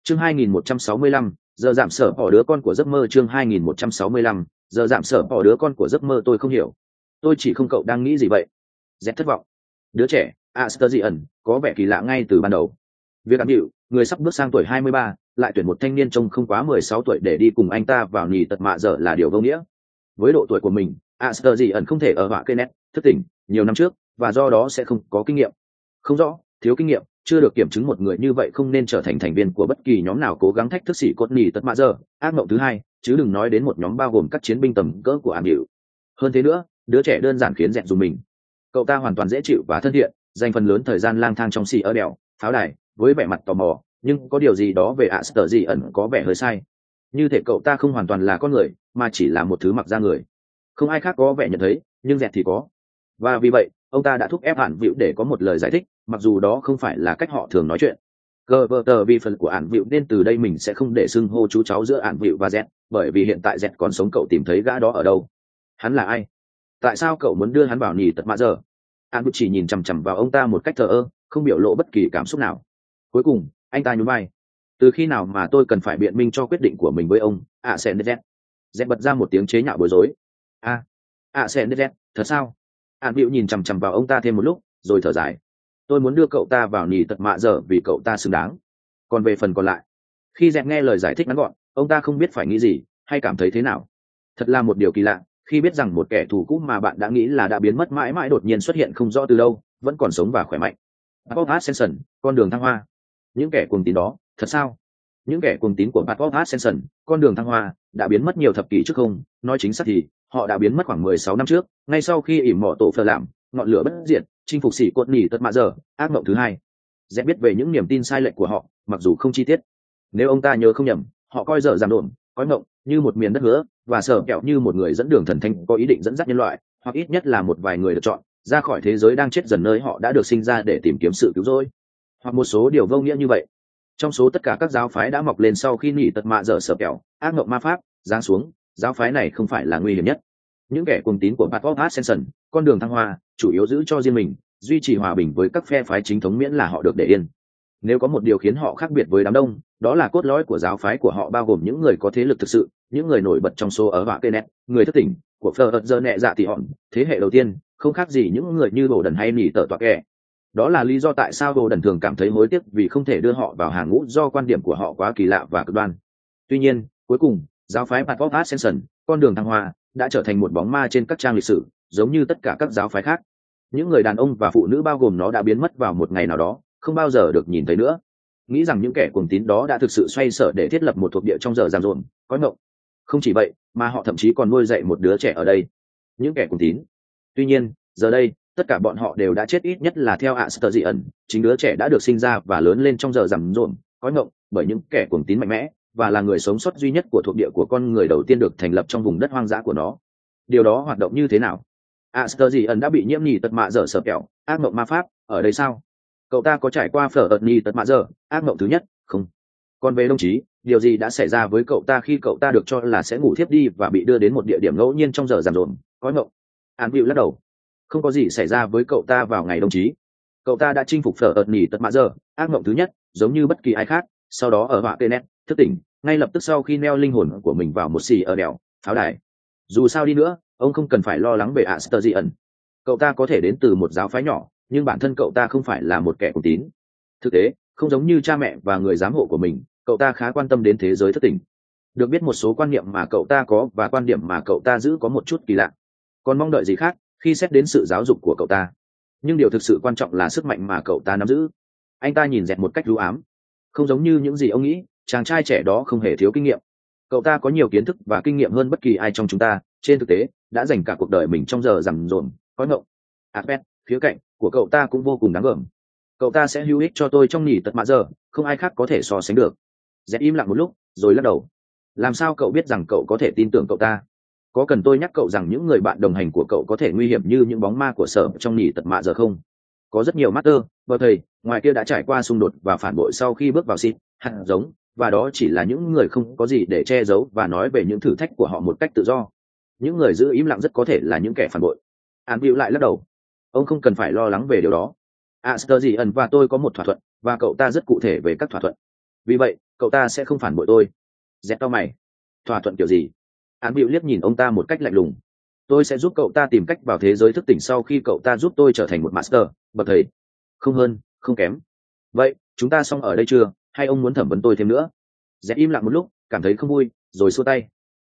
Chương 2165, giờ giảm sở bỏ đứa con của giấc mơ. Chương 2165, giờ giảm sở bỏ đứa con của giấc mơ. Tôi không hiểu, tôi chỉ không, cậu đang nghĩ gì vậy? Z thất vọng. Đứa trẻ Asterion có vẻ kỳ lạ ngay từ ban đầu. Việc ám hiệu người sắp bước sang tuổi 23 lại tuyển một thanh niên trông không quá 16 tuổi để đi cùng anh ta vào nhì tật mạ giờ là điều vô nghĩa. Với độ tuổi của mình, Asterion không thể ở họa cây nét thức tỉnh nhiều năm trước và do đó sẽ không có kinh nghiệm. Không rõ, thiếu kinh nghiệm chưa được kiểm chứng, một người như vậy không nên trở thành thành viên của bất kỳ nhóm nào cố gắng thách thức sĩ cốt nhì tật mạ giờ ác mộng thứ hai, chứ đừng nói đến một nhóm bao gồm các chiến binh tầm cỡ của ám hiệu. Hơn thế nữa, đứa trẻ đơn giản khiến dẹn dùng mình. Cậu ta hoàn toàn dễ chịu và thân thiện, dành phần lớn thời gian lang thang trong xì ở đèo pháo đài với vẻ mặt tò mò, nhưng có điều gì đó về Asterion có vẻ hơi sai. Như thể cậu ta không hoàn toàn là con người mà chỉ là một thứ mặc da người. Không ai khác có vẻ nhận thấy, nhưng dẹt thì có. Và vì vậy ông ta đã thúc ép Ản Vịu để có một lời giải thích, mặc dù đó không phải là cách họ thường nói chuyện. Cơ vợ tờ vì phần của Ản Vịu nên từ đây mình sẽ không để xưng hô chú cháu giữa Ản Vịu và dẹt, bởi vì hiện tại dẹt còn sống. Cậu tìm thấy gã đó ở đâu? Hắn là ai? Tại sao cậu muốn đưa hắn vào nhì tật mạ giờ? Ản Vịu chỉ nhìn chằm chằm vào ông ta một cách thờ ơ, không biểu lộ bất kỳ cảm xúc nào. Cuối cùng anh ta nhún vai. Từ khi nào mà tôi cần phải biện minh cho quyết định của mình với ông? Asterion. Dẹt bật ra một tiếng chế nhạo bối rối. Asterion, thật sao? Ản Vịu nhìn chằm chằm vào ông ta thêm một lúc rồi thở dài. Tôi muốn đưa cậu ta vào nhì tật mạ giờ vì cậu ta xứng đáng. Còn về phần còn lại, khi dẹt nghe lời giải thích ngắn gọn, ông ta không biết phải nghĩ gì hay cảm thấy thế nào. Thật là một điều kỳ lạ, khi biết rằng một kẻ thù cũ mà bạn đã nghĩ là đã biến mất mãi mãi đột nhiên xuất hiện không rõ từ đâu, vẫn còn sống và khỏe mạnh. Bob Ascension, con đường thăng hoa. Những kẻ cuồng tín đó, thật sao? Những kẻ cuồng tín của Bob Ascension, con đường thăng hoa, đã biến mất nhiều thập kỷ trước không? Nói chính xác thì họ đã biến mất khoảng 16 năm trước, ngay sau khi ỉm mỏ tổ phờ làm ngọn lửa bất diệt chinh phục sĩ cốt nhì tật mạ giờ ác mộng thứ hai. Dễ biết về những niềm tin sai lệch của họ, mặc dù không chi tiết. Nếu ông ta nhớ không nhầm, họ coi dở giảm đồn cõi mộng như một miền đất hứa, và sở kẹo như một người dẫn đường thần thánh có ý định dẫn dắt nhân loại, hoặc ít nhất là một vài người được chọn ra khỏi thế giới đang chết dần nơi họ đã được sinh ra để tìm kiếm sự cứu rỗi, hoặc một số điều vô nghĩa như vậy. Trong số tất cả các giáo phái đã mọc lên sau khi nhì tật mạ giờ sở kẹo ác mộng ma pháp giáng xuống, giáo phái này không phải là nguy hiểm nhất. Những kẻ cuồng tín của Bob Ascension, con đường thăng hoa, chủ yếu giữ cho riêng mình, duy trì hòa bình với các phe phái chính thống miễn là họ được để yên. Nếu có một điều khiến họ khác biệt với đám đông, đó là cốt lõi của giáo phái của họ bao gồm những người có thế lực thực sự, những người nổi bật trong số ở họa cây nét, người thất tỉnh của Fleur giờ nẹ dạ tỉ hòn, thế hệ đầu tiên, không khác gì những người như Bồ Đần hay Nỉ Tở Toạc Kẻ. Đó là lý do tại sao Bồ Đần thường cảm thấy hối tiếc vì không thể đưa họ vào hàng ngũ do quan điểm của họ quá kỳ lạ và cực đoan. Tuy nhiên, cuối cùng, giáo phái Bob Ascension, con đường thăng hoa, đã trở thành một bóng ma trên các trang lịch sử, giống như tất cả các giáo phái khác. Những người đàn ông và phụ nữ bao gồm nó đã biến mất vào một ngày nào đó, không bao giờ được nhìn thấy nữa. Nghĩ rằng những kẻ cuồng tín đó đã thực sự xoay sở để thiết lập một thuộc địa trong giờ giam rộn, có mộng. Không chỉ vậy, mà họ thậm chí còn nuôi dạy một đứa trẻ ở đây. Những kẻ cuồng tín. Tuy nhiên, giờ đây, tất cả bọn họ đều đã chết, ít nhất là theo Asterion. Chính đứa trẻ đã được sinh ra và lớn lên trong giờ giam rộn, có mộng, bởi những kẻ cuồng tín mạnh mẽ, và là người sống sót duy nhất của thuộc địa của con người đầu tiên được thành lập trong vùng đất hoang dã của nó. Điều đó hoạt động như thế nào? Asterion đã bị nhiễm nhì tật mạ giờ sở kẹo ác mộng ma pháp ở đây sao? Cậu ta có trải qua phở ợt nhì tật mạ giờ ác mộng thứ nhất không? Còn về đồng chí, điều gì đã xảy ra với cậu ta khi cậu ta được cho là sẽ ngủ thiếp đi và bị đưa đến một địa điểm ngẫu nhiên trong giờ giam rộn, có mộng? An Vịu lắc đầu. Không có gì xảy ra với cậu ta vào ngày đồng chí. Cậu ta đã chinh phục phở ợt nhì tật mạ giờ ác mộng thứ nhất, giống như bất kỳ ai khác, sau đó ở họa Tenet thức tỉnh ngay lập tức sau khi neo linh hồn của mình vào một xì ở đèo pháo đài. Dù sao đi nữa, ông không cần phải lo lắng về Asterion. Cậu ta có thể đến từ một giáo phái nhỏ, nhưng bản thân cậu ta không phải là một kẻ cuồng tín. Thực tế, không giống như cha mẹ và người giám hộ của mình, cậu ta khá quan tâm đến thế giới thất tình. Được biết một số quan niệm mà cậu ta có và quan điểm mà cậu ta giữ có một chút kỳ lạ. Còn mong đợi gì khác khi xét đến sự giáo dục của cậu ta. Nhưng điều thực sự quan trọng là sức mạnh mà cậu ta nắm giữ. Anh ta nhìn dẹt một cách ưu ám. Không giống như những gì ông nghĩ, chàng trai trẻ đó không hề thiếu kinh nghiệm. Cậu ta có nhiều kiến thức và kinh nghiệm hơn bất kỳ ai trong chúng ta, trên thực tế đã dành cả cuộc đời mình trong giờ rằm rộn, có ngộng. Aspect, khía cạnh của cậu ta cũng vô cùng đáng gờm. Cậu ta sẽ hữu ích cho tôi trong nhì tật mạ giờ, không ai khác có thể so sánh được. Dẹt im lặng một lúc rồi lắc đầu. Làm sao cậu biết rằng cậu có thể tin tưởng cậu ta? Có cần tôi nhắc cậu rằng những người bạn đồng hành của cậu có thể nguy hiểm như những bóng ma của sở trong nhì tật mạ giờ không? Có rất nhiều master và thầy ngoài kia đã trải qua xung đột và phản bội sau khi bước vào xịt hạt giống, và đó chỉ là những người không có gì để che giấu và nói về những thử thách của họ một cách tự do. Những người giữ im lặng rất có thể là những kẻ phản bội. An Vịu lại lắc đầu. Ông không cần phải lo lắng về điều đó. Asterion và tôi có một thỏa thuận, và cậu ta rất cụ thể về các thỏa thuận. vì vậy cậu ta sẽ không phản bội tôi. Dẹt to mày. Thỏa thuận kiểu gì? Án bịu liếc nhìn ông ta một cách lạnh lùng. Tôi sẽ giúp cậu ta tìm cách vào thế giới thức tỉnh sau khi cậu ta giúp tôi trở thành một master, bậc thầy. Không hơn, không kém. Vậy, chúng ta xong ở đây chưa, hay ông muốn thẩm vấn tôi thêm nữa? Dẹt im lặng một lúc, cảm thấy không vui, rồi xua tay.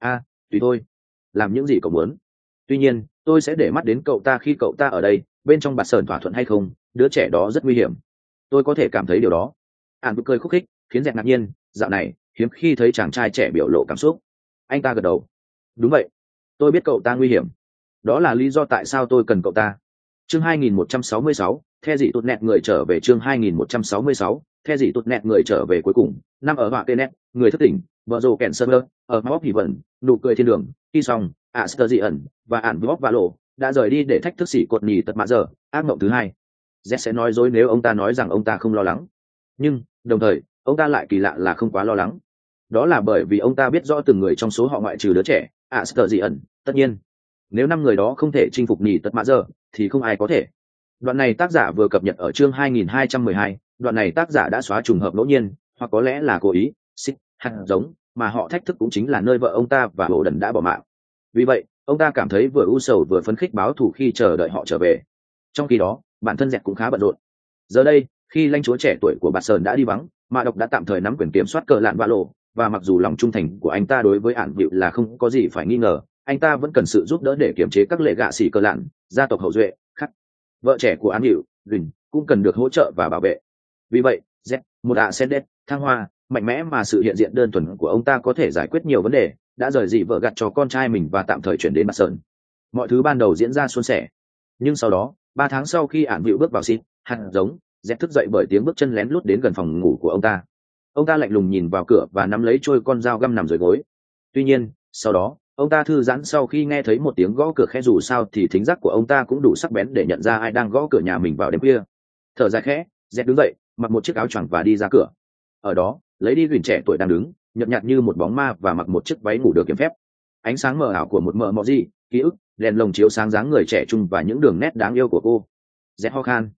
Tùy thôi. Làm những gì cậu muốn. Tuy nhiên, tôi sẽ để mắt đến cậu ta khi cậu ta ở đây, bên trong bạt sờn thỏa thuận hay không, đứa trẻ đó rất nguy hiểm. Tôi có thể cảm thấy điều đó. Ản vừa cười khúc khích, khiến Dẹt ngạc nhiên, dạo này, hiếm khi thấy chàng trai trẻ biểu lộ cảm xúc. Anh ta gật đầu. Đúng vậy. Tôi biết cậu ta nguy hiểm. Đó là lý do tại sao tôi cần cậu ta. Chương 2166, the dị tụt nẹt người trở về. Chương 2166, the dị tụt nẹt người trở về cuối cùng. Năm ở họa net, người thất tỉnh, vợ rồ kèn server, ở Móc Hỉ Vận, nụ cười thiên đường, khi xong, Aster dị ẩn và ản Vóc và lộ đã rời đi để thách thức sĩ cột nhì tật mạ giờ, ác mộng thứ hai. Z sẽ nói dối nếu ông ta nói rằng ông ta không lo lắng. Nhưng, đồng thời, ông ta lại kỳ lạ là không quá lo lắng. Đó là bởi vì ông ta biết rõ từng người trong số họ ngoại trừ đứa trẻ, Aster dị ẩn, tất nhiên. Nếu 5 người đó không thể chinh phục nhì tật mạ giờ, thì không ai có thể. Đoạn này tác giả vừa cập nhật ở chương 2212, đoạn này tác giả đã xóa trùng hợp ngẫu nhiên, hoặc có lẽ là cố ý, xích, hạt giống, mà họ thách thức cũng chính là nơi vợ ông ta và Hồ Đần đã bỏ mạng. Vì vậy, ông ta cảm thấy vừa u sầu vừa phấn khích báo thù khi chờ đợi họ trở về. Trong khi đó, bản thân Dẹt cũng khá bận rộn. Giờ đây, khi lãnh chúa trẻ tuổi của Bạt Sơn đã đi vắng, Mạ Độc đã tạm thời nắm quyền kiểm soát cờ lạn vạ lộ, và mặc dù lòng trung thành của anh ta đối với ản vịu là không có gì phải nghi ngờ, anh ta vẫn cần sự giúp đỡ để kiểm chế các lệ gạ xỉ cờ lạn, gia tộc hậu duệ khác. Vợ trẻ của án hiệu, Gìn, cũng cần được hỗ trợ và bảo vệ. Vì vậy, Z, một Ascendant, thăng hoa, mạnh mẽ mà sự hiện diện đơn thuần của ông ta có thể giải quyết nhiều vấn đề, đã rời dị vợ gặt cho con trai mình và tạm thời chuyển đến Bạt Sơn. Mọi thứ ban đầu diễn ra suôn sẻ. Nhưng sau đó, 3 tháng sau khi ản vịu bước vào xịt, hạt giống, Z thức dậy bởi tiếng bước chân lén lút đến gần phòng ngủ của ông ta. Ông ta lạnh lùng nhìn vào cửa và nắm lấy trôi con dao găm nằm dưới gối. Tuy nhiên, sau đó, ông ta thư giãn sau khi nghe thấy một tiếng gõ cửa khẽ, dù sao thì thính giác của ông ta cũng đủ sắc bén để nhận ra ai đang gõ cửa nhà mình vào đêm khuya. Thở dài khẽ, Z đứng dậy, mặc một chiếc áo choàng và đi ra cửa. Ở đó, Lady Green trẻ tuổi đang đứng, nhợt nhạt như một bóng ma và mặc một chiếc váy ngủ được kiếm phép. Ánh sáng mờ ảo của một mờ mọ gì, ký ức, đèn lồng chiếu sáng dáng người trẻ trung và những đường nét đáng yêu của cô. Z ho khan.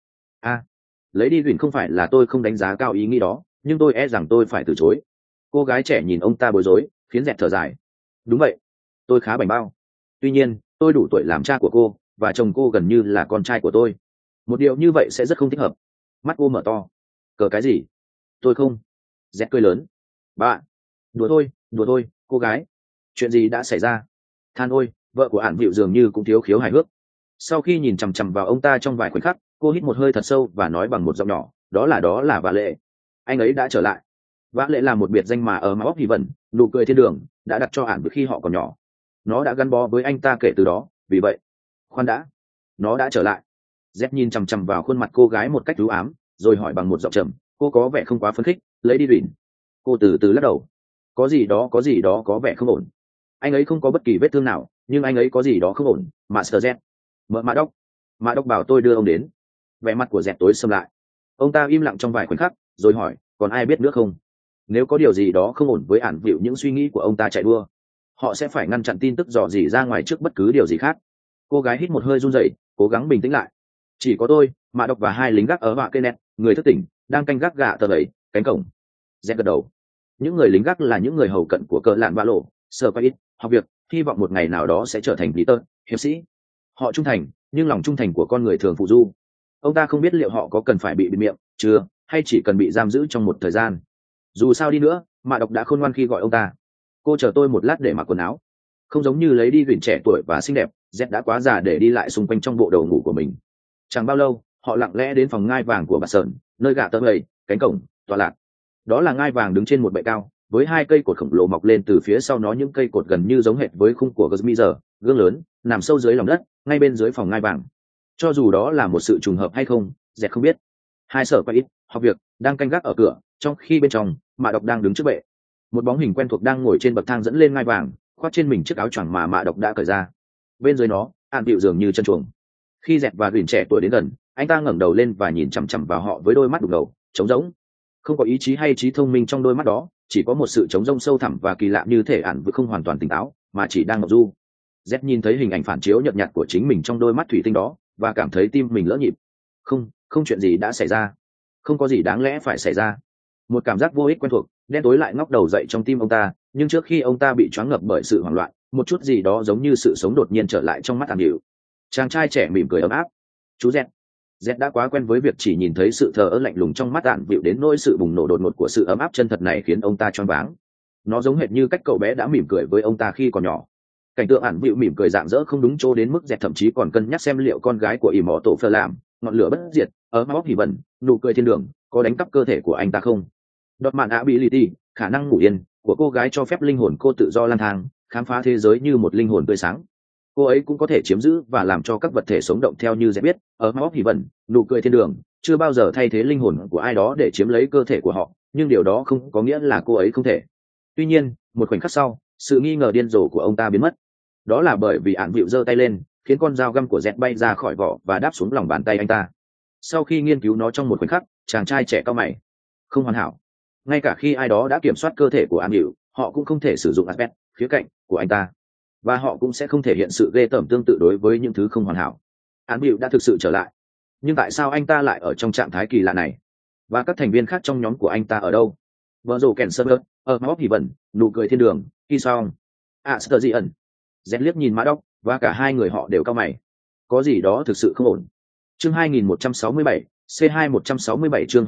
Lady Green, không phải là tôi không đánh giá cao ý nghĩ đó, nhưng tôi e rằng tôi phải từ chối. Cô gái trẻ nhìn ông ta bối rối, khiến Dẹt thở dài. Đúng vậy, tôi khá bảnh bao. Tuy nhiên, tôi đủ tuổi làm cha của cô, và chồng cô gần như là con trai của tôi. Một điều như vậy sẽ rất không thích hợp. Mắt cô mở to. Cờ cái gì? Tôi không. Dẹt cười lớn. Bà, đùa thôi, cô gái. Chuyện gì đã xảy ra? Than ôi, vợ của ản vịu dường như cũng thiếu khiếu hài hước. Sau khi nhìn chằm chằm vào ông ta trong vài khoảnh khắc, cô hít một hơi thật sâu và nói bằng một giọng nhỏ, đó là Vã Lệ. Anh ấy đã trở lại. Vã Lệ là một biệt danh mà ở Móc Hỉ Vận, nụ cười thiên đường, đã đặt cho ản vịu khi họ còn nhỏ. Nó đã gắn bó với anh ta kể từ đó, vì vậy. Khoan đã. Nó đã trở lại. Z nhìn chằm chằm vào khuôn mặt cô gái một cách u ám, rồi hỏi bằng một giọng trầm, cô có vẻ không quá phấn khích, lấy đi Green. Cô từ từ lắc đầu. Có gì đó có vẻ không ổn. Anh ấy không có bất kỳ vết thương nào, nhưng anh ấy có gì đó không ổn. Master Z. Mạ Đốc bảo tôi đưa ông đến. Vẻ mặt của Dẹt tối sầm lại. Ông ta im lặng trong vài khoảnh khắc, rồi hỏi, còn ai biết nữa không? Nếu có điều gì đó không ổn với ản vịu, những suy nghĩ của ông ta chạy đua, họ sẽ phải ngăn chặn tin tức dò dỉ ra ngoài trước bất cứ điều gì khác. Cô gái hít một hơi run rẩy, cố gắng bình tĩnh lại. Chỉ có tôi, Mạ Đốc và 2 lính gác ở họa cây nẹt, người thức tỉnh, đang canh gác gạ tờ ấy, cánh cổng. Dẹt gật đầu. Những người lính gác là những người hầu cận của cờ lạn vạ lộ, sơ quay ít, học việc, hy vọng một ngày nào đó sẽ trở thành leader, hiệp sĩ. Họ trung thành, nhưng lòng trung thành của con người thường phụ du. Ông ta không biết liệu họ có cần phải bị bịt miệng chưa, hay chỉ cần bị giam giữ trong một thời gian. Dù sao đi nữa, Mạ Độc đã khôn ngoan khi gọi ông ta. Cô chờ tôi một lát để mặc quần áo. Không giống như lấy đi Green trẻ tuổi và xinh đẹp, Z đã quá già để đi lại xung quanh trong bộ đồ ngủ của mình. Chẳng bao lâu, họ lặng lẽ đến phòng ngai vàng của bà Sơn, nơi gạ tơ gầy, cánh cổng, tọa lạc. Đó là ngai vàng đứng trên một bệ cao, với 2 cây cột khổng lồ mọc lên từ phía sau nó, những cây cột gần như giống hệt với khung của Gzmizer, gương lớn, nằm sâu dưới lòng đất, ngay bên dưới phòng ngai vàng. Cho dù đó là một sự trùng hợp hay không, Dẹt không biết. 2 sở quay ít, học việc, đang canh gác ở cửa, trong khi bên trong, Mạ Độc đang đứng trước bệ. Một bóng hình quen thuộc đang ngồi trên bậc thang dẫn lên ngai vàng, khoác trên mình chiếc áo choàng mà Mạ Độc đã cởi ra. Bên dưới nó, ạn vịu dường như chân chuồng. Khi Dẹt và Green trẻ tuổi đến gần, anh ta ngẩng đầu lên và nhìn chằm chằm vào họ với đôi mắt đục ngầu, trống rỗng. Không có ý chí hay trí thông minh trong đôi mắt đó, chỉ có một sự trống rỗng sâu thẳm và kỳ lạ, như thể ạn vịu không hoàn toàn tỉnh táo, mà chỉ đang ngọc du. Z nhìn thấy hình ảnh phản chiếu nhợt nhạt của chính mình trong đôi mắt thủy tinh đó, và cảm thấy tim mình lỡ nhịp. Không chuyện gì đã xảy ra. Không có gì đáng lẽ phải xảy ra. Một cảm giác vô ích quen thuộc đen tối lại ngóc đầu dậy trong tim ông ta, nhưng trước khi ông ta bị choáng ngợp bởi sự hoảng loạn, một chút gì đó giống như sự sống đột nhiên trở lại trong mắt Ản Dịu. Chàng trai trẻ mỉm cười ấm áp. Chú Z. Z đã quá quen với việc chỉ nhìn thấy sự thờ ơ lạnh lùng trong mắt Ản Dịu, đến nỗi sự bùng nổ đột ngột của sự ấm áp chân thật này khiến ông ta choáng váng. Nó giống hệt như cách cậu bé đã mỉm cười với ông ta khi còn nhỏ. Cảnh tượng Ản Dịu mỉm cười rạng rỡ không đúng chỗ đến mức Z thậm chí còn cân nhắc xem liệu con gái của ỷ mỏ tổ phơ làm ngọn lửa bất diệt ở móc hỉ vần nụ cười thiên đường có đánh cắp cơ thể của anh ta không. Đọt mạn ability, khả năng ngủ yên của cô gái cho phép linh hồn cô tự do lang thang khám phá thế giới như một linh hồn tươi sáng. Cô ấy cũng có thể chiếm giữ và làm cho các vật thể sống động theo như dễ biết ở móc hỉ vần nụ cười thiên đường chưa bao giờ thay thế linh hồn của ai đó để chiếm lấy cơ thể của họ, nhưng điều đó không có nghĩa là cô ấy không thể. Tuy nhiên một khoảnh khắc sau, sự nghi ngờ điên rồ của ông ta biến mất. Đó là bởi vì Ản Dịu giơ tay lên khiến con dao găm của Z bay ra khỏi vỏ và đáp xuống lòng bàn tay anh ta. Sau khi nghiên cứu nó trong một khoảnh khắc, chàng trai trẻ cao mày. Không hoàn hảo. Ngay cả khi ai đó đã kiểm soát cơ thể của Ản Dịu, họ cũng không thể sử dụng aspect khía cạnh của anh ta, và họ cũng sẽ không thể hiện sự ghê tởm tương tự đối với những thứ không hoàn hảo. Ản Dịu đã thực sự trở lại, nhưng tại sao anh ta lại ở trong trạng thái kỳ lạ này? Và các thành viên khác trong nhóm của anh ta ở đâu? Vợ rồ kèn sơ bớt ở móc hỉ vẩn nụ cười thiên đường khi xong sơ dị ẩn. Z liếc nhìn Mã Đốc và cả hai người họ đều cau mày. Có gì đó thực sự không ổn. Chương 2167, C2 167 chương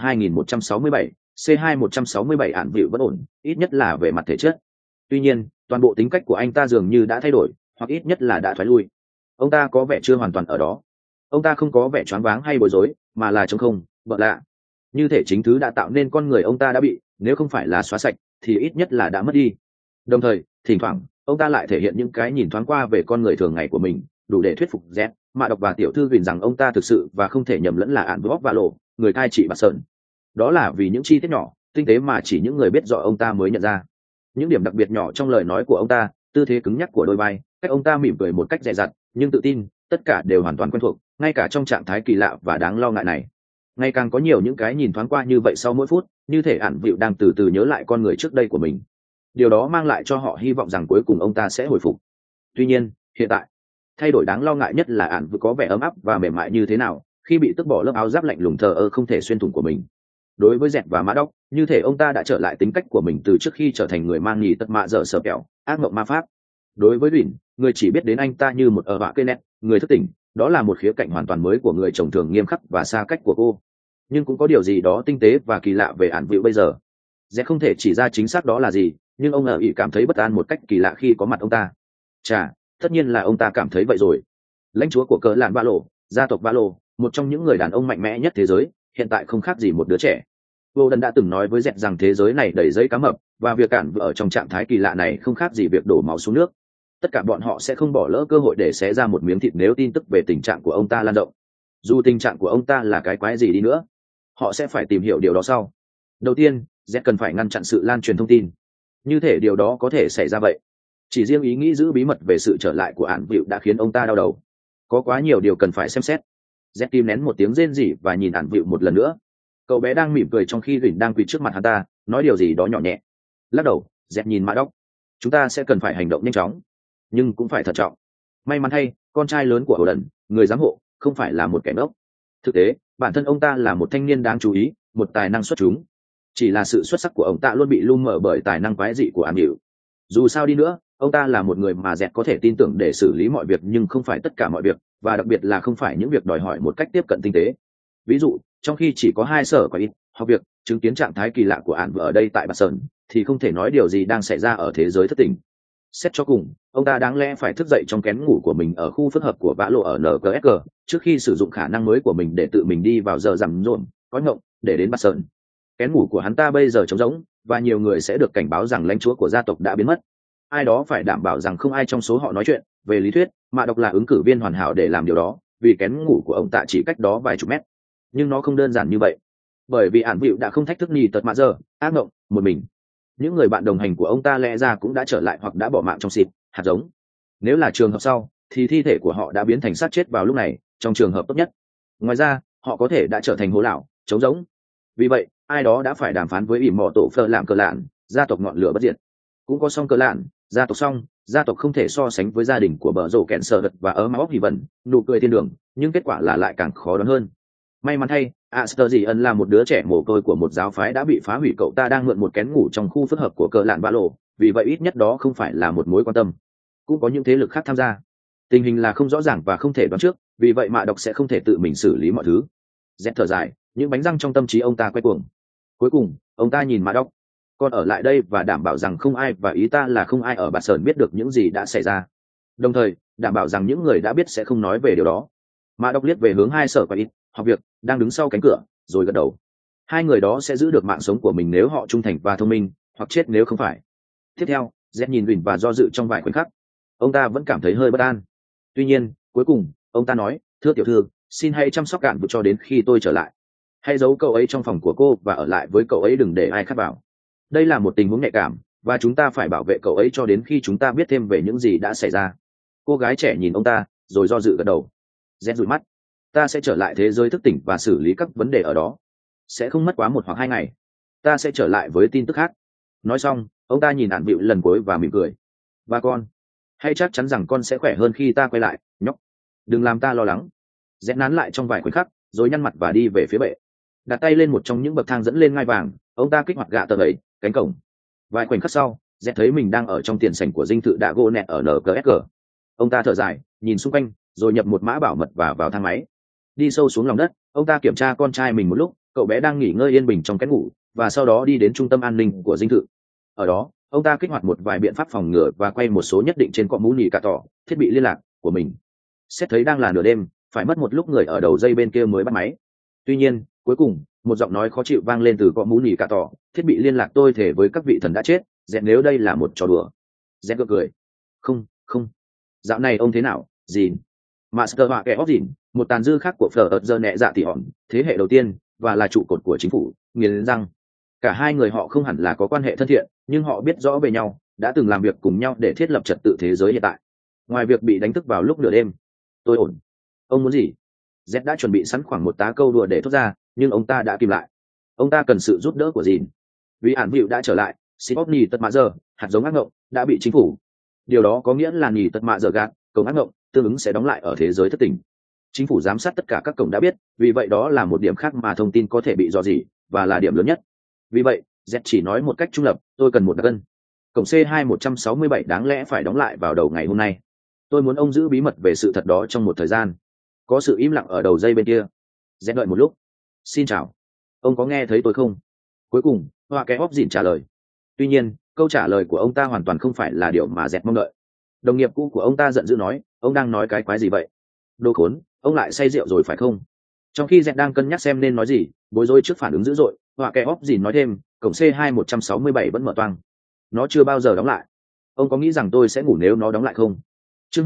2167, C2 167 Ản Dịu vẫn ổn, ít nhất là về mặt thể chất. Tuy nhiên, toàn bộ tính cách của anh ta dường như đã thay đổi, hoặc ít nhất là đã thoái lui. Ông ta có vẻ chưa hoàn toàn ở đó. Ông ta không có vẻ choáng váng hay bối rối, mà là trống không, bợ lạ. Như thể chính thứ đã tạo nên con người ông ta đã bị, nếu không phải là xóa sạch, thì ít nhất là đã mất đi. Đồng thời, thỉnh thoảng, ông ta lại thể hiện những cái nhìn thoáng qua về con người thường ngày của mình, đủ để thuyết phục Z, Mạ Đọc và Tiểu Thư Vìn rằng ông ta thực sự và không thể nhầm lẫn là Ản Vóc và Lộ, người cai trị Bạt Sơn. Đó là vì những chi tiết nhỏ, tinh tế mà chỉ những người biết rõ ông ta mới nhận ra. Những điểm đặc biệt nhỏ trong lời nói của ông ta, tư thế cứng nhắc của đôi vai, cách ông ta mỉm cười một cách dè dặt nhưng tự tin, tất cả đều hoàn toàn quen thuộc, ngay cả trong trạng thái kỳ lạ và đáng lo ngại này. Ngày càng có nhiều những cái nhìn thoáng qua như vậy sau mỗi phút, như thể Ản Dịu đang từ từ nhớ lại con người trước đây của mình. Điều đó mang lại cho họ hy vọng rằng cuối cùng ông ta sẽ hồi phục. Tuy nhiên, hiện tại, thay đổi đáng lo ngại nhất là Ản Dịu có vẻ ấm áp và mềm mại như thế nào khi bị tước bỏ lớp áo giáp lạnh lùng thờ ơ không thể xuyên thủng của mình. Đối với Dẹt và Mã Đốc, như thể ông ta đã trở lại tính cách của mình từ trước khi trở thành người mang nhì tật mạ dở sờ kẹo, ác mộng ma pháp. Đối với Bỉn, người chỉ biết đến anh ta như một vạ cây nét, người thức tỉnh, đó là một khía cạnh hoàn toàn mới của người chồng thường nghiêm khắc và xa cách của cô. Nhưng cũng có điều gì đó tinh tế và kỳ lạ về Ản Dịu bây giờ. Dẹt không thể chỉ ra chính xác đó là gì, nhưng ông ở ỉ cảm thấy bất an một cách kỳ lạ khi có mặt ông ta. Chà, tất nhiên là ông ta cảm thấy vậy rồi. Lãnh chúa của cờ lạn ba lộ, gia tộc ba lộ, một trong những người đàn ông mạnh mẽ nhất thế giới, hiện tại không khác gì một đứa trẻ. Vô Đần đã từng nói với Dẹt rằng thế giới này đầy giấy cá mập, và việc Ản Dịu ở trong trạng thái kỳ lạ này không khác gì việc đổ máu xuống nước. Tất cả bọn họ sẽ không bỏ lỡ cơ hội để xé ra một miếng thịt nếu tin tức về tình trạng của ông ta lan rộng. Dù tình trạng của ông ta là cái quái gì đi nữa, họ sẽ phải tìm hiểu điều đó sau. Đầu tiên, Z cần phải ngăn chặn sự lan truyền thông tin. Như thể điều đó có thể xảy ra vậy. Chỉ riêng ý nghĩ giữ bí mật về sự trở lại của Ản Dịu đã khiến ông ta đau đầu. Có quá nhiều điều cần phải xem xét. Z kìm nén một tiếng rên rỉ và nhìn Ản Dịu một lần nữa. Cậu bé đang mỉm cười trong khi Rỉnh đang quỳ trước mặt hắn ta, nói điều gì đó nhỏ nhẹ. Lắc đầu, Z nhìn Mã Đốc. Chúng ta sẽ cần phải hành động nhanh chóng, nhưng cũng phải thận trọng. May mắn thay, con trai lớn của Hồ Đần, người giám hộ, không phải là một kẻ ngốc. Thực tế, bản thân ông ta là một thanh niên đáng chú ý, một tài năng xuất chúng. Chỉ là sự xuất sắc của ông ta luôn bị lu mờ bởi tài năng quái dị của Ản Dịu. Dù sao đi nữa, ông ta là một người mà Dẹt có thể tin tưởng để xử lý mọi việc, nhưng không phải tất cả mọi việc, và đặc biệt là không phải những việc đòi hỏi một cách tiếp cận tinh tế. Ví dụ, trong khi chỉ có 2 sở quái ít học việc chứng kiến trạng thái kỳ lạ của Ản Dịu ở đây tại Bạt Sơn, thì không thể nói điều gì đang xảy ra ở thế giới thất tình. Xét cho cùng, ông ta đáng lẽ phải thức dậy trong kén ngủ của mình ở khu phức hợp của vã lộ ở NGSG trước khi sử dụng khả năng mới của mình để tự mình đi vào giờ rằm rộn, có ngộng, để đến Bạt Sơn. Kén ngủ của hắn ta bây giờ trống rỗng, và nhiều người sẽ được cảnh báo rằng lãnh chúa của gia tộc đã biến mất. Ai đó phải đảm bảo rằng không ai trong số họ nói chuyện. Về lý thuyết, Mạ Độc là ứng cử viên hoàn hảo để làm điều đó, vì kén ngủ của ông ta chỉ cách đó vài chục mét. Nhưng nó không đơn giản như vậy, bởi vì Ản Dịu đã không thách thức nhì tật mạ giờ, ác mộng, một mình. Những người bạn đồng hành của ông ta lẽ ra cũng đã trở lại hoặc đã bỏ mạng trong xịt hạt giống. Nếu là trường hợp sau, thì thi thể của họ đã biến thành xác chết vào lúc này, trong trường hợp tốt nhất. Ngoài ra, họ có thể đã trở thành hố lão, trống rỗng. Vì vậy, ai đó đã phải đàm phán với ỷ mọ tổ phơ làm cờ lạn, gia tộc ngọn lửa bất diệt. Cũng có song cờ lạn, gia tộc song, gia tộc không thể so sánh với gia đình của bờ rổ kẹn sợ vật và ớ máu hỉ vẩn, nụ cười thiên đường, nhưng kết quả là lại càng khó đoán hơn. May mắn thay, Aster ẩn là một đứa trẻ mồ côi của một giáo phái đã bị phá hủy, cậu ta đang mượn một kén ngủ trong khu phức hợp của cờ lạn bạ lộ, vì vậy ít nhất đó không phải là một mối quan tâm. Cũng có những thế lực khác tham gia. Tình hình là không rõ ràng và không thể đoán trước, vì vậy mạ độc sẽ không thể tự mình xử lý mọi thứ. Z thở dài, những bánh răng trong tâm trí ông ta quay cuồng. Cuối cùng ông ta nhìn mạ độc: con ở lại đây và đảm bảo rằng không ai, và ý ta là không ai ở Bạt Sơn biết được những gì đã xảy ra, đồng thời đảm bảo rằng những người đã biết sẽ không nói về điều đó. Mạ độc liếc về hướng hai sở và ít học việc đang đứng sau cánh cửa, rồi gật đầu. Hai người đó sẽ giữ được mạng sống của mình nếu họ trung thành và thông minh, hoặc chết nếu không phải. Tiếp theo, Z nhìn Vinh và do dự trong vài khoảnh khắc. Ông ta vẫn cảm thấy hơi bất an. Tuy nhiên cuối cùng ông ta nói: thưa tiểu thư, xin hãy chăm sóc cạn vụ cho đến khi tôi trở lại. Hãy giấu cậu ấy trong phòng của cô và ở lại với cậu ấy, đừng để ai khác vào. Đây là một tình huống nhạy cảm, và chúng ta phải bảo vệ cậu ấy cho đến khi chúng ta biết thêm về những gì đã xảy ra. Cô gái trẻ nhìn ông ta rồi do dự gật đầu. Z dụi mắt: ta sẽ trở lại thế giới thức tỉnh và xử lý các vấn đề ở đó. Sẽ không mất quá 1 hoặc 2 ngày. Ta sẽ trở lại với tin tức khác. Nói xong ông ta nhìn Ản Bịu lần cuối và mỉm cười. Và con, hãy chắc chắn rằng con sẽ khỏe hơn khi ta quay lại, nhóc. Đừng làm ta lo lắng. Z nán lại trong vài khoảnh khắc rồi nhăn mặt và đi về phía bệ. Đặt tay lên một trong những bậc thang dẫn lên ngai vàng, ông ta kích hoạt gạ tờ ấy cánh cổng. Vài khoảnh khắc sau, Z thấy mình đang ở trong tiền sảnh của dinh thự đạ gỗ nẹt ở NKSG. Ông ta thở dài, nhìn xung quanh rồi nhập một mã bảo mật và vào thang máy. Đi sâu xuống lòng đất, ông ta kiểm tra con trai mình một lúc. Cậu bé đang nghỉ ngơi yên bình trong cái ngủ, và sau đó đi đến trung tâm an ninh của dinh thự. Ở đó ông ta kích hoạt một vài biện pháp phòng ngừa và quay một số nhất định trên cọ mũ nỉ cà tỏ, thiết bị liên lạc của mình. Xét thấy đang là nửa đêm, phải mất một lúc người ở đầu dây bên kia mới bắt máy. Tuy nhiên cuối cùng một giọng nói khó chịu vang lên từ cọ mũ nỉ cà tỏ: thiết bị liên lạc, tôi thề với các vị thần đã chết. Dẹn, nếu đây là một trò đùa. Dẹn gượng cười: không không, dạo này ông thế nào dìn? Master họa kẻ óc dìn, một tàn dư khác của phở ợt dơ nẹ dạ tỉ hòn, thế hệ đầu tiên và là trụ cột của chính phủ, nghiến răng. Cả hai người họ không hẳn là có quan hệ thân thiện, nhưng họ biết rõ về nhau, đã từng làm việc cùng nhau để thiết lập trật tự thế giới hiện tại. Ngoài việc bị đánh thức vào lúc nửa đêm. Tôi ổn. Ông muốn gì? Z đã chuẩn bị sẵn khoảng một tá câu đùa để thốt ra, nhưng ông ta đã kìm lại. Ông ta cần sự giúp đỡ của dìn. Vì Ản Bịu đã trở lại, Sipopni tật mạ giờ, hạt giống ác ngộng, đã bị chính phủ. Điều đó có nghĩa là nhì tật mạ giờ gạt, cổng ác ngộng, tương ứng sẽ đóng lại ở thế giới thất tình. Chính phủ giám sát tất cả các cổng đã biết, vì vậy đó là một điểm khác mà thông tin có thể bị dò dỉ, và là điểm lớn nhất. Vì vậy Z chỉ nói một cách trung lập: tôi cần một đặc cân. Cổng C2167 đáng lẽ phải đóng lại vào đầu ngày hôm nay. Tôi muốn ông giữ bí mật về sự thật đó trong một thời gian. Có sự im lặng ở đầu dây bên kia. Z đợi một lúc. Xin chào, ông có nghe thấy tôi không? Cuối cùng Hoa Kẻ Óc Dìn trả lời. Tuy nhiên câu trả lời của ông ta hoàn toàn không phải là điều mà Z mong đợi. Đồng nghiệp cũ của ông ta giận dữ nói: ông đang nói cái quái gì vậy? Đồ khốn, ông lại say rượu rồi phải không? Trong khi Z đang cân nhắc xem nên nói gì, bối rối trước phản ứng dữ dội, Hoa Kẻ Óc Dìn nói thêm: cổng C2167 vẫn mở toang. Nó chưa bao giờ đóng lại. Ông có nghĩ rằng tôi sẽ ngủ nếu nó đóng lại không? Chương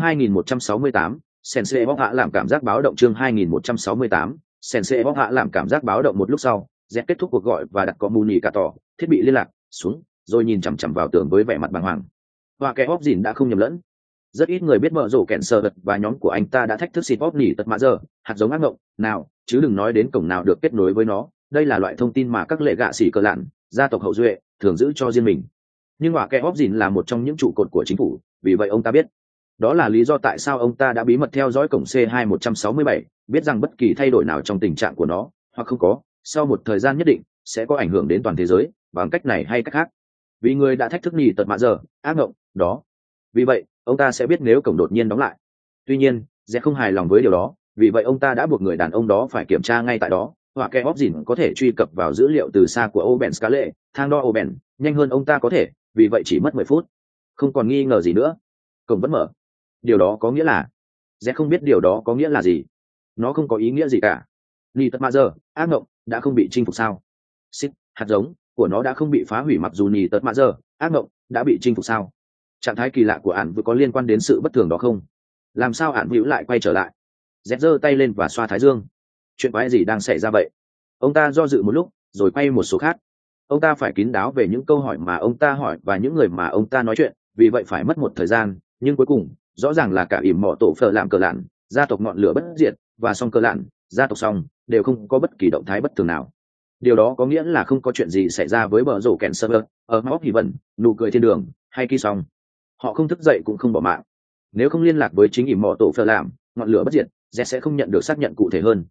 2168, Sensei bóc hạ làm cảm giác báo động. Chương 2168, Sensei bóc hạ làm cảm giác báo động. Một lúc sau, Z kết thúc cuộc gọi và đặt có muni cả tỏ thiết bị liên lạc xuống, rồi nhìn chằm chằm vào tường với vẻ mặt bàng hoàng. Hoa Kẻ Óc Dìn đã không nhầm lẫn. Rất ít người biết mở rổ kẹn sờ vật và nhóm của anh ta đã thách thức xịt bóp nỉ tật mã giờ, hạt giống ác ngộng nào, chứ đừng nói đến cổng nào được kết nối với nó. Đây là loại thông tin mà các lệ gạ xỉ cờ lạn, gia tộc hậu duệ thường giữ cho riêng mình. Nhưng Hoa Kẻ Óc Dìn là một trong những trụ cột của chính phủ, vì vậy ông ta biết. Đó là lý do tại sao ông ta đã bí mật theo dõi cổng C2167, biết rằng bất kỳ thay đổi nào trong tình trạng của nó, hoặc không có, sau một thời gian nhất định, sẽ có ảnh hưởng đến toàn thế giới, bằng cách này hay cách khác. Vì người đã thách thức nỉ tật mã giờ, ác ngộng đó. Vì vậy ông ta sẽ biết nếu cổng đột nhiên đóng lại. Tuy nhiên Z không hài lòng với điều đó, vì vậy ông ta đã buộc người đàn ông đó phải kiểm tra ngay tại đó. Hoa Kẻ Óc Dìn có thể truy cập vào dữ liệu từ xa của Oben Scale, thang đo Oben, nhanh hơn ông ta có thể, vì vậy chỉ mất 10 phút. Không còn nghi ngờ gì nữa, cổng vẫn mở. Điều đó có nghĩa là Z không biết điều đó có nghĩa là gì. Nó không có ý nghĩa gì cả. Nỉ tật mã giờ, ác mộng, đã không bị chinh phục sao? Xích, hạt giống của nó đã không bị phá hủy mặc dù nỉ tật mã giờ, ác mộng, đã bị chinh phục sao? Trạng thái kỳ lạ của ản vừa có liên quan đến sự bất thường đó không? Làm sao ản hữu lại quay trở lại? Z giơ tay lên và xoa thái dương. Chuyện quái gì đang xảy ra vậy? Ông ta do dự một lúc rồi quay một số khác. Ông ta phải kín đáo về những câu hỏi mà ông ta hỏi và những người mà ông ta nói chuyện, vì vậy phải mất một thời gian. Nhưng cuối cùng rõ ràng là cả ỉm mỏ tổ phở làm cờ lạn, gia tộc ngọn lửa bất diệt, và song cờ lạn, gia tộc song, đều không có bất kỳ động thái bất thường nào. Điều đó có nghĩa là không có chuyện gì xảy ra với bờ rổ kẹn server ở móc hỉ vẩn, nụ cười thiên đường hay kỳ song. Họ không thức dậy cũng không bỏ mạng. Nếu không liên lạc với chính ỉm mỏ tổ phở làm, ngọn lửa bất diệt, Z sẽ không nhận được xác nhận cụ thể hơn.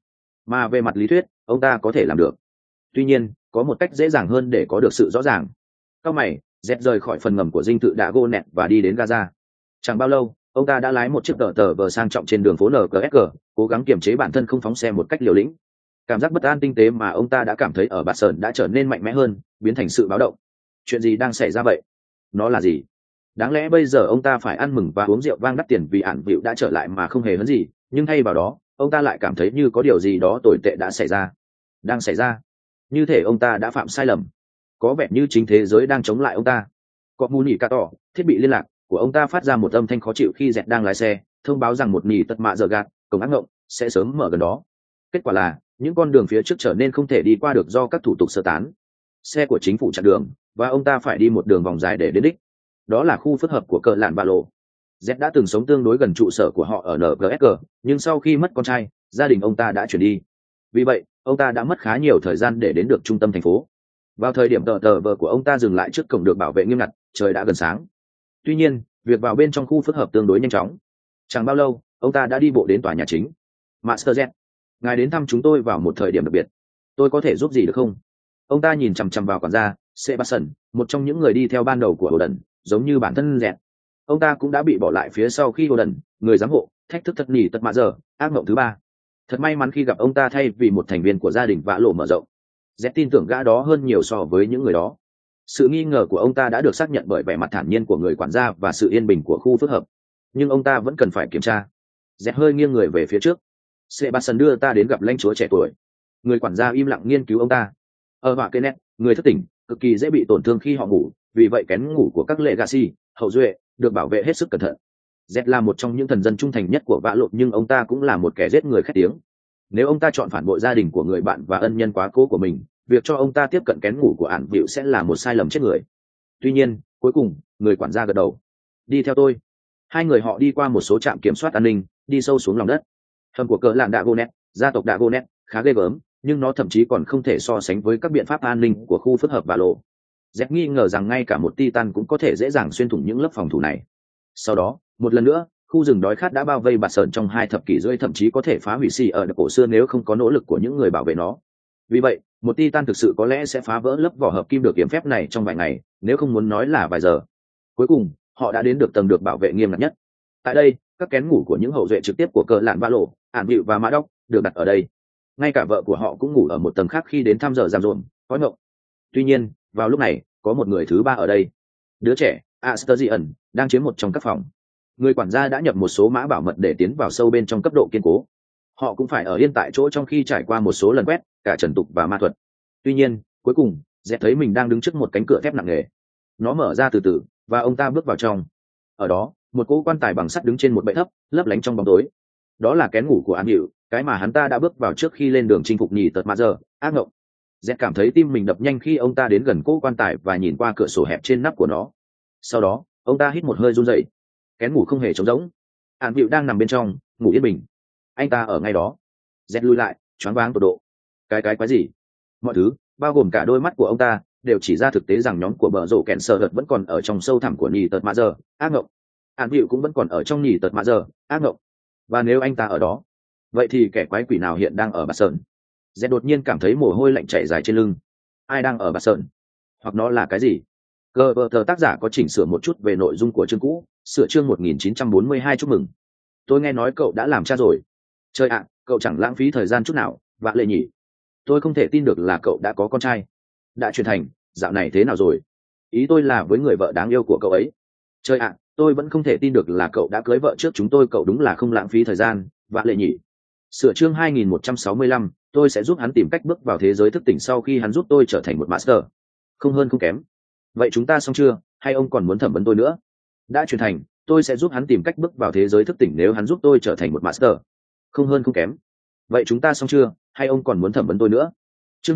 mà về mặt lý thuyết ông ta có thể làm được. Tuy nhiên có một cách dễ dàng hơn để có được sự rõ ràng. Cao mày, Z rời khỏi phần ngầm của dinh thự đã gô nẹt và đi đến Gaza. Chẳng bao lâu ông ta đã lái một chiếc tờ vờ sang trọng trên đường phố NGSG, cố gắng kiềm chế bản thân không phóng xe một cách liều lĩnh. Cảm giác bất an tinh tế mà ông ta đã cảm thấy ở Bạt Sơn đã trở nên mạnh mẽ hơn, biến thành sự báo động. Chuyện gì đang xảy ra vậy? Nó là gì? Đáng lẽ bây giờ ông ta phải ăn mừng và uống rượu vang đắt tiền vì ản vịu đã trở lại mà không hề hấn gì, nhưng thay vào đó ông ta lại cảm thấy như có điều gì đó tồi tệ đã xảy ra. Đang xảy ra như thể ông ta đã phạm sai lầm, có vẻ như chính thế giới đang chống lại ông ta. Có mù nhỉ ca tỏ, thiết bị liên lạc của ông ta phát ra một âm thanh khó chịu khi dẹt đang lái xe, thông báo rằng một nhì tật mạ giờ gạt cổng ác ngộng sẽ sớm mở gần đó. Kết quả là những con đường phía trước trở nên không thể đi qua được do các thủ tục sơ tán. Xe của chính phủ chặn đường và ông ta phải đi một đường vòng dài để đến đích. Đó là khu phức hợp của cờ lạn Bạ Lộ. Z đã từng sống tương đối gần trụ sở của họ ở NGSG, nhưng sau khi mất con trai, gia đình ông ta đã chuyển đi. Vì vậy ông ta đã mất khá nhiều thời gian để đến được trung tâm thành phố. Vào thời điểm tờ vờ của ông ta dừng lại trước cổng được bảo vệ nghiêm ngặt, trời đã gần sáng. Tuy nhiên việc vào bên trong khu phức hợp tương đối nhanh chóng. Chẳng bao lâu ông ta đã đi bộ đến tòa nhà chính. Master Z, ngài đến thăm chúng tôi vào một thời điểm đặc biệt, tôi có thể giúp gì được không? Ông ta nhìn chằm chằm vào quản gia Sebastian, một trong những người đi theo ban đầu của Odin, giống như bản thân Z. Ông ta cũng đã bị bỏ lại phía sau khi Odin, người giám hộ, thách thức thật nhỉ tật mạ giờ ác mộng thứ ba. Thật may mắn khi gặp ông ta thay vì một thành viên của gia đình vã lộ mở rộng. Z tin tưởng gã đó hơn nhiều so với những người đó. Sự nghi ngờ của ông ta đã được xác nhận bởi vẻ mặt thản nhiên của người quản gia và sự yên bình của khu phức hợp, nhưng ông ta vẫn cần phải kiểm tra. Z hơi nghiêng người về phía trước. Sebastian đưa ta đến gặp lãnh chúa trẻ tuổi. Người quản gia im lặng nghiên cứu ông ta. Ở họa Kenneth, người thất tỉnh, cực kỳ dễ bị tổn thương khi họ ngủ, vì vậy kén ngủ của các legacy hậu duệ được bảo vệ hết sức cẩn thận. Z là một trong những thần dân trung thành nhất của vã lộ, nhưng ông ta cũng là một kẻ giết người khét tiếng. Nếu ông ta chọn phản bội gia đình của người bạn và ân nhân quá cố của mình, việc cho ông ta tiếp cận kén ngủ của ản vịu sẽ là một sai lầm chết người. Tuy nhiên cuối cùng người quản gia gật đầu. Đi theo tôi. Hai người họ đi qua một số trạm kiểm soát an ninh, đi sâu xuống lòng đất. Hầm của cờ lạn Dagonet, gia tộc Dagonet, khá ghê gớm, nhưng nó thậm chí còn không thể so sánh với các biện pháp an ninh của khu phức hợp Vạ Lộ. Z nghi ngờ rằng ngay cả một Titan cũng có thể dễ dàng xuyên thủng những lớp phòng thủ này. Sau đó một lần nữa khu rừng đói khát đã bao vây Bạt Sơn trong 2 thập kỷ rưỡi, thậm chí có thể phá hủy xì ở cổ xưa nếu không có nỗ lực của những người bảo vệ nó. Vì vậy một Titan thực sự có lẽ sẽ phá vỡ lớp vỏ hợp kim được kiểm phép này trong vài ngày, nếu không muốn nói là vài giờ. Cuối cùng họ đã đến được tầng được bảo vệ nghiêm ngặt nhất. Tại đây các kén ngủ của những hậu duệ trực tiếp của cờ lạn Vạ Lộ, ản vịu và mã đốc được đặt ở đây. Ngay cả vợ của họ cũng ngủ ở một tầng khác khi đến thăm giờ giam rộn có ngộng. Tuy nhiên vào lúc này có một người thứ ba ở đây. Đứa trẻ Asterion đang chiếm một trong các phòng. Người quản gia đã nhập một số mã bảo mật để tiến vào sâu bên trong cấp độ kiên cố. Họ cũng phải ở yên tại chỗ trong khi trải qua một số lần quét cả trần tục và ma thuật. Tuy nhiên cuối cùng Dẹt thấy mình đang đứng trước một cánh cửa thép nặng nề. Nó mở ra từ từ và ông ta bước vào trong. Ở đó một cỗ quan tài bằng sắt đứng trên một bệ thấp lấp lánh trong bóng tối. Đó là kén ngủ của An Hiệu, cái mà hắn ta đã bước vào trước khi lên đường chinh phục nhì tật mạ giờ ác ngộng. Dẹt cảm thấy tim mình đập nhanh khi ông ta đến gần cỗ quan tài và nhìn qua cửa sổ hẹp trên nắp của nó. Sau đó ông ta hít một hơi run rẩy. Kén ngủ không hề trống rỗng. An Hiệu đang nằm bên trong, ngủ yên bình. Anh ta ở ngay đó. Dẹt lùi lại, choáng váng tột độ. Cái quái gì? Mọi thứ bao gồm cả đôi mắt của ông ta đều chỉ ra thực tế rằng nhóm của bờ rổ kẹn sờ hợt vẫn còn ở trong sâu thẳm của nhì tật mạ giờ ác ngộng. An Hiệu cũng vẫn còn ở trong nhì tật mạ giờ ác ngộng. Và nếu anh ta ở đó, vậy thì kẻ quái quỷ nào hiện đang ở Bạt Sơn? Dẹt đột nhiên cảm thấy mồ hôi lạnh chảy dài trên lưng. Ai đang ở Bạt Sơn? Hoặc nó là cái gì? Cơ vợ tờ tác giả có chỉnh sửa một chút về nội dung của chương cũ, sửa chương 1942. Chúc mừng. Tôi nghe nói cậu đã làm cha rồi. Trời ạ, cậu chẳng lãng phí thời gian chút nào, vạ lệ nhỉ. Tôi không thể tin được là cậu đã có con trai. Đã trưởng thành, dạo này thế nào rồi? Ý tôi là với người vợ đáng yêu của cậu ấy. Trời ạ, tôi vẫn không thể tin được là cậu đã cưới vợ trước chúng tôi. Cậu đúng là không lãng phí thời gian, vạ lệ nhỉ. Sửa chương 2165, tôi sẽ giúp hắn tìm cách bước vào thế giới thức tỉnh sau khi hắn giúp tôi trở thành một master. Không hơn không kém. Vậy chúng ta xong chưa, hay ông còn muốn thẩm vấn tôi nữa? Đã trưởng thành, tôi sẽ giúp hắn tìm cách bước vào thế giới thức tỉnh nếu hắn giúp tôi trở thành một master. Không hơn không kém. Vậy chúng ta xong chưa, hay ông còn muốn thẩm vấn tôi nữa? Chương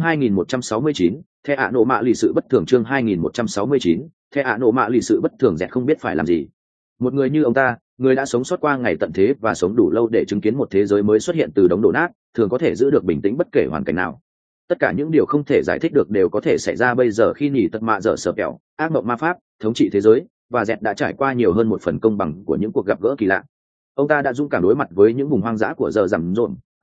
2169, The ạ nộ mạ lì sự bất thường. Chương 2169, The ạ nộ mạ lì sự bất thường. Dẹt không biết phải làm gì. Một người như ông ta, người đã sống sót qua ngày tận thế và sống đủ lâu để chứng kiến một thế giới mới xuất hiện từ đống đổ nát, thường có thể giữ được bình tĩnh bất kể hoàn cảnh nào. Tất cả những điều không thể giải thích được đều có thể xảy ra bây giờ khi nhì tật mạ dở sờ kẹo ác mộng ma pháp thống trị thế giới, và Dẹt đã trải qua nhiều hơn một phần công bằng của những cuộc gặp gỡ kỳ lạ. Ông ta đã dũng cảm đối mặt với những vùng hoang dã của giờ rằm rộn cõi ngộng,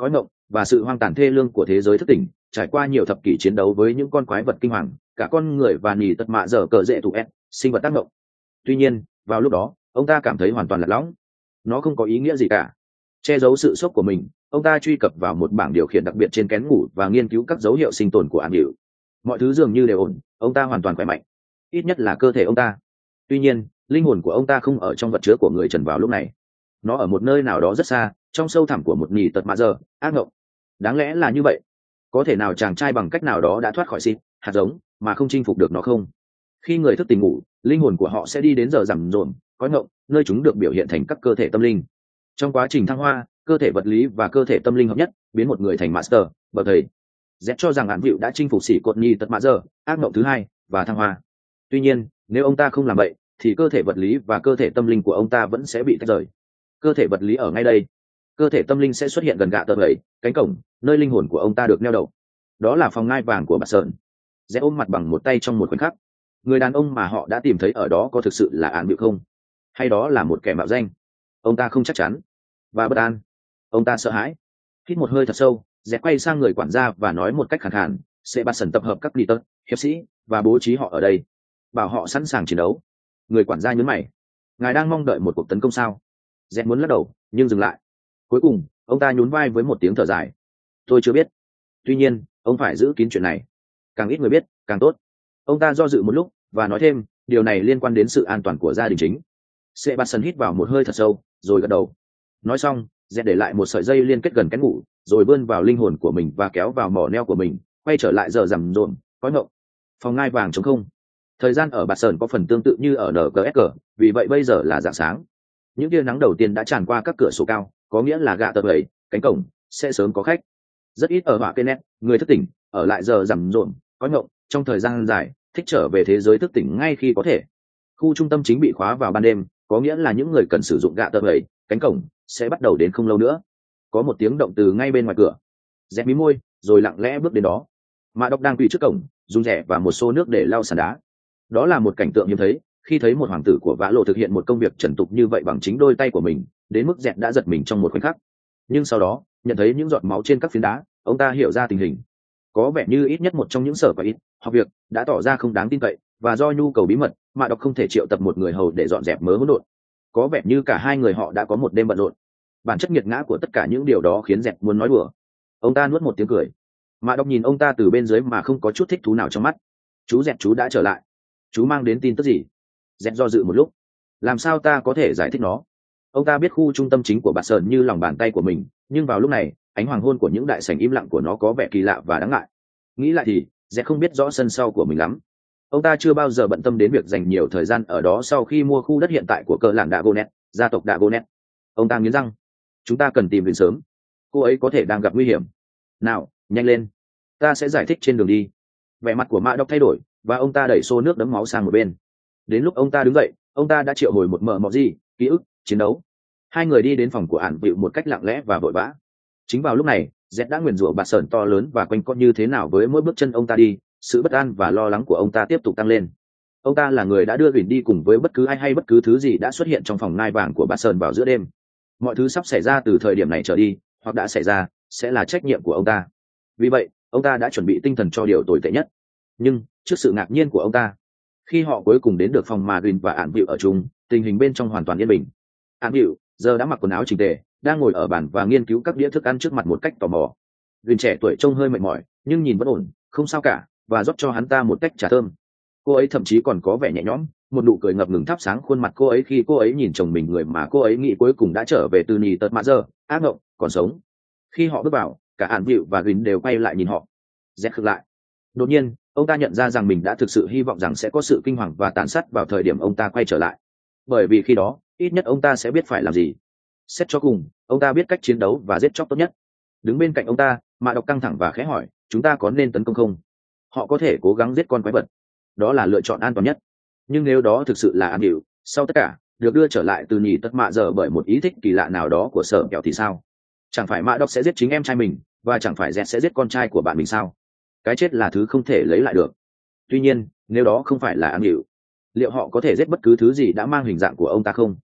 và sự hoang tàn thê lương của thế giới thất tỉnh, trải qua nhiều thập kỷ chiến đấu với những con quái vật kinh hoàng, cả con người và nhì tật mạ giờ cờ dễ tụ ép sinh vật tác động. Tuy nhiên vào lúc đó ông ta cảm thấy hoàn toàn lạc lõng, nó không có ý nghĩa gì cả. Che giấu sự sốc của mình, ông ta truy cập vào một bảng điều khiển đặc biệt trên kén ngủ và nghiên cứu các dấu hiệu sinh tồn của ám hiệu. Mọi thứ dường như đều ổn, ông ta hoàn toàn khỏe mạnh, ít nhất là cơ thể ông ta. Tuy nhiên linh hồn của ông ta không ở trong vật chứa của người trần vào lúc này, nó ở một nơi nào đó rất xa, trong sâu thẳm của một nhì tật mạ giờ ác mộng. Đáng lẽ là như vậy, có thể nào chàng trai bằng cách nào đó đã thoát khỏi xịt hạt giống mà không chinh phục được nó không? Khi người thức tỉnh ngủ, linh hồn của họ sẽ đi đến giờ rằm rộn cõi ngộng, nơi chúng được biểu hiện thành các cơ thể tâm linh. Trong quá trình thăng hoa, cơ thể vật lý và cơ thể tâm linh hợp nhất, biến một người thành master bậc thầy. Z cho rằng Án Vịu đã chinh phục xỉ cột nhi tật mạ giờ ác mộng thứ hai và thăng hoa. Tuy nhiên nếu ông ta không làm vậy thì cơ thể vật lý và cơ thể tâm linh của ông ta vẫn sẽ bị tách rời. Cơ thể vật lý ở ngay đây, cơ thể tâm linh sẽ xuất hiện gần gạ tờ bảy cánh cổng, nơi linh hồn của ông ta được neo đậu. Đó là phòng ngai vàng của bà sơn. Z ôm mặt bằng một tay trong một khoảnh khắc. Người đàn ông mà họ đã tìm thấy ở đó có thực sự là Án Vịu không, hay đó là một kẻ mạo danh? Ông ta không chắc chắn và bất an. Ông ta sợ hãi. Hít một hơi thật sâu, Z quay sang người quản gia và nói một cách khàn khàn, sẽ bắt sần tập hợp các leader, hiệp sĩ và bố trí họ ở đây, bảo họ sẵn sàng chiến đấu. Người quản gia nhấn mày. Ngài đang mong đợi một cuộc tấn công sao? Z muốn lắc đầu nhưng dừng lại. Cuối cùng ông ta nhún vai với một tiếng thở dài. Tôi chưa biết. Tuy nhiên ông phải giữ kín chuyện này, càng ít người biết càng tốt. Ông ta do dự một lúc và nói thêm, điều này liên quan đến sự an toàn của gia đình chính. Sebastian hít vào một hơi thật sâu rồi gật đầu. Nói xong, Z để lại một sợi dây liên kết gần cánh ngủ, rồi vươn vào linh hồn của mình và kéo vào mỏ neo của mình, quay trở lại giờ rằm rộn cõi ngộng. Phòng ngai vàng trống không. Thời gian ở Bạt Sơn có phần tương tự như ở NGSG, vì vậy bây giờ là rạng sáng. Những tia nắng đầu tiên đã tràn qua các cửa sổ cao, có nghĩa là gạ tờ bảy cánh cổng sẽ sớm có khách. Rất ít ở họa Kenneth, người thức tỉnh ở lại giờ rằm rộn cõi ngộng trong thời gian dài, thích trở về thế giới thức tỉnh ngay khi có thể. Khu trung tâm chính bị khóa vào ban đêm, có nghĩa là những người cần sử dụng gạ tờ bảy cánh cổng sẽ bắt đầu đến không lâu nữa. Có một tiếng động từ ngay bên ngoài cửa. Dẹp mí môi rồi lặng lẽ bước đến đó. Mạ Độc đang quỳ trước cổng, dùng rẻ và một xô nước để lau sàn đá. Đó là một cảnh tượng hiếm thấy, khi thấy một hoàng tử của Vã Lộ thực hiện một công việc trần tục như vậy bằng chính đôi tay của mình, đến mức Dẹp đã giật mình trong một khoảnh khắc. Nhưng sau đó nhận thấy những giọt máu trên các phiến đá, ông ta hiểu ra tình hình. Có vẻ như ít nhất một trong những sở và ít học việc đã tỏ ra không đáng tin cậy, và do nhu cầu bí mật, Mạ Độc không thể triệu tập một người hầu để dọn dẹp mớ hỗn độn. Có vẻ như cả hai người họ đã có một đêm bận rộn. Bản chất nghiệt ngã của tất cả những điều đó khiến Dẹp muốn nói đùa. Ông ta nuốt một tiếng cười. Mạ Độc nhìn ông ta từ bên dưới mà không có chút thích thú nào trong mắt. Chú Dẹp, chú đã trở lại. Chú mang đến tin tức gì? Dẹp do dự một lúc. Làm sao ta có thể giải thích nó? Ông ta biết khu trung tâm chính của Bạt Sơn như lòng bàn tay của mình, nhưng vào lúc này ánh hoàng hôn của những đại sảnh im lặng của nó có vẻ kỳ lạ và đáng ngại. Nghĩ lại thì Dẹp không biết rõ sân sau của mình lắm. Ông ta chưa bao giờ bận tâm đến việc dành nhiều thời gian ở đó sau khi mua khu đất hiện tại của cờ làng Dagonet, gia tộc Dagonet. Ông ta nghiến răng. Chúng ta cần tìm đến sớm. Cô ấy có thể đang gặp nguy hiểm. Nào, nhanh lên. Ta sẽ giải thích trên đường đi. Vẻ mặt của Mạ Độc thay đổi, và ông ta đẩy xô nước đẫm máu sang một bên. Đến lúc ông ta đứng dậy, ông ta đã triệu hồi một mờ mọ gì, ký ức, chiến đấu. Hai người đi đến phòng của Ản Vịu một cách lặng lẽ và vội vã. Chính vào lúc này, Z đã nguyền rủa Bạt Sơn to lớn và quanh co như thế nào với mỗi bước chân ông ta đi, sự bất an và lo lắng của ông ta tiếp tục tăng lên. Ông ta là người đã đưa Vịnh đi cùng với bất cứ ai hay bất cứ thứ gì đã xuất hiện trong phòng ngai vàng của Bạt Sơn vào giữa đêm. Mọi thứ sắp xảy ra từ thời điểm này trở đi, hoặc đã xảy ra, sẽ là trách nhiệm của ông ta. Vì vậy, ông ta đã chuẩn bị tinh thần cho điều tồi tệ nhất. Nhưng trước sự ngạc nhiên của ông ta, khi họ cuối cùng đến được phòng mà Vịnh và Ản Vịu ở chung, tình hình bên trong hoàn toàn yên bình. Ản Vịu giờ đã mặc quần áo chỉnh tề, đang ngồi ở bàn và nghiên cứu các đĩa thức ăn trước mặt một cách tò mò. Vịnh trẻ tuổi trông hơi mệt mỏi, nhưng nhìn vẫn ổn, không sao cả, và rót cho hắn ta một cách trà thơm. Cô ấy thậm chí còn có vẻ nhẹ nhõm, một nụ cười ngập ngừng thắp sáng khuôn mặt cô ấy khi cô ấy nhìn chồng mình, người mà cô ấy nghĩ cuối cùng đã trở về từ nì tật mạ giờ ác ngộng còn sống. Khi họ bước vào, cả Ản Vịu và Vịnh đều quay lại nhìn họ. Z khựng lại. Đột nhiên ông ta nhận ra rằng mình đã thực sự hy vọng rằng sẽ có sự kinh hoàng và tàn sát vào thời điểm ông ta quay trở lại, bởi vì khi đó ít nhất ông ta sẽ biết phải làm gì. Xét cho cùng, ông ta biết cách chiến đấu và giết chóc tốt nhất. Đứng bên cạnh ông ta, Mạ Độc căng thẳng và khẽ hỏi, chúng ta có nên tấn công không? Họ có thể cố gắng giết con quái vật, đó là lựa chọn an toàn nhất. Nhưng nếu đó thực sự là Ản Vịu, sau tất cả được đưa trở lại từ nhì tất mạ giờ bởi một ý thích kỳ lạ nào đó của Sở Kẹo thì sao? Chẳng phải Mạ Độc sẽ giết chính em trai mình, và chẳng phải Z sẽ giết con trai của bạn mình sao? Cái chết là thứ không thể lấy lại được. Tuy nhiên nếu đó không phải là Ản Vịu, liệu họ có thể giết bất cứ thứ gì đã mang hình dạng của ông ta không?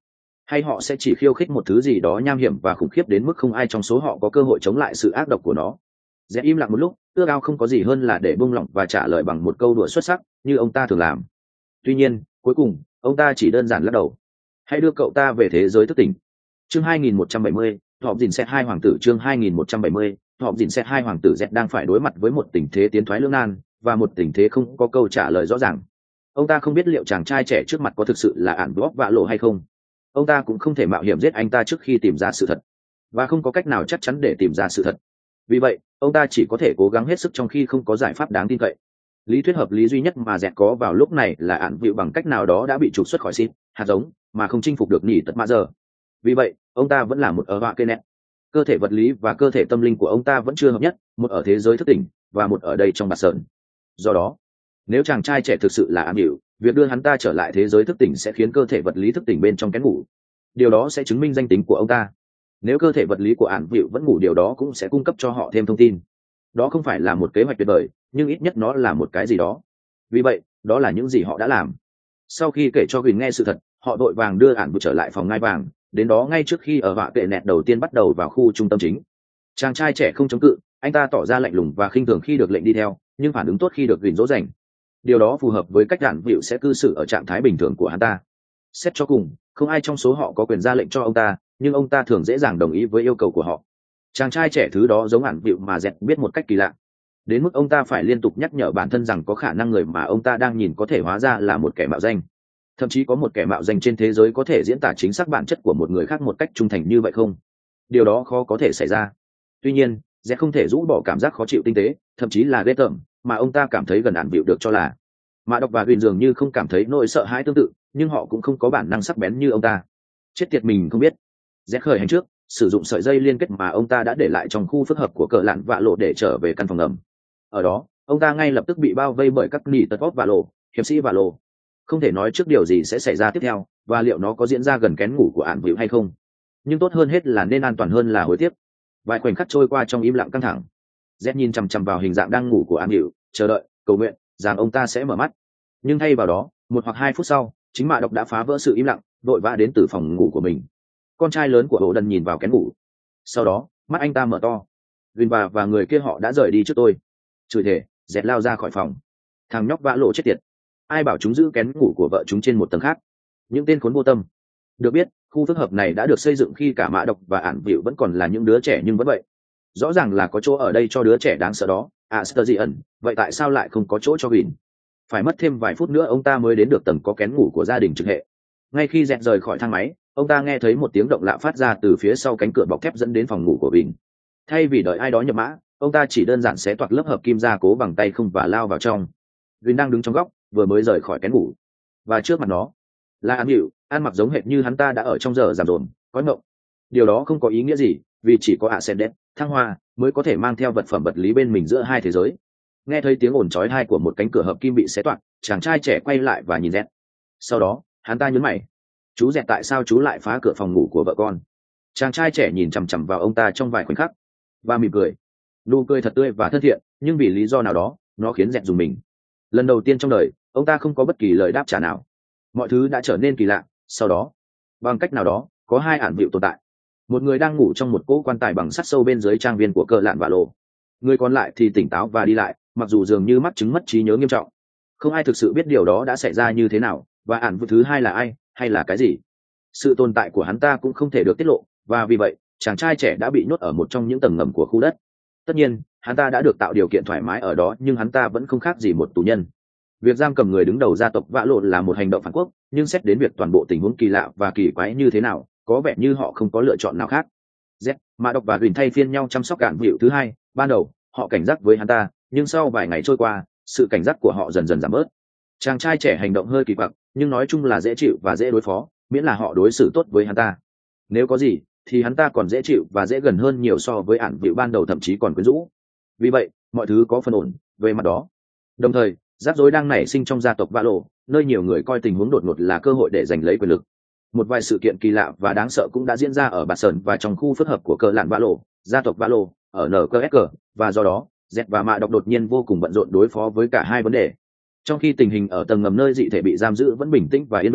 hay họ sẽ chỉ khiêu khích một thứ gì đó nham hiểm và khủng khiếp đến mức không ai trong số họ có cơ hội chống lại sự ác độc của nó? Dẹp im lặng một lúc, ước ao không có gì hơn là để buông lỏng và trả lời bằng một câu đùa xuất sắc như ông ta thường làm. Tuy nhiên cuối cùng ông ta chỉ đơn giản lắc đầu. Hãy đưa cậu ta về thế giới thức tỉnh. Chương 2170, Họp Dìn Set hai hoàng tử. Chương 2170, Họp Dìn Set hai hoàng tử. Dẹt đang phải đối mặt với một tình thế tiến thoái lưỡng nan và một tình thế không có câu trả lời rõ ràng. Ông ta không biết liệu chàng trai trẻ trước mặt có thực sự là ản Block vạ lộ hay không. Ông ta cũng không thể mạo hiểm giết anh ta trước khi tìm ra sự thật, và không có cách nào chắc chắn để tìm ra sự thật. Vì vậy ông ta chỉ có thể cố gắng hết sức trong khi không có giải pháp đáng tin cậy. Lý thuyết hợp lý duy nhất mà Dẹt có vào lúc này là ản vịu bằng cách nào đó đã bị trục xuất khỏi xít hạt giống mà không chinh phục được nhỉ tật mã giờ. Vì vậy ông ta vẫn là một ở họa cây nét. Cơ thể vật lý và cơ thể tâm linh của ông ta vẫn chưa hợp nhất, một ở thế giới thức tỉnh và một ở đây trong bạt sờn. Do đó nếu chàng trai trẻ thực sự là ám hiệu, việc đưa hắn ta trở lại thế giới thức tỉnh sẽ khiến cơ thể vật lý thức tỉnh bên trong kén ngủ. Điều đó sẽ chứng minh danh tính của ông ta. Nếu cơ thể vật lý của ản vịu vẫn ngủ, điều đó cũng sẽ cung cấp cho họ thêm thông tin. Đó không phải là một kế hoạch tuyệt vời, nhưng ít nhất nó là một cái gì đó. Vì vậy đó là những gì họ đã làm. Sau khi kể cho Gìn nghe sự thật, họ đội vàng đưa ản vịu trở lại phòng ngai vàng, đến đó ngay trước khi ở họa kệ nẹt đầu tiên bắt đầu vào khu trung tâm chính. Chàng trai trẻ không chống cự, anh ta tỏ ra lạnh lùng và khinh thường khi được lệnh đi theo, nhưng phản ứng tốt khi được Gìn dỗ dành. Điều đó phù hợp với cách ản vịu sẽ cư xử ở trạng thái bình thường của hắn ta. Xét cho cùng, không ai trong số họ có quyền ra lệnh cho ông ta, nhưng ông ta thường dễ dàng đồng ý với yêu cầu của họ. Chàng trai trẻ thứ đó giống ản vịu mà Dẹt biết một cách kỳ lạ, đến mức ông ta phải liên tục nhắc nhở bản thân rằng có khả năng người mà ông ta đang nhìn có thể hóa ra là một kẻ mạo danh. Thậm chí có một kẻ mạo danh trên thế giới có thể diễn tả chính xác bản chất của một người khác một cách trung thành như vậy không? Điều đó khó có thể xảy ra. Tuy nhiên Dẹt không thể rũ bỏ cảm giác khó chịu tinh tế, thậm chí là ghê tởm mà ông ta cảm thấy gần ản vịu được cho là. Mã Độc và Huyền dường như không cảm thấy nỗi sợ hãi tương tự, nhưng họ cũng không có bản năng sắc bén như ông ta. Chết tiệt, mình không biết. Dẹt khởi hành trước, sử dụng sợi dây liên kết mà ông ta đã để lại trong khu phức hợp của cờ lạn vạ lộ để trở về căn phòng ngầm. Ở đó ông ta ngay lập tức bị bao vây bởi các nỉ tật vạ lộ, hiệp sĩ vạ lộ. Không thể nói trước điều gì sẽ xảy ra tiếp theo và liệu nó có diễn ra gần kén ngủ của ản vịu hay không, nhưng tốt hơn hết là nên an toàn hơn là hối tiếc. Vài khoảnh khắc trôi qua trong im lặng căng thẳng. Z nhìn chằm chằm vào hình dạng đang ngủ của ản vịu, chờ đợi, cầu nguyện rằng ông ta sẽ mở mắt. Nhưng thay vào đó, 1 hoặc 2 phút sau, chính Mã Độc đã phá vỡ sự im lặng, vội vã đến từ phòng ngủ của mình. Con trai lớn của Hồ Đần nhìn vào kén ngủ. Sau đó mắt anh ta mở to. Vin và người kia họ đã rời đi trước tôi. Chửi thề, Dẹt lao ra khỏi phòng. Thằng nhóc vã lộ chết tiệt, ai bảo chúng giữ kén ngủ của vợ chúng trên một tầng khác. Những tên khốn vô tâm. Được biết khu phức hợp này đã được xây dựng khi cả Mã Độc và ản vịu vẫn còn là những đứa trẻ, nhưng vẫn vậy. Rõ ràng là có chỗ ở đây cho đứa trẻ đáng sợ đó. Asterion, vậy tại sao lại không có chỗ cho Vin? Phải mất thêm vài phút nữa ông ta mới đến được tầng có kén ngủ của gia đình trực hệ. Ngay khi Dẹt rời khỏi thang máy, ông ta nghe thấy một tiếng động lạ phát ra từ phía sau cánh cửa bọc thép dẫn đến phòng ngủ của Vin. Thay vì đợi ai đó nhập mã, ông ta chỉ đơn giản xé toạc lớp hợp kim ra cố bằng tay không và lao vào trong. Vin đang đứng trong góc, vừa mới rời khỏi kén ngủ, và trước mặt nó là ám hiệu, ăn mặc giống hệt như hắn ta đã ở trong giờ giảm dồn, có ngộng. Điều đó không có ý nghĩa gì, vì chỉ có Ascended, thăng hoa mới có thể mang theo vật phẩm vật lý bên mình giữa hai thế giới. Nghe thấy tiếng ồn chói tai của một cánh cửa hợp kim bị xé toạc, chàng trai trẻ quay lại và nhìn Dẹt. Sau đó hắn ta nhướng mày. Chú Dẹt, tại sao chú lại phá cửa phòng ngủ của vợ con? Chàng trai trẻ nhìn chằm chằm vào ông ta trong vài khoảnh khắc và mỉm cười. Nụ cười thật tươi và thân thiện, nhưng vì lý do nào đó nó khiến Dẹt rùng mình. Lần đầu tiên trong đời ông ta không có bất kỳ lời đáp trả nào. Mọi thứ đã trở nên kỳ lạ. Sau đó bằng cách nào đó có 2 ản vịu tồn tại. Một người đang ngủ trong một cỗ quan tài bằng sắt sâu bên dưới trang viên của cờ lạn vạ lộ. Người còn lại thì tỉnh táo và đi lại, mặc dù dường như mắc chứng mất trí nhớ nghiêm trọng. Không ai thực sự biết điều đó đã xảy ra như thế nào, và ản vịu thứ 2 là ai hay là cái gì. Sự tồn tại của hắn ta cũng không thể được tiết lộ, và vì vậy chàng trai trẻ đã bị nhốt ở một trong những tầng ngầm của khu đất. Tất nhiên hắn ta đã được tạo điều kiện thoải mái ở đó, nhưng hắn ta vẫn không khác gì một tù nhân. Việc giam cầm người đứng đầu gia tộc vã lộ là một hành động phản quốc, nhưng xét đến việc toàn bộ tình huống kỳ lạ và kỳ quái như thế nào, có vẻ như họ không có lựa chọn nào khác. Z, Mã Độc và Huyền thay phiên nhau chăm sóc ản vịu thứ 2. Ban đầu họ cảnh giác với hắn ta, nhưng sau vài ngày trôi qua, sự cảnh giác của họ dần dần giảm bớt. Chàng trai trẻ hành động hơi kỳ quặc, nhưng nói chung là dễ chịu và dễ đối phó, miễn là họ đối xử tốt với hắn ta. Nếu có gì thì hắn ta còn dễ chịu và dễ gần hơn nhiều so với ản vịu ban đầu, thậm chí còn quyến rũ. Vì vậy mọi thứ có phần ổn về mặt đó. Đồng thời rắc rối đang nảy sinh trong gia tộc vã lộ, nơi nhiều người coi tình huống đột ngột là cơ hội để giành lấy quyền lực. Một vài sự kiện kỳ lạ và đáng sợ cũng đã diễn ra ở bạt sơn và trong khu phức hợp của cờ lạn vã lộ, gia tộc vã lộ ở NKSG, và do đó Z và Mã Độc đột nhiên vô cùng bận rộn đối phó với cả hai vấn đề. Trong khi tình hình ở tầng ngầm nơi dị thể bị giam giữ vẫn bình tĩnh và yên bình,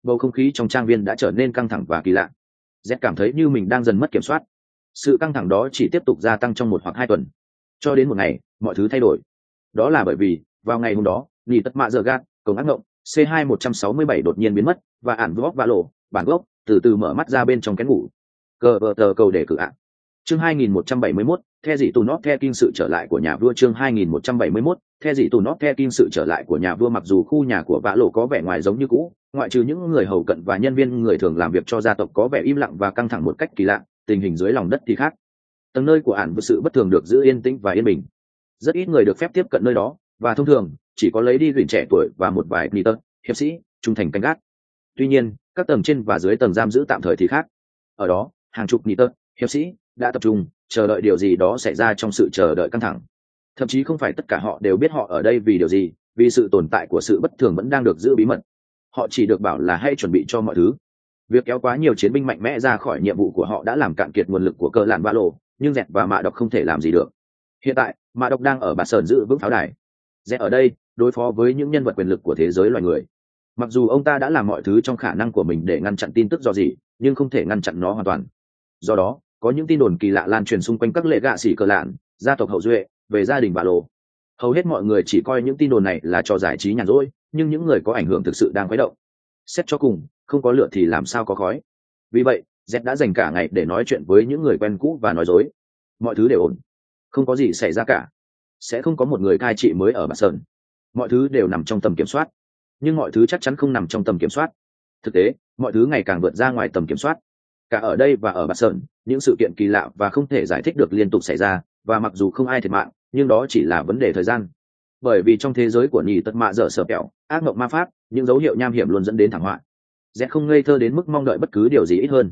bầu không khí trong trang viên đã trở nên căng thẳng và kỳ lạ. Z cảm thấy như mình đang dần mất kiểm soát. Sự căng thẳng đó chỉ tiếp tục gia tăng trong 1 hoặc 2 tuần, cho đến một ngày mọi thứ thay đổi. Đó là bởi vì vào ngày hôm đó, Nỉ Tất Mạ Giờ Gạt, cổng ác ngộng C2167 đột nhiên biến mất, và ản vóc và lộ bản gốc từ từ mở mắt ra bên trong kén ngủ. Cờ vờ tờ cầu để cử ạ. Chương 2171, The dị tù nót The King sự trở lại của nhà vua. Chương 2171, The dị tù nót The King sự trở lại của nhà vua. Mặc dù khu nhà của vã lộ có vẻ ngoài giống như cũ, ngoại trừ những người hầu cận và nhân viên người thường làm việc cho gia tộc có vẻ im lặng và căng thẳng một cách kỳ lạ, tình hình dưới lòng đất thì khác. Tầng nơi của ản với sự bất thường được giữ yên tĩnh và yên bình. Rất ít người được phép tiếp cận nơi đó, và thông thường chỉ có lấy đi gửi trẻ tuổi và một vài nị tơ hiệp sĩ trung thành canh gác. Tuy nhiên, các tầng trên và dưới tầng giam giữ tạm thời thì khác. Ở đó, hàng chục nị tơ hiệp sĩ đã tập trung chờ đợi điều gì đó xảy ra trong sự chờ đợi căng thẳng. Thậm chí không phải tất cả họ đều biết họ ở đây vì điều gì, vì sự tồn tại của sự bất thường vẫn đang được giữ bí mật. Họ chỉ được bảo là hãy chuẩn bị cho mọi thứ. Việc kéo quá nhiều chiến binh mạnh mẽ ra khỏi nhiệm vụ của họ đã làm cạn kiệt nguồn lực của cờ lạn vã lộ, nhưng Dẹt và Mạ Đọc không thể làm gì được. Hiện tại, Mạ Đọc đang ở Bạt Sờn giữ vững pháo đài. Dẹt ở đây đối phó với những nhân vật quyền lực của thế giới loài người. Mặc dù ông ta đã làm mọi thứ trong khả năng của mình để ngăn chặn tin tức do gì, nhưng không thể ngăn chặn nó hoàn toàn. Do đó, có những tin đồn kỳ lạ lan truyền xung quanh các lệ gạ xỉ cờ lạn, gia tộc hậu duệ, về gia đình bà lộ. Hầu hết mọi người chỉ coi những tin đồn này là trò giải trí nhàn rỗi, nhưng những người có ảnh hưởng thực sự đang khuấy động. Xét cho cùng, không có lửa thì làm sao có khói. Vì vậy, Z đã dành cả ngày để nói chuyện với những người quen cũ và nói dối. Mọi thứ đều ổn, không có gì xảy ra cả. Sẽ không có một người cai trị mới ở Bạt Sơn. Mọi thứ đều nằm trong tầm kiểm soát. Nhưng mọi thứ chắc chắn không nằm trong tầm kiểm soát. Thực tế, mọi thứ ngày càng vượt ra ngoài tầm kiểm soát. Cả ở đây và ở Bạt Sơn, những sự kiện kỳ lạ và không thể giải thích được liên tục xảy ra, và mặc dù không ai thiệt mạng, nhưng đó chỉ là vấn đề thời gian. Bởi vì trong thế giới của Nỉ Tất Mạ Dở Sở Kẹo, ác mộng ma pháp, những dấu hiệu nham hiểm luôn dẫn đến thảm họa. Z không ngây thơ đến mức mong đợi bất cứ điều gì ít hơn.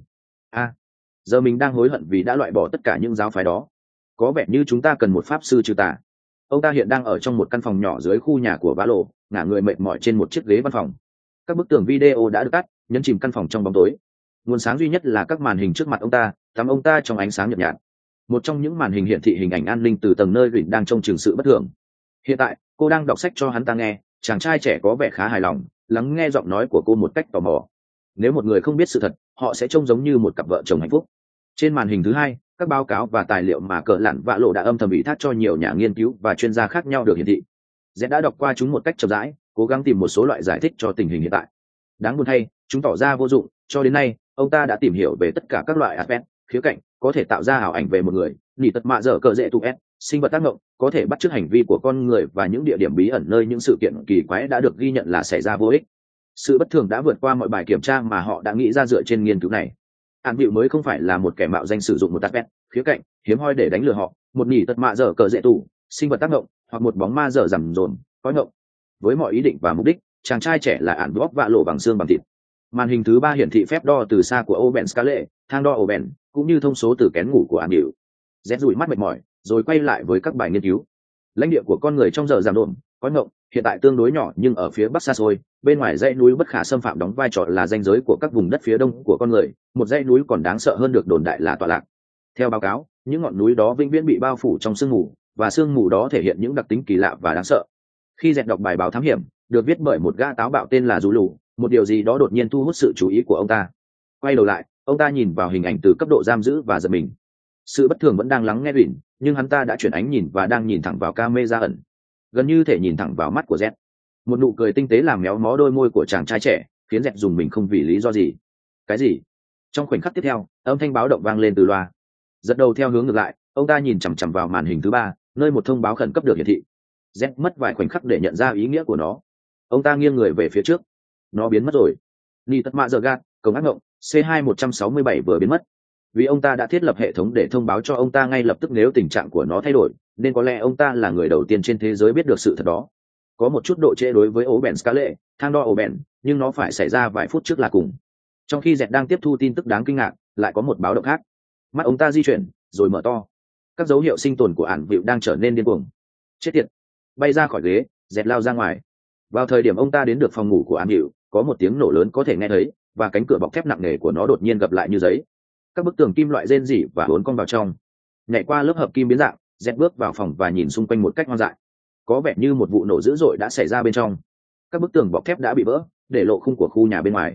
Giờ mình đang hối hận vì đã loại bỏ tất cả những giáo phái đó. Có vẻ như chúng ta cần một pháp sư trừ tà. Ông ta hiện đang ở trong một căn phòng nhỏ dưới khu nhà của Vã Lộ, ngả người mệt mỏi trên một chiếc ghế văn phòng. Các bức tường video đã được tắt, nhấn chìm căn phòng trong bóng tối. Nguồn sáng duy nhất là các màn hình trước mặt ông ta, tắm ông ta trong ánh sáng nhợt nhạt. Một trong những màn hình hiển thị hình ảnh an ninh từ tầng nơi Rỉnh đang trông chừng sự bất thường. Hiện tại, cô đang đọc sách cho hắn ta nghe. Chàng trai trẻ có vẻ khá hài lòng, lắng nghe giọng nói của cô một cách tò mò. Nếu một người không biết sự thật, họ sẽ trông giống như một cặp vợ chồng hạnh phúc. Trên màn hình thứ hai, các báo cáo và tài liệu mà cờ lạn Vã Lộ đã âm thầm ủy thác cho nhiều nhà nghiên cứu và chuyên gia khác nhau được hiển thị. Z đã đọc qua chúng một cách chậm rãi, cố gắng tìm một số loại giải thích cho tình hình hiện tại. Đáng buồn thay, chúng tỏ ra vô dụng. Cho đến nay, ông ta đã tìm hiểu về tất cả các loại aspect, khía cạnh có thể tạo ra ảo ảnh về một người. Nỉ Tất Mạ Dở Cờ Dệ Tụ S, sinh vật tác động có thể bắt chước hành vi của con người, và những địa điểm bí ẩn nơi những sự kiện kỳ quái đã được ghi nhận là xảy ra vô ích. Sự bất thường đã vượt qua mọi bài kiểm tra mà họ đã nghĩ ra dựa trên nghiên cứu này. Án Bịu mới không phải là một kẻ mạo danh sử dụng một aspect, khía cạnh hiếm hoi để đánh lừa họ, một Nỉ Tất Mạ Dở Cờ Dệ Tụ, sinh vật tác động, hoặc một bóng ma dở rằm rồn, cõi ngộng. Với mọi ý định và mục đích, chàng trai trẻ là ản bóc Vã Lộ bằng xương bằng thịt. Màn hình thứ ba hiển thị phép đo từ xa của Oben Scale, thang đo Oben, cũng như thông số từ kén ngủ của Án Bịu. Z dụi mắt mệt mỏi, rồi quay lại với các bài nghiên cứu. Lãnh địa của con người trong giờ giảm đồn, cõi ngộng, hiện tại tương đối nhỏ nhưng ở phía bắc xa xôi, bên ngoài dãy núi bất khả xâm phạm đóng vai trò là ranh giới của các vùng đất phía đông của con người. Một dãy núi còn đáng sợ hơn được đồn đại là tọa lạc. Theo báo cáo, những ngọn núi đó vĩnh viễn bị bao phủ trong sương mù, và sương mù đó thể hiện những đặc tính kỳ lạ và đáng sợ. Khi Z đọc bài báo thám hiểm, được viết bởi một gã táo bạo tên là Dù Lù, một điều gì đó đột nhiên thu hút sự chú ý của ông ta. Quay đầu lại, ông ta nhìn vào hình ảnh từ cấp độ giam giữ và giật mình. Sự bất thường vẫn đang lắng nghe Rỉnh, nhưng hắn ta đã chuyển ánh nhìn và đang nhìn thẳng vào camera ẩn, gần như thể nhìn thẳng vào mắt của Z. Một nụ cười tinh tế làm méo mó đôi môi của chàng trai trẻ, khiến Z dùng mình không vì lý do gì. Cái gì? Trong khoảnh khắc tiếp theo, âm thanh báo động vang lên từ loa. Giật đầu theo hướng ngược lại, ông ta nhìn chằm chằm vào màn hình thứ ba, nơi một thông báo khẩn cấp được hiển thị. Z mất vài khoảnh khắc để nhận ra ý nghĩa của nó. Ông ta nghiêng người về phía trước. Nó biến mất rồi. Nỉ Tất Mạ Dở Gạt, cổng ác ngộng C2167 vừa biến mất. Vì ông ta đã thiết lập hệ thống để thông báo cho ông ta ngay lập tức nếu tình trạng của nó thay đổi, nên có lẽ ông ta là người đầu tiên trên thế giới biết được sự thật đó. Có một chút độ trễ đối với Oben Scale, thang đo Oben, nhưng nó phải xảy ra vài phút trước là cùng. Trong khi Dẹt đang tiếp thu tin tức đáng kinh ngạc, lại có một báo động khác. Mắt ông ta di chuyển, rồi mở to. Các dấu hiệu sinh tồn của Ản Bịu đang trở nên điên cuồng. Chết tiệt! Bay ra khỏi ghế, Dẹt lao ra ngoài. Vào thời điểm ông ta đến được phòng ngủ của Ản Bịu, có một tiếng nổ lớn có thể nghe thấy, và cánh cửa bọc thép nặng nề của nó đột nhiên gập lại như giấy. Các bức tường kim loại rên rỉ và uốn cong vào trong. Nhảy qua lớp hợp kim biến dạng, Z bước vào phòng và nhìn xung quanh một cách hoang dại. Có vẻ như một vụ nổ dữ dội đã xảy ra bên trong. Các bức tường bọc thép đã bị vỡ, để lộ khung của khu nhà bên ngoài.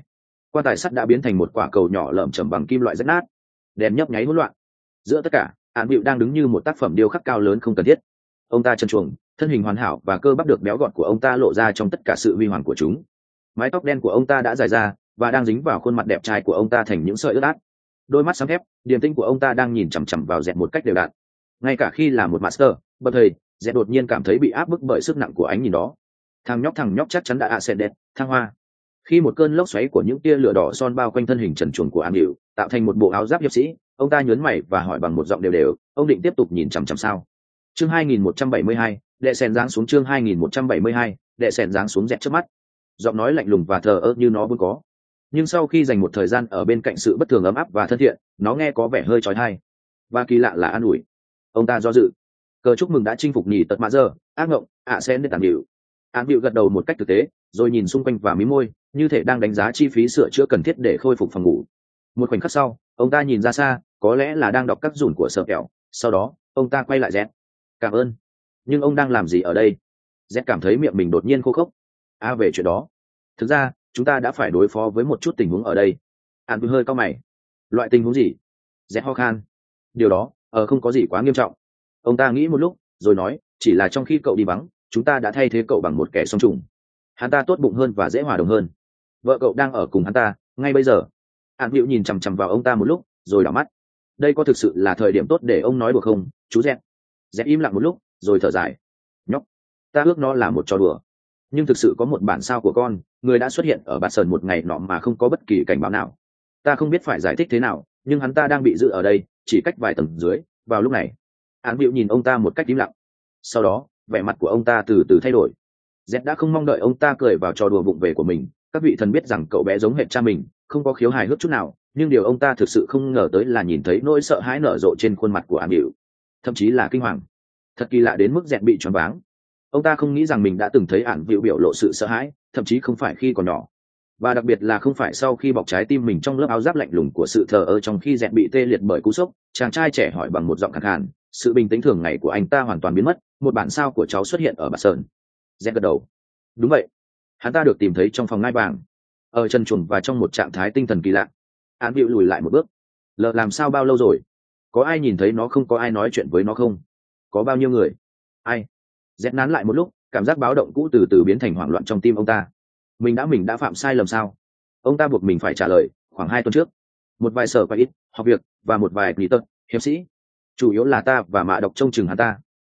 Quan tài sắt đã biến thành một quả cầu nhỏ lởm chởm bằng kim loại rách nát, đèn nhấp nháy hỗn loạn. Giữa tất cả, Án Bịu đang đứng như một tác phẩm điêu khắc cao lớn không cần thiết. Ông ta trần truồng, thân hình hoàn hảo và cơ bắp được béo gọn của ông ta lộ ra trong tất cả sự huy hoàng của chúng. Mái tóc đen của ông ta đã dài ra và đang dính vào khuôn mặt đẹp trai của ông ta thành những sợi ướt át. Đôi mắt sáng thép điềm tĩnh của ông ta đang nhìn chằm chằm vào Dẹt một cách đều đặn. Ngay cả khi là một master bậc thầy, Dẹt đột nhiên cảm thấy bị áp bức bởi sức nặng của ánh nhìn đó. Thằng nhóc chắc chắn đã ascended thăng hoa. Khi một cơn lốc xoáy của những tia lửa đỏ son bao quanh thân hình trần truồng của An Điệu, tạo thành một bộ áo giáp hiệp sĩ, ông ta nhớn mày và hỏi bằng một giọng đều đều, ông định tiếp tục nhìn chằm chằm sao? Chương 2172, đệ sèn giáng xuống. Chương 2172, đệ sèn giáng xuống. Dẹt trước mắt, giọng nói lạnh lùng và thờ ơ như nó vốn có. Nhưng sau khi dành một thời gian ở bên cạnh sự bất thường ấm áp và thân thiện, nó nghe có vẻ hơi trói tai. Và kỳ lạ là an ủi. Ông ta do dự. Cờ chúc mừng đã chinh phục nhì tật mã giờ, ác ngộng, sẽ nên tàn hiệu. An Bịu gật đầu một cách thực tế, rồi nhìn xung quanh và mí môi, như thể đang đánh giá chi phí sửa chữa cần thiết để khôi phục phòng ngủ. Một khoảnh khắc sau, ông ta nhìn ra xa, có lẽ là đang đọc các dùn của Sợ Kẹo. Sau đó, ông ta quay lại Dẹt. Cảm ơn. Nhưng ông đang làm gì ở đây? Dẹt cảm thấy miệng mình đột nhiên khô khốc. Về chuyện đó. Thực ra, chúng ta đã phải đối phó với một chút tình huống ở đây. An Bịu hơi cau mày. Loại tình huống gì? Dẹt ho khan. Điều đó, không có gì quá nghiêm trọng. Ông ta nghĩ một lúc, rồi nói, chỉ là trong khi cậu đi vắng, chúng ta đã thay thế cậu bằng một kẻ song trùng. Hắn ta tốt bụng hơn và dễ hòa đồng hơn. Vợ cậu đang ở cùng hắn ta ngay bây giờ. An Bịu nhìn chằm chằm vào ông ta một lúc, rồi đảo mắt. Đây có thực sự là thời điểm tốt để ông nói đùa không, chú Dẹt? Dẹt im lặng một lúc, rồi thở dài. Nhóc, ta ước nó là một trò đùa, nhưng thực sự có một bản sao của con người đã xuất hiện ở Bạt Sơn một ngày nọ mà không có bất kỳ cảnh báo nào. Ta không biết phải giải thích thế nào, nhưng hắn ta đang bị giữ ở đây, chỉ cách vài tầng dưới. Vào lúc này, An Bịu nhìn ông ta một cách im lặng. Sau đó, vẻ mặt của ông ta từ từ thay đổi. Z đã không mong đợi ông ta cười vào trò đùa vụng về của mình. Các vị thần biết rằng cậu bé giống hệt cha mình, không có khiếu hài hước chút nào, nhưng điều ông ta thực sự không ngờ tới là nhìn thấy nỗi sợ hãi nở rộ trên khuôn mặt của An Bịu, thậm chí là kinh hoàng. Thật kỳ lạ đến mức Z bị choáng váng. Ông ta không nghĩ rằng mình đã từng thấy An Bịu biểu lộ sự sợ hãi, thậm chí không phải khi còn nhỏ, và đặc biệt là không phải sau khi bọc trái tim mình trong lớp áo giáp lạnh lùng của sự thờ ơ. Trong khi Z bị tê liệt bởi cú sốc, chàng trai trẻ hỏi bằng một giọng khàn khàn. Sự bình tĩnh thường ngày của anh ta hoàn toàn biến mất. Một bản sao của cháu xuất hiện ở Bạt Sơn. Z gật đầu. Đúng vậy, hắn ta được tìm thấy trong phòng ngai vàng, ở chân chuồng và trong một trạng thái tinh thần kỳ lạ. Án Bịu lùi lại một bước. Làm sao bao lâu rồi? Có ai nhìn thấy nó không? Có ai nói chuyện với nó không? Có bao nhiêu người? Ai? Z nán lại một lúc, cảm giác báo động cũ từ từ biến thành hoảng loạn trong tim ông ta. Mình đã phạm sai lầm sao? Ông ta buộc mình phải trả lời. Khoảng 2 tuần trước, một vài sở quay ít học việc và một vài lý tật hiệp sĩ, chủ yếu là ta và Mạ Độc trông chừng hắn ta.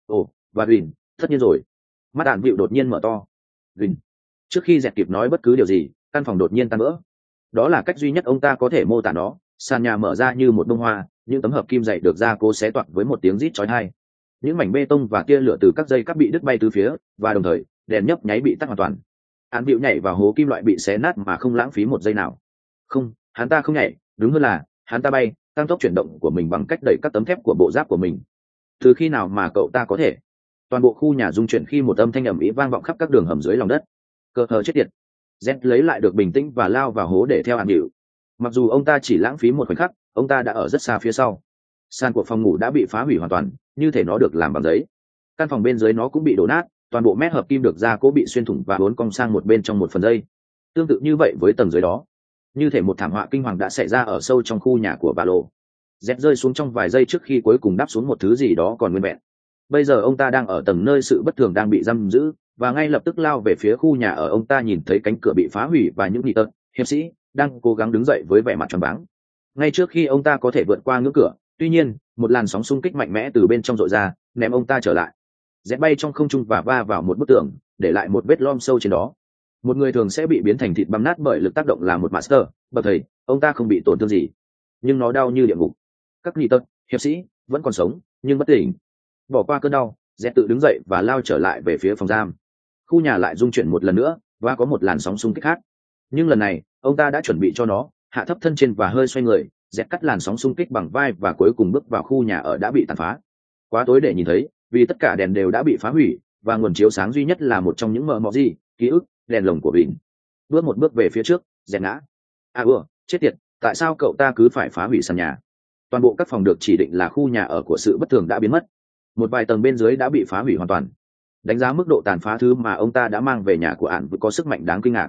Và Huỳnh, tất nhiên rồi. Mắt Án Bịu đột nhiên mở to. Huỳnh. Trước khi Dẹt kịp nói bất cứ điều gì, căn phòng đột nhiên tan vỡ. Đó là cách duy nhất ông ta có thể mô tả nó. Sàn nhà mở ra như một bông hoa, những tấm hợp kim dày được gia cố xé toạc với một tiếng rít chói tai. Những mảnh bê tông và tia lửa từ các dây cáp bị đứt bay từ phía, và đồng thời đèn nhấp nháy bị tắt hoàn toàn. Án Bịu nhảy vào hố kim loại bị xé nát mà không lãng phí một giây nào. Không, hắn ta không nhảy, đúng hơn là hắn ta bay, tăng tốc chuyển động của mình bằng cách đẩy các tấm thép của bộ giáp của mình. Từ khi nào mà cậu ta có thể? Toàn bộ khu nhà rung chuyển khi một âm thanh ầm ĩ vang vọng khắp các đường hầm dưới lòng đất. Cơ hờ chết tiệt. Z lấy lại được bình tĩnh và lao vào hố để theo Án Bịu. Mặc dù ông ta chỉ lãng phí một khoảnh khắc, ông ta đã ở rất xa phía sau. Sàn của phòng ngủ đã bị phá hủy hoàn toàn, như thể nó được làm bằng giấy. Căn phòng bên dưới nó cũng bị đổ nát, toàn bộ mét hợp kim được gia cố bị xuyên thủng và uốn cong sang một bên trong một phần dây. Tương tự như vậy với tầng dưới đó, như thể một thảm họa kinh hoàng đã xảy ra ở sâu trong khu nhà của bà Lộ. Z rơi xuống trong vài giây trước khi cuối cùng đáp xuống một thứ gì đó còn nguyên vẹn. Bây giờ ông ta đang ở tầng nơi sự bất thường đang bị giam giữ, và ngay lập tức lao về phía khu nhà. Ở ông ta nhìn thấy cánh cửa bị phá hủy và những nghị tật hiệp sĩ đang cố gắng đứng dậy với vẻ mặt choáng váng. Ngay trước khi ông ta có thể vượt qua ngưỡng cửa, tuy nhiên một làn sóng xung kích mạnh mẽ từ bên trong dội ra, ném ông ta trở lại. Z bay trong không trung và va vào một bức tường, để lại một vết lom sâu trên đó. Một người thường sẽ bị biến thành thịt băm nát bởi lực tác động là một master bậc thầy. Ông ta không bị tổn thương gì, nhưng nó đau như địa ngục. Các nghị tật hiệp sĩ vẫn còn sống nhưng bất tỉnh. Bỏ qua cơn đau, Z tự đứng dậy và lao trở lại về phía phòng giam. Khu nhà lại rung chuyển một lần nữa, và có một làn sóng xung kích khác. Nhưng lần này, ông ta đã chuẩn bị cho nó, hạ thấp thân trên và hơi xoay người. Z cắt làn sóng xung kích bằng vai và cuối cùng bước vào khu nhà ở đã bị tàn phá. Quá tối để nhìn thấy, vì tất cả đèn đều đã bị phá hủy, và nguồn chiếu sáng duy nhất là một trong những mờ mọ gì, ký ức, đèn lồng của Bình. Bước một bước về phía trước, Z ngã. Chết tiệt, tại sao cậu ta cứ phải phá hủy sàn nhà? Toàn bộ các phòng được chỉ định là khu nhà ở của sự bất thường đã biến mất. Một vài tầng bên dưới đã bị phá hủy hoàn toàn. Đánh giá mức độ tàn phá thứ mà ông ta đã mang về nhà của Án vừa có sức mạnh đáng kinh ngạc.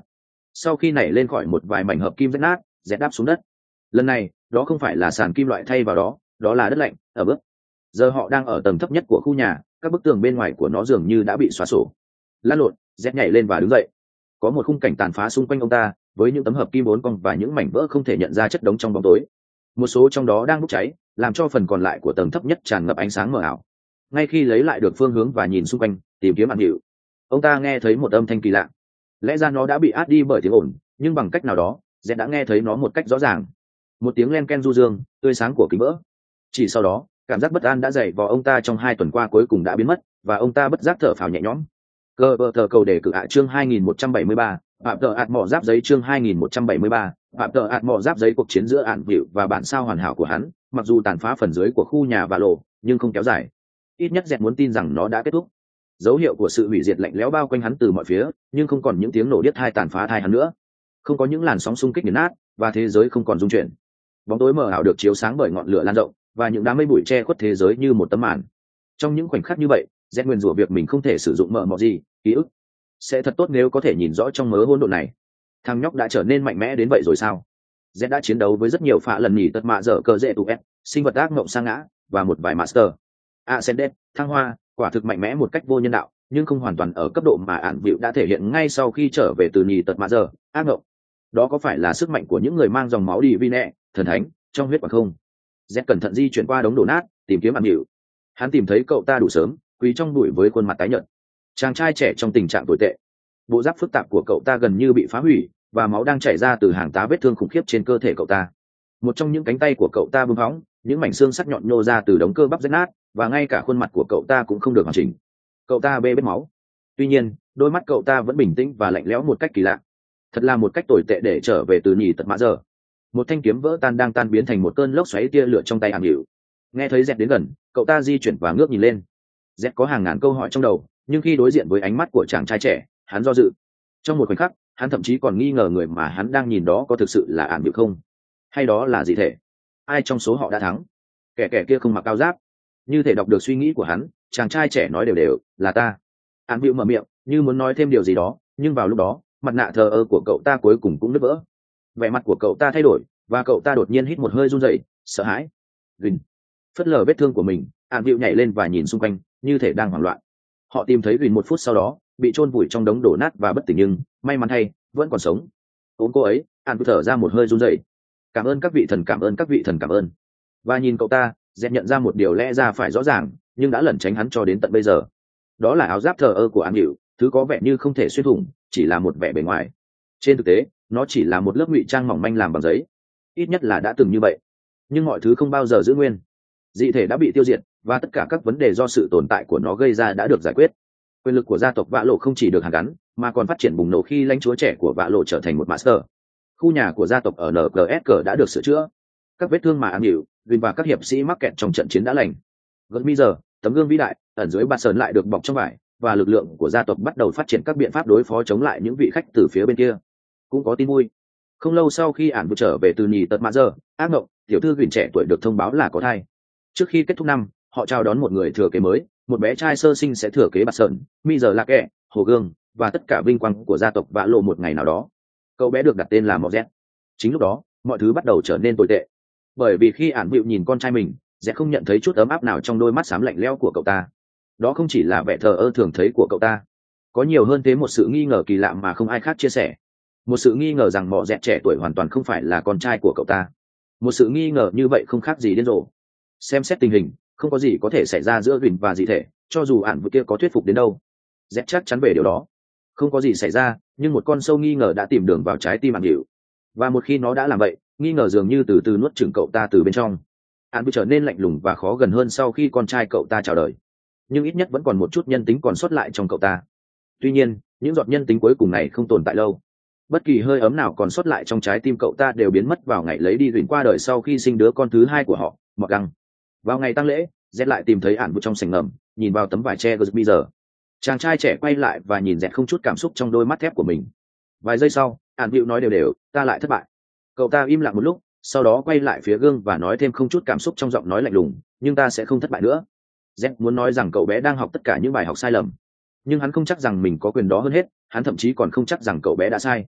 sau khi nảy lên khỏi một vài mảnh hợp kim rách nát, dẹt đáp xuống đất. Lần này đó không phải là sàn kim loại thay vào đó, đó là đất lạnh ở bước. Giờ họ đang ở tầng thấp nhất của khu nhà, các bức tường bên ngoài của nó dường như đã bị xóa sổ. Lăn lộn, dẹt nhảy lên và đứng dậy. Có một khung cảnh tàn phá xung quanh ông ta, với những tấm hợp kim bốn cong và những mảnh vỡ không thể nhận ra chất đống trong bóng tối. Một số trong đó đang bốc cháy, làm cho phần còn lại của tầng thấp nhất tràn ngập ánh sáng mờ ảo. Ngay khi lấy lại được phương hướng và nhìn xung quanh tìm kiếm ẩn hiệu, ông ta nghe thấy một âm thanh kỳ lạ. Lẽ ra nó đã bị át đi bởi tiếng ồn, nhưng bằng cách nào đó Zed đã nghe thấy nó một cách rõ ràng. Một tiếng len ken du dương tươi sáng của kính vỡ. Chỉ sau đó, cảm giác bất an đã dày vò ông ta trong 2 tuần qua cuối cùng đã biến mất, và ông ta bất giác thở phào nhẹ nhõm. Cơ bờ tờ cầu đề cử ạ chương 2173, phạm tờ ạt mỏ giáp giấy chương 2173, phạm tờ ạt mỏ giáp giấy. Cuộc chiến giữa ạn vịu và bản sao hoàn hảo của hắn, mặc dù tàn phá phần dưới của khu nhà và lộ, nhưng không kéo dài. Ít nhất Zed muốn tin rằng nó đã kết thúc. Dấu hiệu của sự hủy diệt lạnh lẽo bao quanh hắn từ mọi phía, nhưng không còn những tiếng nổ điếc tai tàn phá thai hắn nữa. Không có những làn sóng xung kích nghiền nát, và thế giới không còn rung chuyển. Bóng tối mờ ảo được chiếu sáng bởi ngọn lửa lan rộng, và những đám mây bụi che khuất thế giới như một tấm màn. Trong những khoảnh khắc như vậy, Zed nguyền rủa việc mình không thể sử dụng mờ mọ gì, ký ức. Sẽ thật tốt nếu có thể nhìn rõ trong mớ hỗn độn này. Thằng nhóc đã trở nên mạnh mẽ đến vậy rồi sao? Zed đã chiến đấu với rất nhiều phạ lần nhỉ tật mạ dở cờ dễ tụ s, sinh vật ác mộng sa ngã, và một vài master. Ascended, thăng hoa, quả thực mạnh mẽ một cách vô nhân đạo, nhưng không hoàn toàn ở cấp độ mà ạn vịu đã thể hiện ngay sau khi trở về từ nhì tật mạ dở, ác mộng. Đó có phải là sức mạnh của những người mang dòng máu đi vi nẹ, thần thánh, trong huyết hoặc không? Z cẩn thận di chuyển qua đống đổ nát, tìm kiếm ạn vịu. Hắn tìm thấy cậu ta đủ sớm, quỳ trong bụi với khuôn mặt tái nhợt. Chàng trai trẻ trong tình trạng tồi tệ. Bộ giáp phức tạp của cậu ta gần như bị phá hủy, và máu đang chảy ra từ hàng tá vết thương khủng khiếp trên cơ thể cậu ta. Một trong những cánh tay của cậu ta bung hóng, những mảnh xương sắc nhọn nhô ra từ đống cơ bắp rách nát, và ngay cả khuôn mặt của cậu ta cũng không được hoàn chỉnh. Cậu ta bê bết máu. Tuy nhiên, đôi mắt cậu ta vẫn bình tĩnh và lạnh lẽo một cách kỳ lạ. Thật là một cách tồi tệ để trở về từ nhì tật mã giờ. Một thanh kiếm vỡ tan đang tan biến thành một cơn lốc xoáy tia lửa trong tay ảm hiệu. Nghe thấy Zed đến gần, cậu ta di chuyển và ngước nhìn lên. Zed có hàng ngàn câu hỏi trong đầu, nhưng khi đối diện với ánh mắt của chàng trai trẻ, hắn do dự. Trong một khoảnh khắc, hắn thậm chí còn nghi ngờ người mà hắn đang nhìn đó có thực sự là ảm hiệu không, hay đó là dị thể. Ai trong số họ đã thắng? Kẻ kia không mặc áo giáp. Như thể đọc được suy nghĩ của hắn, chàng trai trẻ nói đều đều, là ta. Ảm hiệu mở miệng, như muốn nói thêm điều gì đó, nhưng vào lúc đó, mặt nạ thờ ơ của cậu ta cuối cùng cũng nứt vỡ. Vẻ mặt của cậu ta thay đổi, và cậu ta đột nhiên hít một hơi run rẩy, sợ hãi. Vinh phớt lờ vết thương của mình, ảm hiệu nhảy lên và nhìn xung quanh, như thể đang hoảng loạn. Họ tìm thấy Vinh 1 phút sau đó, bị chôn vùi trong đống đổ nát và bất tỉnh, nhưng may mắn thay, vẫn còn sống. Ôm cô ấy, ảm hiệu thở ra một hơi run rẩy. Cảm ơn các vị thần, cảm ơn các vị thần, cảm ơn. Và nhìn cậu ta, Dẹt nhận ra một điều lẽ ra phải rõ ràng, nhưng đã lẩn tránh hắn cho đến tận bây giờ. Đó là áo giáp thờ ơ của ảm hiệu, thứ có vẻ như không thể xuyên thủng, chỉ là một vẻ bề ngoài. Trên thực tế, nó chỉ là một lớp ngụy trang mỏng manh làm bằng giấy. Ít nhất là đã từng như vậy. Nhưng mọi thứ không bao giờ giữ nguyên. Dị thể đã bị tiêu diệt, và tất cả các vấn đề do sự tồn tại của nó gây ra đã được giải quyết. Quyền lực của gia tộc Vạ Lộ không chỉ được hàn gắn, mà còn phát triển bùng nổ khi lãnh chúa trẻ của Vạ Lộ trở thành một master. Khu nhà của gia tộc ở NGSG đã được sửa chữa. Các vết thương mà ám hiệu, Vin và các hiệp sĩ mắc kẹt trong trận chiến đã lành. Gần bây giờ, tấm gương vĩ đại ẩn dưới bạt sờn lại được bọc trong vải, và lực lượng của gia tộc bắt đầu phát triển các biện pháp đối phó chống lại những vị khách từ phía bên kia. Cũng có tin vui. Không lâu sau khi ản vừa trở về từ nhì tật mã giờ, ác mộng, tiểu thư Vin trẻ tuổi được thông báo là có thai. Trước khi kết thúc năm, họ chào đón một người thừa kế mới, một bé trai sơ sinh sẽ thừa kế bạt sờn, mi giờ là kẻ, hồ gương, và tất cả vinh quang của gia tộc Vạ Lộ một ngày nào đó. Cậu bé được đặt tên là Mozet. Chính lúc đó, mọi thứ bắt đầu trở nên tồi tệ. Bởi vì khi ản bịu nhìn con trai mình, Dẹt không nhận thấy chút ấm áp nào trong đôi mắt xám lạnh lẽo của cậu ta. Đó không chỉ là vẻ thờ ơ thường thấy của cậu ta, có nhiều hơn thế, một sự nghi ngờ kỳ lạ mà không ai khác chia sẻ. Một sự nghi ngờ rằng Mọ Dẹt trẻ tuổi hoàn toàn không phải là con trai của cậu ta. Một sự nghi ngờ như vậy không khác gì điên rồ. Xem xét tình hình, không có gì có thể xảy ra giữa Vin và dị thể, cho dù ản vừa kia có thuyết phục đến đâu. Dẹt chắc chắn về điều đó. Không có gì xảy ra, nhưng một con sâu nghi ngờ đã tìm đường vào trái tim ản hiệu. Và một khi nó đã làm vậy, nghi ngờ dường như từ từ nuốt chửng cậu ta từ bên trong. Ản vừa trở nên lạnh lùng và khó gần hơn sau khi con trai cậu ta chào đời. Nhưng ít nhất vẫn còn một chút nhân tính còn sót lại trong cậu ta. Tuy nhiên, những giọt nhân tính cuối cùng này không tồn tại lâu. Bất kỳ hơi ấm nào còn sót lại trong trái tim cậu ta đều biến mất vào ngày lấy đi Vin qua đời sau khi sinh đứa con thứ hai của họ, Mọt Găng. Vào ngày tang lễ, Dẹt lại tìm thấy ản vừa trong sảnh ngầm, nhìn vào tấm vải tre bây giờ. Chàng trai trẻ quay lại và nhìn Dẹt không chút cảm xúc trong đôi mắt thép của mình. Vài giây sau, ản vịu nói đều đều, ta lại thất bại. Cậu ta im lặng một lúc, sau đó quay lại phía gương và nói thêm không chút cảm xúc trong giọng nói lạnh lùng, nhưng ta sẽ không thất bại nữa. Z muốn nói rằng cậu bé đang học tất cả những bài học sai lầm, nhưng hắn không chắc rằng mình có quyền đó hơn hết, hắn thậm chí còn không chắc rằng cậu bé đã sai.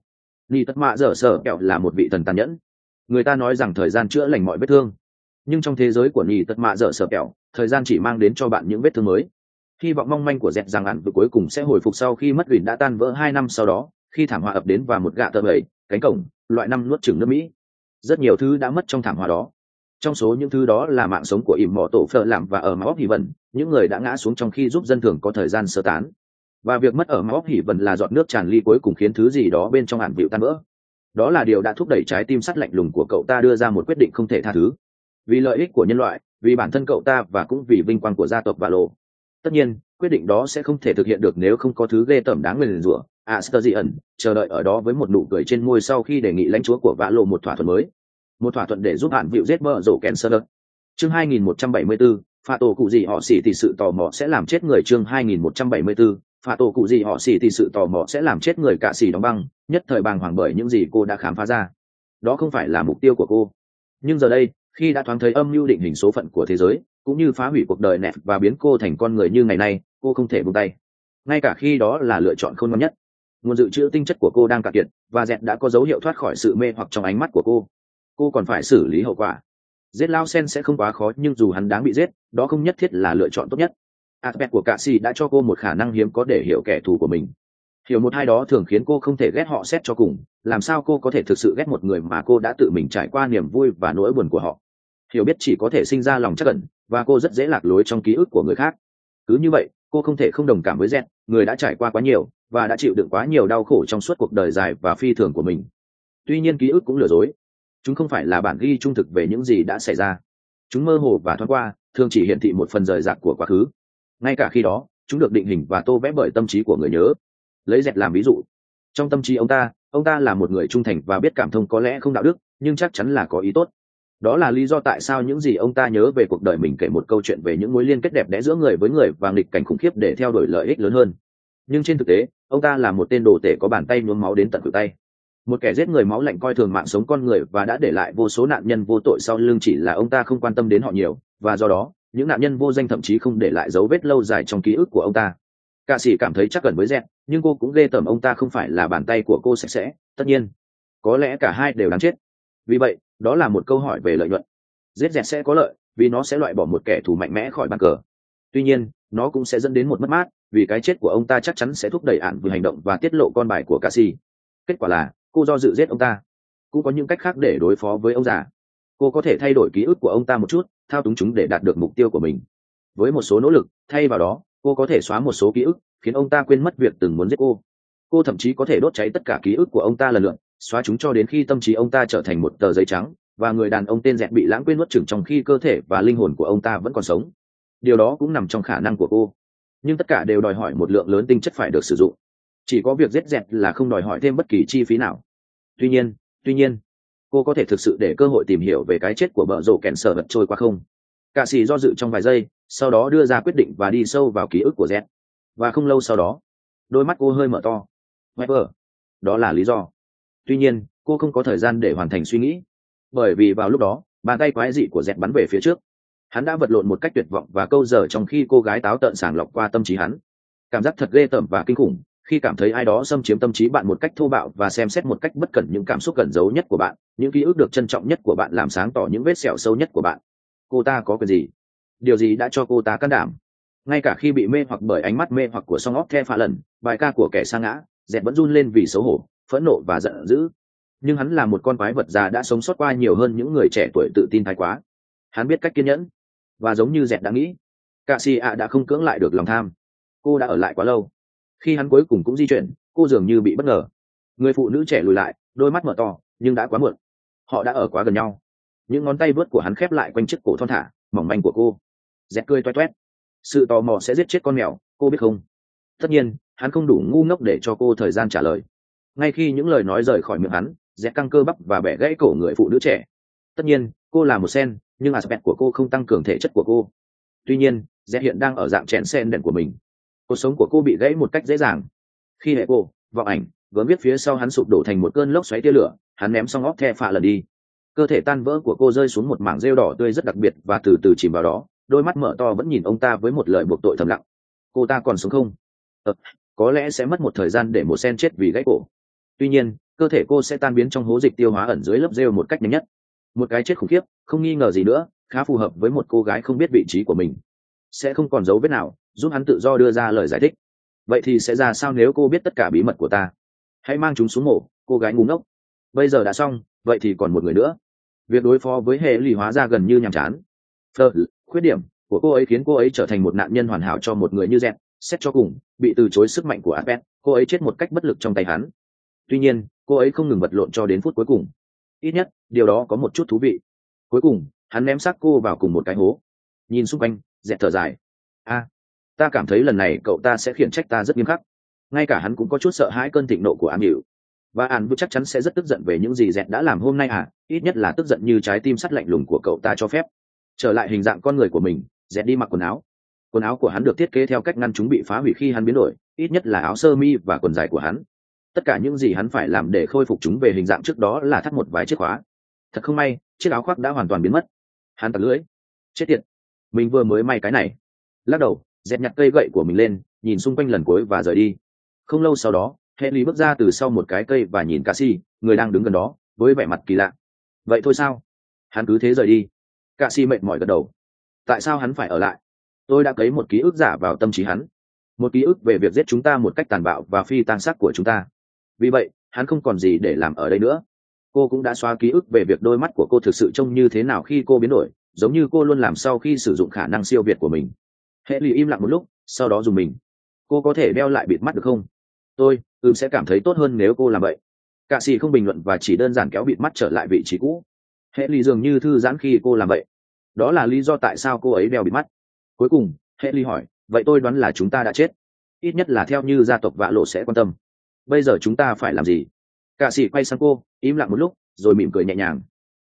Nỉ tất mạ dở sở kẹo là một vị thần tàn nhẫn. Người ta nói rằng thời gian chữa lành mọi vết thương, nhưng trong thế giới của Nỉ tất mạ dở sở kẹo, thời gian chỉ mang đến cho bạn những vết thương mới. Hy vọng mong manh của dẹt rằng ẩn cuối cùng sẽ hồi phục sau khi mất ủy đã tan vỡ 2 năm sau đó, khi thảm họa ập đến và một gạ tơ bẩy, cánh cổng, loại năm nuốt chửng nước Mỹ. Rất nhiều thứ đã mất trong thảm họa đó. Trong số những thứ đó là mạng sống của ỉm mỏ tổ phở làm và ở Mount Hỉ Vân, những người đã ngã xuống trong khi giúp dân thường có thời gian sơ tán. Và việc mất ở Mount Hỉ Vân là giọt nước tràn ly cuối cùng khiến thứ gì đó bên trong ản vịu tan vỡ. Đó là điều đã thúc đẩy trái tim sắt lạnh lùng của cậu ta đưa ra một quyết định không thể tha thứ. Vì lợi ích của nhân loại, vì bản thân cậu ta và cũng vì vinh quang của gia tộc Valo. Tất nhiên, quyết định đó sẽ không thể thực hiện được nếu không có thứ ghê tởm đáng nguyền rủa. Asterion chờ đợi ở đó với một nụ cười trên môi sau khi đề nghị lãnh chúa của Valo một thỏa thuận mới, một thỏa thuận để giúp hạn vịu giết bờ rổ Cancer. Chương 2174, phạt tổ cụ gì họ xỉ thì sự tò mò sẽ làm chết người. Chương 2174, phạt tổ cụ gì họ xỉ thì sự tò mò sẽ làm chết người. Cạ xỉ đóng băng, nhất thời bàng hoàng bởi những gì cô đã khám phá ra. Đó không phải là mục tiêu của cô, nhưng giờ đây, khi đã thoáng thấy âm mưu định hình số phận của thế giới, cũng như phá hủy cuộc đời nẹt và biến cô thành con người như ngày nay, cô không thể buông tay, ngay cả khi đó là lựa chọn khôn ngoan nhất. Nguồn dự trữ tinh chất của cô đang cạn kiệt, và dẹt đã có dấu hiệu thoát khỏi sự mê hoặc trong ánh mắt của cô còn phải xử lý hậu quả. Giết Lao Sen sẽ không quá khó, nhưng dù hắn đáng bị giết, đó không nhất thiết là lựa chọn tốt nhất. Aspect của Cạ Sĩ đã cho cô một khả năng hiếm có để hiểu kẻ thù của mình. Hiểu một ai đó thường khiến cô không thể ghét họ xét cho cùng, làm sao cô có thể thực sự ghét một người mà cô đã tự mình trải qua niềm vui và nỗi buồn của họ. Hiểu biết chỉ có thể sinh ra lòng trắc ẩn, và cô rất dễ lạc lối trong ký ức của người khác. Cứ như vậy, cô không thể không đồng cảm với Z, người đã trải qua quá nhiều và đã chịu đựng quá nhiều đau khổ trong suốt cuộc đời dài và phi thường của mình. Tuy nhiên ký ức cũng lừa dối. Chúng không phải là bản ghi trung thực về những gì đã xảy ra. Chúng mơ hồ và thoáng qua, thường chỉ hiển thị một phần rời rạc của quá khứ. Ngay cả khi đó, chúng được định hình và tô vẽ bởi tâm trí của người nhớ. Lấy dẹt làm ví dụ, trong tâm trí ông ta là một người trung thành và biết cảm thông, có lẽ không đạo đức, nhưng chắc chắn là có ý tốt. Đó là lý do tại sao những gì ông ta nhớ về cuộc đời mình kể một câu chuyện về những mối liên kết đẹp đẽ giữa người với người và nghịch cảnh khủng khiếp để theo đuổi lợi ích lớn hơn. Nhưng trên thực tế, ông ta là một tên đồ tể có bàn tay nhuốm máu đến tận khuỷu tay, một kẻ giết người máu lạnh, coi thường mạng sống con người và đã để lại vô số nạn nhân vô tội sau lưng. Chỉ là ông ta không quan tâm đến họ nhiều, và do đó những nạn nhân vô danh thậm chí không để lại dấu vết lâu dài trong ký ức của ông ta. Cạ sĩ cảm thấy chắc gần với Dẹt, nhưng cô cũng ghê tởm ông ta không phải là bàn tay của cô sạch sẽ. Tất nhiên, có lẽ cả hai đều đáng chết. Vì vậy, đó là một câu hỏi về lợi nhuận. Giết Dẹt sẽ có lợi, vì nó sẽ loại bỏ một kẻ thù mạnh mẽ khỏi bàn cờ. Tuy nhiên, nó cũng sẽ dẫn đến một mất mát, vì cái chết của ông ta chắc chắn sẽ thúc đẩy ạn vừa hành động và tiết lộ con bài của Cạ sĩ. Kết quả là cô do dự giết ông ta. Cũng có những cách khác để đối phó với ông già. Cô có thể thay đổi ký ức của ông ta một chút, thao túng chúng để đạt được mục tiêu của mình. Với một số nỗ lực, thay vào đó, cô có thể xóa một số ký ức, khiến ông ta quên mất việc từng muốn giết cô. Cô thậm chí có thể đốt cháy tất cả ký ức của ông ta lần lượt, xóa chúng cho đến khi tâm trí ông ta trở thành một tờ giấy trắng, và người đàn ông tên Dẹt bị lãng quên nuốt chửng trong khi cơ thể và linh hồn của ông ta vẫn còn sống. Điều đó cũng nằm trong khả năng của cô, nhưng tất cả đều đòi hỏi một lượng lớn tinh chất phải được sử dụng. Chỉ có việc giết Dẹt là không đòi hỏi thêm bất kỳ chi phí nào. Tuy nhiên, cô có thể thực sự để cơ hội tìm hiểu về cái chết của bợ rổ kẹn sở vật trôi qua không? Cạ sĩ do dự trong vài giây, sau đó đưa ra quyết định và đi sâu vào ký ức của Z. Và không lâu sau đó, đôi mắt cô hơi mở to. Weber, đó là lý do. Tuy nhiên, cô không có thời gian để hoàn thành suy nghĩ, bởi vì vào lúc đó, bàn tay quái dị của Z bắn về phía trước. Hắn đã vật lộn một cách tuyệt vọng và câu giờ trong khi cô gái táo tợn sàng lọc qua tâm trí hắn. Cảm giác thật ghê tởm và kinh khủng khi cảm thấy ai đó xâm chiếm tâm trí bạn một cách thô bạo và xem xét một cách bất cẩn những cảm xúc gần giấu nhất của bạn, những ký ức được trân trọng nhất của bạn, làm sáng tỏ những vết sẹo sâu nhất của bạn. Cô ta có quyền gì? Điều gì đã cho cô ta can đảm? Ngay cả khi bị mê hoặc bởi ánh mắt mê hoặc của song óc the pha lần, bài ca của kẻ sa ngã, Dẹt vẫn run lên vì xấu hổ, phẫn nộ và giận dữ. Nhưng hắn là một con quái vật già đã sống sót qua nhiều hơn những người trẻ tuổi tự tin thái quá. Hắn biết cách kiên nhẫn, và giống như Dẹt đã nghĩ, Cạ sĩ đã không cưỡng lại được lòng tham. Cô đã ở lại quá lâu. Khi hắn cuối cùng cũng di chuyển, cô dường như bị bất ngờ. Người phụ nữ trẻ lùi lại, đôi mắt mở to, nhưng đã quá muộn. Họ đã ở quá gần nhau. Những ngón tay vớt của hắn khép lại quanh chiếc cổ thon thả, mỏng manh của cô. Dẹt cười toét toét. Sự tò mò sẽ giết chết con mèo, cô biết không? Tất nhiên, hắn không đủ ngu ngốc để cho cô thời gian trả lời. Ngay khi những lời nói rời khỏi miệng hắn, Dẹt căng cơ bắp và bẻ gãy cổ người phụ nữ trẻ. Tất nhiên, cô là một sen, nhưng aspect của cô không tăng cường thể chất của cô. Tuy nhiên, Dẹt hiện đang ở dạng chèn sen đèn của mình. Cuộc sống của cô bị gãy một cách dễ dàng. Khi hệ cô, vọng ảnh, gớm viết phía sau hắn sụp đổ thành một cơn lốc xoáy tia lửa, hắn ném xong óc the phạ lần đi. Cơ thể tan vỡ của cô rơi xuống một mảng rêu đỏ tươi rất đặc biệt và từ từ chìm vào đó, đôi mắt mở to vẫn nhìn ông ta với một lời buộc tội thầm lặng. Cô ta còn sống không? Có lẽ sẽ mất một thời gian để một sen chết vì gãy cổ. Tuy nhiên, cơ thể cô sẽ tan biến trong hố dịch tiêu hóa ẩn dưới lớp rêu một cách nhanh nhất. Một cái chết khủng khiếp, không nghi ngờ gì nữa, khá phù hợp với một cô gái không biết vị trí của mình. Sẽ không còn dấu vết nào, giúp hắn tự do đưa ra lời giải thích. Vậy thì sẽ ra sao nếu cô biết tất cả bí mật của ta? Hãy mang chúng xuống mổ, cô gái ngu ngốc. Bây giờ đã xong, vậy thì còn một người nữa. Việc đối phó với hệ lụy hóa ra gần như nhàm chán. Khuyết điểm của cô ấy khiến cô ấy trở thành một nạn nhân hoàn hảo cho một người như Dẹt. Xét cho cùng, bị từ chối sức mạnh của Advent, cô ấy chết một cách bất lực trong tay hắn. Tuy nhiên, cô ấy không ngừng vật lộn cho đến phút cuối cùng. Ít nhất, điều đó có một chút thú vị. Cuối cùng, hắn ném xác cô vào cùng một cái hố. Nhìn xung quanh, Dẹt thở dài. Ta cảm thấy lần này cậu ta sẽ khiển trách ta rất nghiêm khắc. Ngay cả hắn cũng có chút sợ hãi cơn thịnh nộ của ám hiệu. Và An chắc chắn sẽ rất tức giận về những gì Dẹt đã làm hôm nay ít nhất là tức giận như trái tim sắt lạnh lùng của cậu ta cho phép. Trở lại hình dạng con người của mình, Dẹt đi mặc quần áo của hắn được thiết kế theo cách ngăn chúng bị phá hủy khi hắn biến đổi, ít nhất là áo sơ mi và quần dài của hắn. Tất cả những gì hắn phải làm để khôi phục chúng về hình dạng trước đó là thắt một vài chiếc khóa. Thật không may, chiếc áo khoác đã hoàn toàn biến mất. Hắn tặc lưỡi. Chết tiệt, mình vừa mới may cái này. Lắc đầu, Dẹt nhặt cây gậy của mình lên, nhìn xung quanh lần cuối và rời đi. Không lâu sau đó, Haley bước ra từ sau một cái cây và nhìn Cassie, người đang đứng gần đó, với vẻ mặt kỳ lạ. Vậy thôi sao? Hắn cứ thế rời đi. Cassie mệt mỏi gật đầu. Tại sao hắn phải ở lại? Tôi đã cấy một ký ức giả vào tâm trí hắn, một ký ức về việc giết chúng ta một cách tàn bạo và phi tang xác của chúng ta. Vì vậy, hắn không còn gì để làm ở đây nữa. Cô cũng đã xóa ký ức về việc đôi mắt của cô thực sự trông như thế nào khi cô biến đổi, giống như cô luôn làm sau khi sử dụng khả năng siêu việt của mình. Haley im lặng một lúc, sau đó dùng mình. Cô có thể đeo lại bịt mắt được không? Tôi sẽ cảm thấy tốt hơn nếu cô làm vậy. Cạ sĩ không bình luận và chỉ đơn giản kéo bịt mắt trở lại vị trí cũ. Haley dường như thư giãn khi cô làm vậy. Đó là lý do tại sao cô ấy đeo bịt mắt. Cuối cùng, Haley hỏi, vậy tôi đoán là chúng ta đã chết. Ít nhất là theo như gia tộc Vạ Lộ sẽ quan tâm. Bây giờ chúng ta phải làm gì? Cạ sĩ quay sang cô, im lặng một lúc, rồi mỉm cười nhẹ nhàng.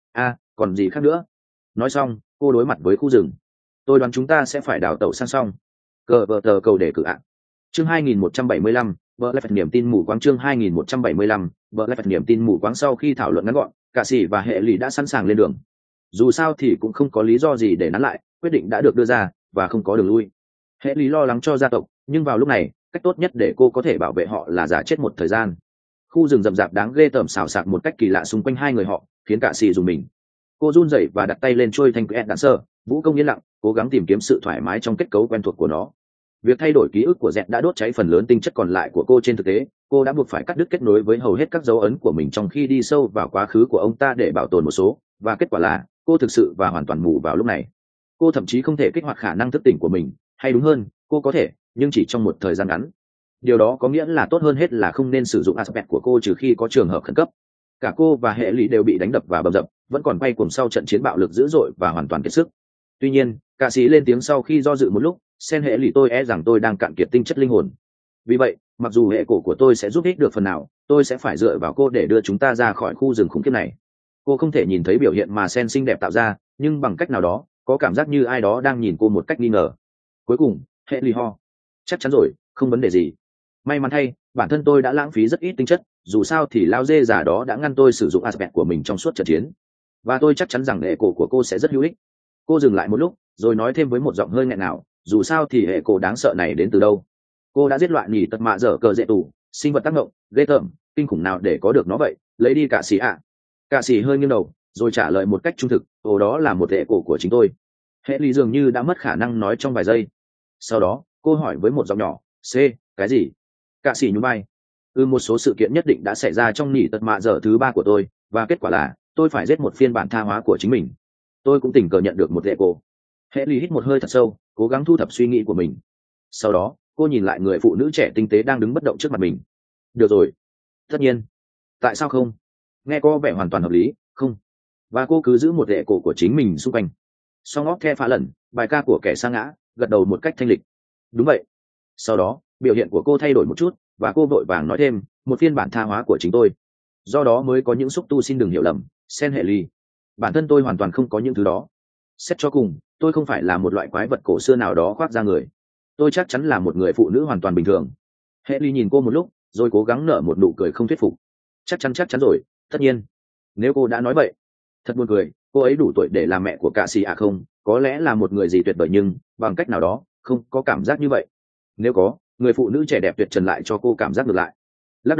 Còn gì khác nữa? Nói xong, cô đối mặt với khu rừng. Tôi đoán chúng ta sẽ phải đào tẩu sang song. Cờ vờ tờ cầu để cử ạ. Chương 2175, vợ lại niềm tin mù quáng. Chương 2175, vợ lại niềm tin mù quáng. Sau khi thảo luận ngắn gọn, Cạ sĩ và hệ lụy đã sẵn sàng lên đường. Dù sao thì cũng không có lý do gì để nán lại, quyết định đã được đưa ra và không có đường lui. Hệ lụy lo lắng cho gia tộc, nhưng vào lúc này, cách tốt nhất để cô có thể bảo vệ họ là giả chết một thời gian. Khu rừng rậm rạp đáng ghê tởm xào xạc một cách kỳ lạ xung quanh hai người họ, khiến Cạ sĩ dùng mình. Cô run rẩy và đặt tay lên trôi thanh quyển đạn sơ, vũ công yên lặng, cố gắng tìm kiếm sự thoải mái trong kết cấu quen thuộc của nó. Việc thay đổi ký ức của Dẹt đã đốt cháy phần lớn tinh chất còn lại của cô. Trên thực tế, cô đã buộc phải cắt đứt kết nối với hầu hết các dấu ấn của mình trong khi đi sâu vào quá khứ của ông ta để bảo tồn một số, và kết quả là cô thực sự và hoàn toàn mù vào lúc này. Cô thậm chí không thể kích hoạt khả năng thức tỉnh của mình, hay đúng hơn, cô có thể, nhưng chỉ trong một thời gian ngắn. Điều đó có nghĩa là tốt hơn hết là không nên sử dụng aspect của cô trừ khi có trường hợp khẩn cấp. Cả cô và hệ lụy đều bị đánh đập và bầm dập, vẫn còn quay cuồng sau trận chiến bạo lực dữ dội và hoàn toàn kiệt sức. Tuy nhiên, Cạ sĩ lên tiếng sau khi do dự một lúc, sen hệ lụy, tôi rằng tôi đang cạn kiệt tinh chất linh hồn. Vì vậy, mặc dù hệ cổ của tôi sẽ giúp ích được phần nào, tôi sẽ phải dựa vào cô để đưa chúng ta ra khỏi khu rừng khủng khiếp này. Cô không thể nhìn thấy biểu hiện mà sen xinh đẹp tạo ra, nhưng bằng cách nào đó, có cảm giác như ai đó đang nhìn cô một cách nghi ngờ. Cuối cùng, hệ lụy ho. Chắc chắn rồi, không vấn đề gì. May mắn thay, bản thân tôi đã lãng phí rất ít tinh chất, dù sao thì lao dê giả đó đã ngăn tôi sử dụng aspect của mình trong suốt trận chiến. Và tôi chắc chắn rằng hệ cổ của cô sẽ rất hữu ích. Cô dừng lại một lúc, rồi nói thêm với một giọng hơi nghẹn ngào, dù sao thì hệ cổ đáng sợ này đến từ đâu? Cô đã giết loại nhỉ tật mạ dở cờ dễ tù, sinh vật tác động, ghê tởm, kinh khủng nào để có được nó vậy? Lấy đi Cạ sĩ ạ. Cạ sĩ hơi nghiêng đầu, rồi trả lời một cách trung thực, đó là một hệ cổ của chính tôi. Hệ lý dường như đã mất khả năng nói trong vài giây. Sau đó, cô hỏi với một giọng nhỏ, cái gì? Cạ sĩ nhún vai. Một số sự kiện nhất định đã xảy ra trong nhỉ tật mạ dở thứ 3 của tôi, và kết quả là tôi phải giết một phiên bản tha hóa của chính mình. Tôi cũng tình cờ nhận được một hệ cổ. Hệ lý hít một hơi thật sâu, cố gắng thu thập suy nghĩ của mình. Sau đó, cô nhìn lại người phụ nữ trẻ tinh tế đang đứng bất động trước mặt mình. Được rồi. Tất nhiên. Tại sao không? Nghe có vẻ hoàn toàn hợp lý, không? Và cô cứ giữ một hệ cổ của chính mình xung quanh. Song óc the phá lần, bài ca của kẻ sa ngã, gật đầu một cách thanh lịch. Đúng vậy. Sau đó, biểu hiện của cô thay đổi một chút, và cô vội vàng nói thêm, một phiên bản tha hóa của chính tôi. Do đó mới có những xúc tu, xin đừng hiểu lầm, sen hệ ly. Bản thân tôi hoàn toàn không có những thứ đó. Xét cho cùng, tôi không phải là một loại quái vật cổ xưa nào đó khoác ra người. Tôi chắc chắn là một người phụ nữ hoàn toàn bình thường. Hệ ly nhìn cô một lúc, rồi cố gắng nở một nụ cười không thuyết phục. Chắc chắn rồi, tất nhiên. Nếu cô đã nói vậy, thật buồn cười, cô ấy đủ tuổi để làm mẹ của Cạ sĩ không? Có lẽ là một người gì tuyệt vời, nhưng bằng cách nào đó, không có cảm giác như vậy. Nếu có, người phụ nữ trẻ đẹp tuyệt trần lại cho cô cảm giác ngược lại. Lắc đầu,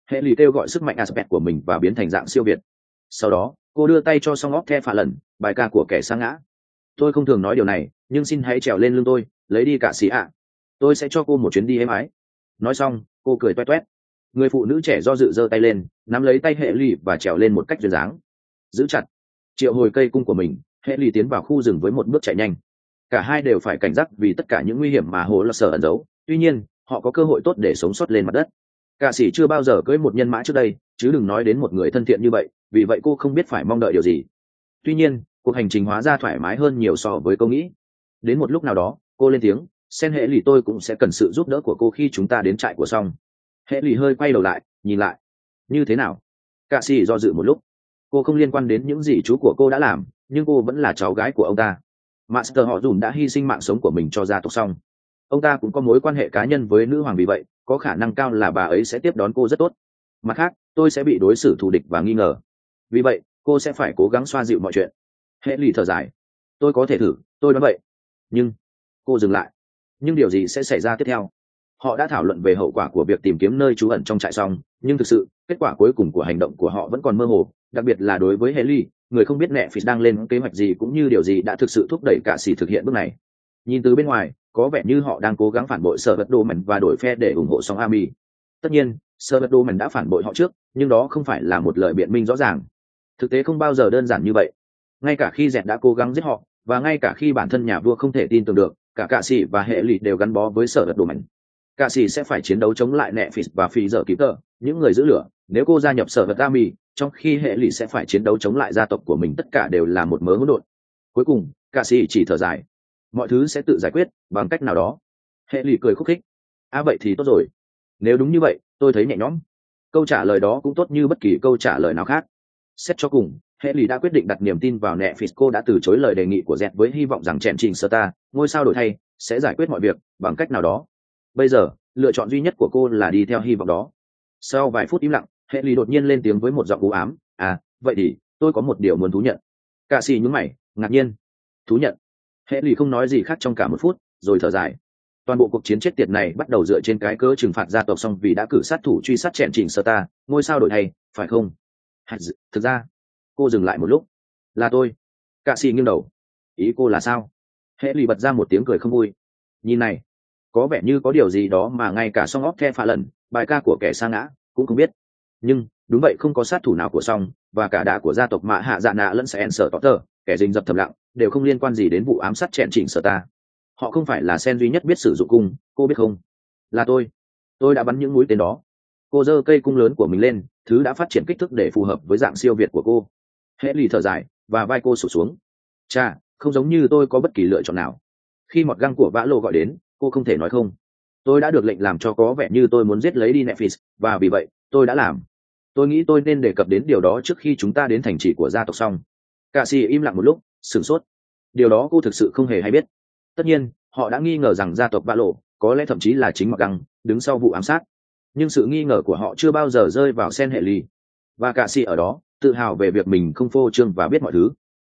hệ lì kêu gọi sức mạnh aspect của mình và biến thành dạng siêu việt. Sau đó cô đưa tay cho song óc the phá lần, bài ca của kẻ sa ngã. Tôi không thường nói điều này, nhưng xin hãy trèo lên lưng tôi, lấy đi cả xì ạ. Tôi sẽ cho cô một chuyến đi êm ái. Nói xong cô cười toét toét. Người phụ nữ trẻ do dự giơ tay lên, nắm lấy tay hệ lì và trèo lên một cách duyên dáng. Giữ chặt, triệu hồi cây cung của mình, hệ lì tiến vào khu rừng với một bước chạy nhanh. Cả hai đều phải cảnh giác vì tất cả những nguy hiểm mà hồ là sở ẩn giấu. Tuy nhiên họ có cơ hội tốt để sống sót lên mặt đất. Cả sĩ chưa bao giờ cưỡi một nhân mã trước đây, chứ đừng nói đến một người thân thiện như vậy, vì vậy cô không biết phải mong đợi điều gì. Tuy nhiên cuộc hành trình hóa ra thoải mái hơn nhiều so với cô nghĩ. Đến một lúc nào đó cô lên tiếng, sen hệ lì, tôi cũng sẽ cần sự giúp đỡ của cô khi chúng ta đến trại của Song. Hệ lì hơi quay đầu lại nhìn lại. Như thế nào? Cả sĩ do dự một lúc. Cô không liên quan đến những gì chú của cô đã làm, nhưng cô vẫn là cháu gái của ông ta. Master họ dùn đã hy sinh mạng sống của mình cho gia tộc Song. Ông ta cũng có mối quan hệ cá nhân với nữ hoàng, vì vậy có khả năng cao là bà ấy sẽ tiếp đón cô rất tốt. Mặt khác tôi sẽ bị đối xử thù địch và nghi ngờ, vì vậy cô sẽ phải cố gắng xoa dịu mọi chuyện. Hệ lì thở dài. Tôi có thể thử, tôi đoán vậy. Nhưng cô dừng lại. Nhưng điều gì sẽ xảy ra tiếp theo? Họ đã thảo luận về hậu quả của việc tìm kiếm nơi trú ẩn trong trại Xong, nhưng thực sự kết quả cuối cùng của hành động của họ vẫn còn mơ hồ, đặc biệt là đối với Haley, người không biết Netflix đang lên kế hoạch gì cũng như điều gì đã thực sự thúc đẩy cả sĩ thực hiện bước này. Nhìn từ bên ngoài có vẻ như họ đang cố gắng phản bội Sở Vật Đồ Mảnh và đổi phe để ủng hộ Song Army. Tất nhiên Sở Vật Đồ Mảnh đã phản bội họ trước, nhưng đó không phải là một lời biện minh rõ ràng. Thực tế không bao giờ đơn giản như vậy. Ngay cả khi Dẹt đã cố gắng giết họ, và ngay cả khi bản thân nhà vua không thể tin tưởng được, cả sĩ và hệ lụy đều gắn bó với Sở Vật Đồ Mảnh. Cả sĩ sẽ phải chiến đấu chống lại Netflix và phi giờ kịp tờ, những người giữ lửa. Nếu cô gia nhập Sở Vật Army, trong khi hệ lụy sẽ phải chiến đấu chống lại gia tộc của mình, tất cả đều là một mớ hỗn độn. Cuối cùng cả sĩ chỉ thở dài. Mọi thứ sẽ tự giải quyết bằng cách nào đó. Hệ lụy cười khúc khích. Vậy thì tốt rồi. Nếu đúng như vậy tôi thấy nhẹ nhõm. Câu trả lời đó cũng tốt như bất kỳ câu trả lời nào khác. Xét cho cùng, hệ lụy đã quyết định đặt niềm tin vào Netflix. Cô đã từ chối lời đề nghị của Zed với hy vọng rằng chèn trình sơ ta, ngôi sao đổi thay, sẽ giải quyết mọi việc bằng cách nào đó. Bây giờ lựa chọn duy nhất của cô là đi theo hy vọng đó. Sau vài phút im lặng, hệ lụy đột nhiên lên tiếng với một giọng u ám. Vậy thì tôi có một điều muốn thú nhận. Cả sĩ nhún mày ngạc nhiên. Thú nhận? Hệ lụy không nói gì khác trong cả một phút rồi thở dài. Toàn bộ cuộc chiến chết tiệt này bắt đầu dựa trên cái cớ trừng phạt gia tộc Xong vì đã cử sát thủ truy sát chèn chỉnh sơ ta, ngôi sao đổi thay, phải không? Thực ra cô dừng lại một lúc. Là tôi. Cả sĩ nghiêng đầu. Ý cô là sao? Hệ lụy bật ra một tiếng cười không vui. Nhìn này, có vẻ như có điều gì đó mà ngay cả Song óc the phá lần, bài ca của kẻ sa ngã, cũng không biết. Nhưng đúng vậy, không có sát thủ nào của Song và cả đà của gia tộc Mạ Hạ Dạ Nạ lẫn Sen Sở Tóc Tờ, kẻ rình rập thầm lặng, đều không liên quan gì đến vụ ám sát chèn chỉnh sở ta. Họ không phải là Sen duy nhất biết sử dụng cung, cô biết không? Là tôi đã bắn những mũi tên đó. Cô giơ cây cung lớn của mình lên, thứ đã phát triển kích thước để phù hợp với dạng siêu việt của cô. Hệ lì thở dài và vai cô sụt xuống. Cha, không giống như tôi có bất kỳ lựa chọn nào. Khi mọt găng của vã lộ gọi đến, cô không thể nói không. Tôi đã được lệnh làm cho có vẻ như tôi muốn giết lấy đi Netflix, và vì vậy tôi đã làm. Tôi nghĩ tôi nên đề cập đến điều đó trước khi chúng ta đến thành trì của gia tộc Xong. Cả sĩ im lặng một lúc, sửng sốt. Điều đó cô thực sự không hề hay biết. Tất nhiên họ đã nghi ngờ rằng gia tộc Ba Lộ, có lẽ thậm chí là chính Mặc Găng, đứng sau vụ ám sát. Nhưng sự nghi ngờ của họ chưa bao giờ rơi vào Sen hệ ly. Và cả sĩ ở đó tự hào về việc mình không phô trương và biết mọi thứ.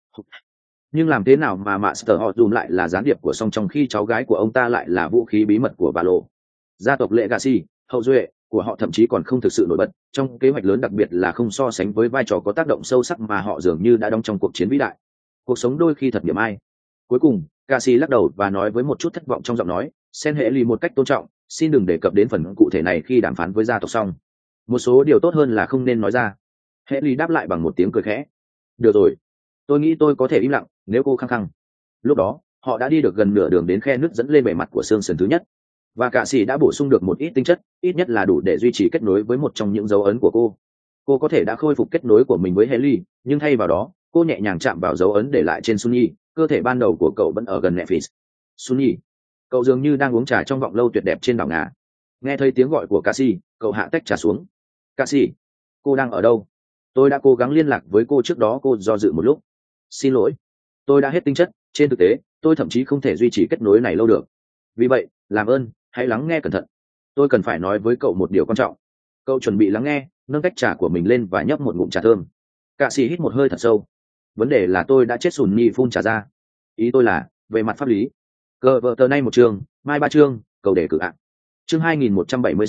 Nhưng làm thế nào mà Master họ dùm lại là gián điệp của Xong trong khi cháu gái của ông ta lại là vũ khí bí mật của Ba Lộ? Gia tộc Legacy, hậu duệ của họ thậm chí còn không thực sự nổi bật trong kế hoạch lớn, đặc biệt là không so sánh với vai trò có tác động sâu sắc mà họ dường như đã đóng trong cuộc chiến vĩ đại. Cuộc sống đôi khi thật niềm ai. Cuối cùng Cassie lắc đầu và nói với một chút thất vọng trong giọng nói, Sen hệ lì một cách tôn trọng, xin đừng đề cập đến phần cụ thể này khi đàm phán với gia tộc Xong. Một số điều tốt hơn là không nên nói ra. Hệ lì đáp lại bằng một tiếng cười khẽ. Được rồi, tôi nghĩ tôi có thể im lặng nếu cô khăng khăng. Lúc đó họ đã đi được gần nửa đường đến khe nứt dẫn lên bề mặt của xương sườn thứ nhất, và cả sĩ đã bổ sung được một ít tinh chất, ít nhất là đủ để duy trì kết nối với một trong những dấu ấn của cô. Cô có thể đã khôi phục kết nối của mình với Haley, nhưng thay vào đó cô nhẹ nhàng chạm vào dấu ấn để lại trên Sunny. Cơ thể ban đầu của cậu vẫn ở gần Netflix. Sunny, cậu dường như đang uống trà trong vọng lâu tuyệt đẹp trên đảo ngà. Nghe thấy tiếng gọi của Cassie, cậu hạ tách trà xuống. Cassie, cô đang ở đâu? Tôi đã cố gắng liên lạc với cô trước đó. Cô do dự một lúc. Xin lỗi, tôi đã hết tinh chất. Trên thực tế tôi thậm chí không thể duy trì kết nối này lâu được. Vì vậy làm ơn hãy lắng nghe cẩn thận. Tôi cần phải nói với cậu một điều quan trọng. Cậu chuẩn bị lắng nghe, nâng tách trà của mình lên và nhấp một ngụm trà thơm. Cạ sĩ hít một hơi thật sâu. Vấn đề là tôi đã chết sùn nhì phun trà ra. Ý tôi là về mặt pháp lý. Cờ vợ tờ nay một chương, mai ba chương, cầu đề cử ạ. Chương 2176,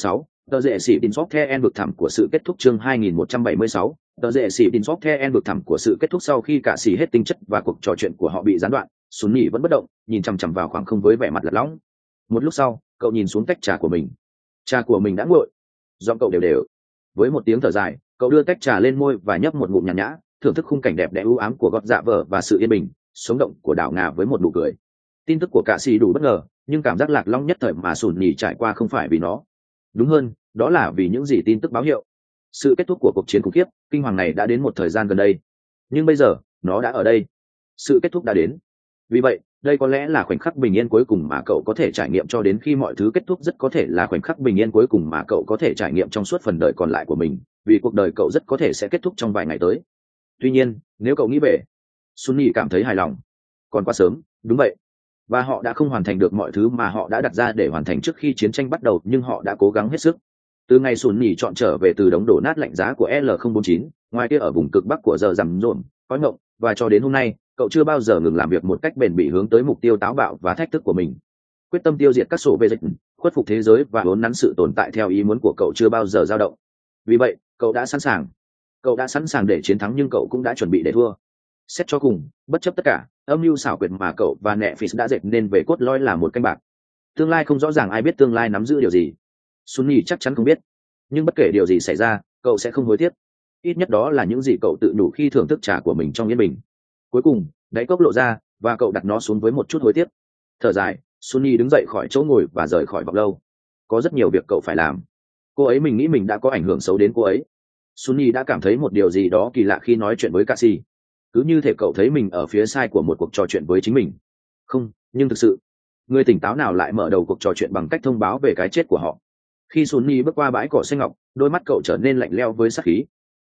Tờ rệ sĩ tin sóc the en vực thẳm của sự kết thúc chương 2176, tờ rệ sĩ tin sóc the en vực thẳm của sự kết thúc sau khi cả xì hết tinh chất và cuộc trò chuyện của họ bị gián đoạn, Sun Nhị vẫn bất động, nhìn chằm chằm vào khoảng không với vẻ mặt lật lõng. Một lúc sau, cậu nhìn xuống tách trà của mình. Trà của mình đã nguội, giọng cậu đều đều. Với một tiếng thở dài, cậu đưa tách trà lên môi và nhấp một ngụm nhàn nhã, thưởng thức khung cảnh đẹp đẽ u ám của gót dạ vờ và sự yên bình, sống động của đảo ngà với một nụ cười. Tin tức của cả xì đủ bất ngờ, nhưng cảm giác lạc lõng nhất thời mà Sun Nhị trải qua không phải vì nó. Đúng hơn, đó là vì những gì tin tức báo hiệu. Sự kết thúc của cuộc chiến khủng khiếp, kinh hoàng này đã đến một thời gian gần đây. Nhưng bây giờ, nó đã ở đây. Sự kết thúc đã đến. Vì vậy, đây có lẽ là khoảnh khắc bình yên cuối cùng mà cậu có thể trải nghiệm cho đến khi mọi thứ kết thúc, rất có thể là khoảnh khắc bình yên cuối cùng mà cậu có thể trải nghiệm trong suốt phần đời còn lại của mình, vì cuộc đời cậu rất có thể sẽ kết thúc trong vài ngày tới. Tuy nhiên, nếu cậu nghĩ về, Sunny cảm thấy hài lòng. Còn quá sớm, đúng vậy. Và họ đã không hoàn thành được mọi thứ mà họ đã đặt ra để hoàn thành trước khi chiến tranh bắt đầu, nhưng họ đã cố gắng hết sức. Từ ngày Sunny chọn trở về từ đống đổ nát lạnh giá của L049, ngoài kia ở vùng cực bắc của giờ rằm rộn, khói ngộng, và cho đến hôm nay, cậu chưa bao giờ ngừng làm việc một cách bền bỉ hướng tới mục tiêu táo bạo và thách thức của mình. Quyết tâm tiêu diệt các sổ về dịch, khuất phục thế giới và vốn nắn sự tồn tại theo ý muốn của cậu chưa bao giờ dao động. Vì vậy, cậu đã sẵn sàng. Cậu đã sẵn sàng để chiến thắng, nhưng cậu cũng đã chuẩn bị để thua. Xét cho cùng, bất chấp tất cả, âm mưu xảo quyệt mà cậu và Netflix đã dệt nên về cốt lõi là một canh bạc. Tương lai không rõ ràng, ai biết tương lai nắm giữ điều gì. Sunny chắc chắn không biết. Nhưng bất kể điều gì xảy ra, cậu sẽ không hối tiếc. Ít nhất đó là những gì cậu tự nhủ khi thưởng thức trà của mình trong yên bình. Cuối cùng, đáy cốc lộ ra, và cậu đặt nó xuống với một chút hối tiếc. Thở dài, Sunny đứng dậy khỏi chỗ ngồi và rời khỏi vòng lâu. Có rất nhiều việc cậu phải làm. Cô ấy mình nghĩ mình đã có ảnh hưởng xấu đến cô ấy. Sunny đã cảm thấy một điều gì đó kỳ lạ khi nói chuyện với Cassie. Cứ như thể cậu thấy mình ở phía sai của một cuộc trò chuyện với chính mình. Không, nhưng thực sự, người tỉnh táo nào lại mở đầu cuộc trò chuyện bằng cách thông báo về cái chết của họ. Khi Sunny bước qua bãi cỏ xanh ngọc, đôi mắt cậu trở nên lạnh lẽo với sát khí.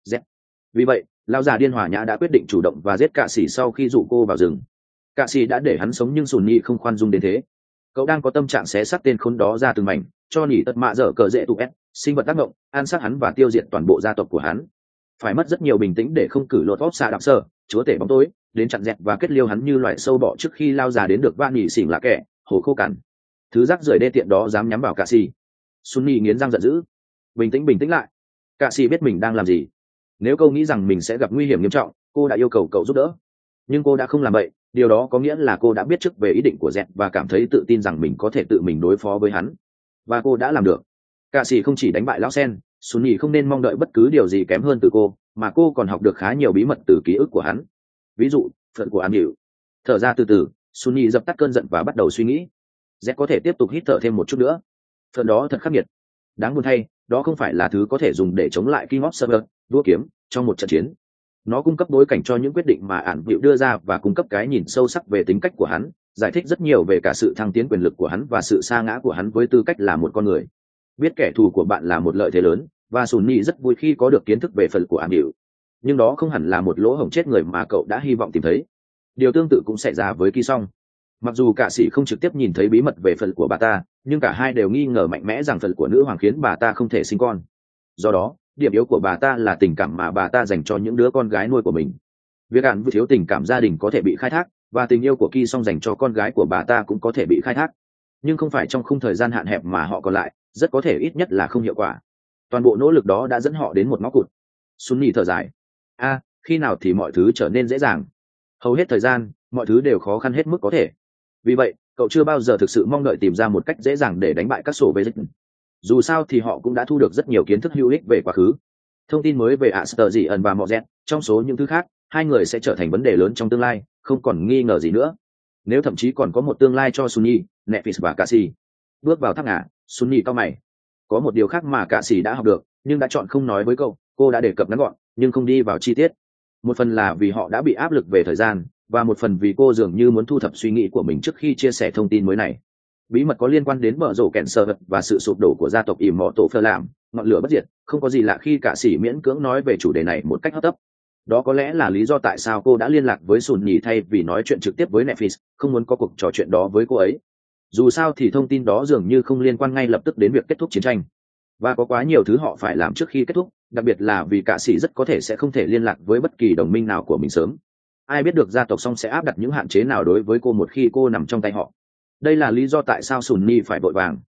Vì vậy, lão già điên hòa nhã đã quyết định chủ động và giết Cạ Sĩ sau khi dụ cô vào rừng. Cạ Sĩ đã để hắn sống, nhưng Sunny không khoan dung đến thế. Cậu đang có tâm trạng xé xác tên khốn đó ra từng mảnh, cho nỉ tật mạ dở cờ dễ tụ ép, sinh vật tác động, ăn xác hắn và tiêu diệt toàn bộ gia tộc của hắn. Phải mất rất nhiều bình tĩnh để không cử lột vót xạ đặc sơ, chúa tể bóng tối, đến chặn dẹp và kết liêu hắn như loại sâu bọ trước khi lao già đến được van nỉ xỉn lạ kẻ, hồ khô cằn. Thứ rác rưởi đê tiện đó dám nhắm vào Cạ Sĩ. Sunny nghiến răng giận dữ. Bình tĩnh lại. Cạ Sĩ biết mình đang làm gì. Nếu cô nghĩ rằng mình sẽ gặp nguy hiểm nghiêm trọng, cô đã yêu cầu cậu giúp đỡ. Nhưng cô đã không làm vậy, điều đó có nghĩa là cô đã biết trước về ý định của Dẹt và cảm thấy tự tin rằng mình có thể tự mình đối phó với hắn. Và cô đã làm được. Cạ Sĩ không chỉ đánh bại lão sen, Sunny không nên mong đợi bất cứ điều gì kém hơn từ cô, mà cô còn học được khá nhiều bí mật từ ký ức của hắn. Ví dụ, phận của An Hiệu. Thở ra từ từ, Sunny dập tắt cơn giận và bắt đầu suy nghĩ. Dẹt có thể tiếp tục hít thở thêm một chút nữa. Phận đó thật khắc nghiệt. Đáng buồn thay, đó không phải là thứ có thể dùng để chống lại King of Server, đũa kiếm, trong một trận chiến. Nó cung cấp bối cảnh cho những quyết định mà Ản Vịu đưa ra và cung cấp cái nhìn sâu sắc về tính cách của hắn, giải thích rất nhiều về cả sự thăng tiến quyền lực của hắn và sự sa ngã của hắn với tư cách là một con người. Biết kẻ thù của bạn là một lợi thế lớn, và Sunny rất vui khi có được kiến thức về phần của Ản Vịu. Nhưng đó không hẳn là một lỗ hổng chết người mà cậu đã hy vọng tìm thấy. Điều tương tự cũng xảy ra với Ki Song. Mặc dù Cạ Sĩ không trực tiếp nhìn thấy bí mật về phần của bà ta, nhưng cả hai đều nghi ngờ mạnh mẽ rằng phần của nữ hoàng khiến bà ta không thể sinh con. Do đó, điểm yếu của bà ta là tình cảm mà bà ta dành cho những đứa con gái nuôi của mình. Việc Ản Vịu thiếu tình cảm gia đình có thể bị khai thác, và tình yêu của Ki Song dành cho con gái của bà ta cũng có thể bị khai thác. Nhưng không phải trong khung thời gian hạn hẹp mà họ còn lại, rất có thể ít nhất là không hiệu quả. Toàn bộ nỗ lực đó đã dẫn họ đến một ngõ cụt. Sunny thở dài. Khi nào thì mọi thứ trở nên dễ dàng? Hầu hết thời gian, mọi thứ đều khó khăn hết mức có thể. Vì vậy, cậu chưa bao giờ thực sự mong đợi tìm ra một cách dễ dàng để đánh bại các sổ về dịch. Dù sao thì họ cũng đã thu được rất nhiều kiến thức hữu ích về quá khứ. Thông tin mới về Aster và Mozet, trong số những thứ khác, hai người sẽ trở thành vấn đề lớn trong tương lai, không còn nghi ngờ gì nữa. Nếu thậm chí còn có một tương lai cho Sunny, Netflix và Cassie. Bước vào tháp ngả, Sunny cau mày. Có một điều khác mà Cassie đã học được, nhưng đã chọn không nói với cậu. Cô đã đề cập ngắn gọn, nhưng không đi vào chi tiết. Một phần là vì họ đã bị áp lực về thời gian, và một phần vì cô dường như muốn thu thập suy nghĩ của mình trước khi chia sẻ thông tin mới này. Bí mật có liên quan đến bờ rổ kẹn sờ vật và sự sụp đổ của gia tộc ỉm mọ tổ phơ làm, ngọn lửa bất diệt. Không có gì lạ khi Cạ Sĩ miễn cưỡng nói về chủ đề này một cách hấp tấp. Đó có lẽ là lý do tại sao cô đã liên lạc với Sunny thay vì nói chuyện trực tiếp với Netflix, không muốn có cuộc trò chuyện đó với cô ấy. Dù sao thì thông tin đó dường như không liên quan ngay lập tức đến việc kết thúc chiến tranh, và có quá nhiều thứ họ phải làm trước khi kết thúc, đặc biệt là vì Cạ Sĩ rất có thể sẽ không thể liên lạc với bất kỳ đồng minh nào của mình sớm. Ai biết được gia tộc Song sẽ áp đặt những hạn chế nào đối với cô một khi cô nằm trong tay họ. Đây là lý do tại sao Sunny phải vội vàng.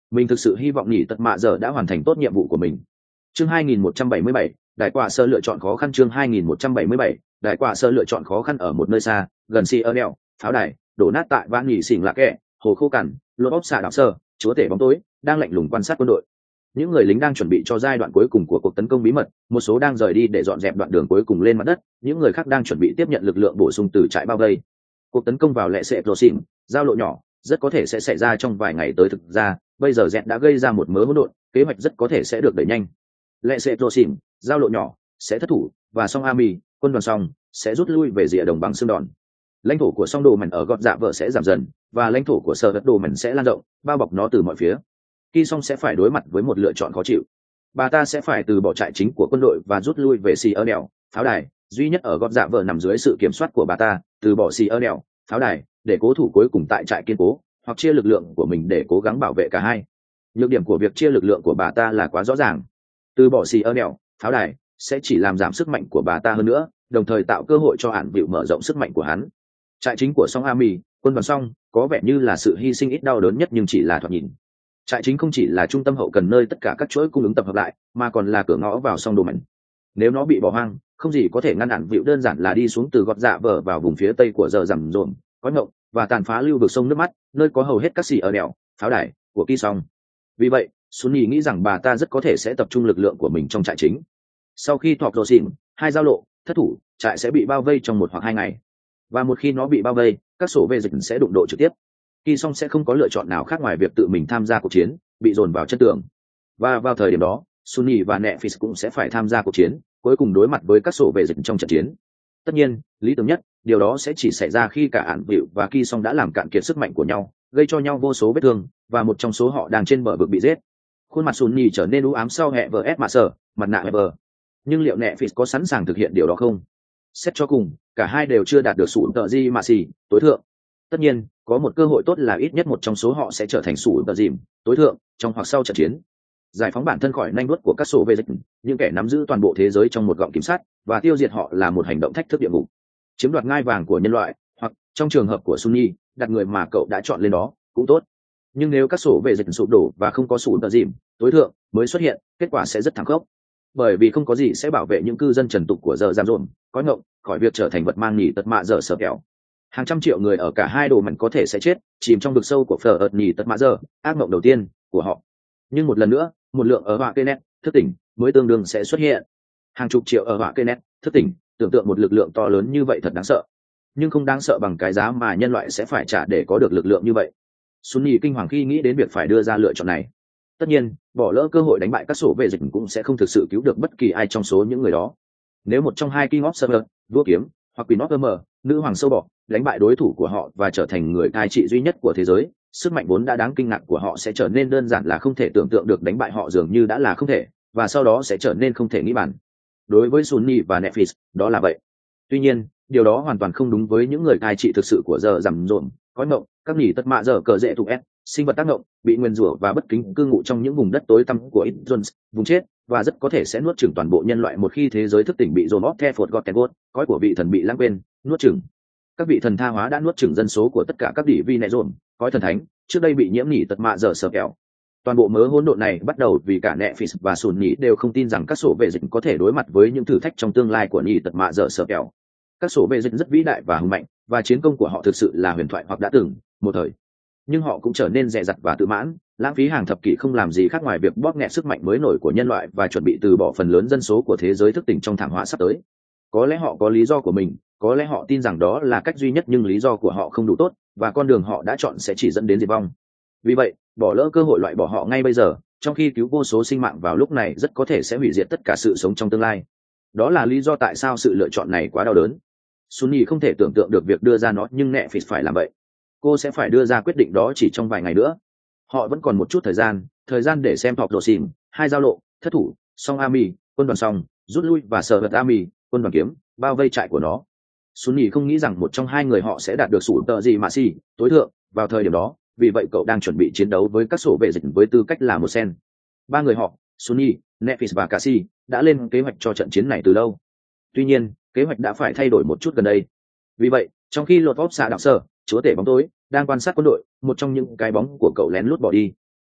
Mình thực sự hy vọng nhỉ tật mạ giờ đã hoàn thành tốt nhiệm vụ của mình. Chương 2177, đại quả sơ lựa chọn khó khăn. Chương 2177, đại quả sơ lựa chọn khó khăn. Ở một nơi xa, gần si ở đèo, pháo đài đổ nát tại vạn nhỉ xỉn lạc kẹ, hồ khô cằn, lột óc xạ đạo sơ, chúa tể bóng tối đang lạnh lùng quan sát quân đội. Những người lính đang chuẩn bị cho giai đoạn cuối cùng của cuộc tấn công bí mật, một số đang rời đi để dọn dẹp đoạn đường cuối cùng lên mặt đất, những người khác đang chuẩn bị tiếp nhận lực lượng bổ sung từ trại bao vây. Cuộc tấn công vào lệ sệ rồ xỉn, giao lộ nhỏ, rất có thể sẽ xảy ra trong vài ngày tới. Thực ra bây giờ dẹt đã gây ra một mớ hỗn độn, kế hoạch rất có thể sẽ được đẩy nhanh. Lệ sệ rồ xỉn, giao lộ nhỏ sẽ thất thủ, và song army, quân đoàn song sẽ rút lui về rìa đồng bằng xương đòn. Lãnh thổ của song đồ mảnh ở gọt dạ vợ sẽ giảm dần, và lãnh thổ của sở đất đồ mảnh sẽ lan rộng, bao bọc nó từ mọi phía. Khi song sẽ phải đối mặt với một lựa chọn khó chịu. Bà ta sẽ phải từ bỏ trại chính của quân đội và rút lui về xì ở đèo, pháo đài duy nhất ở gọt dạ vợ nằm dưới sự kiểm soát của bà ta, từ bỏ xì ở đèo, pháo đài để cố thủ cuối cùng tại trại kiên cố, hoặc chia lực lượng của mình để cố gắng bảo vệ cả hai. Nhược điểm của việc chia lực lượng của bà ta là quá rõ ràng. Từ bỏ xì ở đèo, pháo đài sẽ chỉ làm giảm sức mạnh của bà ta hơn nữa, đồng thời tạo cơ hội cho Ản Bịu mở rộng sức mạnh của hắn. Trại chính của song army, quân đoàn song, có vẻ như là sự hy sinh ít đau đớn nhất, nhưng chỉ là thoạt nhìn. Trại chính không chỉ là trung tâm hậu cần nơi tất cả các chuỗi cung ứng tập hợp lại, mà còn là cửa ngõ vào song đồ mảnh. Nếu nó bị bỏ hoang, không gì có thể ngăn Ản Bịu đơn giản là đi xuống từ gọt dạ vờ vào vùng phía tây của giờ rằm rộn, có ngộng và tàn phá lưu vực sông nước mắt, nơi có hầu hết các xì ở đèo, pháo đài của Ki Song. Vì vậy, Sunny nghĩ rằng bà ta rất có thể sẽ tập trung lực lượng của mình trong trại chính. Sau khi thọc rồ xỉn, hai giao lộ thất thủ, trại sẽ bị bao vây trong 1 hoặc 2 ngày. Và một khi nó bị bao vây, các sổ về dịch sẽ đụng độ trực tiếp. Ki Song sẽ không có lựa chọn nào khác ngoài việc tự mình tham gia cuộc chiến, bị dồn vào chân tường. Và vào thời điểm đó, Sunny và Netflix cũng sẽ phải tham gia cuộc chiến, cuối cùng đối mặt với các sổ về dịch trong trận chiến. Tất nhiên, lý tưởng nhất, điều đó sẽ chỉ xảy ra khi cả Ản Bịu và Ki Song đã làm cạn kiệt sức mạnh của nhau, gây cho nhau vô số vết thương, và một trong số họ đang trên bờ vực bị giết. Khuôn mặt Sunny trở nên u ám sau hệ vs mà sở, mặt nạ Heber. Nhưng liệu Netflix có sẵn sàng thực hiện điều đó không? Xét cho cùng, cả hai đều chưa đạt được sủ tợ di mà xì tối thượng. Tất nhiên, có một cơ hội tốt là ít nhất một trong số họ sẽ trở thành sủ tợ dìm tối thượng trong hoặc sau trận chiến. Giải phóng bản thân khỏi nanh đuốt của các sổ về dịch, những kẻ nắm giữ toàn bộ thế giới trong một gọng kiểm sát, và tiêu diệt họ là một hành động thách thức địa ngục. Chiếm đoạt ngai vàng của nhân loại, hoặc trong trường hợp của Sunny, đặt người mà cậu đã chọn lên đó cũng tốt. Nhưng nếu các sổ về dịch sụp đổ và không có sủ tợ dìm tối thượng mới xuất hiện, kết quả sẽ rất thảm khốc. Bởi vì không có gì sẽ bảo vệ những cư dân trần tục của giờ giam rộn, có ngộng khỏi việc trở thành vật mang nhì tật mạ giờ sợ kẹo. Hàng trăm triệu người ở cả hai đồ mảnh có thể sẽ chết chìm trong vực sâu của phở ợt nhì tật mạ giờ, ác mộng đầu tiên của họ. Nhưng một lần nữa, một lượng ở họa cây nét thức tỉnh mới tương đương sẽ xuất hiện. Hàng chục triệu ở họa cây nét thức tỉnh, tưởng tượng một lực lượng to lớn như vậy thật đáng sợ, nhưng không đáng sợ bằng cái giá mà nhân loại sẽ phải trả để có được lực lượng như vậy. Sunny kinh hoàng khi nghĩ đến việc phải đưa ra lựa chọn này. Tất nhiên, bỏ lỡ cơ hội đánh bại các sổ về dịch cũng sẽ không thực sự cứu được bất kỳ ai trong số những người đó. Nếu một trong hai King of Server, vua kiếm, hoặc Queen of Hammer, nữ hoàng sâu bọ, đánh bại đối thủ của họ và trở thành người cai trị duy nhất của thế giới, sức mạnh vốn đã đáng kinh ngạc của họ sẽ trở nên đơn giản là không thể tưởng tượng được. Đánh bại họ dường như đã là không thể, và sau đó sẽ trở nên không thể nghĩ bàn. Đối với Sunny và Netflix, đó là vậy. Tuy nhiên, điều đó hoàn toàn không đúng với những người cai trị thực sự của giờ rằm rộn, có ngộng, các nghỉ tất mạ giờ cờ dễ thuộc S, sinh vật tác động, bị nguyên rủa và bất kính cư ngụ trong những vùng đất tối tăm của Jones, vùng chết, và rất có thể sẽ nuốt chửng toàn bộ nhân loại một khi thế giới thức tỉnh bị dồn óp the phột gọt kẹt gốt, cõi của vị thần bị lãng quên, nuốt chửng. Các vị thần tha hóa đã nuốt chửng dân số của tất cả các đỉ vi nệ dồn, cõi thần thánh, trước đây bị nhiễm nhỉ tật mạ giờ sợ kẹo. Toàn bộ mớ hỗn độn này bắt đầu vì cả Netflix và Sùn nhỉ đều không tin rằng các sổ vệ dịch có thể đối mặt với những thử thách trong tương lai của nhỉ tật mạ giờ sợ kẹo. Các sổ vệ dịch rất vĩ đại và hùng mạnh, và chiến công của họ thực sự là huyền thoại hoặc đã từng một thời. Nhưng họ cũng trở nên dè dặt và tự mãn, lãng phí hàng thập kỷ không làm gì khác ngoài việc bóp nghẹt sức mạnh mới nổi của nhân loại và chuẩn bị từ bỏ phần lớn dân số của thế giới thức tỉnh trong thảm họa sắp tới. Có lẽ họ có lý do của mình, có lẽ họ tin rằng đó là cách duy nhất, nhưng lý do của họ không đủ tốt, và con đường họ đã chọn sẽ chỉ dẫn đến diệt vong. Vì vậy, bỏ lỡ cơ hội loại bỏ họ ngay bây giờ, trong khi cứu vô số sinh mạng vào lúc này rất có thể sẽ hủy diệt tất cả sự sống trong tương lai. Đó là lý do tại sao sự lựa chọn này quá đau đớn. Sunny không thể tưởng tượng được việc đưa ra nó, nhưng Netflix phải làm vậy. Cô sẽ phải đưa ra quyết định đó chỉ trong vài ngày nữa. Họ vẫn còn một chút thời gian để xem thọc rồ xìm, hai giao lộ thất thủ, song army, quân đoàn song rút lui, và sở vật army, quân đoàn kiếm, bao vây trại của nó. Sunny không nghĩ rằng một trong hai người họ sẽ đạt được sủ tợ gì mà si tối thượng vào thời điểm đó, vì vậy cậu đang chuẩn bị chiến đấu với các sổ vệ dịch với tư cách là một sen. Ba người họ, Sunny, Netflix và Cassie, đã lên kế hoạch cho trận chiến này từ lâu. Tuy nhiên, kế hoạch đã phải thay đổi một chút gần đây. Vì vậy, trong khi lột vóp xạ đạo sở, chúa tể bóng tối, đang quan sát quân đội, một trong những cái bóng của cậu lén lút bỏ đi.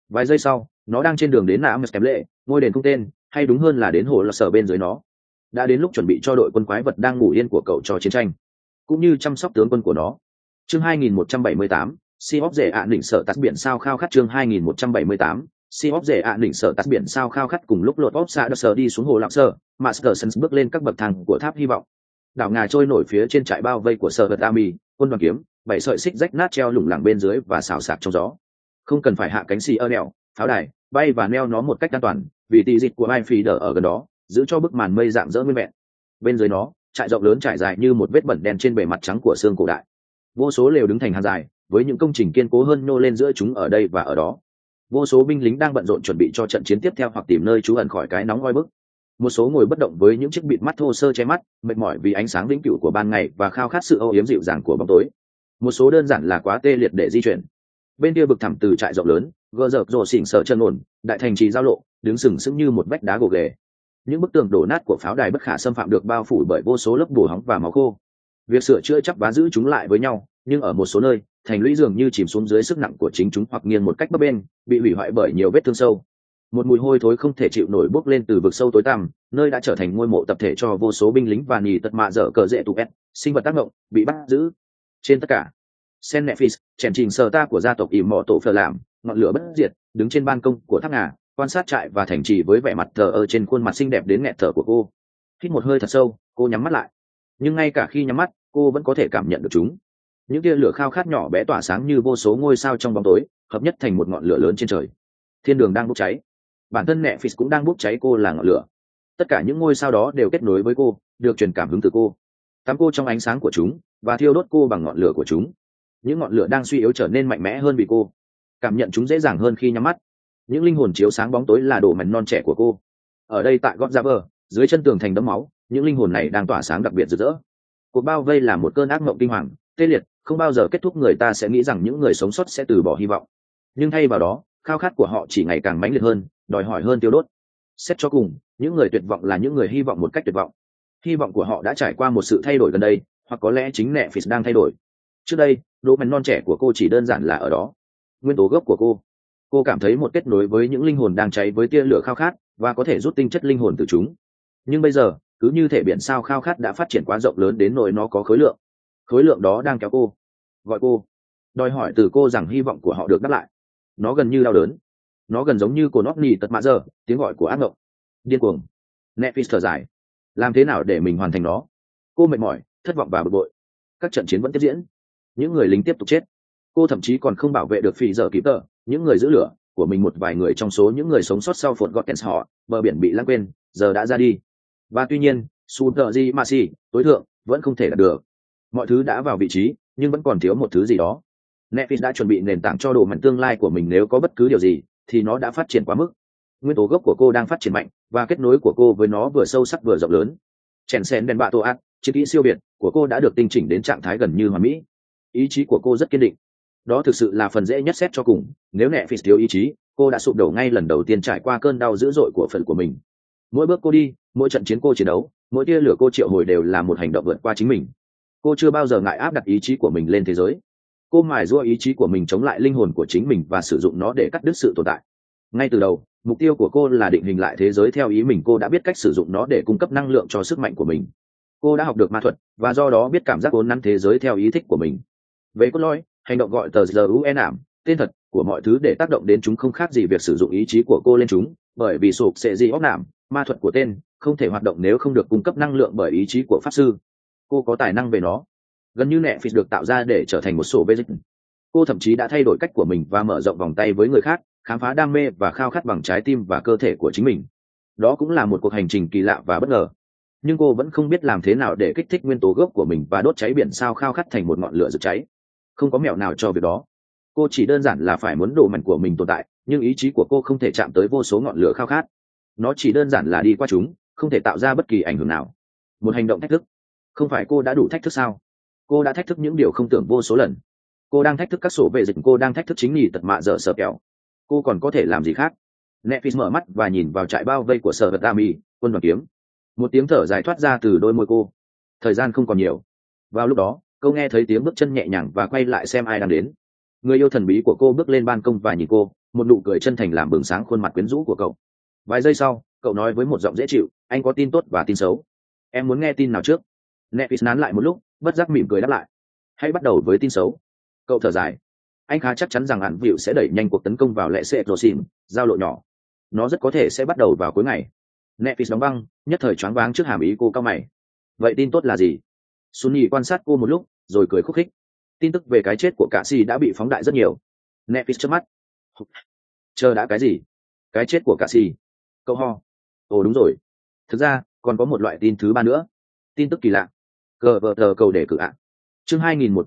Vài giây sau nó đang trên đường đến nạ mật kém lệ ngôi đền không tên, hay đúng hơn là đến hồ là sở bên dưới nó. Đã đến lúc chuẩn bị cho đội quân quái vật đang ngủ yên của cậu cho chiến tranh, cũng như chăm sóc tướng quân của nó. Chương 2178, Seahawks rể ạ đỉnh sở tắt biển sao khao khát. Chương 2178, Seahawks rể ạ đỉnh sở tắt biển sao khao khát. Cùng lúc lột bóp xa đờ sở đi xuống hồ lạc sở, Masterson bước lên các bậc thang của tháp hy vọng. Đảo ngà trôi nổi phía trên trại bao vây của sở vật Army, quân đoàn kiếm, 7 sợi xích rách nát treo lủng lẳng bên dưới và xào xạc trong gió. Không cần phải hạ cánh xì ơ đèo, pháo đài, bay và neo nó một cách an toàn, vì tỷ dịch của Mai Phi đỡ ở gần đó, giữ cho bức màn mây dạng dỡ nguyên vẹn. Bên dưới nó, trại rộng lớn trải dài như một vết bẩn đen trên bề mặt trắng của xương cổ đại. Vô số lều đứng thành hàng dài, với những công trình kiên cố hơn nhô lên giữa chúng ở đây và ở đó. Vô số binh lính đang bận rộn chuẩn bị cho trận chiến tiếp theo hoặc tìm nơi trú ẩn khỏi cái nóng oi bức. Một số ngồi bất động với những chiếc bịt mắt thô sơ che mắt, mệt mỏi vì ánh sáng vĩnh cửu của ban ngày và khao khát sự âu yếm dịu dàng của bóng tối. Một số đơn giản là quá tê liệt để di chuyển. Bên kia vực thẳm từ trại rộng lớn, gờ dợp rồ xỉn sợ chân ổn, đại thành trì giao lộ, đứng sừng sững như một vách đá gồ ghề. Những bức tường đổ nát của pháo đài bất khả xâm phạm được bao phủ bởi vô số lớp bùa hóng và máu khô. Việc sửa chữa chắp vá giữ chúng lại với nhau, nhưng ở một số nơi, thành lũy dường như chìm xuống dưới sức nặng của chính chúng hoặc nghiêng một cách bấp bênh, bị hủy hoại bởi nhiều vết thương sâu. Một mùi hôi thối không thể chịu nổi bốc lên từ vực sâu tối tăm, nơi đã trở thành ngôi mộ tập thể cho vô số binh lính và nhì tật mạ dở cờ rễ tụ ép, sinh vật tác động, bị bắt giữ. Trên tất cả, Sen Nephis, chèn trình sờ ta của gia tộc ỉm mọ tổ phờ làm, ngọn lửa bất diệt, đứng trên ban công của tháp ngà, quan sát trại và thành trì với vẻ mặt thờ ơ trên khuôn mặt xinh đẹp đến nghẹt thở của cô. Hít một hơi thật sâu, cô nhắm mắt lại. Nhưng ngay cả khi nhắm mắt, cô vẫn có thể cảm nhận được chúng. Những tia lửa khao khát nhỏ bé tỏa sáng như vô số ngôi sao trong bóng tối, hợp nhất thành một ngọn lửa lớn trên trời. Thiên đường đang bốc cháy, bản thân Nephis cũng đang bốc cháy, cô là ngọn lửa. Tất cả những ngôi sao đó đều kết nối với cô, được truyền cảm hứng từ cô, tắm cô trong ánh sáng của chúng và thiêu đốt cô bằng ngọn lửa của chúng. Những ngọn lửa đang suy yếu trở nên mạnh mẽ hơn vì cô cảm nhận chúng dễ dàng hơn khi nhắm mắt. Những linh hồn chiếu sáng bóng tối là đồ mảnh non trẻ của cô. Ở đây tại Godzaver, dưới chân tường thành đẫm máu, những linh hồn này đang tỏa sáng đặc biệt rực rỡ. Cuộc bao vây là một cơn ác mộng kinh hoàng, tê liệt, không bao giờ kết thúc. Người ta sẽ nghĩ rằng những người sống sót sẽ từ bỏ hy vọng, nhưng thay vào đó, khao khát của họ chỉ ngày càng mãnh liệt hơn, đòi hỏi hơn, tiêu đốt. Xét cho cùng, những người tuyệt vọng là những người hy vọng một cách tuyệt vọng. Hy vọng của họ đã trải qua một sự thay đổi gần đây, hoặc có lẽ chính Nephis đang thay đổi. Trước đây, đố mảnh non trẻ của cô chỉ đơn giản là ở đó, nguyên tố gốc của cô cảm thấy một kết nối với những linh hồn đang cháy với tia lửa khao khát và có thể rút tinh chất linh hồn từ chúng. Nhưng bây giờ, cứ như thể biển sao khao khát đã phát triển quá rộng lớn đến nỗi nó có khối lượng đó đang kéo cô, gọi cô, đòi hỏi từ cô rằng hy vọng của họ được đáp lại. Nó gần như đau đớn, nó gần giống như cồn óc nỉ tật mạ giờ, tiếng gọi của ác mộng, điên cuồng. Nephis thở dài, làm thế nào để mình hoàn thành nó? Cô mệt mỏi, thất vọng và bực bội. Các trận chiến vẫn tiếp diễn, những người lính tiếp tục chết. Cô thậm chí còn không bảo vệ được phi giờ kịp tờ, những người giữ lửa của mình. Một vài người trong số những người sống sót sau phột Gottens họ, bờ biển bị lãng quên, giờ đã ra đi. Và tuy nhiên, Suterji Masi, tối thượng, vẫn không thể đạt được. Mọi thứ đã vào vị trí, nhưng vẫn còn thiếu một thứ gì đó. Nephis đã chuẩn bị nền tảng cho đồ mảnh tương lai của mình. Nếu có bất cứ điều gì, thì nó đã phát triển quá mức. Nguyên tố gốc của cô đang phát triển mạnh, và kết nối của cô với nó vừa sâu sắc vừa rộng lớn. Chèn sen đèn bạ tô át, chiến kỹ siêu biệt của cô đã được tinh chỉnh đến trạng thái gần như hoàn mỹ. Ý chí của cô rất kiên định. Đó thực sự là phần dễ nhất xét cho cùng. Nếu Nephis thiếu ý chí, cô đã sụp đổ ngay lần đầu tiên trải qua cơn đau dữ dội của phần của mình. Mỗi bước cô đi, mỗi trận chiến cô chiến đấu, mỗi tia lửa cô triệu hồi đều là một hành động vượt qua chính mình. Cô chưa bao giờ ngại áp đặt ý chí của mình lên thế giới. Cô mài giũa ý chí của mình chống lại linh hồn của chính mình và sử dụng nó để cắt đứt sự tồn tại. Ngay từ đầu, mục tiêu của cô là định hình lại thế giới theo ý mình. Cô đã biết cách sử dụng nó để cung cấp năng lượng cho sức mạnh của mình. Cô đã học được ma thuật, và do đó biết cảm giác uốn nắn thế giới theo ý thích của mình. Về cốt lõi, hành động gọi tờ giờ UN ảm, tên thật của mọi thứ để tác động đến chúng không khác gì việc sử dụng ý chí của cô lên chúng, bởi vì sụp sẽ gì óc nảm, ma thuật của tên, không thể hoạt động nếu không được cung cấp năng lượng bởi ý chí của pháp sư. Cô có tài năng về nó. Gần như Nephis được tạo ra để trở thành một sổ basic. Cô thậm chí đã thay đổi cách của mình và mở rộng vòng tay với người khác, khám phá đam mê và khao khát bằng trái tim và cơ thể của chính mình. Đó cũng là một cuộc hành trình kỳ lạ và bất ngờ. Nhưng cô vẫn không biết làm thế nào để kích thích nguyên tố gốc của mình và đốt cháy biển sao khao khát thành một ngọn lửa rực cháy. Không có mẹo nào cho việc đó. Cô chỉ đơn giản là phải muốn đồ mảnh của mình tồn tại, nhưng ý chí của cô không thể chạm tới vô số ngọn lửa khao khát. Nó chỉ đơn giản là đi qua chúng, không thể tạo ra bất kỳ ảnh hưởng nào. Một hành động thách thức. Không phải cô đã đủ thách thức sao? Cô đã thách thức những điều không tưởng vô số lần. Cô đang thách thức các sổ vệ dịch, cô đang thách thức chính nhì tật mạ dở sợ kẹo. Cô còn có thể làm gì khác? Nephis mở mắt và nhìn vào trại bao vây của sở vật Ami, quân đoàn kiếm. Một tiếng thở dài thoát ra từ đôi môi cô. Thời gian không còn nhiều. Vào lúc đó, cô nghe thấy tiếng bước chân nhẹ nhàng và quay lại xem ai đang đến. Người yêu thần bí của cô bước lên ban công và nhìn cô, một nụ cười chân thành làm bừng sáng khuôn mặt quyến rũ của cậu. Vài giây sau cậu nói với một giọng dễ chịu, anh có tin tốt và tin xấu. Em muốn nghe tin nào trước? Nepis nán lại một lúc, bất giác mỉm cười đáp lại. Hãy bắt đầu với tin xấu. Cậu thở dài. Anh khá chắc chắn rằng hạn vịu sẽ đẩy nhanh cuộc tấn công vào lệ sệ rồ xỉn, giao lộ nhỏ. Nó rất có thể sẽ bắt đầu vào cuối ngày. Nepis đóng băng, nhất thời choáng váng trước hàm ý cô cao mày. Vậy tin tốt là gì? Sunny quan sát cô một lúc rồi cười khúc khích. Tin tức về cái chết của cả si đã bị phóng đại rất nhiều. Nepis chớp mắt. Chờ đã, cái gì? Cái chết của cả si? Cậu ho. Ồ đúng rồi, thực ra còn có một loại tin thứ ba nữa. Tin tức kỳ lạ. Cờ vờ tờ cầu đề cử ạ. Chương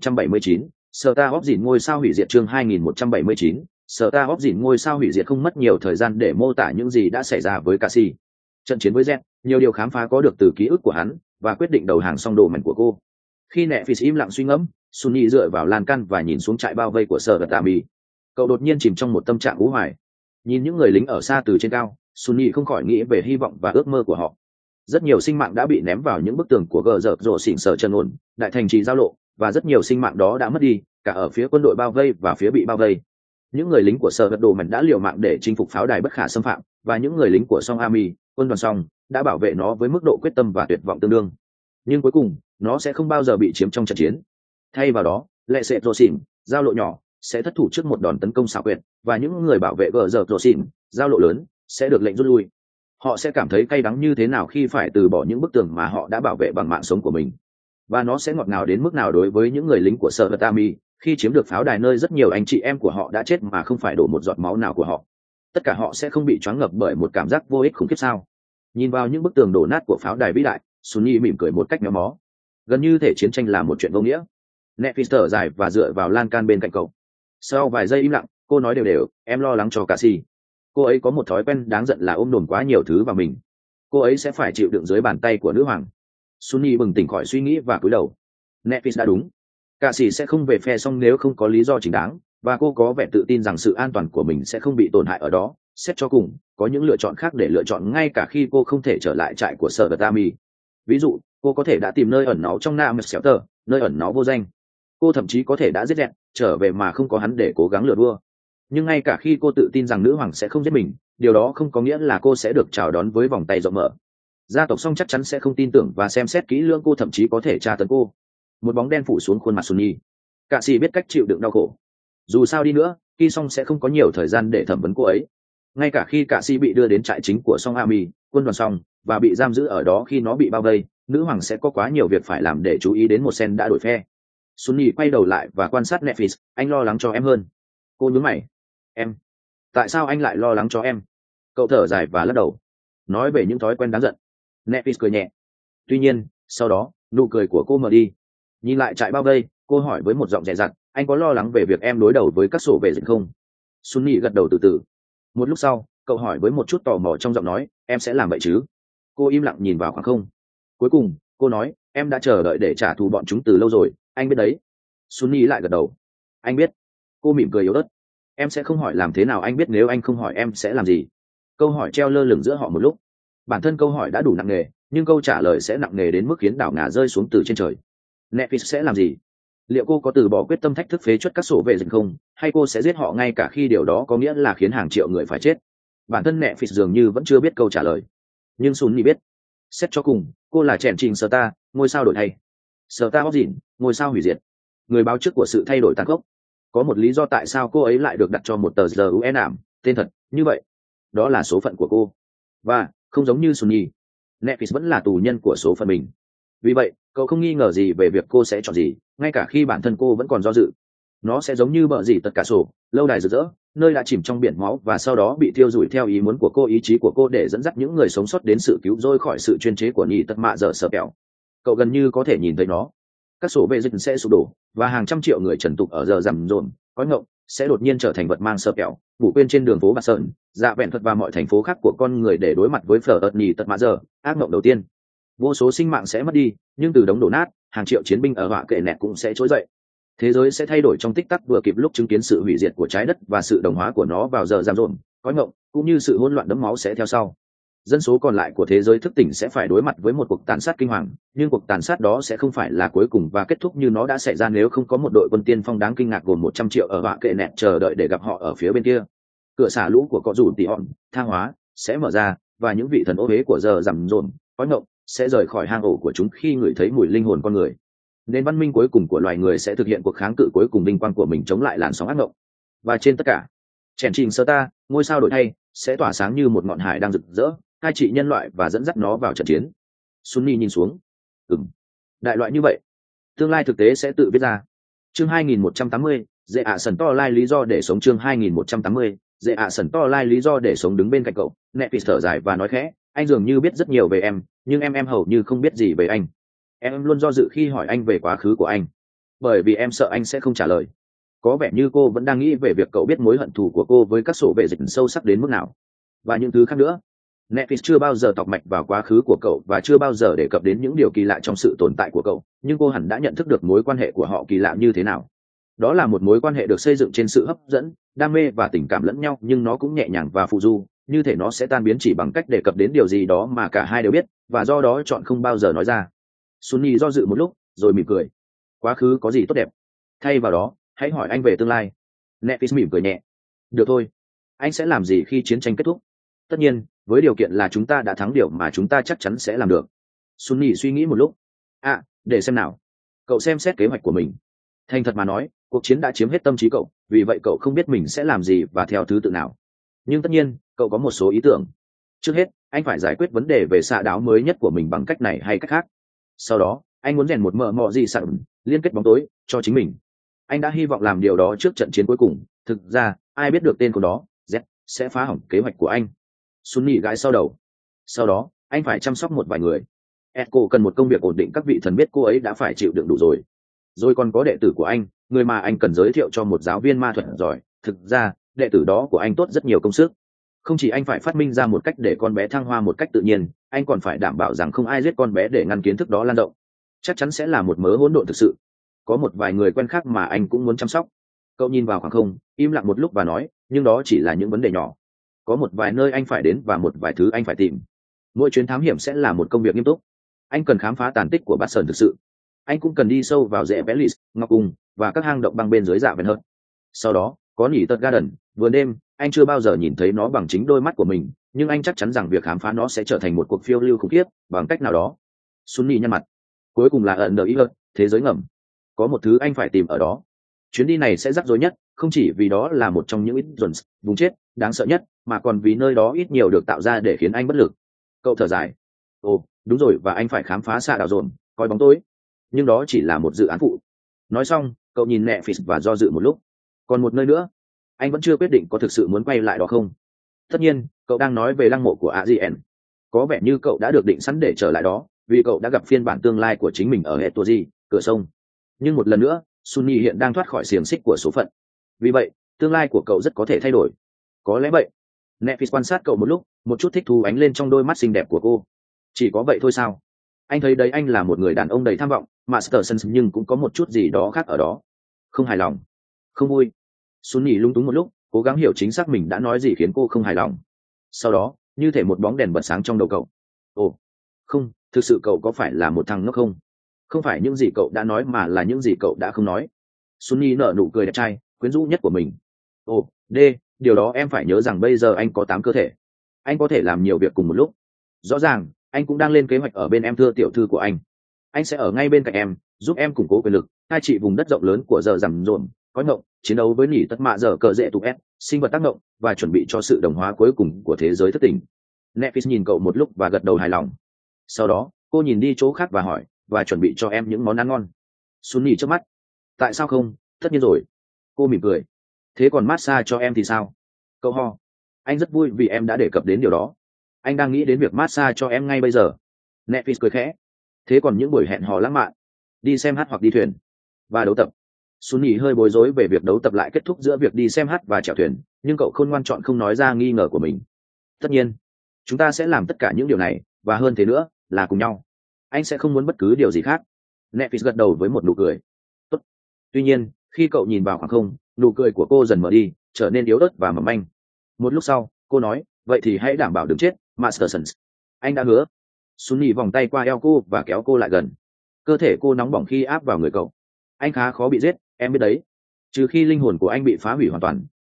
2179, Sở Ta Góp Dịn ngôi sao hủy diệt. Chương 2179, Sở Ta Góp Dịn ngôi sao hủy diệt. Không mất nhiều thời gian để mô tả những gì đã xảy ra với Cassie. Trận chiến với Z, nhiều điều khám phá có được từ ký ức của hắn và quyết định đầu hàng song đồ mảnh của cô. Khi Nephi im lặng suy ngẫm, Sunny dựa vào lan can và nhìn xuống trại bao vây của Sở Tami. Cậu đột nhiên chìm trong một tâm trạng u hoài. Nhìn những người lính ở xa từ trên cao, Sunny không khỏi nghĩ về hy vọng và ước mơ của họ. Rất nhiều sinh mạng đã bị ném vào những bức tường của gờ dở rộ xỉn sở chân ổn, đại thành trì giao lộ, và rất nhiều sinh mạng đó đã mất đi, cả ở phía quân đội bao vây và phía bị bao vây. Những người lính của sở vật đồ mảnh đã liều mạng để chinh phục pháo đài bất khả xâm phạm, và những người lính của song army, quân đoàn song, đã bảo vệ nó với mức độ quyết tâm và tuyệt vọng tương đương. Nhưng cuối cùng, nó sẽ không bao giờ bị chiếm trong trận chiến. Thay vào đó, lệ sệ rộ xỉn, giao lộ nhỏ, sẽ thất thủ trước một đòn tấn công xảo quyệt, và những người bảo vệ gờ dở rộ xỉn, giao lộ lớn, sẽ được lệnh rút lui. Họ sẽ cảm thấy cay đắng như thế nào khi phải từ bỏ những bức tường mà họ đã bảo vệ bằng mạng sống của mình. Và nó sẽ ngọt ngào đến mức nào đối với những người lính của Sở Tami khi chiếm được pháo đài nơi rất nhiều anh chị em của họ đã chết mà không phải đổ một giọt máu nào của họ. Tất cả họ sẽ không bị choáng ngợp bởi một cảm giác vô ích khủng khiếp sao? Nhìn vào những bức tường đổ nát của pháo đài vĩ đại, Sunny mỉm cười một cách méo mó. Gần như thể chiến tranh là một chuyện vô nghĩa. Nephi's thở dài và dựa vào lan can bên cạnh cậu. Sau vài giây im lặng, cô nói đều đều, em lo lắng cho Cassie. Cô ấy có một thói quen đáng giận là ôm đồm quá nhiều thứ vào mình. Cô ấy sẽ phải chịu đựng dưới bàn tay của nữ hoàng. Sunny bừng tỉnh khỏi suy nghĩ và cúi đầu. Nephi đã đúng. Cassie sẽ không về phe xong nếu không có lý do chính đáng, và cô có vẻ tự tin rằng sự an toàn của mình sẽ không bị tổn hại ở đó. Xét cho cùng, có những lựa chọn khác để lựa chọn ngay cả khi cô không thể trở lại trại của Sở Tami. Ví dụ, cô có thể đã tìm nơi ẩn náu trong Nam Shelter, nơi ẩn náu vô danh. Cô thậm chí có thể đã giết dẹn, trở về mà không có hắn để cố gắng lừa đua. Nhưng ngay cả khi cô tự tin rằng nữ hoàng sẽ không giết mình, điều đó không có nghĩa là cô sẽ được chào đón với vòng tay rộng mở. Gia tộc song chắc chắn sẽ không tin tưởng và xem xét kỹ lưỡng cô, thậm chí có thể tra tấn cô. Một bóng đen phủ xuống khuôn mặt Sunny. Cả sĩ biết cách chịu đựng đau khổ. Dù sao đi nữa, Ki Song sẽ không có nhiều thời gian để thẩm vấn cô ấy. Ngay cả khi cả sĩ bị đưa đến trại chính của Song Army, quân đoàn Song, và bị giam giữ ở đó khi nó bị bao vây, nữ hoàng sẽ có quá nhiều việc phải làm để chú ý đến một sen đã đổi phe. Sunny quay đầu lại và quan sát Nephi. Anh lo lắng cho em hơn. Cô nhướng mày. Em? Tại sao anh lại lo lắng cho em? Cậu thở dài và lắc đầu. Nói về những thói quen đáng giận. Nephi cười nhẹ. Tuy nhiên, sau đó, nụ cười của cô mở đi. Nhìn lại trại bao vây, cô hỏi với một giọng dè dặt, anh có lo lắng về việc em đối đầu với các sổ vệ dịch không? Sunny gật đầu từ từ. Một lúc sau, cậu hỏi với một chút tò mò trong giọng nói, em sẽ làm vậy chứ? Cô im lặng nhìn vào khoảng không. Cuối cùng, cô nói, em đã chờ đợi để trả thù bọn chúng từ lâu rồi, anh biết đấy. Sunny lại gật đầu. Anh biết. Cô mỉm cười yếu ớt. Em sẽ không hỏi làm thế nào anh biết nếu anh không hỏi em sẽ làm gì. Câu hỏi treo lơ lửng giữa họ một lúc. Bản thân câu hỏi đã đủ nặng nề, nhưng câu trả lời sẽ nặng nề đến mức khiến đảo ngà rơi xuống từ trên trời. Nephi sẽ làm gì? Liệu cô có từ bỏ quyết tâm thách thức phế truất các sổ vệ dịch không, hay cô sẽ giết họ ngay cả khi điều đó có nghĩa là khiến hàng triệu người phải chết? Bản thân Nephi dường như vẫn chưa biết câu trả lời. Nhưng Sunny biết. Xét cho cùng, cô là chèn trình Sở ngôi sao đổi thay. Sở Góp Dịn, ngôi sao hủy diệt. Người báo trước của sự thay đổi tàn khốc. Có một lý do tại sao cô ấy lại được đặt cho một tờ GUN ảm, tên thật, như vậy. Đó là số phận của cô. Và, không giống như Sunny, Nephi vẫn là tù nhân của số phận mình. Vì vậy, cậu không nghi ngờ gì về việc cô sẽ chọn gì, ngay cả khi bản thân cô vẫn còn do dự. Nó sẽ giống như bờ gì tất cả sổ, lâu đài rực rỡ, nơi đã chìm trong biển máu và sau đó bị thiêu rụi theo ý muốn của cô, ý chí của cô để dẫn dắt những người sống sót đến sự cứu rỗi khỏi sự chuyên chế của nhị tất mạ dở sở kẹo. Cậu gần như có thể nhìn thấy nó. Các sổ vệ dịch sẽ sụp đổ, và hàng trăm triệu người trần tục ở giờ rằm rộn, cõi ngộng, sẽ đột nhiên trở thành vật mang sơ kẹo, ngủ quên trên đường phố Bạc Sơn, dạ vẹn thuật và mọi thành phố khác của con người để đối mặt với phở ợt nhì tật mã giờ, ác mộng đầu tiên. Vô số sinh mạng sẽ mất đi, nhưng từ đống đổ nát, hàng triệu chiến binh ở họa kệ nẹt cũng sẽ trỗi dậy. Thế giới sẽ thay đổi trong tích tắc, vừa kịp lúc chứng kiến sự hủy diệt của trái đất và sự đồng hóa của nó vào giờ rằm rộn, cõi ngộng, cũng như sự hỗn loạn đẫm máu sẽ theo sau. Dân số còn lại của thế giới thức tỉnh sẽ phải đối mặt với một cuộc tàn sát kinh hoàng, nhưng cuộc tàn sát đó sẽ không phải là cuối cùng và kết thúc như nó đã xảy ra nếu không có một đội quân tiên phong đáng kinh ngạc gồm 100 triệu ở họa kệ nẹt chờ đợi để gặp họ ở phía bên kia. cửa xả lũ của cọ rủ tỉ hòn tha hóa sẽ mở ra, và những vị thần ô huế của giờ rằm rộn khói ngộng sẽ rời khỏi hang ổ của chúng khi ngửi thấy mùi linh hồn con người. Nền văn minh cuối cùng của loài người sẽ thực hiện cuộc kháng cự cuối cùng vinh quang của mình chống lại làn sóng ác ngộng. Và trên tất cả, chèn trình sơ ta ngôi sao đổi thay sẽ tỏa sáng như một ngọn hải đang rực rỡ, cai trị nhân loại và dẫn dắt nó vào trận chiến. Sunny nhìn xuống. Đại loại như vậy, tương lai thực tế sẽ tự viết ra. Chương 2180, dễ ạ sần to lai lý do để sống. Chương 2180, dễ ạ sần to lai lý do để sống. Đứng bên cạnh cậu, Nepis thở dài và nói khẽ, anh dường như biết rất nhiều về em, nhưng em hầu như không biết gì về anh. Em luôn do dự khi hỏi anh về quá khứ của anh, bởi vì em sợ anh sẽ không trả lời. Có vẻ như cô vẫn đang nghĩ về việc cậu biết mối hận thù của cô với các sổ vệ dịch sâu sắc đến mức nào, và những thứ khác nữa. Nepis chưa bao giờ tọc mạch vào quá khứ của cậu và chưa bao giờ đề cập đến những điều kỳ lạ trong sự tồn tại của cậu, nhưng cô hẳn đã nhận thức được mối quan hệ của họ kỳ lạ như thế nào. Đó là một mối quan hệ được xây dựng trên sự hấp dẫn, đam mê và tình cảm lẫn nhau, nhưng nó cũng nhẹ nhàng và phù du, như thể nó sẽ tan biến chỉ bằng cách đề cập đến điều gì đó mà cả hai đều biết, và do đó chọn không bao giờ nói ra. Sunny do dự một lúc, rồi mỉm cười. Quá khứ có gì tốt đẹp? Thay vào đó, hãy hỏi anh về tương lai. Nepis mỉm cười nhẹ. Được thôi. Anh sẽ làm gì khi chiến tranh kết thúc? Tất nhiên, với điều kiện là chúng ta đã thắng, điều mà chúng ta chắc chắn sẽ làm được. Sunny suy nghĩ một lúc. Để xem nào. Cậu xem xét kế hoạch của mình. Thành thật mà nói, cuộc chiến đã chiếm hết tâm trí cậu, vì vậy cậu không biết mình sẽ làm gì và theo thứ tự nào. Nhưng tất nhiên, cậu có một số ý tưởng. Trước hết, anh phải giải quyết vấn đề về xạ đáo mới nhất của mình bằng cách này hay cách khác. Sau đó, anh muốn rèn một mờ mọ gì sẵn liên kết bóng tối cho chính mình. Anh đã hy vọng làm điều đó trước trận chiến cuối cùng. Thực ra, ai biết được tên của đó, Z, sẽ phá hỏng kế hoạch của anh. Sunny gãi sau đầu. Sau đó, anh phải chăm sóc một vài người. Echo cần một công việc ổn định, các vị thần biết cô ấy đã phải chịu đựng đủ rồi. Rồi còn có đệ tử của anh, người mà anh cần giới thiệu cho một giáo viên ma thuật giỏi. Thực ra, đệ tử đó của anh tốt rất nhiều công sức. Không chỉ anh phải phát minh ra một cách để con bé thăng hoa một cách tự nhiên, anh còn phải đảm bảo rằng không ai giết con bé để ngăn kiến thức đó lan rộng. Chắc chắn sẽ là một mớ hỗn độn thực sự. Có một vài người quen khác mà anh cũng muốn chăm sóc. Cậu nhìn vào khoảng không, im lặng một lúc và nói, nhưng đó chỉ là những vấn đề nhỏ. Có một vài nơi anh phải đến và một vài thứ anh phải tìm. Mỗi chuyến thám hiểm sẽ là một công việc nghiêm túc. Anh cần khám phá tàn tích của Bát Sơn thực sự. Anh cũng cần đi sâu vào rễ Belis, Ngọc Cung và các hang động băng bên dưới dạ ven hơn. Sau đó, có nhỉ tật Garden, vườn đêm, anh chưa bao giờ nhìn thấy nó bằng chính đôi mắt của mình, nhưng anh chắc chắn rằng việc khám phá nó sẽ trở thành một cuộc phiêu lưu khủng khiếp bằng cách nào đó. Sunny nhăn mặt. Cuối cùng là ẩn đờ ý hơn, thế giới ngầm. Có một thứ anh phải tìm ở đó. Chuyến đi này sẽ rắc rối nhất, không chỉ vì đó là một trong những ít dồn vùng chết đáng sợ nhất, mà còn vì nơi đó ít nhiều được tạo ra để khiến anh bất lực. Cậu thở dài. Đúng rồi, và anh phải khám phá xạ đảo dồn, coi bóng tối. Nhưng đó chỉ là một dự án phụ. Nói xong, cậu nhìn Netflix và do dự một lúc. Còn một nơi nữa, anh vẫn chưa quyết định có thực sự muốn quay lại đó không. Tất nhiên, cậu đang nói về lăng mộ của Adrien. Có vẻ như cậu đã được định sẵn để trở lại đó, vì cậu đã gặp phiên bản tương lai của chính mình ở Etoji, cửa sông. Nhưng một lần nữa, Sunny hiện đang thoát khỏi xiềng xích của số phận. Vì vậy, tương lai của cậu rất có thể thay đổi. Có lẽ vậy. Netflix quan sát cậu một lúc, một chút thích thú ánh lên trong đôi mắt xinh đẹp của cô. Chỉ có vậy thôi sao? Anh thấy đấy, anh là một người đàn ông đầy tham vọng, Masterson, nhưng cũng có một chút gì đó khác ở đó. Không hài lòng, không vui. Sunny lung túng một lúc, cố gắng hiểu chính xác mình đã nói gì khiến cô không hài lòng. Sau đó, như thể một bóng đèn bật sáng trong đầu cậu. Không, thực sự cậu có phải là một thằng ngốc không? Không phải những gì cậu đã nói mà là những gì cậu đã không nói. Sunny nở nụ cười đẹp trai, quyến rũ nhất của mình. Điều đó em phải nhớ rằng bây giờ anh có 8 cơ thể. Anh có thể làm nhiều việc cùng một lúc. Rõ ràng, anh cũng đang lên kế hoạch ở bên em, thưa tiểu thư của anh. Anh sẽ ở ngay bên cạnh em, giúp em củng cố quyền lực, cai trị vùng đất rộng lớn của giờ rằm rộn, có ngộng, chiến đấu với nỉ tất mạ giờ cờ dễ tụ ép, sinh vật tác động, và chuẩn bị cho sự đồng hóa cuối cùng của thế giới thất tình. Nepis nhìn cậu một lúc và gật đầu hài lòng. Sau đó, cô nhìn đi chỗ khác và hỏi, và chuẩn bị cho em những món ăn ngon. Sunny trước mắt. Tại sao không, tất nhiên rồi. Cô mỉm cười. Thế còn massage cho em thì sao? Cậu ho. Anh rất vui vì em đã đề cập đến điều đó. Anh đang nghĩ đến việc massage cho em ngay bây giờ. Nepis cười khẽ. Thế còn những buổi hẹn hò lãng mạn, đi xem hát hoặc đi thuyền và đấu tập? Sunny hơi bối rối về việc đấu tập lại kết thúc giữa việc đi xem hát và chèo thuyền, nhưng cậu khôn ngoan chọn không nói ra nghi ngờ của mình. Tất nhiên, chúng ta sẽ làm tất cả những điều này, và hơn thế nữa, là cùng nhau. Anh sẽ không muốn bất cứ điều gì khác. Nepis gật đầu với một nụ cười. Tốt. Tuy nhiên, khi cậu nhìn vào khoảng không, nụ cười của cô dần mở đi, trở nên yếu ớt và mỏng manh. Một lúc sau, cô nói, vậy thì hãy đảm bảo đừng chết, Masterson. Anh đã hứa. Sunny vòng tay qua eo cô và kéo cô lại gần. Cơ thể cô nóng bỏng khi áp vào người cậu. Anh khá khó bị giết, em biết đấy. Trừ khi linh hồn của anh bị phá hủy hoàn toàn,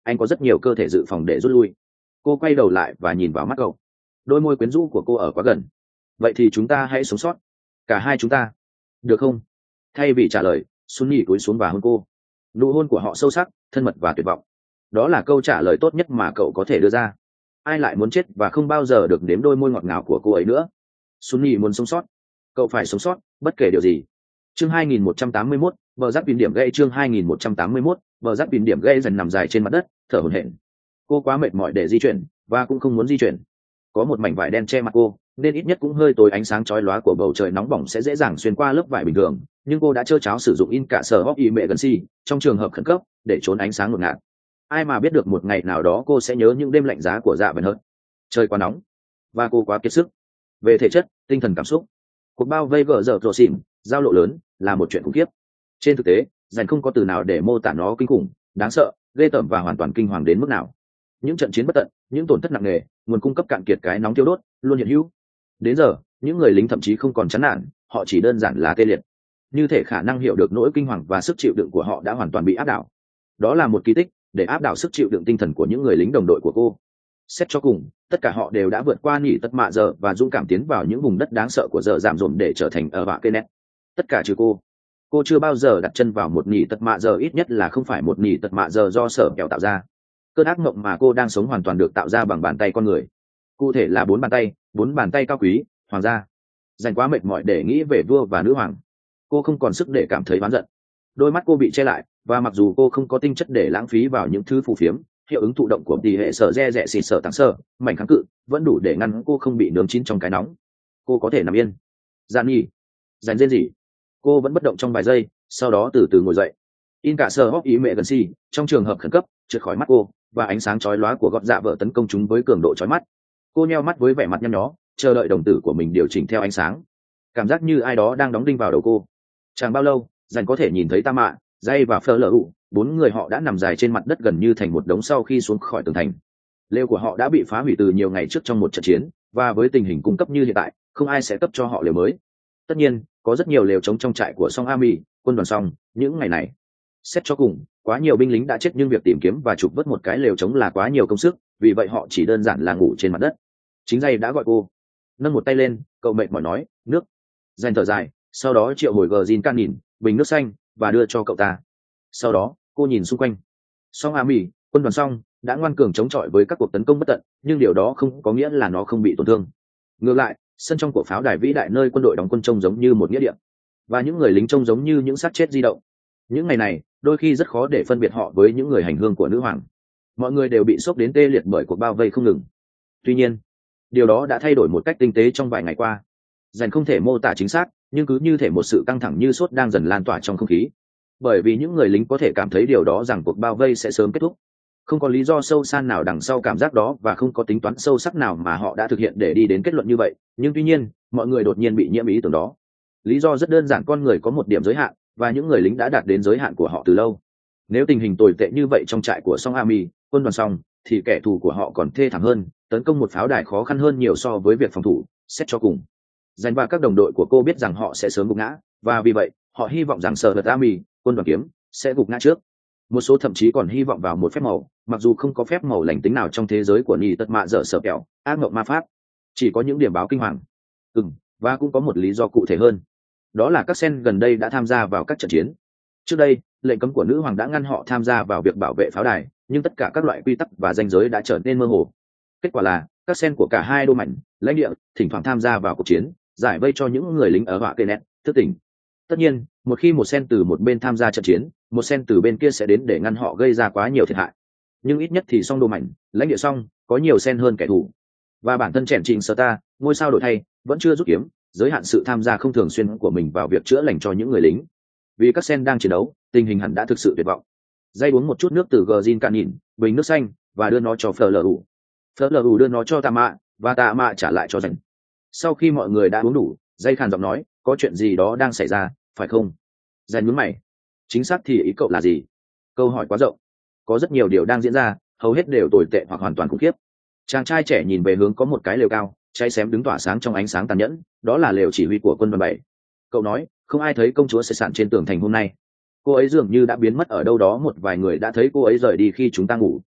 anh có rất nhiều cơ thể dự phòng để rút lui. Cô quay đầu lại và nhìn vào mắt cậu, đôi môi quyến rũ của cô ở quá gần. Vậy thì chúng ta hãy sống sót, cả hai chúng ta, được không? Thay vì trả lời, Sun Nhi cúi xuống và hôn cô. Nụ hôn của họ sâu sắc, thân mật và tuyệt vọng. Đó là câu trả lời tốt nhất mà cậu có thể đưa ra. Ai lại muốn chết và không bao giờ được nếm đôi môi ngọt ngào của cô ấy nữa? Sun Nhi muốn sống sót. Cậu phải sống sót, bất kể điều gì. Chương 2181, vợ giáp pin điểm gây. Chương 2181, vợ giáp pin điểm gây dần nằm dài trên mặt đất, thở hổn hển. Cô quá mệt mỏi để di chuyển, và cũng không muốn di chuyển. Có một mảnh vải đen che mặt cô, nên ít nhất cũng hơi tối, ánh sáng chói lóa của bầu trời nóng bỏng sẽ dễ dàng xuyên qua lớp vải bình thường. Nhưng cô đã trơ tráo sử dụng in cả sở hóc y mẹ gần si trong trường hợp khẩn cấp để trốn ánh sáng ngột ngạt. Ai mà biết được một ngày nào đó cô sẽ nhớ những đêm lạnh giá của Dạ Vân Hớt. Trời quá nóng, và cô quá kiệt sức về thể chất, tinh thần, cảm xúc. Cuộc bao vây gờ dở rộ xỉn, giao lộ lớn là một chuyện khủng khiếp. Trên thực tế, dành không có từ nào để mô tả nó kinh khủng, đáng sợ, ghê tởm và hoàn toàn kinh hoàng đến mức nào. Những trận chiến bất tận, những tổn thất nặng nề, nguồn cung cấp cạn kiệt, cái nóng thiêu đốt luôn hiện hữu. Đến giờ, những người lính thậm chí không còn chán nản, họ chỉ đơn giản là tê liệt. Như thể khả năng hiểu được nỗi kinh hoàng và sức chịu đựng của họ đã hoàn toàn bị áp đảo. Đó là một kỳ tích để áp đảo sức chịu đựng tinh thần của những người lính đồng đội của cô. Xét cho cùng, tất cả họ đều đã vượt qua nỉ tất mạ giờ và dũng cảm tiến vào những vùng đất đáng sợ của giờ giảm dồn để trở thành ở bạ cây nét. Tất cả trừ cô chưa bao giờ đặt chân vào một nỉ tật mạ giờ, ít nhất là không phải một nỉ tật mạ giờ do sở kẹo tạo ra. Cơn ác mộng mà cô đang sống hoàn toàn được tạo ra bằng bàn tay con người, cụ thể là bốn bàn tay cao quý, hoàng gia. Dành quá mệt mỏi để nghĩ về vua và nữ hoàng, cô không còn sức để cảm thấy oán giận. Đôi mắt cô bị che lại, và mặc dù cô không có tinh chất để lãng phí vào những thứ phù phiếm, hiệu ứng thụ động của tỷ hệ sở re rẻ xịt sở tàng sơ mảnh kháng cự vẫn đủ để ngăn cô không bị nướng chín trong cái nóng. Cô có thể nằm yên. Gian nhi, dành rên gì? Cô vẫn bất động trong vài giây, sau đó từ từ ngồi dậy. In cả sơ hóc ý mẹ gần si trong trường hợp khẩn cấp trượt khỏi mắt cô, và ánh sáng chói lóa của gọt dạ vợ tấn công chúng với cường độ chói mắt. Cô nheo mắt với vẻ mặt nhăn nhó, chờ đợi đồng tử của mình điều chỉnh theo ánh sáng. Cảm giác như ai đó đang đóng đinh vào đầu cô. Chẳng bao lâu, dành có thể nhìn thấy Ta Mạ, Dây và Phơ Lờ Ụ, bốn người họ đã nằm dài trên mặt đất gần như thành một đống sau khi xuống khỏi tường thành. Lều của họ đã bị phá hủy từ nhiều ngày trước trong một trận chiến, và với tình hình cung cấp như hiện tại, không ai sẽ cấp cho họ lều mới. Tất nhiên, có rất nhiều lều trống trong trại của Song Ami, quân đoàn Song, những ngày này. Xét cho cùng, quá nhiều binh lính đã chết, nhưng việc tìm kiếm và trục vớt một cái lều trống là quá nhiều công sức, vì vậy họ chỉ đơn giản là ngủ trên mặt đất. Chính Dây đã gọi cô. Nâng một tay lên, cậu mệt mỏi nói, nước. Dành thở dài, sau đó triệu hồi gờ Jin can nhìn, bình nước xanh, và đưa cho cậu ta. Sau đó, cô nhìn xung quanh. Song Ami, quân đoàn Song, đã ngoan cường chống chọi với các cuộc tấn công bất tận, nhưng điều đó không có nghĩa là nó không bị tổn thương. Ngược lại, sân trong của pháo đài vĩ đại nơi quân đội đóng quân trông giống như một nghĩa địa, và những người lính trông giống như những xác chết di động. Những ngày này, đôi khi rất khó để phân biệt họ với những người hành hương của nữ hoàng. Mọi người đều bị sốc đến tê liệt bởi cuộc bao vây không ngừng. Tuy nhiên, điều đó đã thay đổi một cách tinh tế trong vài ngày qua. Dành không thể mô tả chính xác, nhưng cứ như thể một sự căng thẳng như sốt đang dần lan tỏa trong không khí. Bởi vì những người lính có thể cảm thấy điều đó, rằng cuộc bao vây sẽ sớm kết thúc. Không có lý do sâu xa nào đằng sau cảm giác đó, và không có tính toán sâu sắc nào mà họ đã thực hiện để đi đến kết luận như vậy. Nhưng tuy nhiên, mọi người đột nhiên bị nhiễm ý tưởng đó. Lý do rất đơn giản, con người có một điểm giới hạn, và những người lính đã đạt đến giới hạn của họ từ lâu. Nếu tình hình tồi tệ như vậy trong trại của Song Ami, quân đoàn Song, thì kẻ thù của họ còn thê thảm hơn. Tấn công một pháo đài khó khăn hơn nhiều so với việc phòng thủ. Xét cho cùng, Dành và các đồng đội của cô biết rằng họ sẽ sớm gục ngã, và vì vậy họ hy vọng rằng Sở Hật Ami, quân đoàn kiếm, sẽ gục ngã trước. Một số thậm chí còn hy vọng vào một phép màu, mặc dù không có phép màu lành tính nào trong thế giới của Nỉ Tật Mạ Dở Sở Kẹo, ác mộng ma pháp. Chỉ có những điểm báo kinh hoàng. Và cũng có một lý do cụ thể hơn. Đó là các sen gần đây đã tham gia vào các trận chiến. Trước đây, lệnh cấm của nữ hoàng đã ngăn họ tham gia vào việc bảo vệ pháo đài, nhưng tất cả các loại quy tắc và ranh giới đã trở nên mơ hồ. Kết quả là, các sen của cả hai đô mảnh, lãnh địa, thỉnh thoảng tham gia vào cuộc chiến, giải vây cho những người lính ở họa cây nét, thức tỉnh. Tất nhiên, một khi một sen từ một bên tham gia trận chiến, một sen từ bên kia sẽ đến để ngăn họ gây ra quá nhiều thiệt hại. Nhưng ít nhất thì Song đô mảnh, lãnh địa Song, có nhiều sen hơn kẻ thù. Và bản thân Trẻn Trịnh Sở Ta, ngôi sao đổi thay, vẫn chưa rút kiếm, giới hạn sự tham gia không thường xuyên của mình vào việc chữa lành cho những người lính. Vì các sen đang chiến đấu, tình hình hẳn đã thực sự tuyệt vọng. Dây uống một chút nước từ gờ Jin can nhìn, bình nước xanh, và đưa nó cho Fleur Lù. Fleur Lù đưa nó cho Ta Mạ, và Ta Mạ trả lại cho Dành. Sau khi mọi người đã uống đủ, Dây khàn giọng nói, có chuyện gì đó đang xảy ra, phải không? Dành nhướng mày. Chính xác thì ý cậu là gì? Câu hỏi quá rộng. Có rất nhiều điều đang diễn ra, hầu hết đều tồi tệ hoặc hoàn toàn khủng khiếp. Chàng trai trẻ nhìn về hướng có một cái lều cao, cháy xém đứng tỏa sáng trong ánh sáng tàn nhẫn, đó là lều chỉ huy của quân đoàn 7. Cậu nói, không ai thấy công chúa sẽ sạn trên tường thành hôm nay. Cô ấy dường như đã biến mất ở đâu đó, một vài người đã thấy cô ấy rời đi khi chúng ta ngủ.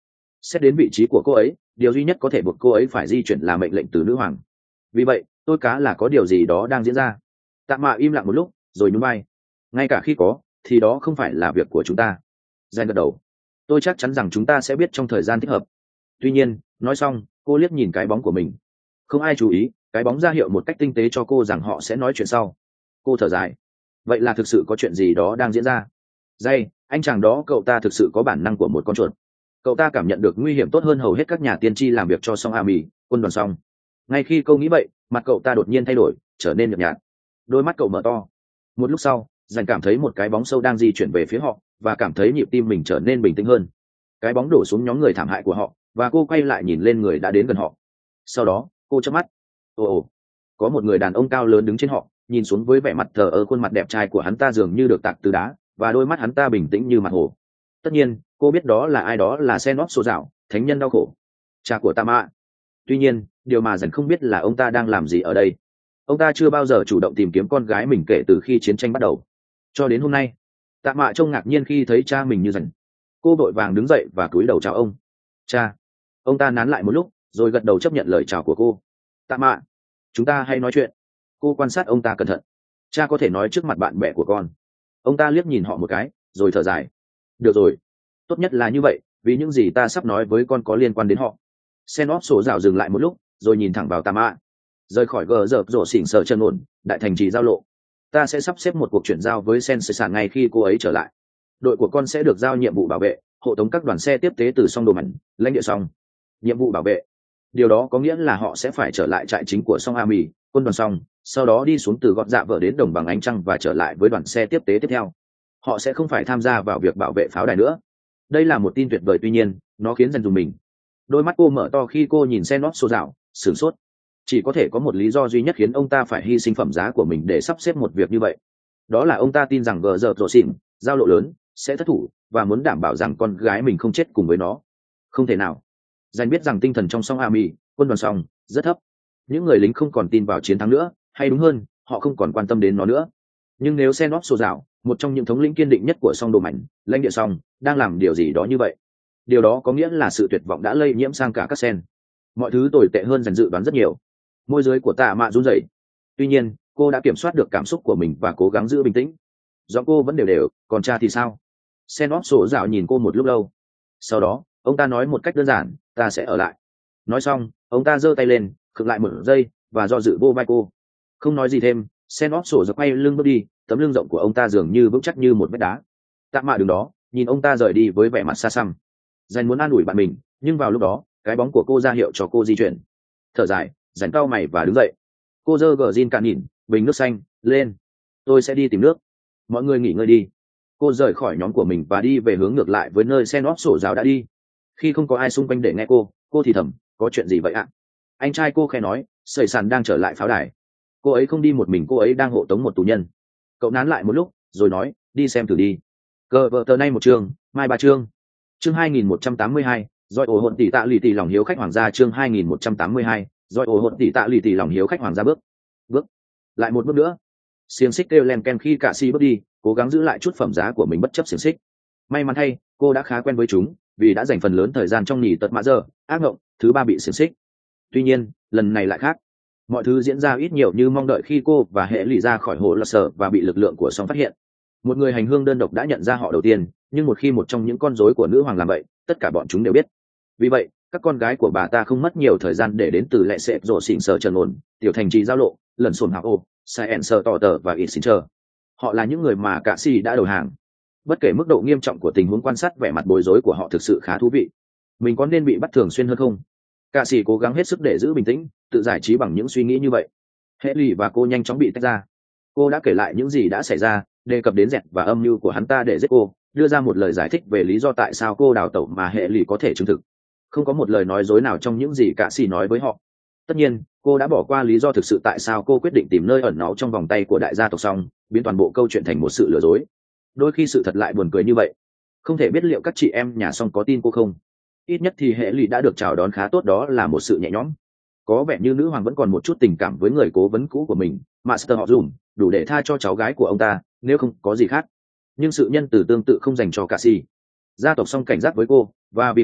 Xét đến vị trí của cô ấy, điều duy nhất có thể buộc cô ấy phải di chuyển là mệnh lệnh từ nữ hoàng. Vì vậy tôi cá là có điều gì đó đang diễn ra. Tạ Mạ im lặng một lúc rồi nhún vai. Ngay cả khi có thì đó không phải là việc của chúng ta. Giang gật đầu. Tôi chắc chắn rằng chúng ta sẽ biết trong thời gian thích hợp. Tuy nhiên, nói xong cô liếc nhìn cái bóng của mình. Không ai chú ý, cái bóng ra hiệu một cách tinh tế cho cô rằng họ sẽ nói chuyện sau. Cô thở dài. Vậy là thực sự có chuyện gì đó đang diễn ra. Dây, anh chàng đó cậu ta thực sự có bản năng của một con chuột. Cậu ta cảm nhận được nguy hiểm tốt hơn hầu hết các nhà tiên tri làm việc cho Song Ami, quân đoàn Song. Ngay khi câu nghĩ vậy, mặt cậu ta đột nhiên thay đổi, trở nên nhợt nhạt. Đôi mắt cậu mở to. Một lúc sau, Dành cảm thấy một cái bóng sâu đang di chuyển về phía họ, và cảm thấy nhịp tim mình trở nên bình tĩnh hơn. Cái bóng đổ xuống nhóm người thảm hại của họ, và cô quay lại nhìn lên người đã đến gần họ. Sau đó, cô chớp mắt. Ồ, có một người đàn ông cao lớn đứng trên họ, nhìn xuống với vẻ mặt thờ ơ. Khuôn mặt đẹp trai của hắn ta dường như được tạc từ đá, và đôi mắt hắn ta bình tĩnh như mặt hồ. Tất nhiên, cô biết đó là ai, đó là Senop Sô Dạo, thánh nhân đau khổ, cha của Tạ Mạ. Tuy nhiên, điều mà Dành không biết là ông ta đang làm gì ở đây. Ông ta chưa bao giờ chủ động tìm kiếm con gái mình kể từ khi chiến tranh bắt đầu. Cho đến hôm nay, Tạ Mạ trông ngạc nhiên khi thấy cha mình như Dành. Cô vội vàng đứng dậy và cúi đầu chào ông. Cha. Ông ta nán lại một lúc, rồi gật đầu chấp nhận lời chào của cô. Tạ Mạ, chúng ta hãy nói chuyện. Cô quan sát ông ta cẩn thận. Cha có thể nói trước mặt bạn bè của con. Ông ta liếc nhìn họ một cái, rồi thở dài. Được rồi, tốt nhất là như vậy, vì những gì ta sắp nói với con có liên quan đến họ. Senop sổ dạo dừng lại một lúc, rồi nhìn thẳng vào Tạ Mạ. Rời khỏi gờ dợp rổ xỉn sợ chân ổn, đại thành trì giao lộ. Ta sẽ sắp xếp một cuộc chuyển giao với Sen Sợi Sản ngay khi cô ấy trở lại. Đội của con sẽ được giao nhiệm vụ bảo vệ, hộ tống các đoàn xe tiếp tế từ Song Đồ Mảnh, lãnh địa Song. Nhiệm vụ bảo vệ. Điều đó có nghĩa là họ sẽ phải trở lại trại chính của Song Ami, quân đoàn Song, sau đó đi xuống từ Gọt Dạ Vợ đến Đồng Bằng Ánh Trăng và trở lại với đoàn xe tiếp tế tiếp theo. Họ sẽ không phải tham gia vào việc bảo vệ pháo đài nữa. Đây là một tin tuyệt vời, tuy nhiên nó khiến dần dùng mình. Đôi mắt cô mở to khi cô nhìn Senop Sô Dạo, sửng sốt. Chỉ có thể có một lý do duy nhất khiến ông ta phải hy sinh phẩm giá của mình để sắp xếp một việc như vậy. Đó là ông ta tin rằng gờ giờ rổ xỉn, giao lộ lớn, sẽ thất thủ, và muốn đảm bảo rằng con gái mình không chết cùng với nó. Không thể nào. Dành biết rằng tinh thần trong Song Ami, quân đoàn Song, rất thấp. Những người lính không còn tin vào chiến thắng nữa, hay đúng hơn, họ không còn quan tâm đến nó nữa. Nhưng nếu Senop Sô Dạo, một trong những thống lĩnh kiên định nhất của Song Đồ Mảnh, lãnh địa Song, đang làm điều gì đó như vậy, điều đó có nghĩa là sự tuyệt vọng đã lây nhiễm sang cả các sen. Mọi thứ tồi tệ hơn dần dự đoán rất nhiều. Môi dưới của Tạ Mạ run rẩy. Tuy nhiên, cô đã kiểm soát được cảm xúc của mình và cố gắng giữ bình tĩnh. Giọng cô vẫn đều đều. Còn cha thì sao? Senop sổ dạo nhìn cô một lúc lâu. Sau đó, ông ta nói một cách đơn giản, ta sẽ ở lại. Nói xong, ông ta giơ tay lên, khựng lại một giây, và do dự vô vai cô. Không nói gì thêm, Senop sổ dạo quay lưng bước đi, tấm lưng rộng của ông ta dường như vững chắc như một vách đá. Tạ Mạ đứng đó, nhìn ông ta rời đi với vẻ mặt xa xăm. Dành muốn an ủi bạn mình, nhưng vào lúc đó, cái bóng của cô ra hiệu cho cô di chuyển. Thở dài, Dành cau mày và đứng dậy. Cô giơ gờ zin cạn nhìn, bình nước xanh, lên. Tôi sẽ đi tìm nước. Mọi người nghỉ ngơi đi. Cô rời khỏi nhóm của mình và đi về hướng ngược lại với nơi Senop sổ giáo đã đi. Khi không có ai xung quanh để nghe cô thì thầm, có chuyện gì vậy ạ? Anh trai cô khẽ nói, Sợi Sàn đang trở lại pháo đài. Cô ấy không đi một mình, cô ấy đang hộ tống một tù nhân. Cậu nán lại một lúc, rồi nói, đi xem thử đi. Cờ vợ tờ nay một chương, mai ba chương. Chương 2182, Doi ổ hỗn tỷ tạ lì tỷ lòng hiếu khách hoàng gia. Chương 2182, Doi ổ hỗn tỷ tạ lì tỷ lòng hiếu khách hoàng gia. Bước lại một bước nữa. Xiềng xích kêu len ken khi cả si bước đi, cố gắng giữ lại chút phẩm giá của mình bất chấp xiềng xích. May mắn thay, cô đã khá quen với chúng, vì đã dành phần lớn thời gian trong nhì tật mã giờ ác ngộng thứ ba bị xiềng xích. Tuy nhiên, lần này lại khác. Mọi thứ diễn ra ít nhiều như mong đợi khi cô và hệ lì ra khỏi hồ lật sở và bị lực lượng của Song phát hiện. Một người hành hương đơn độc đã nhận ra họ đầu tiên, nhưng một khi một trong những con rối của nữ hoàng làm vậy, tất cả bọn chúng đều biết. Vì vậy, các con gái của bà ta không mất nhiều thời gian để đến từ lệ sệ rổ xỉn sờ trần ổn, tiểu thành trì giao lộ, lần sồn hạc ô, sai ẩn sờ tỏ tờ và ít xin chờ. Họ là những người mà cả si đã đầu hàng. Bất kể mức độ nghiêm trọng của tình huống, quan sát vẻ mặt bối rối của họ thực sự khá thú vị. Mình có nên bị bắt thường xuyên hơn không? Cả si cố gắng hết sức để giữ bình tĩnh, tự giải trí bằng những suy nghĩ như vậy. Hệ lì và cô nhanh chóng bị tách ra. Cô đã kể lại những gì đã xảy ra, đề cập đến dẹt và âm mưu của hắn ta để giết cô, đưa ra một lời giải thích về lý do tại sao cô đào tẩu mà hệ lì có thể chứng thực. Không có một lời nói dối nào trong những gì cả si nói với họ. Tất nhiên, cô đã bỏ qua lý do thực sự tại sao cô quyết định tìm nơi ẩn náu trong vòng tay của đại gia tộc Song, biến toàn bộ câu chuyện thành một sự lừa dối. Đôi khi sự thật lại buồn cười như vậy. Không thể biết liệu các chị em nhà Song có tin cô không. Ít nhất thì hệ lì đã được chào đón khá tốt, đó là một sự nhẹ nhõm. Có vẻ như nữ hoàng vẫn còn một chút tình cảm với người cố vấn cũ của mình, Master họ dùm, đủ để tha cho cháu gái của ông ta, nếu không có gì khác. Nhưng sự nhân từ tương tự không dành cho cả si. Gia tộc Song cảnh giác với cô, và vì vậy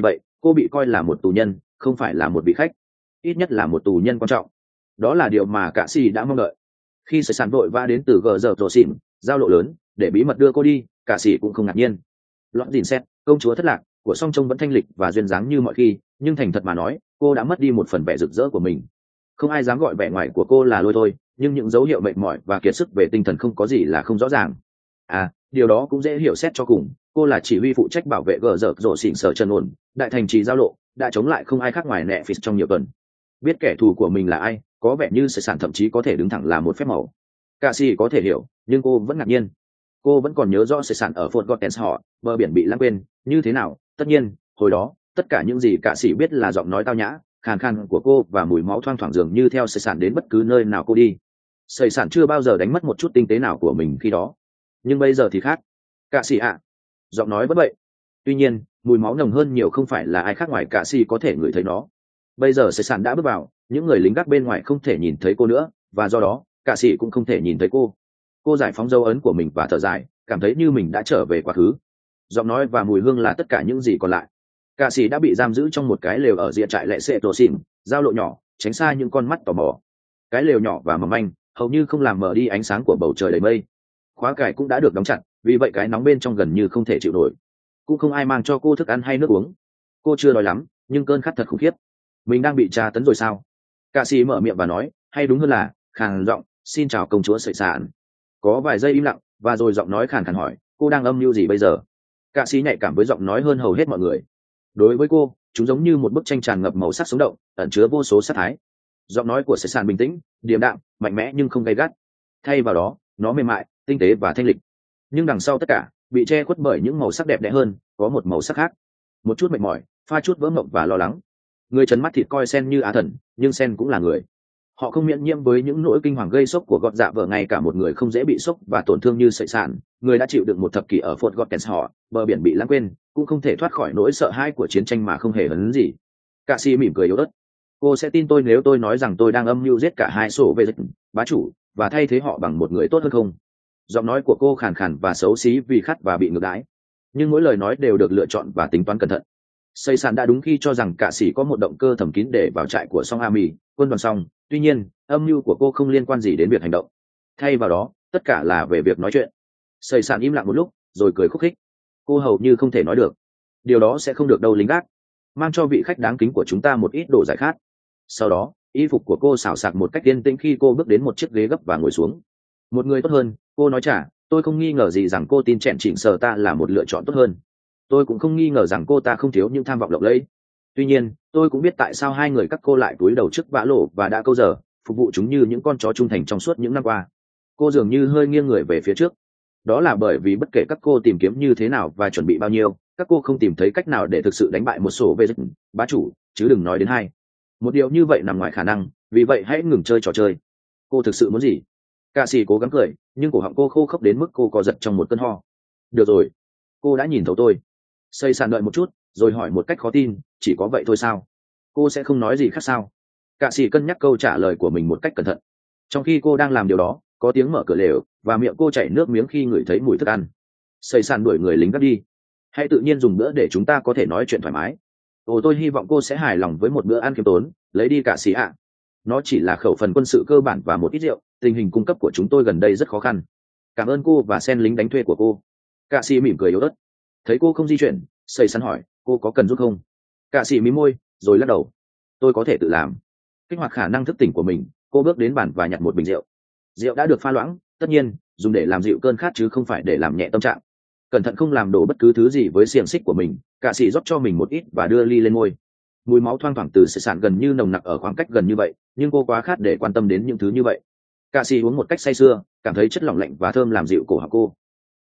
cô bị coi là một tù nhân, không phải là một vị khách, ít nhất là một tù nhân quan trọng. Đó là điều mà cả sĩ đã mong đợi. Khi sợi sản vội vã đến từ gờ giờ rổ xỉn giao lộ lớn để bí mật đưa cô đi, cả sĩ cũng không ngạc nhiên. Lọt dìn xét công chúa thất lạc của song trông vẫn thanh lịch và duyên dáng như mọi khi, nhưng thành thật mà nói, cô đã mất đi một phần vẻ rực rỡ của mình. Không ai dám gọi vẻ ngoài của cô là lôi thôi, nhưng những dấu hiệu mệt mỏi và kiệt sức về tinh thần không có gì là không rõ ràng. Điều đó cũng dễ hiểu xét cho cùng. Cô là chỉ huy phụ trách bảo vệ gờ dở rổ xỉn sở trần ổn đại thành trì giao lộ, đã chống lại không ai khác ngoài nẹ phít trong nhiều tuần. Biết kẻ thù của mình là ai, có vẻ như sợi sản thậm chí có thể đứng thẳng là một phép màu. Cả si có thể hiểu, nhưng cô vẫn ngạc nhiên. Cô vẫn còn nhớ rõ sợi sản ở Fort Gottens họ bờ biển bị lãng quên như thế nào. Tất nhiên hồi đó tất cả những gì cả sĩ biết là giọng nói tao nhã khàn khàn của cô và mùi máu thoang thoảng dường như theo sợi sản đến bất cứ nơi nào cô đi. Sợi sản chưa bao giờ đánh mất một chút tinh tế nào của mình khi đó, nhưng bây giờ thì khác. Cả sĩ ạ. Giọng nói vẫn vậy. Tuy nhiên mùi máu nồng hơn nhiều, không phải là ai khác ngoài cả sĩ có thể ngửi thấy nó. Bây giờ sợi sản đã bước vào, những người lính gác bên ngoài không thể nhìn thấy cô nữa, và do đó cả sĩ cũng không thể nhìn thấy cô. Cô giải phóng dấu ấn của mình và thở dài, cảm thấy như mình đã trở về quá khứ. Giọng nói và mùi hương là tất cả những gì còn lại. Cả sĩ đã bị giam giữ trong một cái lều ở rìa trại lệ sệ tổ xỉn giao lộ nhỏ, tránh xa những con mắt tò mò. Cái lều nhỏ và mỏng manh hầu như không làm mờ đi ánh sáng của bầu trời đầy mây. Khóa cài cũng đã được đóng chặt, vì vậy cái nóng bên trong gần như không thể chịu nổi. Cũng không ai mang cho cô thức ăn hay nước uống. Cô chưa đói lắm, nhưng cơn khát thật khủng khiếp. Mình đang bị tra tấn rồi sao? Cả sĩ mở miệng và nói, hay đúng hơn là khàn giọng, xin chào công chúa sợi sản. Có vài giây im lặng, và rồi giọng nói khàn khàn hỏi, cô đang âm mưu gì bây giờ? Cả sĩ nhạy cảm với giọng nói hơn hầu hết mọi người. Đối với cô, chúng giống như một bức tranh tràn ngập màu sắc sống động, ẩn chứa vô số sắc thái. Giọng nói của sợi sản bình tĩnh, điềm đạm, mạnh mẽ nhưng không gay gắt. Thay vào đó, nó mềm mại, tinh tế và thanh lịch. Nhưng đằng sau tất cả, bị che khuất bởi những màu sắc đẹp đẽ hơn, có một màu sắc khác. Một chút mệt mỏi, pha chút vỡ mộng và lo lắng. Người trấn mắt thịt coi sen như á thần, nhưng sen cũng là người. Họ không miễn nhiễm với những nỗi kinh hoàng gây sốc của gọt dạ vợ. Ngay cả một người không dễ bị sốc và tổn thương như sợi sản, người đã chịu đựng một thập kỷ ở Fort Gottens họ bờ biển bị lãng quên, cũng không thể thoát khỏi nỗi sợ hãi của chiến tranh mà không hề hấn gì. Cạ sĩ mỉm cười yếu ớt. Cô sẽ tin tôi nếu tôi nói rằng tôi đang âm mưu giết cả hai sổ về bá chủ và thay thế họ bằng một người tốt hơn không? Giọng nói của cô khàn khàn và xấu xí vì khát và bị ngược đãi, nhưng mỗi lời nói đều được lựa chọn và tính toán cẩn thận. Xây sản đã đúng khi cho rằng cả sĩ có một động cơ thầm kín để vào trại của Song Ami, quân đoàn Song. Tuy nhiên, âm mưu của cô không liên quan gì đến việc hành động. Thay vào đó, tất cả là về việc nói chuyện. Xây sản im lặng một lúc, rồi cười khúc khích. Cô hầu như không thể nói được. Điều đó sẽ không được đâu lính gác. Mang cho vị khách đáng kính của chúng ta một ít đồ giải khát. Sau đó, y phục của cô xào xạc một cách yên tĩnh khi cô bước đến một chiếc ghế gấp và ngồi xuống. Một người tốt hơn, cô nói trả. Tôi không nghi ngờ gì rằng cô tin chẹn chỉnh sờ ta là một lựa chọn tốt hơn. Tôi cũng không nghi ngờ rằng cô ta không thiếu những tham vọng lộng lẫy. Tuy nhiên, tôi cũng biết tại sao hai người các cô lại cúi đầu trước vã lộ và đã câu giờ phục vụ chúng như những con chó trung thành trong suốt những năm qua. Cô dường như hơi nghiêng người về phía trước. Đó là bởi vì bất kể các cô tìm kiếm như thế nào và chuẩn bị bao nhiêu, các cô không tìm thấy cách nào để thực sự đánh bại một số về bá chủ, chứ đừng nói đến hai. Một điều như vậy nằm ngoài khả năng, vì vậy hãy ngừng chơi trò chơi. Cô thực sự muốn gì? Cạ sĩ cố gắng cười, nhưng cổ họng cô khô khốc đến mức cô co giật trong một cơn ho. Được rồi, cô đã nhìn thấu tôi. Xây sàn đợi một chút, rồi hỏi một cách khó tin, chỉ có vậy thôi sao? Cô sẽ không nói gì khác sao? Cạ sĩ cân nhắc câu trả lời của mình một cách cẩn thận. Trong khi cô đang làm điều đó, có tiếng mở cửa lều và miệng cô chảy nước miếng khi ngửi thấy mùi thức ăn. Xây sàn đuổi người lính gác đi. Hãy tự nhiên dùng bữa để chúng ta có thể nói chuyện thoải mái. Tôi hy vọng cô sẽ hài lòng với một bữa ăn khiêm tốn. Lấy đi Cạ sĩ ạ. Nó chỉ là khẩu phần quân sự cơ bản và một ít rượu. Tình hình cung cấp của chúng tôi gần đây rất khó khăn. Cảm ơn cô và sen lính đánh thuê của cô. Cạ sĩ mỉm cười yếu ớt. Thấy cô không di chuyển, xây sắn hỏi, cô có cần giúp không? Cạ sĩ mím môi, rồi lắc đầu. Tôi có thể tự làm. Kích hoạt khả năng thức tỉnh của mình, cô bước đến bàn và nhặt một bình rượu. Rượu đã được pha loãng, tất nhiên, dùng để làm dịu cơn khát chứ không phải để làm nhẹ tâm trạng. Cẩn thận không làm đổ bất cứ thứ gì với xiềng xích của mình, Cạ sĩ rót cho mình một ít và đưa ly lên môi. Mùi máu thoang thoảng từ sợi sản gần như nồng nặc ở khoảng cách gần như vậy, nhưng cô quá khát để quan tâm đến những thứ như vậy. Cạ sĩ uống một cách say sưa, cảm thấy chất lỏng lạnh và thơm làm dịu cổ họng cô.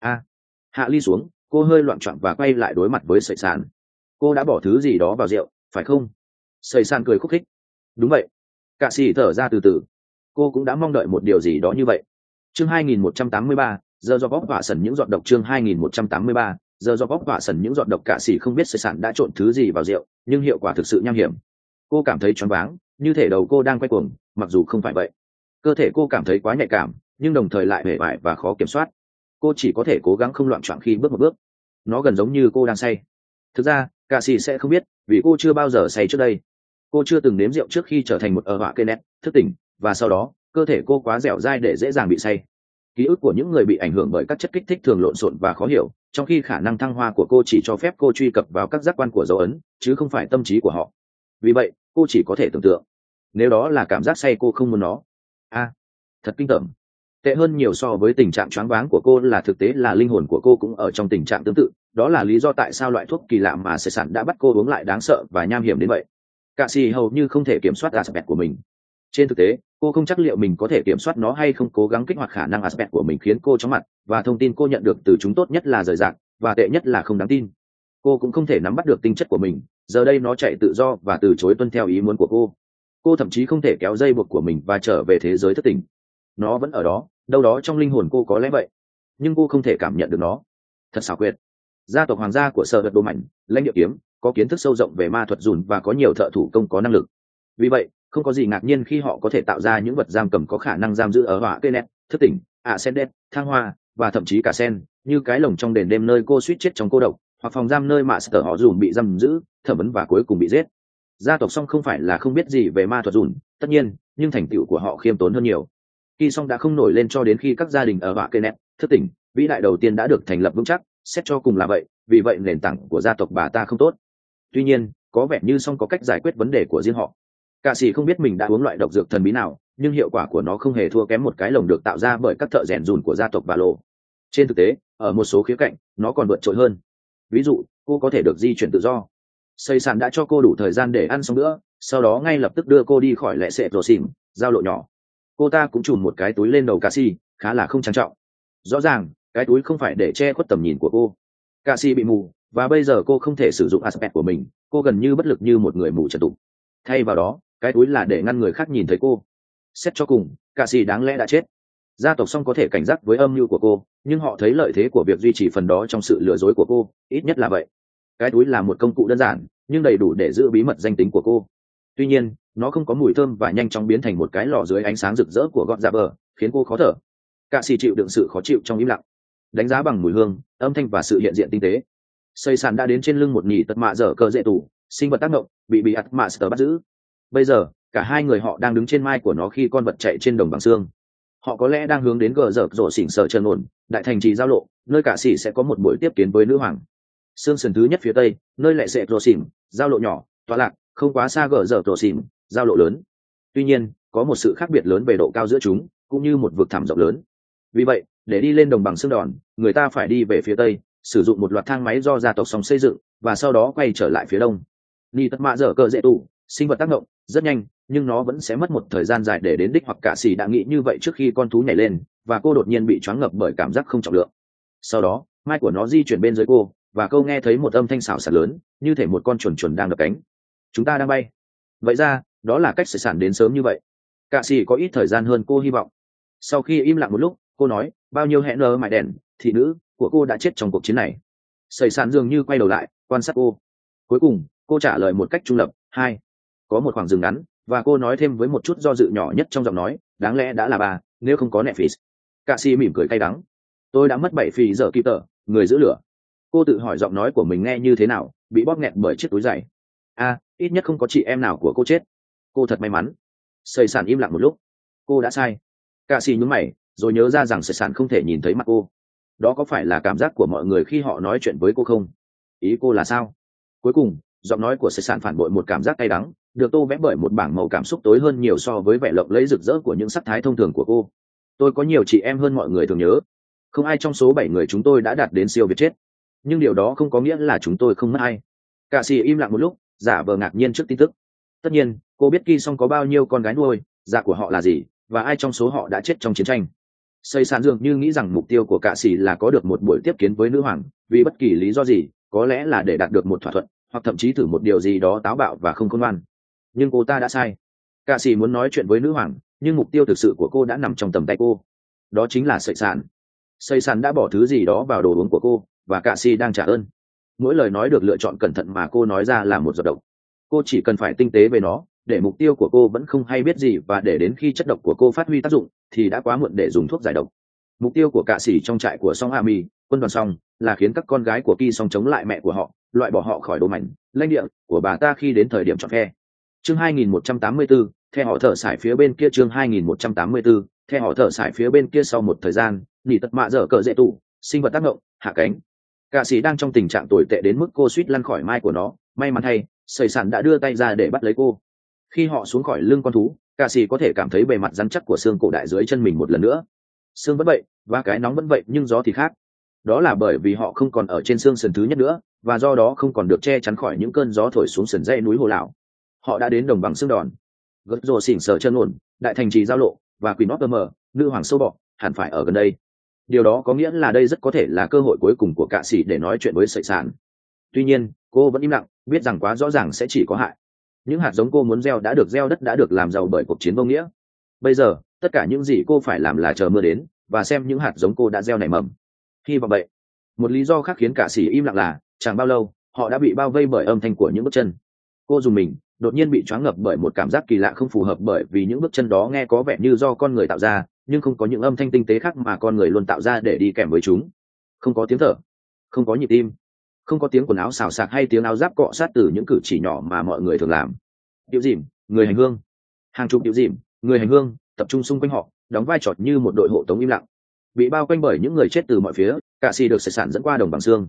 Hạ ly xuống, cô hơi loạng choạng và quay lại đối mặt với sợi sản. Cô đã bỏ thứ gì đó vào rượu, phải không? Sợi sản cười khúc khích. Đúng vậy. Cạ sĩ thở ra từ từ. Cô cũng đã mong đợi một điều gì đó như vậy. Chương 2183, giờ do bóp vạ sần những giọt độc. Chương 2183, giờ do bóp vạ sần những giọt độc. Cạ sĩ không biết sợi sản đã trộn thứ gì vào rượu, nhưng hiệu quả thực sự nham hiểm. Cô cảm thấy choáng váng, như thể đầu cô đang quay cuồng, mặc dù không phải vậy. Cơ thể cô cảm thấy quá nhạy cảm, nhưng đồng thời lại hề vải và khó kiểm soát. Cô chỉ có thể cố gắng không loạn choạng khi bước một bước. Nó gần giống như cô đang say. Thực ra, Cả sĩ sẽ không biết, vì cô chưa bao giờ say trước đây. Cô chưa từng nếm rượu trước khi trở thành một ở họa cây nét thức tỉnh, và sau đó cơ thể cô quá dẻo dai để dễ dàng bị say. Ký ức của những người bị ảnh hưởng bởi các chất kích thích thường lộn xộn và khó hiểu, trong khi khả năng thăng hoa của cô chỉ cho phép cô truy cập vào các giác quan của dấu ấn chứ không phải tâm trí của họ. Vì vậy cô chỉ có thể tưởng tượng, nếu đó là cảm giác say cô không muốn nó. Thật kinh tởm. Tệ hơn nhiều so với tình trạng choáng váng của cô là thực tế là linh hồn của cô cũng ở trong tình trạng tương tự. Đó là lý do tại sao loại thuốc kỳ lạ mà Sệ Sản đã bắt cô uống lại đáng sợ và nham hiểm đến vậy. Cạ xì hầu như không thể kiểm soát aspect của mình. Trên thực tế cô không chắc liệu mình có thể kiểm soát nó hay không. Cố gắng kích hoạt khả năng aspect của mình khiến cô chóng mặt, và thông tin cô nhận được từ chúng tốt nhất là rời rạc và tệ nhất là không đáng tin. Cô cũng không thể nắm bắt được tính chất của mình. Giờ đây nó chạy tự do và từ chối tuân theo ý muốn của cô. Cô thậm chí không thể kéo dây buộc của mình và trở về thế giới thất tình. Nó vẫn ở đó, đâu đó trong linh hồn cô có lẽ vậy, nhưng cô không thể cảm nhận được nó. Thật xảo quyệt. Gia tộc hoàng gia của Sở Vật Đồ Mạnh, lãnh địa kiếm, có kiến thức sâu rộng về ma thuật dùn và có nhiều thợ thủ công có năng lực. Vì vậy không có gì ngạc nhiên khi họ có thể tạo ra những vật giam cầm có khả năng giam giữ ở họa cây nét thức tỉnh, ascended, thăng hoa và thậm chí cả sen, như cái lồng trong đền đêm nơi cô suýt chết trong cô độc, hoặc phòng giam nơi mà Sở họ dùn bị giam giữ, thẩm vấn và cuối cùng bị giết. Gia tộc Song không phải là không biết gì về ma thuật dùn, tất nhiên, nhưng thành tựu của họ khiêm tốn hơn nhiều. Kỳ Song đã không nổi lên cho đến khi các gia đình ở họa cây nét thức tỉnh vĩ đại đầu tiên đã được thành lập vững chắc, xét cho cùng là vậy. Vì vậy nền tảng của gia tộc bà ta không tốt. Tuy nhiên có vẻ như Song có cách giải quyết vấn đề của riêng họ. Cả sĩ không biết mình đã uống loại độc dược thần bí nào, nhưng hiệu quả của nó không hề thua kém một cái lồng được tạo ra bởi các thợ rèn dùn của gia tộc bà lộ. Trên thực tế ở một số khía cạnh nó còn vượt trội hơn. Ví dụ cô có thể được di chuyển tự do. Xây Sản đã cho cô đủ thời gian để ăn xong bữa, sau đó ngay lập tức đưa cô đi khỏi lệ sệ rồ xỉm giao lộ nhỏ. Cô ta cũng chùm một cái túi lên đầu Cà Si, khá là không trang trọng. Rõ ràng cái túi không phải để che khuất tầm nhìn của cô. Cà Si bị mù, và bây giờ cô không thể sử dụng aspect của mình. Cô gần như bất lực như một người mù trần tục. Thay vào đó cái túi là để ngăn người khác nhìn thấy cô. Xét cho cùng Cà Si đáng lẽ đã chết. Gia tộc Song có thể cảnh giác với âm mưu của cô, nhưng họ thấy lợi thế của việc duy trì phần đó trong sự lừa dối của cô, ít nhất là vậy. Cái túi là một công cụ đơn giản nhưng đầy đủ để giữ bí mật danh tính của cô. Tuy nhiên nó không có mùi thơm và nhanh chóng biến thành một cái lò dưới ánh sáng rực rỡ của gọn dạ bờ, khiến cô khó thở. Cạ xì chịu đựng sự khó chịu trong im lặng, đánh giá bằng mùi hương, âm thanh và sự hiện diện tinh tế. Xây Sản đã đến trên lưng một nhì tật mạ dở cờ dễ tủ, sinh vật tác động, bị ắt mạ sờ bắt giữ. Bây giờ cả hai người họ đang đứng trên mai của nó khi con vật chạy trên đồng bằng xương. Họ có lẽ đang hướng đến gờ dở rổ xỉn sở trơn ổn, đại thành trì giao lộ, nơi Cạ xì sẽ có một buổi tiếp kiến với nữ hoàng. Sương sườn thứ nhất phía tây, nơi lại sẽ rổ xỉn giao lộ nhỏ tọa lạc không quá xa gờ dở rổ xỉn giao lộ lớn. Tuy nhiên có một sự khác biệt lớn về độ cao giữa chúng, cũng như một vực thẳm rộng lớn. Vì vậy để đi lên đồng bằng xương đòn, người ta phải đi về phía tây, sử dụng một loạt thang máy do gia tộc Song xây dựng, và sau đó quay trở lại phía đông. Ni tất mạ dở cờ dễ tủ, sinh vật tác động rất nhanh, nhưng nó vẫn sẽ mất một thời gian dài để đến đích, hoặc Cạ Sĩ đã nghĩ như vậy trước khi con thú nhảy lên và cô đột nhiên bị choáng ngợp bởi cảm giác không trọng lượng. Sau đó mai của nó di chuyển bên dưới cô, và cô nghe thấy một âm thanh xào xạc lớn, như thể một con chuồn chuồn đang đập cánh. Chúng ta đang bay. Vậy ra đó là cách Sệ Sản đến sớm như vậy. Cạ Sĩ có ít thời gian hơn cô hy vọng. Sau khi im lặng một lúc cô nói, bao nhiêu hẹn nơ mại đèn thị nữ của cô đã chết trong cuộc chiến này. Sệ Sản dường như quay đầu lại quan sát cô. Cuối cùng cô trả lời một cách trung lập, 2. Có một khoảng dừng ngắn, và cô nói thêm với một chút do dự nhỏ nhất trong giọng nói, đáng lẽ đã là 3, nếu không có Netflix. Cạ Sĩ mỉm cười cay đắng. Tôi đã mất 7 phí giờ kỳ tờ, người giữ lửa. Cô tự hỏi giọng nói của mình nghe như thế nào, bị bóp nghẹt bởi chiếc túi giày. Ít nhất không có chị em nào của cô chết. Cô thật may mắn. Sệ Sản im lặng một lúc. Cô đã sai. Cạ Sĩ nhún mày, rồi nhớ ra rằng Sệ Sản không thể nhìn thấy mặt cô. Đó có phải là cảm giác của mọi người khi họ nói chuyện với cô không? Ý cô là sao? Cuối cùng giọng nói của Sệ Sản phản bội một cảm giác cay đắng, được tô vẽ bởi một bảng màu cảm xúc tối hơn nhiều so với vẻ lộng lẫy rực rỡ của những sắc thái thông thường của cô. Tôi có nhiều chị em hơn mọi người thường nhớ. Không ai trong số 7 người chúng tôi đã đạt đến siêu việt chết, nhưng điều đó không có nghĩa là chúng tôi không mất ai. Cạ Sĩ im lặng một lúc, giả vờ ngạc nhiên trước tin tức. Tất nhiên cô biết Ki Song có bao nhiêu con gái nuôi, dạ của họ là gì, và ai trong số họ đã chết trong chiến tranh. Xây Sản dường như nghĩ rằng mục tiêu của Cạ Sĩ là có được một buổi tiếp kiến với nữ hoàng, vì bất kỳ lý do gì, có lẽ là để đạt được một thỏa thuận, hoặc thậm chí thử một điều gì đó táo bạo và không khôn ngoan. Nhưng cô ta đã sai. Cạ Sĩ muốn nói chuyện với nữ hoàng, nhưng mục tiêu thực sự của cô đã nằm trong tầm tay cô. Đó chính là Sệ Sản. Sệ Sản đã bỏ thứ gì đó vào đồ uống của cô, và Cạ Sĩ đang trả ơn. Mỗi lời nói được lựa chọn cẩn thận mà cô nói ra là một giọt độc. Cô chỉ cần phải tinh tế về nó, để mục tiêu của cô vẫn không hay biết gì, và để đến khi chất độc của cô phát huy tác dụng thì đã quá muộn để dùng thuốc giải độc. Mục tiêu của Cạ Sĩ trong trại của Song Ami, quân đoàn xong là khiến các con gái của Ki Song chống lại mẹ của họ, loại bỏ họ khỏi đồ mảnh lãnh địa của bà ta khi đến thời điểm chọn phe. Chương 2184, theo họ thở sải phía bên kia. Chương 2184, theo họ thở sải phía bên kia. Sau một thời gian, nỉ tật mạ dở cờ dễ tủ, sinh vật tác động, hạ cánh. Cạ sĩ đang trong tình trạng tồi tệ đến mức cô suýt lăn khỏi mai của nó. May mắn thay, sẩy sản đã đưa tay ra để bắt lấy cô. Khi họ xuống khỏi lưng con thú, cạ sĩ có thể cảm thấy bề mặt rắn chắc của xương cổ đại dưới chân mình một lần nữa. Xương vẫn vậy và cái nóng vẫn vậy, nhưng gió thì khác. Đó là bởi vì họ không còn ở trên xương sườn thứ nhất nữa, và do đó không còn được che chắn khỏi những cơn gió thổi xuống sườn dãy núi hồ lão. Họ đã đến đồng bằng xương đòn. Gật rồ xỉn sở chân ổn, đại thành trì giao lộ và Queen of the nữ hoàng sâu bọ hẳn phải ở gần đây. Điều đó có nghĩa là đây rất có thể là cơ hội cuối cùng của cạ sĩ để nói chuyện với sợi sản. Tuy nhiên, cô vẫn im lặng, biết rằng quá rõ ràng sẽ chỉ có hại. Những hạt giống cô muốn gieo đã được gieo, đất đã được làm giàu bởi cuộc chiến vô nghĩa. Bây giờ, tất cả những gì cô phải làm là chờ mưa đến và xem những hạt giống cô đã gieo nảy mầm. Hy vọng vậy. Một lý do khác khiến cạ sĩ im lặng là chẳng bao lâu họ đã bị bao vây bởi âm thanh của những bước chân. Cô dùng mình, đột nhiên bị choáng ngợp bởi một cảm giác kỳ lạ không phù hợp, bởi vì những bước chân đó nghe có vẻ như do con người tạo ra, nhưng không có những âm thanh tinh tế khác mà con người luôn tạo ra để đi kèm với chúng. Không có tiếng thở, không có nhịp tim, không có tiếng quần áo xào xạc hay tiếng áo giáp cọ sát từ những cử chỉ nhỏ mà mọi người thường làm. Điệu dìm, người hành hương. Hàng chục điệu dìm, người hành hương tập trung xung quanh họ, đóng vai trò như một đội hộ tống im lặng. Bị bao quanh bởi những người chết từ mọi phía, cạ sĩ được sợi sản dẫn qua đồng bằng xương.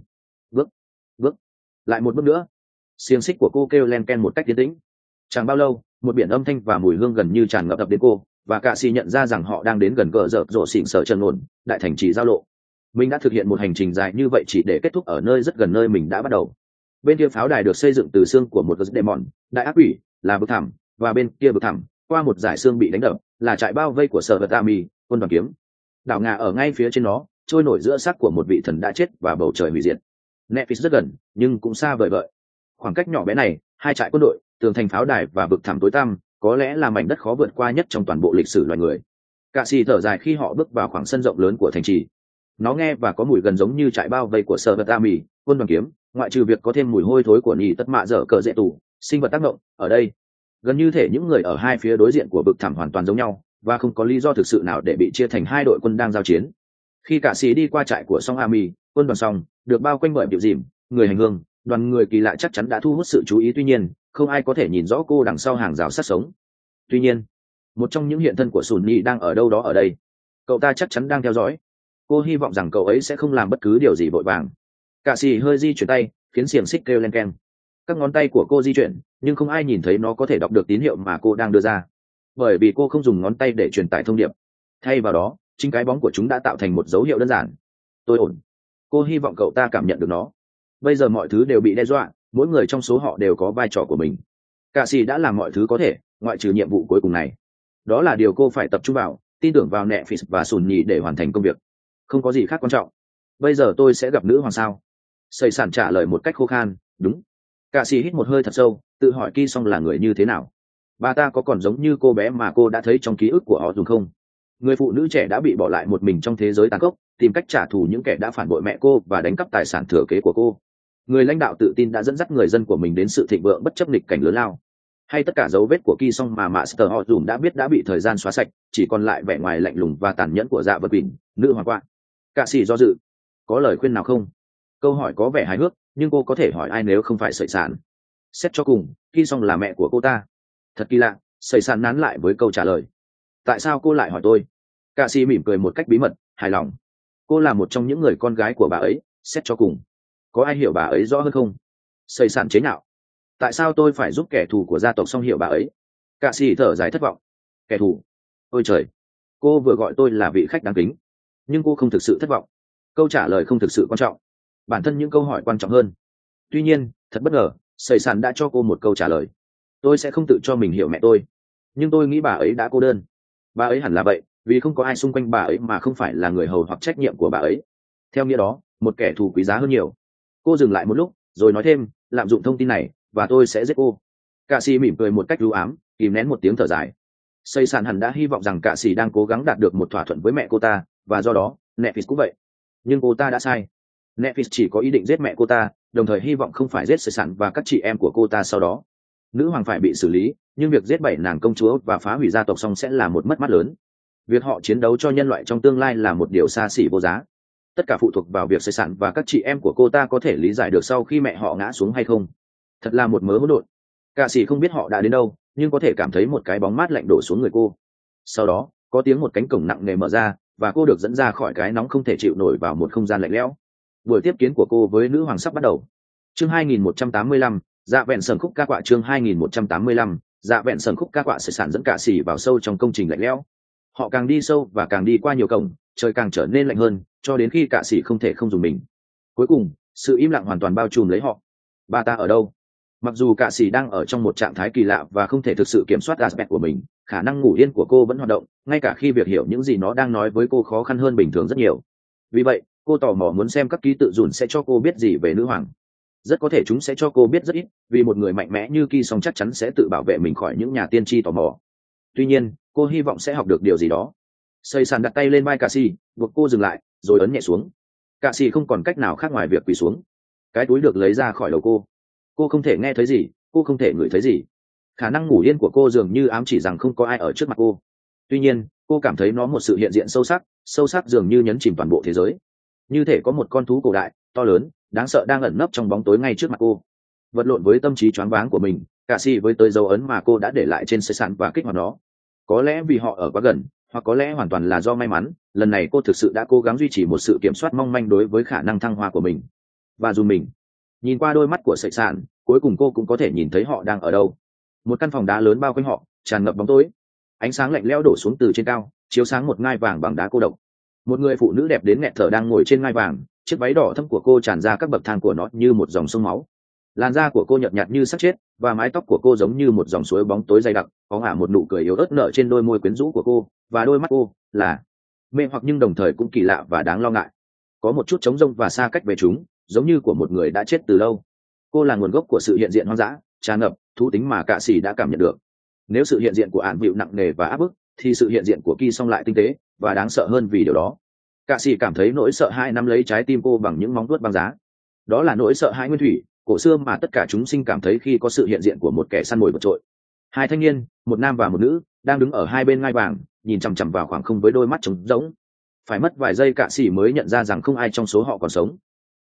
Bước, lại một bước nữa. Xiềng xích của cô kêu len ken một cách tiến tĩnh. Chẳng bao lâu, một biển âm thanh và mùi hương gần như tràn ngập ập đến cô, và cạ sĩ nhận ra rằng họ đang đến gần gờ dở rộ xỉn sở trần ổn, đại thành trì giao lộ. Mình đã thực hiện một hành trình dài như vậy chỉ để kết thúc ở nơi rất gần nơi mình đã bắt đầu. Bên kia pháo đài được xây dựng từ xương của một demon, đại ác quỷ, là vực thẳm, và bên kia vực thẳm, qua một dải xương bị đánh đập, là trại bao vây của sở vật Ami, quân đoàn kiếm. Đảo ngà ở ngay phía trên nó, trôi nổi giữa xác của một vị thần đã chết và bầu trời hủy diệt. Nephis rất gần, nhưng cũng xa vời vợi. Khoảng cách nhỏ bé này, hai trại quân đội, tường thành pháo đài và vực thẳm tối tăm, có lẽ là mảnh đất khó vượt qua nhất trong toàn bộ lịch sử loài người. Cạ sĩ thở dài khi họ bước vào khoảng sân rộng lớn của thành trì. Nó nghe và có mùi gần giống như trại bao vây của sở vật Ami, quân đoàn kiếm, ngoại trừ việc có thêm mùi hôi thối của nhì tất mạ dở cờ dễ tủ, sinh vật tác động. Ở đây, gần như thể những người ở hai phía đối diện của vực thẳm hoàn toàn giống nhau, và không có lý do thực sự nào để bị chia thành hai đội quân đang giao chiến. Khi cạ sĩ đi qua trại của Song Ami, quân đoàn Song được bao quanh bởi biểu dìm, người hành hương, đoàn người kỳ lạ chắc chắn đã thu hút sự chú ý. Tuy nhiên, không ai có thể nhìn rõ cô đằng sau hàng rào sắt sống. Tuy nhiên, một trong những hiện thân của Sùn Nhi đang ở đâu đó ở đây. Cậu ta chắc chắn đang theo dõi. Cô hy vọng rằng cậu ấy sẽ không làm bất cứ điều gì vội vàng. Cạ sĩ hơi di chuyển tay, khiến xiềng xích kêu len keng. Các ngón tay của cô di chuyển, nhưng không ai nhìn thấy nó có thể đọc được tín hiệu mà cô đang đưa ra, bởi vì cô không dùng ngón tay để truyền tải thông điệp. Thay vào đó, chính cái bóng của chúng đã tạo thành một dấu hiệu đơn giản. Tôi ổn. Cô hy vọng cậu ta cảm nhận được nó. Bây giờ mọi thứ đều bị đe dọa, mỗi người trong số họ đều có vai trò của mình. Cạ sĩ đã làm mọi thứ có thể, ngoại trừ nhiệm vụ cuối cùng này. Đó là điều cô phải tập trung vào, tin tưởng vào Nephis và Sùn Nhì để hoàn thành công việc. Không có gì khác quan trọng. Bây giờ tôi sẽ gặp nữ hoàng sao? Sẩy sản trả lời một cách khô khan. Đúng. Cạ sĩ hít một hơi thật sâu, tự hỏi Ki Song là người như thế nào. Bà ta có còn giống như cô bé mà cô đã thấy trong ký ức của họ dùng không? Người phụ nữ trẻ đã bị bỏ lại một mình trong thế giới tàn khốc, tìm cách trả thù những kẻ đã phản bội mẹ cô và đánh cắp tài sản thừa kế của cô. Người lãnh đạo tự tin đã dẫn dắt người dân của mình đến sự thịnh vượng bất chấp nghịch cảnh lớn lao. Hay tất cả dấu vết của Ki Song mà Master họ dùng đã biết đã bị thời gian xóa sạch, chỉ còn lại vẻ ngoài lạnh lùng và tàn nhẫn của Dạ Vật Quỳnh, nữ hoàng quạ. Cạ sĩ do dự. Có lời khuyên nào không? Câu hỏi có vẻ hài hước, nhưng cô có thể hỏi ai nếu không phải sẩy sản? Xét cho cùng, Ki Song là mẹ của cô ta. Thật kỳ lạ, sẩy sản nán lại với câu trả lời. Tại sao cô lại hỏi tôi? Cạ sĩ mỉm cười một cách bí mật, hài lòng. Cô là một trong những người con gái của bà ấy, xét cho cùng. Có ai hiểu bà ấy rõ hơn không? Sẩy sản chế nhạo. Tại sao tôi phải giúp kẻ thù của gia tộc Song hiểu bà ấy? Cạ sĩ thở dài thất vọng. Kẻ thù? Ôi trời! Cô vừa gọi tôi là vị khách đáng kính. Nhưng cô không thực sự thất vọng. Câu trả lời không thực sự quan trọng. Bản thân những câu hỏi quan trọng hơn. Tuy nhiên, thật bất ngờ, sẩy sản đã cho cô một câu trả lời. Tôi sẽ không tự cho mình hiểu mẹ tôi. Nhưng tôi nghĩ bà ấy đã cô đơn. Bà ấy hẳn là vậy, vì không có ai xung quanh bà ấy mà không phải là người hầu hoặc trách nhiệm của bà ấy. Theo nghĩa đó, một kẻ thù quý giá hơn nhiều. Cô dừng lại một lúc, rồi nói thêm, lạm dụng thông tin này, và tôi sẽ giết cô. Cạ sĩ mỉm cười một cách ưu ám, kìm nén một tiếng thở dài. Sẩy sản hẳn đã hy vọng rằng cạ sĩ đang cố gắng đạt được một thỏa thuận với mẹ cô ta, và do đó, Nephis cũng vậy. Nhưng cô ta đã sai. Nephis chỉ có ý định giết mẹ cô ta, đồng thời hy vọng không phải giết sẩy sản và các chị em của cô ta sau đó. Nữ hoàng phải bị xử lý, nhưng việc giết 7 nàng công chúa và phá hủy gia tộc Song sẽ là một mất mát lớn. Việc họ chiến đấu cho nhân loại trong tương lai là một điều xa xỉ vô giá. tất cả phụ thuộc vào việc xây sản và các chị em của cô ta có thể lý giải được sau khi mẹ họ ngã xuống hay không. Thật là một mớ hỗn độn. Cả sĩ không biết họ đã đến đâu, nhưng có thể cảm thấy một cái bóng mát lạnh đổ xuống người cô. Sau đó có tiếng một cánh cổng nặng nề mở ra và cô được dẫn ra khỏi cái nóng không thể chịu nổi vào một không gian lạnh lẽo. Buổi tiếp kiến của cô với nữ hoàng sắp bắt đầu. Chương 2185, dạ vẹn sần khúc ca quạ. Chương 2185, dạ vẹn sần khúc ca quạ sẽ sản dẫn cả sĩ vào sâu trong công trình lạnh lẽo. Họ càng đi sâu và càng đi qua nhiều cổng, trời càng trở nên lạnh hơn, cho đến khi cả sĩ không thể không dùng mình. Cuối cùng sự im lặng hoàn toàn bao trùm lấy họ. Bà ta ở đâu? Mặc dù cả sĩ đang ở trong một trạng thái kỳ lạ và không thể thực sự kiểm soát aspect của mình, khả năng ngủ yên của cô vẫn hoạt động, ngay cả khi việc hiểu những gì nó đang nói với cô khó khăn hơn bình thường rất nhiều. Vì vậy cô tò mò muốn xem các ký tự dùn sẽ cho cô biết gì về nữ hoàng. Rất có thể chúng sẽ cho cô biết rất ít, vì một người mạnh mẽ như Ki Song chắc chắn sẽ tự bảo vệ mình khỏi những nhà tiên tri tò mò. Tuy nhiên cô hy vọng sẽ học được điều gì đó. Xây sàn đặt tay lên vai cà xì, buộc cô dừng lại rồi ấn nhẹ xuống. Cà xì không còn cách nào khác ngoài việc quỳ xuống. Cái túi được lấy ra khỏi đầu cô không thể nghe thấy gì, cô không thể ngửi thấy gì. Khả năng ngủ yên của cô dường như ám chỉ rằng không có ai ở trước mặt cô. Tuy nhiên cô cảm thấy nó một sự hiện diện sâu sắc dường như nhấn chìm toàn bộ thế giới. Như thể có một con thú cổ đại to lớn đáng sợ đang ẩn nấp trong bóng tối ngay trước mặt cô. Vật lộn với tâm trí choáng váng của mình, cả xì với tới dấu ấn mà cô đã để lại trên xây sàn và kích hoạt nó. Có lẽ vì họ ở quá gần, hoặc có lẽ hoàn toàn là do may mắn, lần này cô thực sự đã cố gắng duy trì một sự kiểm soát mong manh đối với khả năng thăng hoa của mình. Và dù mình nhìn qua đôi mắt của sợi sàn, cuối cùng cô cũng có thể nhìn thấy họ đang ở đâu. Một căn phòng đá lớn bao quanh họ, tràn ngập bóng tối. Ánh sáng lạnh lẽo đổ xuống từ trên cao, chiếu sáng một ngai vàng bằng đá cô độc. Một người phụ nữ đẹp đến nghẹt thở đang ngồi trên ngai vàng, chiếc váy đỏ thẫm của cô tràn ra các bậc thang của nó như một dòng sông máu. Làn da của cô nhợt nhạt như xác chết, và mái tóc của cô giống như một dòng suối bóng tối dày đặc, có ngả một nụ cười yếu ớt nở trên đôi môi quyến rũ của cô, và đôi mắt cô là mê hoặc nhưng đồng thời cũng kỳ lạ và đáng lo ngại. Có một chút trống rỗng và xa cách về chúng, giống như của một người đã chết từ lâu. Cô là nguồn gốc của sự hiện diện hoang dã, tràn ngập, thú tính mà cả sĩ đã cảm nhận được. Nếu sự hiện diện của Ản Vịu nặng nề và áp bức, thì sự hiện diện của Ki Song lại tinh tế và đáng sợ hơn vì điều đó. Cả sĩ cảm thấy nỗi sợ hãi nắm lấy trái tim cô bằng những móng vuốt băng giá. Đó là nỗi sợ hãi nguyên thủy, cổ xưa mà tất cả chúng sinh cảm thấy khi có sự hiện diện của một kẻ săn mồi vượt trội. Hai thanh niên, một nam và một nữ, đang đứng ở hai bên ngai vàng, nhìn chằm chằm vào khoảng không với đôi mắt trống rỗng. Phải mất vài giây cả sĩ mới nhận ra rằng không ai trong số họ còn sống.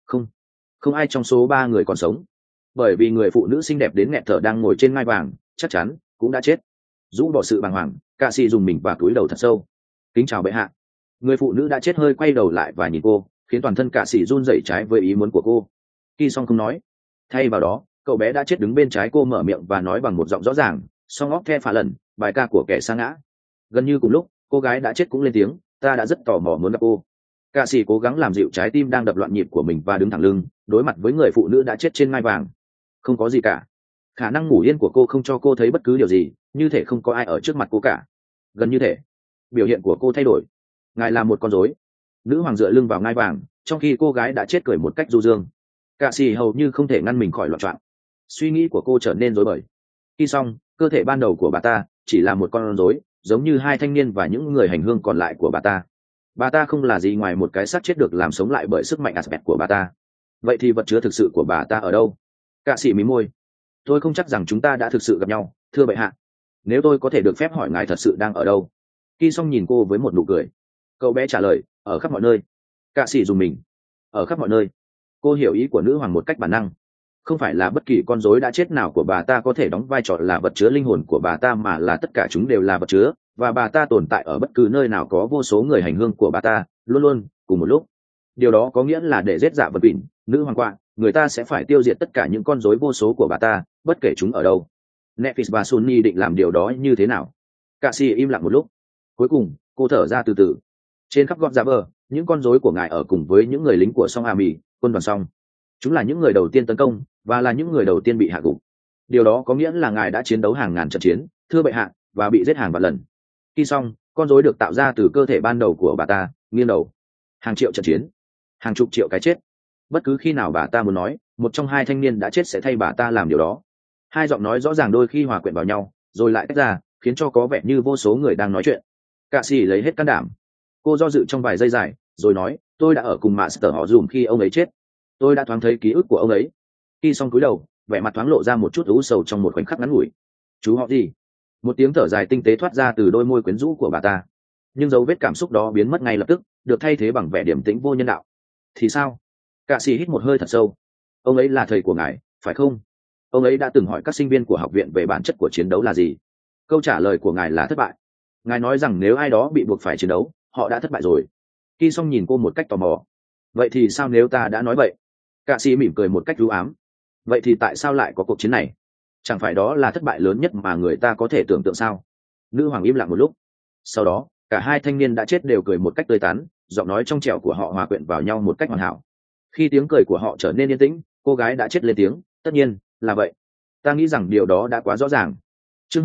Không ai trong số ba người còn sống, bởi vì người phụ nữ xinh đẹp đến nghẹt thở đang ngồi trên ngai vàng chắc chắn cũng đã chết. Rũ bỏ sự bàng hoàng, cả sĩ dùng mình và cúi đầu thật sâu. Kính chào bệ hạ. Người phụ nữ đã chết hơi quay đầu lại và nhìn cô, khiến toàn thân cả sĩ run rẩy trái với ý muốn của cô. Ki Song không nói. Thay vào đó cậu bé đã chết đứng bên trái cô mở miệng và nói bằng một giọng rõ ràng, song óc the phá lần, bài ca của kẻ sa ngã. Gần như cùng lúc cô gái đã chết cũng lên tiếng, ta đã rất tò mò muốn gặp cô. Cả sĩ cố gắng làm dịu trái tim đang đập loạn nhịp của mình và đứng thẳng lưng, đối mặt với người phụ nữ đã chết trên ngai vàng. Không có gì cả. Khả năng ngủ yên của cô không cho cô thấy bất cứ điều gì, như thể không có ai ở trước mặt cô cả. Gần như thể biểu hiện của cô thay đổi. Ngài là một con rối. Nữ hoàng dựa lưng vào ngai vàng, trong khi cô gái đã chết cười một cách du dương. Cả sĩ hầu như không thể ngăn mình khỏi loạn choạng. Suy nghĩ của cô trở nên rối bời. Khi xong, cơ thể ban đầu của bà ta chỉ là một con rối, giống như hai thanh niên và những người hành hương còn lại của bà ta. Bà ta không là gì ngoài một cái xác chết được làm sống lại bởi sức mạnh aspect của bà ta. Vậy thì vật chứa thực sự của bà ta ở đâu? Cả sĩ mím môi. Tôi không chắc rằng chúng ta đã thực sự gặp nhau, thưa bệ hạ. Nếu tôi có thể được phép hỏi ngài thật sự đang ở đâu? Khi xong nhìn cô với một nụ cười. Cậu bé trả lời, ở khắp mọi nơi. Cả sĩ dùng mình. Ở khắp mọi nơi. Cô hiểu ý của nữ hoàng một cách bản năng. Không phải là bất kỳ con rối đã chết nào của bà ta có thể đóng vai trò là vật chứa linh hồn của bà ta, mà là tất cả chúng đều là vật chứa, và bà ta tồn tại ở bất cứ nơi nào có vô số người hành hương của bà ta, luôn luôn cùng một lúc. Điều đó có nghĩa là để giết dạ vật bỉn, nữ hoàng quạ, người ta sẽ phải tiêu diệt tất cả những con rối vô số của bà ta, bất kể chúng ở đâu. Nephis và Sunni định làm điều đó như thế nào? Cả sĩ im lặng một lúc. Cuối cùng cô thở ra từ từ. Trên khắp gót Giáp, những con rối của ngài ở cùng với những người lính của Song Army, quân đoàn Song. Chúng là những người đầu tiên tấn công và là những người đầu tiên bị hạ gục. Điều đó có nghĩa là ngài đã chiến đấu hàng ngàn trận chiến, thưa bệ hạ, và bị giết hàng vạn lần. Khi xong, con rối được tạo ra từ cơ thể ban đầu của bà ta, nghiêng đầu. Hàng triệu trận chiến, hàng chục triệu cái chết. Bất cứ khi nào bà ta muốn nói, một trong hai thanh niên đã chết sẽ thay bà ta làm điều đó. Hai giọng nói rõ ràng đôi khi hòa quyện vào nhau, rồi lại tách ra, khiến cho có vẻ như vô số người đang nói chuyện. Cả sĩ lấy hết can đảm. Cô do dự trong vài giây dài, rồi nói, tôi đã ở cùng Master họ dùm khi ông ấy chết. Tôi đã thoáng thấy ký ức của ông ấy. Khi xong cúi đầu, vẻ mặt thoáng lộ ra một chút u sầu trong một khoảnh khắc ngắn ngủi. Chú họ gì? Một tiếng thở dài tinh tế thoát ra từ đôi môi quyến rũ của bà ta. Nhưng dấu vết cảm xúc đó biến mất ngay lập tức, được thay thế bằng vẻ điềm tĩnh vô nhân đạo. thì sao? Cạ sĩ hít một hơi thật sâu. Ông ấy là thầy của ngài phải không? Ông ấy đã từng hỏi các sinh viên của học viện về bản chất của chiến đấu là gì. Câu trả lời của ngài là thất bại. Ngài nói rằng nếu ai đó bị buộc phải chiến đấu, họ đã thất bại rồi. Ki Song nhìn cô một cách tò mò. Vậy thì sao nếu ta đã nói vậy? Cạ sĩ mỉm cười một cách ru ám. Vậy thì tại sao lại có cuộc chiến này? Chẳng phải đó là thất bại lớn nhất mà người ta có thể tưởng tượng sao? Nữ hoàng im lặng một lúc. Sau đó cả hai thanh niên đã chết đều cười một cách tươi tắn, giọng nói trong trẻo của họ hòa quyện vào nhau một cách hoàn hảo. Khi tiếng cười của họ trở nên yên tĩnh, cô gái đã chết lên tiếng, tất nhiên là vậy. Ta nghĩ rằng điều đó đã quá rõ ràng. Chương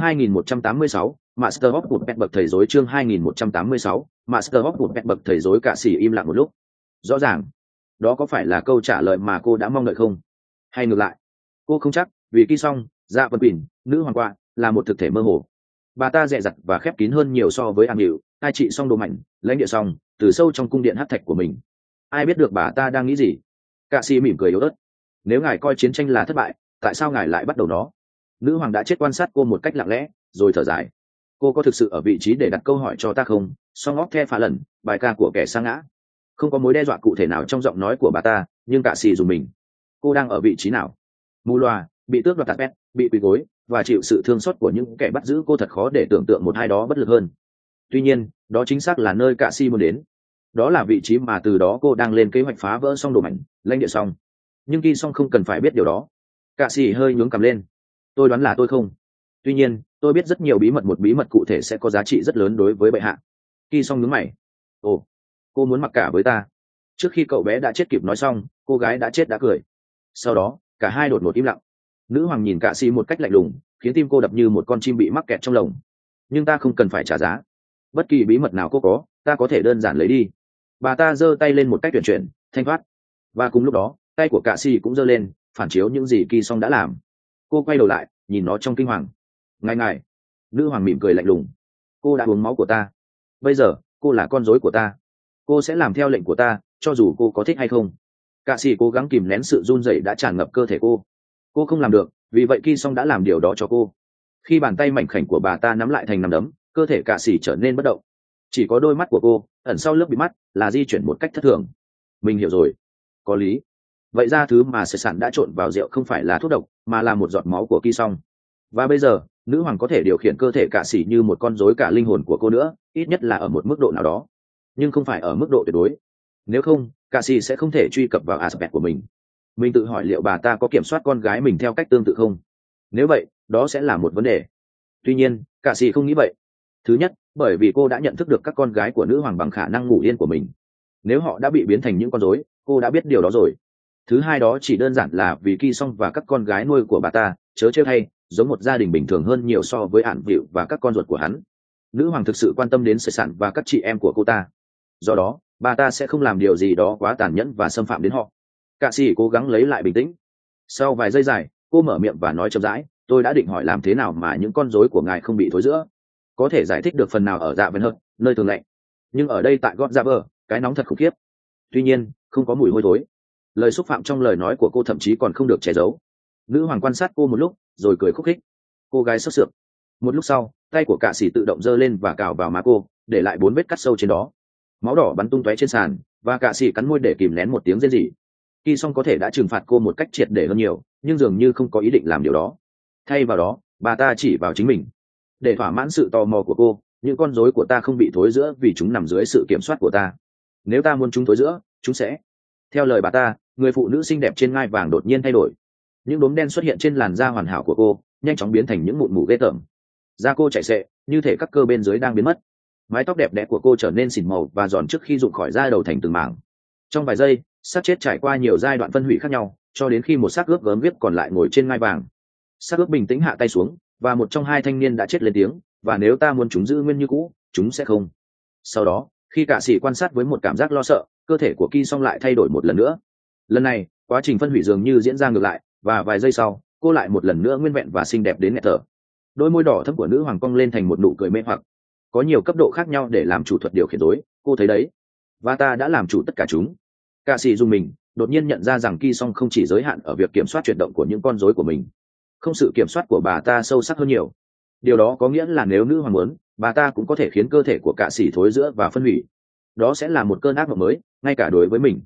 2186, Master of Puppet bậc thầy rối. Chương 2186, Master of Puppet bậc thầy rối. Cả sĩ im lặng một lúc. Rõ ràng, đó có phải là câu trả lời mà cô đã mong đợi không? Hay ngược lại? Cô không chắc, vì Ki Song, Dạ Vân Quỳnh, nữ hoàng quạ là một thực thể mơ hồ. Bà ta dè dặt và khép kín hơn nhiều so với An Hiệu, hai chị Song đồ mạnh, lãnh địa Song, từ sâu trong cung điện hắc thạch của mình. Ai biết được bà ta đang nghĩ gì? Cạ sĩ mỉm cười yếu ớt. Nếu ngài coi chiến tranh là thất bại, tại sao ngài lại bắt đầu nó? Nữ hoàng đã chết quan sát cô một cách lặng lẽ, rồi thở dài. Cô có thực sự ở vị trí để đặt câu hỏi cho ta không? Song óc the phá lần, bài ca của kẻ sa ngã. Không có mối đe dọa cụ thể nào trong giọng nói của bà ta, nhưng Cạ sĩ dùng mình. Cô đang ở vị trí nào? Mù loà, bị tước đoạt tạt pet, bị quỳ gối và chịu sự thương xót của những kẻ bắt giữ cô. Thật khó để tưởng tượng một ai đó bất lực hơn. Tuy nhiên, đó chính xác là nơi Cạ sĩ muốn đến. Đó là vị trí mà từ đó cô đang lên kế hoạch phá vỡ Song đồ mảnh, lãnh địa Song. Nhưng Ki Song không cần phải biết điều đó. Cạ sĩ hơi nhướng cằm lên. Tôi đoán là tôi không. Tuy nhiên, tôi biết rất nhiều bí mật. Một bí mật cụ thể sẽ có giá trị rất lớn đối với bệ hạ. Ki Song nhướng mày. Ồ, cô muốn mặc cả với ta? Trước khi cậu bé đã chết kịp nói xong, cô gái đã chết đã cười. Sau đó cả hai đột ngột im lặng. Nữ hoàng nhìn Cạ sĩ một cách lạnh lùng, khiến tim cô đập như một con chim bị mắc kẹt trong lồng. Nhưng ta không cần phải trả giá. Bất kỳ bí mật nào cô có, ta có thể đơn giản lấy đi. Bà ta giơ tay lên một cách tuyển chuyển, thanh thoát. Và cùng lúc đó tay của Cạ sĩ cũng giơ lên, phản chiếu những gì Ki Song đã làm. Cô quay đầu lại nhìn nó trong kinh hoàng. Ngài. Nữ hoàng mỉm cười lạnh lùng. Cô đã uống máu của ta. Bây giờ cô là con rối của ta. Cô sẽ làm theo lệnh của ta, cho dù cô có thích hay không. Cạ sĩ cố gắng kìm nén sự run rẩy đã tràn ngập cơ thể cô. Cô không làm được, vì vậy Ki Song đã làm điều đó cho cô. Khi bàn tay mảnh khảnh của bà ta nắm lại thành nắm đấm, cơ thể Cạ sĩ trở nên bất động. Chỉ có đôi mắt của cô ẩn sau lớp bịt mắt là di chuyển một cách thất thường. Mình hiểu rồi. Có lý. Vậy ra thứ mà Sệt Sản đã trộn vào rượu không phải là thuốc độc, mà là một giọt máu của Ki Song. Và bây giờ nữ hoàng có thể điều khiển cơ thể Cạ sĩ như một con rối cả linh hồn của cô nữa, ít nhất là ở một mức độ nào đó, nhưng không phải ở mức độ tuyệt đối. Nếu không, Cạ sĩ sẽ không thể truy cập vào aspect của mình. Mình tự hỏi liệu bà ta có kiểm soát con gái mình theo cách tương tự không. Nếu vậy, đó sẽ là một vấn đề. Tuy nhiên Cạ sĩ không nghĩ vậy. Thứ nhất, bởi vì cô đã nhận thức được các con gái của nữ hoàng bằng khả năng ngủ yên của mình. Nếu họ đã bị biến thành những con rối, cô đã biết điều đó rồi. Thứ hai, đó chỉ đơn giản là vì Ki Song và các con gái nuôi của bà ta chớ trêu thay, giống một gia đình bình thường hơn nhiều so với Ản Vịu và các con ruột của hắn. Nữ hoàng thực sự quan tâm đến Sệt Sản và các chị em của cô ta. Do đó bà ta sẽ không làm điều gì đó quá tàn nhẫn và xâm phạm đến họ. Cạ sĩ cố gắng lấy lại bình tĩnh. Sau vài giây dài, cô mở miệng và nói chậm rãi. Tôi đã định hỏi làm thế nào mà những con rối của ngài không bị thối rữa. Có thể giải thích được phần nào ở Dạ Vân hơn, nơi thường lạnh. Nhưng ở đây tại God Giver, cái nóng thật khủng khiếp. Tuy nhiên không có mùi hôi thối. Lời xúc phạm trong lời nói của cô thậm chí còn không được che giấu. Nữ hoàng quan sát cô một lúc rồi cười khúc khích. Cô gái sốt sượng. Một lúc sau, tay của Cạ sĩ tự động giơ lên và cào vào má cô, để lại 4 vết cắt sâu trên đó. Máu đỏ bắn tung tóe trên sàn, và Cạ sĩ cắn môi để kìm nén một tiếng rên rỉ. Ki Song có thể đã trừng phạt cô một cách triệt để hơn nhiều, nhưng dường như không có ý định làm điều đó. Thay vào đó bà ta chỉ vào chính mình. Để thỏa mãn sự tò mò của cô, những con rối của ta không bị thối rữa vì chúng nằm dưới sự kiểm soát của ta. Nếu ta muốn chúng thối rữa, chúng sẽ. Theo lời bà ta, người phụ nữ xinh đẹp trên ngai vàng đột nhiên thay đổi. Những đốm đen xuất hiện trên làn da hoàn hảo của cô, nhanh chóng biến thành những mụn mủ ghê tởm. Da cô chảy xệ, như thể các cơ bên dưới đang biến mất. Mái tóc đẹp đẽ của cô trở nên xỉn màu và giòn trước khi rụng khỏi da đầu thành từng mảng. Trong vài giây, xác chết trải qua nhiều giai đoạn phân hủy khác nhau, cho đến khi một xác ướp gớm ghiếc còn lại ngồi trên ngai vàng. Xác ướp bình tĩnh hạ tay xuống, và một trong hai thanh niên đã chết lên tiếng. Và nếu ta muốn chúng giữ nguyên như cũ, chúng sẽ không. Sau đó, khi Cạ sĩ quan sát với một cảm giác lo sợ, cơ thể của Ki Song lại thay đổi một lần nữa. Lần này quá trình phân hủy dường như diễn ra ngược lại, và vài giây sau cô lại một lần nữa nguyên vẹn và xinh đẹp đến nghẹt thở. Đôi môi đỏ thẫm của nữ hoàng cong lên thành một nụ cười mê hoặc. Có nhiều cấp độ khác nhau để làm chủ thuật điều khiển rối, cô thấy đấy. Và ta đã làm chủ tất cả chúng. Cạ sĩ dùng mình đột nhiên nhận ra rằng Ki Song không chỉ giới hạn ở việc kiểm soát chuyển động của những con rối của mình. Không, sự kiểm soát của bà ta sâu sắc hơn nhiều. Điều đó có nghĩa là nếu nữ hoàng muốn, bà ta cũng có thể khiến cơ thể của Cạ sĩ thối rữa và phân hủy. Đó sẽ là một cơn ác mộng mới, ngay cả đối với mình.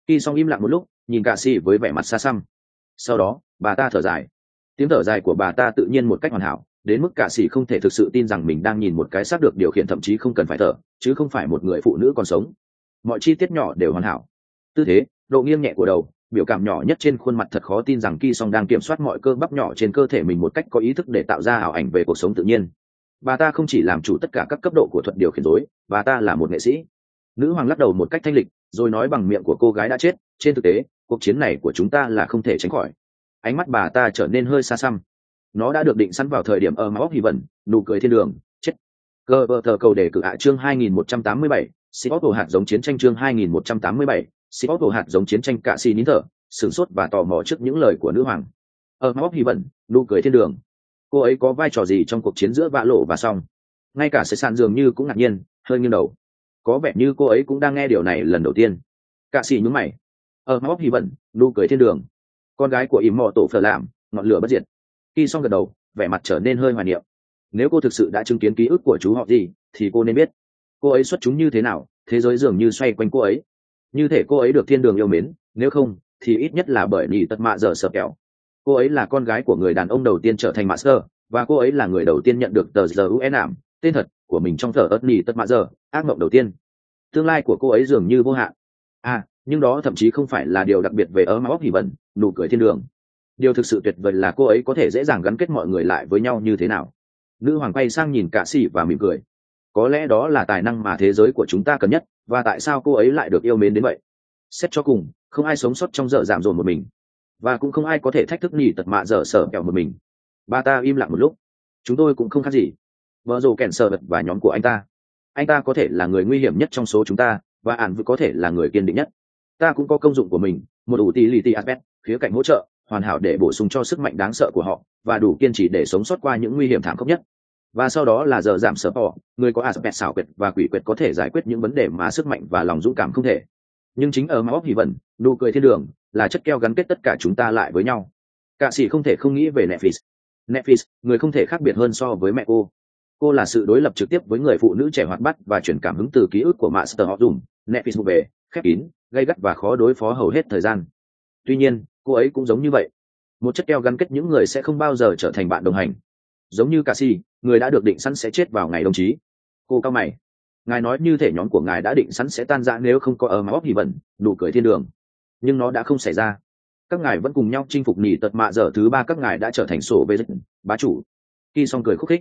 Khi xong im lặng một lúc, nhìn cả xì với vẻ mặt xa xăm. Sau đó bà ta thở dài. Tiếng thở dài của bà ta tự nhiên một cách hoàn hảo, đến mức cả xì không thể thực sự tin rằng mình đang nhìn một cái xác được điều khiển, thậm chí không cần phải thở, chứ không phải một người phụ nữ còn sống. Mọi chi tiết nhỏ đều hoàn hảo. Tư thế, độ nghiêng nhẹ của đầu, biểu cảm nhỏ nhất trên khuôn mặt, thật khó tin rằng Ki Song đang kiểm soát mọi cơ bắp nhỏ trên cơ thể mình một cách có ý thức để tạo ra ảo ảnh về cuộc sống tự nhiên. Bà ta không chỉ làm chủ tất cả các cấp độ của thuật điều khiển rối, bà ta là một nghệ sĩ. Nữ hoàng lắc đầu một cách thanh lịch, rồi nói bằng miệng của cô gái đã chết, trên thực tế, cuộc chiến này của chúng ta là không thể tránh khỏi. Ánh mắt bà ta trở nên hơi xa xăm. Nó đã được định sẵn vào thời điểm ở Mount Heaven, nụ cười thiên đường, chết. Cơ bờ tờ cầu đề cử ạ chương 2187, Seattle hạt giống chiến tranh chương 2187, Seattle hạt giống chiến tranh. Cả xì nín thở, sửng sốt và tò mò trước những lời của nữ hoàng. Ở Mount Heaven, nụ cười thiên đường. Cô ấy có vai trò gì trong cuộc chiến giữa Vạ Lộ và Song? Ngay cả Sài Sàn dường như cũng ngạc nhiên, hơi nghiêng đầu. Có vẻ như cô ấy cũng đang nghe điều này lần đầu tiên. Cả xì nhún mày. Ở Mount Heaven, nụ cười thiên đường. Con gái của Im Mọ Tổ Phở làm, ngọn lửa bất diệt. Khi xong gật đầu, vẻ mặt trở nên hơi hoài niệm. Nếu cô thực sự đã chứng kiến ký ức của chú họ gì, thì cô nên biết cô ấy xuất chúng như thế nào, thế giới dường như xoay quanh cô ấy. Như thể cô ấy được thiên đường yêu mến, nếu không thì ít nhất là bởi nhị tật mạ giờ sợ kẹo. Cô ấy là con gái của người đàn ông đầu tiên trở thành master, và cô ấy là người đầu tiên nhận được tờ giờ UN ảm tên thật của mình trong thờ ớt nhị tật mạ giờ, ác mộng đầu tiên. Tương lai của cô ấy dường như vô hạn. Nhưng đó thậm chí không phải là điều đặc biệt về ở Mount Heaven, nụ cười thiên đường. Điều thực sự tuyệt vời là cô ấy có thể dễ dàng gắn kết mọi người lại với nhau như thế nào. Nữ hoàng quay sang nhìn cả xì và mỉm cười. Có lẽ đó là tài năng mà thế giới của chúng ta cần nhất, và tại sao cô ấy lại được yêu mến đến vậy? Xét cho cùng, không ai sống sót trong dở giảm dồn một mình, và cũng không ai có thể thách thức nhì tật mạ dở sở kẹo một mình. Bà ta im lặng một lúc. Chúng tôi cũng không khác gì. Vợ rồ kèn sợ vật và nhóm của anh ta có thể là người nguy hiểm nhất trong số chúng ta, và ản vừa có thể là người kiên định nhất. Ta cũng có công dụng của mình, một ủ tỷ lì tỷ aspect, khía cạnh hỗ trợ hoàn hảo để bổ sung cho sức mạnh đáng sợ của họ, và đủ kiên trì để sống sót qua những nguy hiểm thảm khốc nhất. Và sau đó là giờ giảm sợ họ, người có aspect xảo quyệt và quỷ quyệt có thể giải quyết những vấn đề mà sức mạnh và lòng dũng cảm không thể. Nhưng chính ở Mount Heaven, nụ cười thiên đường là chất keo gắn kết tất cả chúng ta lại với nhau. Cả sĩ không thể không nghĩ về Netflix, người không thể khác biệt hơn so với mẹ cô. Cô là sự đối lập trực tiếp với người phụ nữ trẻ hoạt bát và truyền cảm hứng từ ký ức của Master họ dùng. Netflix về khép kín, gay gắt và khó đối phó hầu hết thời gian. Tuy nhiên, cô ấy cũng giống như vậy, một chất keo gắn kết những người sẽ không bao giờ trở thành bạn đồng hành. Giống như Cassie, người đã được định sẵn sẽ chết vào ngày đồng chí. Cô cao mày. Ngài nói như thể nhóm của ngài đã định sẵn sẽ tan rã nếu không có ở Mount Heaven, nụ cười thiên đường. Nhưng nó đã không xảy ra. Các ngài vẫn cùng nhau chinh phục nhì tật mạ giờ thứ ba, các ngài đã trở thành sổ bê dịch, bá chủ. Khi xong cười khúc khích.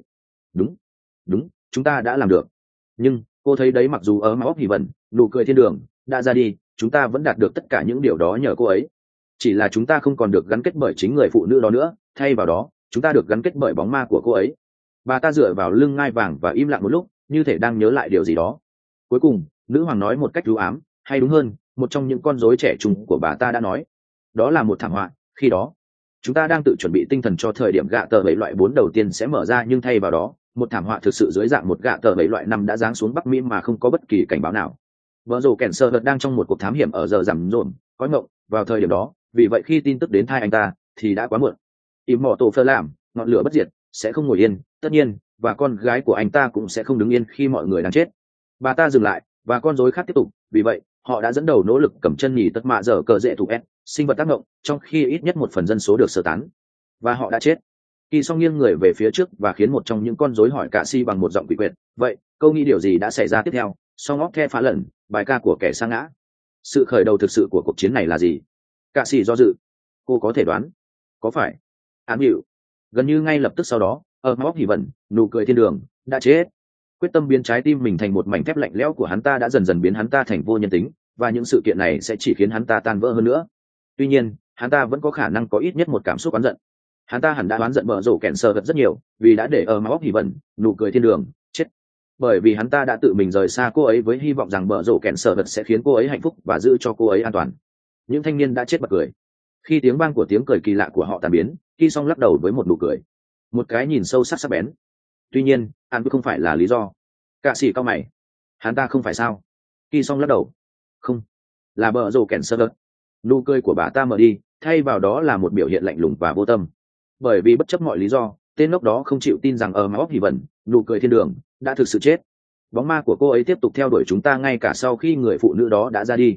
Đúng, chúng ta đã làm được. Nhưng, cô thấy đấy, mặc dù ở Mount Heaven, nụ cười thiên đường đã ra đi, chúng ta vẫn đạt được tất cả những điều đó nhờ cô ấy. Chỉ là chúng ta không còn được gắn kết bởi chính người phụ nữ đó nữa, thay vào đó, chúng ta được gắn kết bởi bóng ma của cô ấy. Bà ta dựa vào lưng ngai vàng và im lặng một lúc, như thể đang nhớ lại điều gì đó. Cuối cùng, nữ hoàng nói một cách ưu ám, hay đúng hơn, một trong những con rối trẻ trung của bà ta đã nói. Đó là một thảm họa, khi đó, chúng ta đang tự chuẩn bị tinh thần cho thời điểm gạ tờ 7 loại 4 đầu tiên sẽ mở ra, nhưng thay vào đó, một thảm họa thực sự dưới dạng một gạ tờ 7 loại 5 đã giáng xuống Bắc Mỹ mà không có bất kỳ cảnh báo nào. Vợ rồ kèn sơ vật đang trong một cuộc thám hiểm ở giờ rằm rộn, có mộng, vào thời điểm đó, vì vậy khi tin tức đến thai anh ta, thì đã quá muộn. Im mỏ tổ phơ làm, ngọn lửa bất diệt, sẽ không ngồi yên, tất nhiên, và con gái của anh ta cũng sẽ không đứng yên khi mọi người đang chết. Bà ta dừng lại, và con rối khác tiếp tục, vì vậy, họ đã dẫn đầu nỗ lực cầm chân nhì tất mạ dở cờ dễ thủ S, sinh vật tác động, trong khi ít nhất một phần dân số được sơ tán. Và họ đã chết. Kỳ song nghiêng người về phía trước và khiến một trong những con rối hỏi cả si bằng một giọng quỷ quyệt. Vậy, câu nghĩ điều gì đã xảy ra tiếp theo? Song óc the phá lần, bài ca của kẻ sa ngã. Sự khởi đầu thực sự của cuộc chiến này là gì? Cả si do dự. Cô có thể đoán. Có phải? Án hiệu. Gần như ngay lập tức sau đó, ở Mount Heaven, nụ cười thiên đường đã chết. Quyết tâm biến trái tim mình thành một mảnh thép lạnh lẽo của hắn ta đã dần dần biến hắn ta thành vô nhân tính, và những sự kiện này sẽ chỉ khiến hắn ta tan vỡ hơn nữa. Tuy nhiên, hắn ta vẫn có khả năng có ít nhất một cảm xúc oán giận. Hắn ta hẳn đã oán giận bợ rổ kẹn sờ rất nhiều, vì đã để ở Mount Heaven, nụ cười thiên đường chết. Bởi vì hắn ta đã tự mình rời xa cô ấy với hy vọng rằng bợ rổ kẹn sờ sẽ khiến cô ấy hạnh phúc và giữ cho cô ấy an toàn. Những thanh niên đã chết bật cười. Khi tiếng vang của tiếng cười kỳ lạ của họ tan biến, Ki Song lắc đầu với một nụ cười, một cái nhìn sâu sắc sắc bén. Tuy nhiên, hắn cũng không phải là lý do. Cả sĩ cao mày. Hắn ta không phải sao? Ki Song lắc đầu. Không, là bợ rổ kẹn sờ. Nụ cười của bà ta mở đi, thay vào đó là một biểu hiện lạnh lùng và vô tâm. Bởi vì bất chấp mọi lý do, tên ngốc đó không chịu tin rằng ở Mount Heaven, nụ cười thiên đường đã thực sự chết. Bóng ma của cô ấy tiếp tục theo đuổi chúng ta ngay cả sau khi người phụ nữ đó đã ra đi.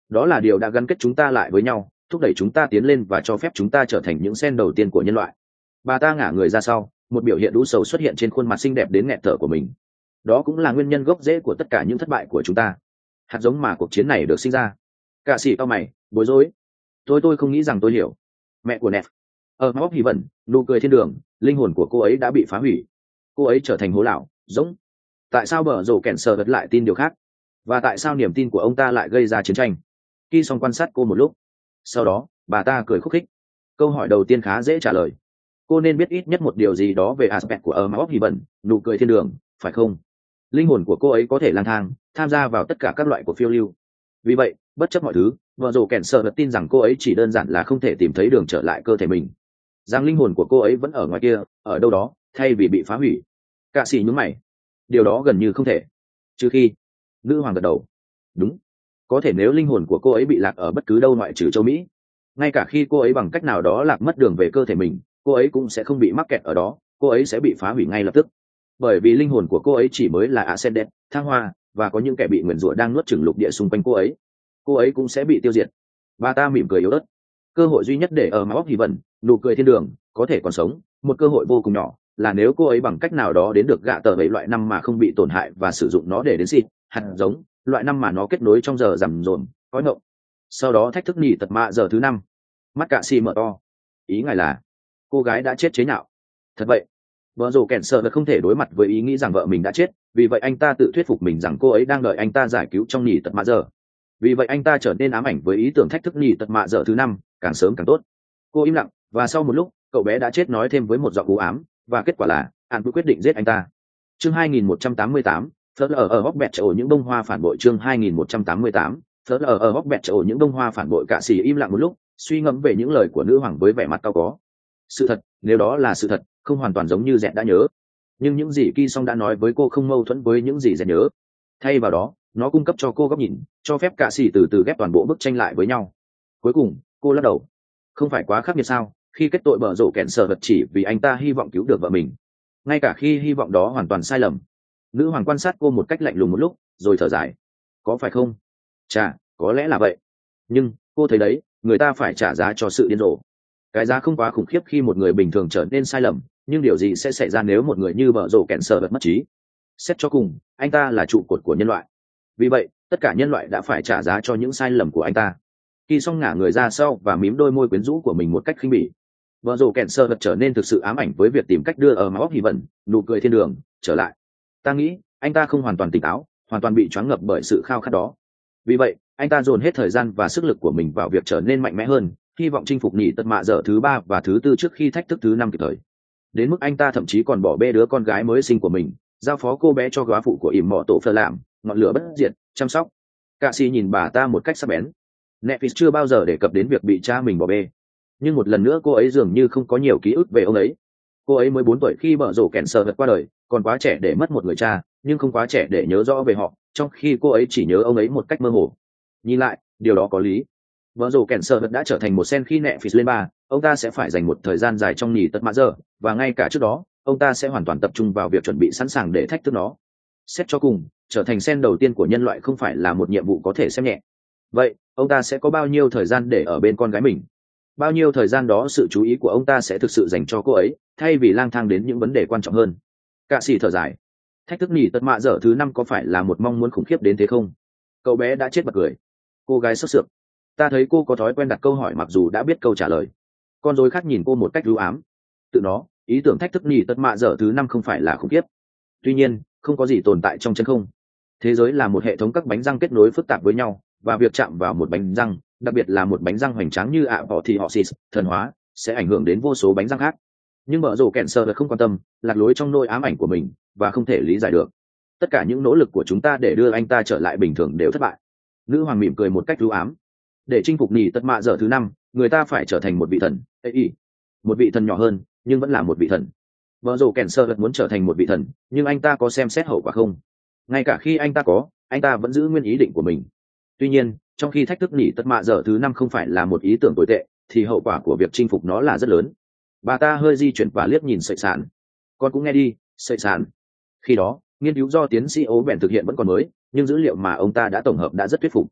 đó là điều đã gắn kết chúng ta lại với nhau, thúc đẩy chúng ta tiến lên và cho phép chúng ta trở thành những sen đầu tiên của nhân loại. Bà ta ngả người ra sau, một biểu hiện đũ sầu xuất hiện trên khuôn mặt xinh đẹp đến nghẹt thở của mình. Đó cũng là nguyên nhân gốc rễ của tất cả những thất bại của chúng ta, hạt giống mà cuộc chiến này được sinh ra. Cả sĩ cao mày, bối rối. Tôi không nghĩ rằng tôi hiểu. Mẹ của Nef. Móc Hy Vẩn, nụ cười thiên đường, linh hồn của cô ấy đã bị phá hủy. Cô ấy trở thành hố lão, giống. Tại sao bở rổ kẹn sờ vật lại tin điều khác? Và tại sao niềm tin của ông ta lại gây ra chiến tranh? Khi xong quan sát cô một lúc, sau đó bà ta cười khúc khích. Câu hỏi đầu tiên khá dễ trả lời. Cô nên biết ít nhất một điều gì đó về aspect của Móc Hy Vẩn, nụ cười thiên đường, phải không? Linh hồn của cô ấy có thể lang thang, tham gia vào tất cả các loại của phiêu lưu. Vì vậy, bất chấp mọi thứ, vợ rồ kèn sợ vật tin rằng cô ấy chỉ đơn giản là không thể tìm thấy đường trở lại cơ thể mình, rằng linh hồn của cô ấy vẫn ở ngoài kia, ở đâu đó, thay vì bị phá hủy. Cạ sĩ nhún mày. Điều đó gần như không thể, trừ khi... Nữ hoàng gật đầu. Đúng, có thể nếu linh hồn của cô ấy bị lạc ở bất cứ đâu ngoại trừ châu Mỹ. Ngay cả khi cô ấy bằng cách nào đó lạc mất đường về cơ thể mình, cô ấy cũng sẽ không bị mắc kẹt ở đó, cô ấy sẽ bị phá hủy ngay lập tức, bởi vì linh hồn của cô ấy chỉ mới là ascendant, thăng hoa, và có những kẻ bị nguyền rủa đang nuốt chửng lục địa xung quanh cô ấy cũng sẽ bị tiêu diệt. Bà ta mỉm cười yếu ớt. Cơ hội duy nhất để ở Móc Hy Vẩn, nụ cười thiên đường, có thể còn sống, một cơ hội vô cùng nhỏ, là nếu cô ấy bằng cách nào đó đến được gạ tờ 7 loại năm mà không bị tổn hại và sử dụng nó để đến xịt hạt giống, loại năm mà nó kết nối trong giờ rằm rồn cõi ngộng. Sau đó thách thức nhỉ tật mạ giờ thứ 5. Mắt Cạ Sĩ mở to. Ý ngài là cô gái đã chết chế nhạo? Thật vậy. Vợ rồ kèn sợ là không thể đối mặt với ý nghĩ rằng vợ mình đã chết, vì vậy anh ta tự thuyết phục mình rằng cô ấy đang đợi anh ta giải cứu trong nhỉ tật mạ giờ. Vì vậy anh ta trở nên ám ảnh với ý tưởng thách thức nhỉ tật mạ giờ thứ 5, càng sớm càng tốt. Cô im lặng, và sau một lúc, cậu bé đã chết nói thêm với một giọng u ám, và kết quả là An quyết định giết anh ta. Chương 2188, Phớt ở hốc bẹt ổ những bông hoa phản bội. Chương 2188, Phớt ở hốc bẹt ổ những bông hoa phản bội. Cạ Sĩ im lặng một lúc, suy ngẫm về những lời của nữ hoàng với vẻ mặt cau có. Sự thật, nếu đó là sự thật, không hoàn toàn giống như Dẹt đã nhớ, nhưng những gì Ki Song đã nói với cô không mâu thuẫn với những gì Dẹt nhớ. Thay vào đó, nó cung cấp cho cô góc nhìn, cho phép Cạ Sĩ từ từ ghép toàn bộ bức tranh lại với nhau. Cuối cùng, cô lắc đầu. Không phải quá khắc nghiệt sao, khi kết tội bở rộ kẹn sợ vật chỉ vì anh ta hy vọng cứu được vợ mình, ngay cả khi hy vọng đó hoàn toàn sai lầm. Nữ hoàng quan sát cô một cách lạnh lùng một lúc, rồi thở dài. Có phải không? Chà, có lẽ là vậy. Nhưng cô thấy đấy, người ta phải trả giá cho sự điên rồ. Cái giá không quá khủng khiếp khi một người bình thường trở nên sai lầm, nhưng điều gì sẽ xảy ra nếu một người như bở rộ kẹn sợ vật mất trí? Xét cho cùng, anh ta là trụ cột của nhân loại. Vì vậy, tất cả nhân loại đã phải trả giá cho những sai lầm của anh ta. Khi xong ngả người ra sau và mím đôi môi quyến rũ của mình một cách khinh bỉ. Vợ rồ kẹn sơ vật trở nên thực sự ám ảnh với việc tìm cách đưa ở Móc Hy Vẩn, nụ cười thiên đường, trở lại. Ta nghĩ, anh ta không hoàn toàn tỉnh táo, hoàn toàn bị choáng ngập bởi sự khao khát đó. Vì vậy, anh ta dồn hết thời gian và sức lực của mình vào việc trở nên mạnh mẽ hơn, hy vọng chinh phục nhỉ tật mạ giờ thứ 3 và thứ 4 trước khi thách thức thứ 5 kịp thời. Đến mức anh ta thậm chí còn bỏ bê đứa con gái mới sinh của mình, giao phó cô bé cho góa phụ của ỉm mọ tổ phơ làm, ngọn lửa bất diệt, chăm sóc. Cạ Sĩ nhìn bà ta một cách sắc bén. Netflix chưa bao giờ đề cập đến việc bị cha mình bỏ bê, nhưng một lần nữa cô ấy dường như không có nhiều ký ức về ông ấy. Cô ấy mới 4 tuổi khi bở rổ kẹn sờ vật qua đời, còn quá trẻ để mất một người cha, nhưng không quá trẻ để nhớ rõ về họ, trong khi cô ấy chỉ nhớ ông ấy một cách mơ hồ. Nhìn lại, điều đó có lý. Bở rổ kẹn sờ vật đã trở thành một sen khi Netflix lên ba, ông ta sẽ phải dành một thời gian dài trong nhì tật mạ giờ, và ngay cả trước đó, ông ta sẽ hoàn toàn tập trung vào việc chuẩn bị sẵn sàng để thách thức nó. Xét cho cùng, trở thành sen đầu tiên của nhân loại không phải là một nhiệm vụ có thể xem nhẹ. Vậy, ông ta sẽ có bao nhiêu thời gian để ở bên con gái mình? Bao nhiêu thời gian đó sự chú ý của ông ta sẽ thực sự dành cho cô ấy, thay vì lang thang đến những vấn đề quan trọng hơn? Cạ Sĩ thở dài. Thách thức nhỉ tật mạ giờ thứ 5 có phải là một mong muốn khủng khiếp đến thế không? Cậu bé đã chết bật cười. Cô gái sốt sượng. Ta thấy cô có thói quen đặt câu hỏi mặc dù đã biết câu trả lời. Con rối khác nhìn cô một cách lưu ám. Tự nó, ý tưởng thách thức nhỉ tật mạ giờ thứ 5 không phải là khủng khiếp. Tuy nhiên, không có gì tồn tại trong chân không. Thế giới là một hệ thống các bánh răng kết nối phức tạp với nhau, và việc chạm vào một bánh răng, đặc biệt là một bánh răng hoành tráng như Apotheosis, thần hóa, sẽ ảnh hưởng đến vô số bánh răng khác. Nhưng bở rổ kẹn sơ không quan tâm, lạc lối trong nỗi ám ảnh của mình, và không thể lý giải được. Tất cả những nỗ lực của chúng ta để đưa anh ta trở lại bình thường đều thất bại. Nữ hoàng mỉm cười một cách lưu ám. Để chinh phục nhì tật mạ giờ thứ 5, người ta phải trở thành một vị thần. Một vị thần nhỏ hơn, nhưng vẫn là một vị thần. Bở rổ kẹn sơ muốn trở thành một vị thần, nhưng anh ta có xem xét hậu quả không? Ngay cả khi anh ta vẫn giữ nguyên ý định của mình. Tuy nhiên, trong khi thách thức nhỉ tật mạ giờ thứ 5 không phải là một ý tưởng tồi tệ, thì hậu quả của việc chinh phục nó là rất lớn. Bà ta hơi di chuyển và liếc nhìn sợi sàn. Con cũng nghe đi, sợi sàn. Khi đó, nghiên cứu do tiến sĩ ố bèn thực hiện vẫn còn mới, nhưng dữ liệu mà ông ta đã tổng hợp đã rất thuyết phục.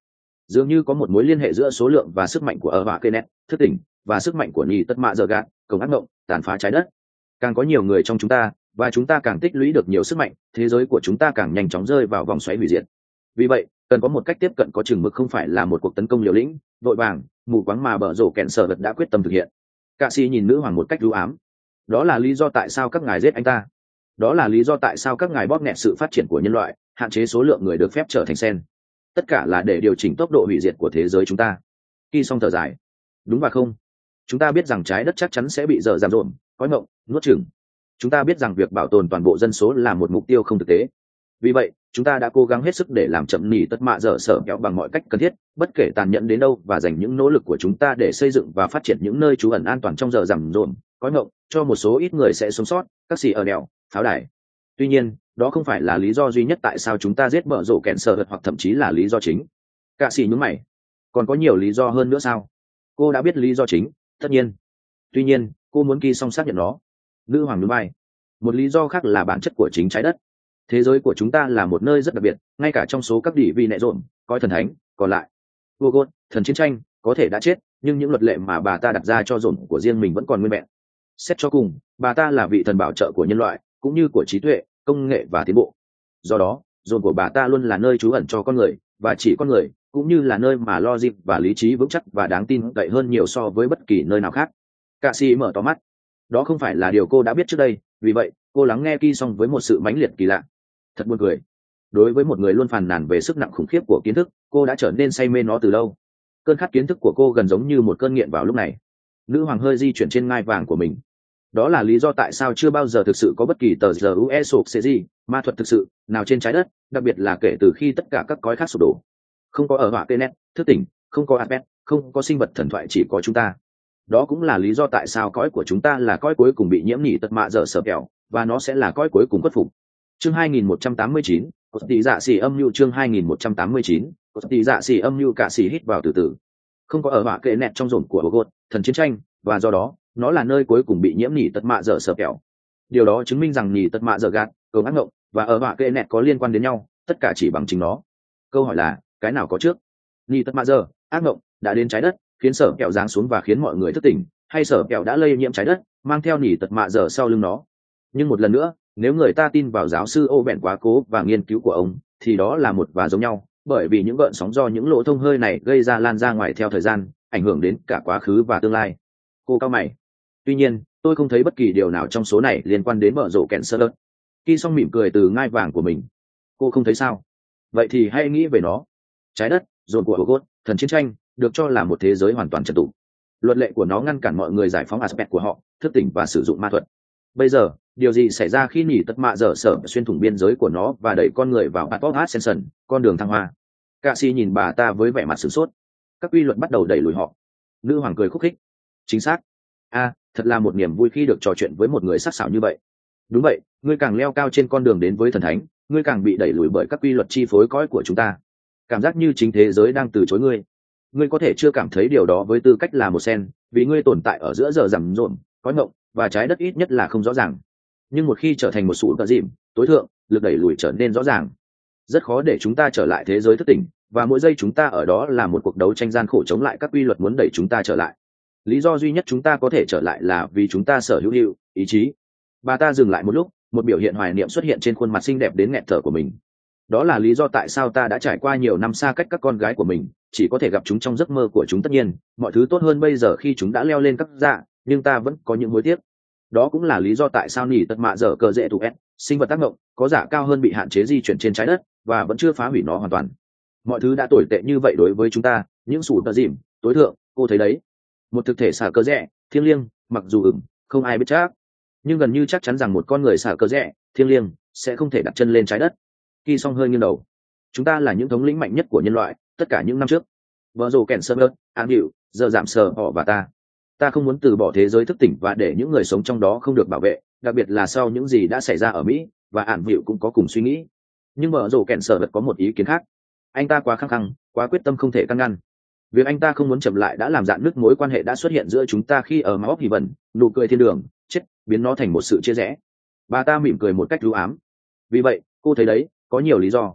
dường như có một mối liên hệ giữa số lượng và sức mạnh của ở bạ cây nét thức tỉnh và sức mạnh của nhì tất mạ giờ gạt cổng ác mộng tàn phá trái đất. Càng có nhiều người trong chúng ta và chúng ta càng tích lũy được nhiều sức mạnh, thế giới của chúng ta càng nhanh chóng rơi vào vòng xoáy hủy diệt. Vì vậy cần có một cách tiếp cận có chừng mực, không phải là một cuộc tấn công liều lĩnh vội vàng mù quáng mà bở rổ kẹn sở vật đã quyết tâm thực hiện. Cạ sĩ nhìn nữ hoàng một cách ưu ám. Đó là lý do tại sao các ngài giết anh ta. Đó là lý do tại sao các ngài bóp nghẹt sự phát triển của nhân loại, hạn chế số lượng người được phép trở thành sen. Tất cả là để điều chỉnh tốc độ hủy diệt của thế giới chúng ta. Khi xong thở dài. Đúng và không. Chúng ta biết rằng trái đất chắc chắn sẽ bị dở giảm rộn, cõi mộng, nuốt chửng. Chúng ta biết rằng việc bảo tồn toàn bộ dân số là một mục tiêu không thực tế. Vì vậy chúng ta đã cố gắng hết sức để làm chậm nỉ tất mạ dở sở kéo bằng mọi cách cần thiết, bất kể tàn nhẫn đến đâu, và dành những nỗ lực của chúng ta để xây dựng và phát triển những nơi trú ẩn an toàn trong giờ giảm rộn, cõi mộng, cho một số ít người sẽ sống sót, các xì ở đèo, pháo đài. Tuy nhiên đó không phải là lý do duy nhất tại sao chúng ta giết bở rổ kẹn sở vật, hoặc thậm chí là lý do chính. Cạ sĩ nhún mày. Còn có nhiều lý do hơn nữa sao? Cô đã biết lý do chính, tất nhiên. Tuy nhiên cô muốn Kỳ Song xác nhận nó. Nữ hoàng nhún vai. Một lý do khác là bản chất của chính trái đất. Thế giới của chúng ta là một nơi rất đặc biệt, ngay cả trong số các đỉ vị nệ rộn coi thần thánh còn lại, vô gốt thần chiến tranh có thể đã chết, nhưng những luật lệ mà bà ta đặt ra cho rộn của riêng mình vẫn còn nguyên vẹn. Xét cho cùng, bà ta là vị thần bảo trợ của nhân loại, cũng như của trí tuệ, công nghệ và tiến bộ. Do đó rộn của bà ta luôn là nơi trú ẩn cho con người, và chỉ con người, cũng như là nơi mà logic và lý trí vững chắc và đáng tin cậy hơn nhiều so với bất kỳ nơi nào khác. Cạ sĩ mở to mắt. Đó không phải là điều cô đã biết trước đây, vì vậy cô lắng nghe Kỳ Song với một sự mãnh liệt kỳ lạ. Thật buồn cười. Đối với một người luôn phàn nàn về sức nặng khủng khiếp của kiến thức, cô đã trở nên say mê nó từ lâu. Cơn khát kiến thức của cô gần giống như một cơn nghiện vào lúc này. Nữ hoàng hơi di chuyển trên ngai vàng của mình. Đó là lý do tại sao chưa bao giờ thực sự có bất kỳ tờ giờ UE sụp gì ma thuật thực sự nào trên trái đất, đặc biệt là kể từ khi tất cả các cõi khác sụp đổ. Không có ở họa Kenet thức tỉnh, không có Advent, không có sinh vật thần thoại, chỉ có chúng ta. Đó cũng là lý do tại sao cõi của chúng ta là cõi cuối cùng bị nhiễm nhị tật mạ dở sở kẹo, và nó sẽ là cõi cuối cùng khuất phục. Chương 2189, có tỷ dạ xỉ âm nhu. Chương 2189, có tỷ dạ xỉ âm nhu. Cả xỉ hít vào từ từ. Không có ở họa kệ nẹt trong rồn của Bogot, thần chiến tranh, và do đó nó là nơi cuối cùng bị nhiễm nhị tật mạ dở sở kẹo. Điều đó chứng minh rằng nhị tật mạ dở gạt, cầu ác ngộng và ở họa kệ nẹt có liên quan đến nhau, tất cả chỉ bằng chính nó. Câu hỏi là cái nào có trước? Nhị tật mạ dở, ác ngộng đã đến trái đất, khiến sở kẹo giáng xuống và khiến mọi người thức tỉnh, hay sở kẹo đã lây nhiễm trái đất, mang theo nhị tật mạ dở sau lưng nó? Nhưng một lần nữa, nếu người ta tin vào giáo sư ô bẹn quá cố và nghiên cứu của ông, thì đó là một và giống nhau, bởi vì những gợn sóng do những lỗ thông hơi này gây ra lan ra ngoài theo thời gian, ảnh hưởng đến cả quá khứ và tương lai. Cô cao mày. Tuy nhiên tôi không thấy bất kỳ điều nào trong số này liên quan đến bở rổ kẹn sơ lợt. Kỳ Song mỉm cười từ ngai vàng của mình. Cô không thấy sao? Vậy thì hãy nghĩ về nó. Trái đất, dồn của Bogot, thần chiến tranh, được cho là một thế giới hoàn toàn trật tự. Luật lệ của nó ngăn cản mọi người giải phóng aspect của họ, thức tỉnh và sử dụng ma thuật. Bây giờ điều gì xảy ra khi nhỉ tật mạ dở sở xuyên thủng biên giới của nó và đẩy con người vào Patport Ascension, con đường thăng hoa? Cạ sĩ nhìn bà ta với vẻ mặt sửng sốt. Các quy luật bắt đầu đẩy lùi họ. Nữ hoàng cười khúc khích. Chính xác. Thật là một niềm vui khi được trò chuyện với một người sắc sảo như vậy. Đúng vậy, ngươi càng leo cao trên con đường đến với thần thánh, ngươi càng bị đẩy lùi bởi các quy luật chi phối cõi của chúng ta. Cảm giác như chính thế giới đang từ chối ngươi. Ngươi có thể chưa cảm thấy điều đó với tư cách là một sen, vì ngươi tồn tại ở giữa giờ rằm rộn, cõi mộng, và trái đất ít nhất là không rõ ràng. Nhưng một khi trở thành một sủ tợ dìm tối thượng, lực đẩy lùi trở nên rõ ràng. Rất khó để chúng ta trở lại thế giới thức tỉnh, và mỗi giây chúng ta ở đó là một cuộc đấu tranh gian khổ chống lại các quy luật muốn đẩy chúng ta trở lại. Lý do duy nhất chúng ta có thể trở lại là vì chúng ta sở hữu ý chí. Bà ta dừng lại một lúc, một biểu hiện hoài niệm xuất hiện trên khuôn mặt xinh đẹp đến nghẹt thở của mình. Đó là lý do tại sao ta đã trải qua nhiều năm xa cách các con gái của mình, chỉ có thể gặp chúng trong giấc mơ của chúng. Tất nhiên mọi thứ tốt hơn bây giờ khi chúng đã leo lên các dạ, nhưng ta vẫn có những hối tiếc. Đó cũng là lý do tại sao nỉ tật mạ dở cờ dễ tụ s sinh vật tác động có giả cao hơn bị hạn chế di chuyển trên trái đất, và vẫn chưa phá hủy nó hoàn toàn. Mọi thứ đã tồi tệ như vậy đối với chúng ta, những sủ tờ dìm tối thượng, cô thấy đấy. Một thực thể xả cờ rẽ thiêng liêng, mặc dù không ai biết chắc, nhưng gần như chắc chắn rằng một con người xả cờ rẽ thiêng liêng sẽ không thể đặt chân lên trái đất. Khi Song hơi nghiêng đầu. Chúng ta là những thống lĩnh mạnh nhất của nhân loại tất cả những năm trước. Vợ rồ kèn sơ bớt an hiệu giờ giảm sờ họ và ta không muốn từ bỏ thế giới thức tỉnh và để những người sống trong đó không được bảo vệ, đặc biệt là sau những gì đã xảy ra ở Mỹ, và ản hiệu cũng có cùng suy nghĩ. Nhưng vợ rồ kèn sơ bớt có một ý kiến khác. Anh ta quá khăng khăng, quá quyết tâm không thể căn ngăn. Việc anh ta không muốn chậm lại đã làm rạn nứt mối quan hệ đã xuất hiện giữa chúng ta khi ở Mount Heaven, nụ cười thiên đường chết biến nó thành một sự chia rẽ. Bà ta mỉm cười một cách ưu ám. Vì vậy cô thấy đấy, có nhiều lý do.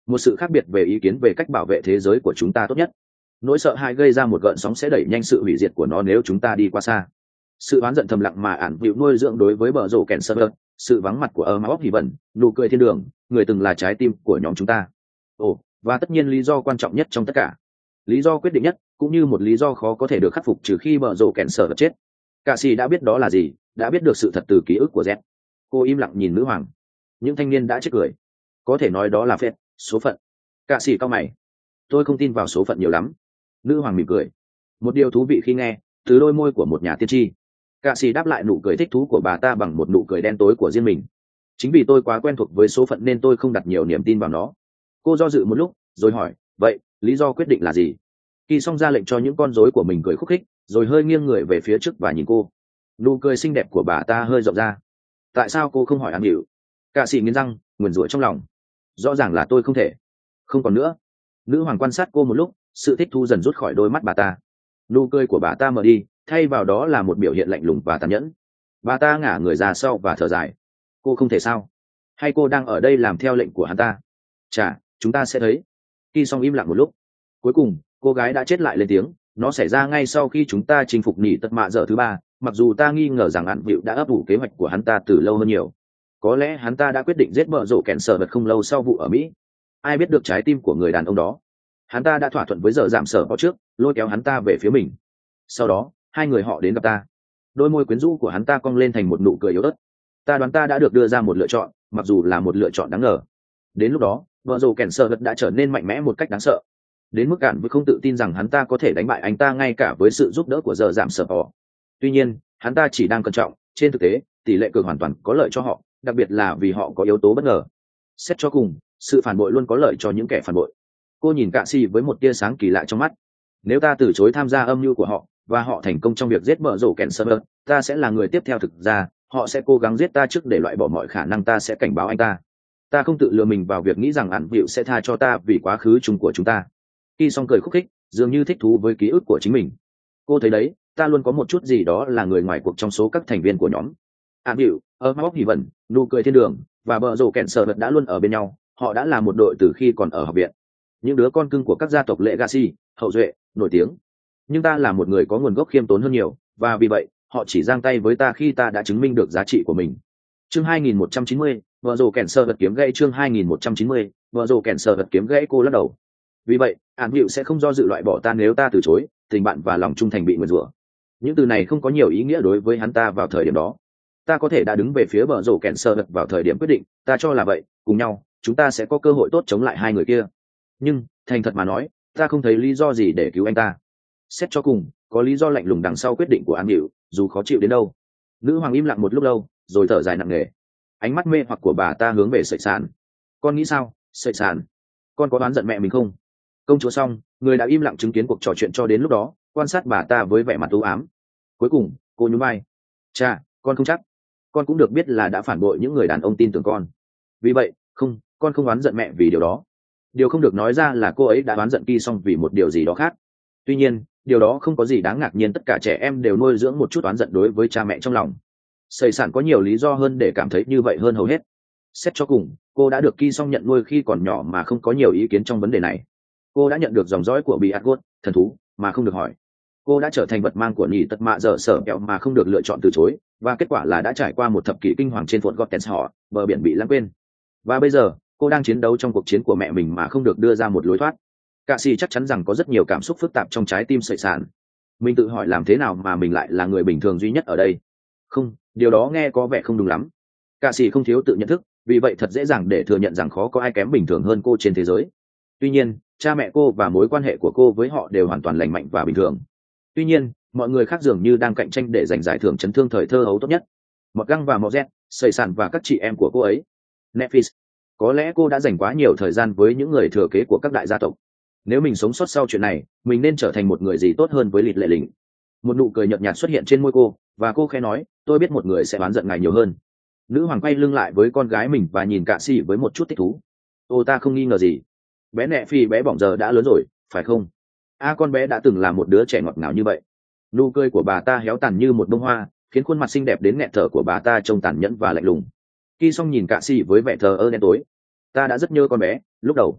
một sự khác biệt về ý kiến về cách bảo vệ thế giới của chúng ta tốt nhất. Nỗi sợ hãi gây ra một gợn sóng sẽ đẩy nhanh sự hủy diệt của nó nếu chúng ta đi qua xa. Sự oán giận thầm lặng mà ản vịu nuôi dưỡng đối với bờ rổ kèn sơ bơ, sự vắng mặt của Mao Hỉ Vẩn, nụ cười thiên đường, người từng là trái tim của nhóm chúng ta. Ồ, và tất nhiên lý do quan trọng nhất trong tất cả, lý do quyết định nhất, cũng như một lý do khó có thể được khắc phục trừ khi bờ rổ kèn sơ chết. Cả sĩ đã biết đó là gì, đã biết được sự thật từ ký ức của Z. Cô im lặng nhìn nữ hoàng. Những thanh niên đã chết cười. Có thể nói đó là phép, số phận. Cả sĩ cau mày. Tôi không tin vào số phận nhiều lắm. Nữ hoàng mỉm cười. Một điều thú vị khi nghe từ đôi môi của một nhà tiên tri. Cả sĩ đáp lại nụ cười thích thú của bà ta bằng một nụ cười đen tối của riêng mình. Chính vì tôi quá quen thuộc với số phận nên tôi không đặt nhiều niềm tin vào nó. Cô do dự một lúc rồi hỏi, vậy lý do quyết định là gì? Kỳ Song ra lệnh cho những con rối của mình cười khúc khích, rồi hơi nghiêng người về phía trước và nhìn cô. Nụ cười xinh đẹp của bà ta hơi rộng ra. Tại sao cô không hỏi An Hữu? Cả sĩ nghiến răng, nguyền rủa trong lòng. Rõ ràng là tôi không thể. Không còn nữa. Nữ hoàng quan sát cô một lúc, sự thích thú dần rút khỏi đôi mắt bà ta. Nụ cười của bà ta mở đi, thay vào đó là một biểu hiện lạnh lùng và tàn nhẫn. Bà ta ngả người ra sau và thở dài. Cô không thể sao? Hay cô đang ở đây làm theo lệnh của hắn ta? Chà, chúng ta sẽ thấy. Kỳ Song im lặng một lúc. Cuối cùng, cô gái đã chết lại lên tiếng. Nó xảy ra ngay sau khi chúng ta chinh phục Nỉ Tật Mạ Dở thứ ba. Mặc dù ta nghi ngờ rằng Ản Vịu đã ấp ủ kế hoạch của hắn ta từ lâu hơn nhiều. Có lẽ hắn ta đã quyết định giết bợ rộ kẹn sở vật không lâu sau vụ ở Mỹ. Ai biết được trái tim của người đàn ông đó. Hắn ta đã thỏa thuận với giờ giảm sở có trước, lôi kéo hắn ta về phía mình. Sau đó, hai người họ đến gặp ta. Đôi môi quyến rũ của hắn ta cong lên thành một nụ cười yếu ớt. Ta đoán ta đã được đưa ra một lựa chọn, mặc dù là một lựa chọn đáng ngờ. Đến lúc đó, vợ rồ kèn sợ vật đã trở nên mạnh mẽ một cách đáng sợ. Đến mức Cản với không tự tin rằng hắn ta có thể đánh bại anh ta ngay cả với sự giúp đỡ của giờ giảm sở họ. Tuy nhiên, hắn ta chỉ đang cẩn trọng, trên thực tế, tỷ lệ cược hoàn toàn có lợi cho họ, đặc biệt là vì họ có yếu tố bất ngờ. Xét cho cùng, sự phản bội luôn có lợi cho những kẻ phản bội. Cô nhìn Cạ Si với một tia sáng kỳ lạ trong mắt. Nếu ta từ chối tham gia âm mưu của họ và họ thành công trong việc giết bợ rổ kèn server, ta sẽ là người tiếp theo. Thực ra họ sẽ cố gắng giết ta trước để loại bỏ mọi khả năng ta sẽ cảnh báo anh ta. Ta không tự lừa mình vào việc nghĩ rằng Ản Vịu sẽ tha cho ta vì quá khứ chung của chúng ta. Khi xong cười khúc khích, dường như thích thú với ký ức của chính mình. Cô thấy đấy, ta luôn có một chút gì đó là người ngoài cuộc trong số các thành viên của nhóm. Ản Vịu, Móc Hỉ Vẩn, nụ cười thiên đường và bợ rổ kèn server đã luôn ở bên nhau. Họ đã là một đội từ khi còn ở học viện. Những đứa con cưng của các gia tộc Legacy, hậu duệ, nổi tiếng. Nhưng ta là một người có nguồn gốc khiêm tốn hơn nhiều, và vì vậy họ chỉ giang tay với ta khi ta đã chứng minh được giá trị của mình. Chương 2190, vợ rồ kèn sơ vật kiếm gãy. Chương 2190, vợ rồ kèn sơ vật kiếm gãy. Cô lắc đầu. Vì vậy, Ản Hữu sẽ không do dự loại bỏ ta nếu ta từ chối. Tình bạn và lòng trung thành bị nguyền rủa. Những từ này không có nhiều ý nghĩa đối với hắn ta vào thời điểm đó. Ta có thể đã đứng về phía vợ rồ kèn sơ vật vào thời điểm quyết định. Ta cho là vậy, cùng nhau chúng ta sẽ có cơ hội tốt chống lại hai người kia. Nhưng thành thật mà nói, ta không thấy lý do gì để cứu anh ta. Xét cho cùng, có lý do lạnh lùng đằng sau quyết định của An Hữu, dù khó chịu đến đâu. Nữ hoàng im lặng một lúc lâu, rồi thở dài nặng nề. Ánh mắt mê hoặc của bà ta hướng về sợi sàn. Con nghĩ sao, sợi sàn? Con có đoán giận mẹ mình không? Công chúa xong, người đã im lặng chứng kiến cuộc trò chuyện cho đến lúc đó, quan sát bà ta với vẻ mặt u ám. Cuối cùng, cô nhún vai. Cha, con không chắc. Con cũng được biết là đã phản bội những người đàn ông tin tưởng con. Vì vậy, không, con không đoán giận mẹ vì điều đó. Điều không được nói ra là cô ấy đã đoán giận Ki Song vì một điều gì đó khác. Tuy nhiên, điều đó không có gì đáng ngạc nhiên, tất cả trẻ em đều nuôi dưỡng một chút oán giận đối với cha mẹ trong lòng. Sẩy sản có nhiều lý do hơn để cảm thấy như vậy hơn hầu hết. Xét cho cùng, cô đã được Ki Song nhận nuôi khi còn nhỏ mà không có nhiều ý kiến trong vấn đề này. Cô đã nhận được dòng dõi của Beatgot, thần thú, mà không được hỏi. Cô đã trở thành vật mang của Nỉ Tật Mạ Dở sở kẹo mà không được lựa chọn từ chối, và kết quả là đã trải qua một thập kỷ kinh hoàng trên Fort Gothens họ, bờ biển bị lãng quên. Và bây giờ, cô đang chiến đấu trong cuộc chiến của mẹ mình mà không được đưa ra một lối thoát. Cạ sĩ chắc chắn rằng có rất nhiều cảm xúc phức tạp trong trái tim sợi sản. Mình tự hỏi làm thế nào mà mình lại là người bình thường duy nhất ở đây. Không, điều đó nghe có vẻ không đúng lắm. Cạ sĩ không thiếu tự nhận thức, vì vậy thật dễ dàng để thừa nhận rằng khó có ai kém bình thường hơn cô trên thế giới. Tuy nhiên, cha mẹ cô và mối quan hệ của cô với họ đều hoàn toàn lành mạnh và bình thường. Tuy nhiên, mọi người khác dường như đang cạnh tranh để giành giải thưởng chấn thương thời thơ ấu tốt nhất. Mọt Găng và Mọt Z, sợi sản và các chị em của cô ấy. Nephis. Có lẽ cô đã dành quá nhiều thời gian với những người thừa kế của các đại gia tộc. Nếu mình sống sót sau chuyện này, mình nên trở thành một người gì tốt hơn với Lịt Lệ Lĩnh. Một nụ cười nhợt nhạt xuất hiện trên môi cô, và cô khẽ nói, tôi biết một người sẽ oán giận ngài nhiều hơn. Nữ hoàng quay lưng lại với con gái mình và nhìn Cạ Sĩ với một chút thích thú. Ô, ta không nghi ngờ gì. Bé Nẹ Phi bé bỏng giờ đã lớn rồi, phải không? Con bé đã từng là một đứa trẻ ngọt ngào như vậy. Nụ cười của bà ta héo tàn như một bông hoa, khiến khuôn mặt xinh đẹp đến nghẹt thở của bà ta trông tàn nhẫn và lạnh lùng. Khi xong nhìn Cạ Sĩ với vẻ thờ ơ đen tối. Ta đã rất nhớ con bé, lúc đầu.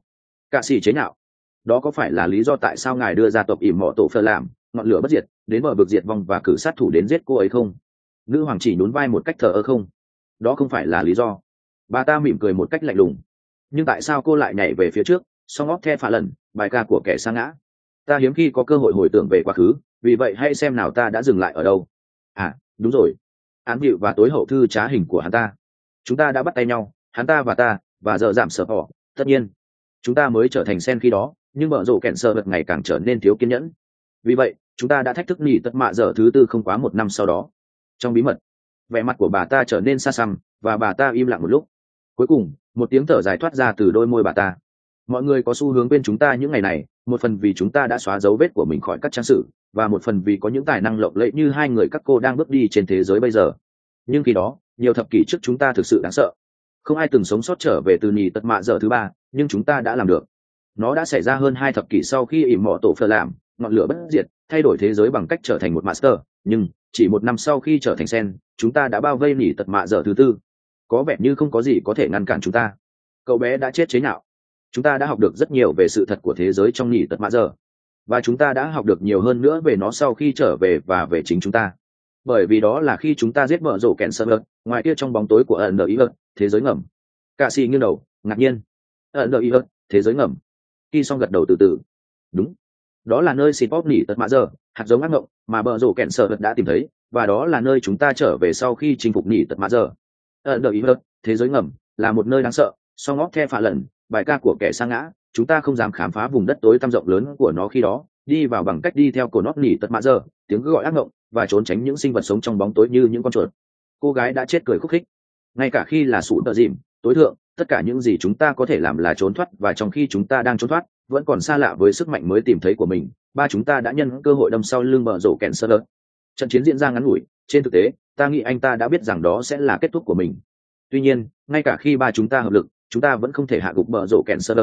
Cạ sĩ chế nhạo. Đó có phải là lý do tại sao ngài đưa ra tộc ỉm mọ tổ phơ làm ngọn lửa bất diệt đến bờ vực diệt vong và cử sát thủ đến giết cô ấy không? Nữ hoàng chỉ nhún vai một cách thờ ơ không. Đó không phải là lý do. Bà ta mỉm cười một cách lạnh lùng. Nhưng tại sao cô lại nhảy về phía trước, song óc the phá lần, bài ca của kẻ sa ngã? Ta hiếm khi có cơ hội hồi tưởng về quá khứ, vì vậy hãy xem nào ta đã dừng lại ở đâu. À, đúng rồi. Án dịu và tối hậu thư trá hình của hắn ta. Chúng ta đã bắt tay nhau, hắn ta, và giờ giảm sợ họ. Tất nhiên, chúng ta mới trở thành sen khi đó, nhưng bở rộ kẹn sợ vật ngày càng trở nên thiếu kiên nhẫn. Vì vậy, chúng ta đã thách thức nỉ tất mạ giờ thứ tư không quá một năm sau đó. Trong bí mật, vẻ mặt của bà ta trở nên xa xăm, và bà ta im lặng một lúc. Cuối cùng, một tiếng thở dài thoát ra từ đôi môi bà ta. Mọi người có xu hướng bên chúng ta những ngày này, một phần vì chúng ta đã xóa dấu vết của mình khỏi các trang sử, và một phần vì có những tài năng lộng lẫy như hai người các cô đang bước đi trên thế giới bây giờ. Nhưng khi đó, nhiều thập kỷ trước chúng ta thực sự đáng sợ. Không ai từng sống sót trở về từ nỉ tật mạ giờ thứ ba, nhưng chúng ta đã làm được. Nó đã xảy ra hơn 2 thập kỷ sau khi ỉm mọ tổ phơ làm ngọn lửa bất diệt thay đổi thế giới bằng cách trở thành một master, nhưng chỉ 1 năm sau khi trở thành sen, chúng ta đã bao vây nỉ tật mạ giờ thứ tư. Có vẻ như không có gì có thể ngăn cản chúng ta. Cậu bé đã chết chế nhạo. Chúng ta đã học được rất nhiều về sự thật của thế giới trong nỉ tật mạ giờ, và chúng ta đã học được nhiều hơn nữa về nó sau khi trở về và về chính chúng ta. Bởi vì đó là khi chúng ta giết vợ rổ kẹn sơ vật ngoài kia trong bóng tối của ẩn đờ ý ớt, thế giới ngầm. Cạ xì nghiêng đầu ngạc nhiên. Ẩn đờ ý ớt, thế giới ngầm. Khi xong gật đầu từ từ. Đúng, đó là nơi xịt bóp nỉ tật mạ giờ, hạt giống ác mộng mà bờ rổ kẹn sơ vật đã tìm thấy, và đó là nơi chúng ta trở về sau khi chinh phục nỉ tật mạ giờ. Đợi ý hơn, thế giới ngầm là một nơi đáng sợ, song óc the phá lần, bài ca của kẻ sa ngã. Chúng ta không dám khám phá vùng đất tối tăm rộng lớn của nó khi đó, đi vào bằng cách đi theo cổ nót nỉ tật mạ giờ, tiếng gọi ác mộng, và trốn tránh những sinh vật sống trong bóng tối như những con chuột. Cô gái đã chết cười khúc khích. Ngay cả khi là sụn tợ dìm tối thượng, tất cả những gì chúng ta có thể làm là trốn thoát, và trong khi chúng ta đang trốn thoát, vẫn còn xa lạ với sức mạnh mới tìm thấy của mình, ba chúng ta đã nhân cơ hội đâm sau lưng bờ rổ kẹn sơ đợt. Trận chiến diễn ra ngắn ngủi, trên thực tế ta nghĩ anh ta đã biết rằng đó sẽ là kết thúc của mình. Tuy nhiên, ngay cả khi ba chúng ta hợp lực, chúng ta vẫn không thể hạ gục bờ rổ kẹn sơ đợt.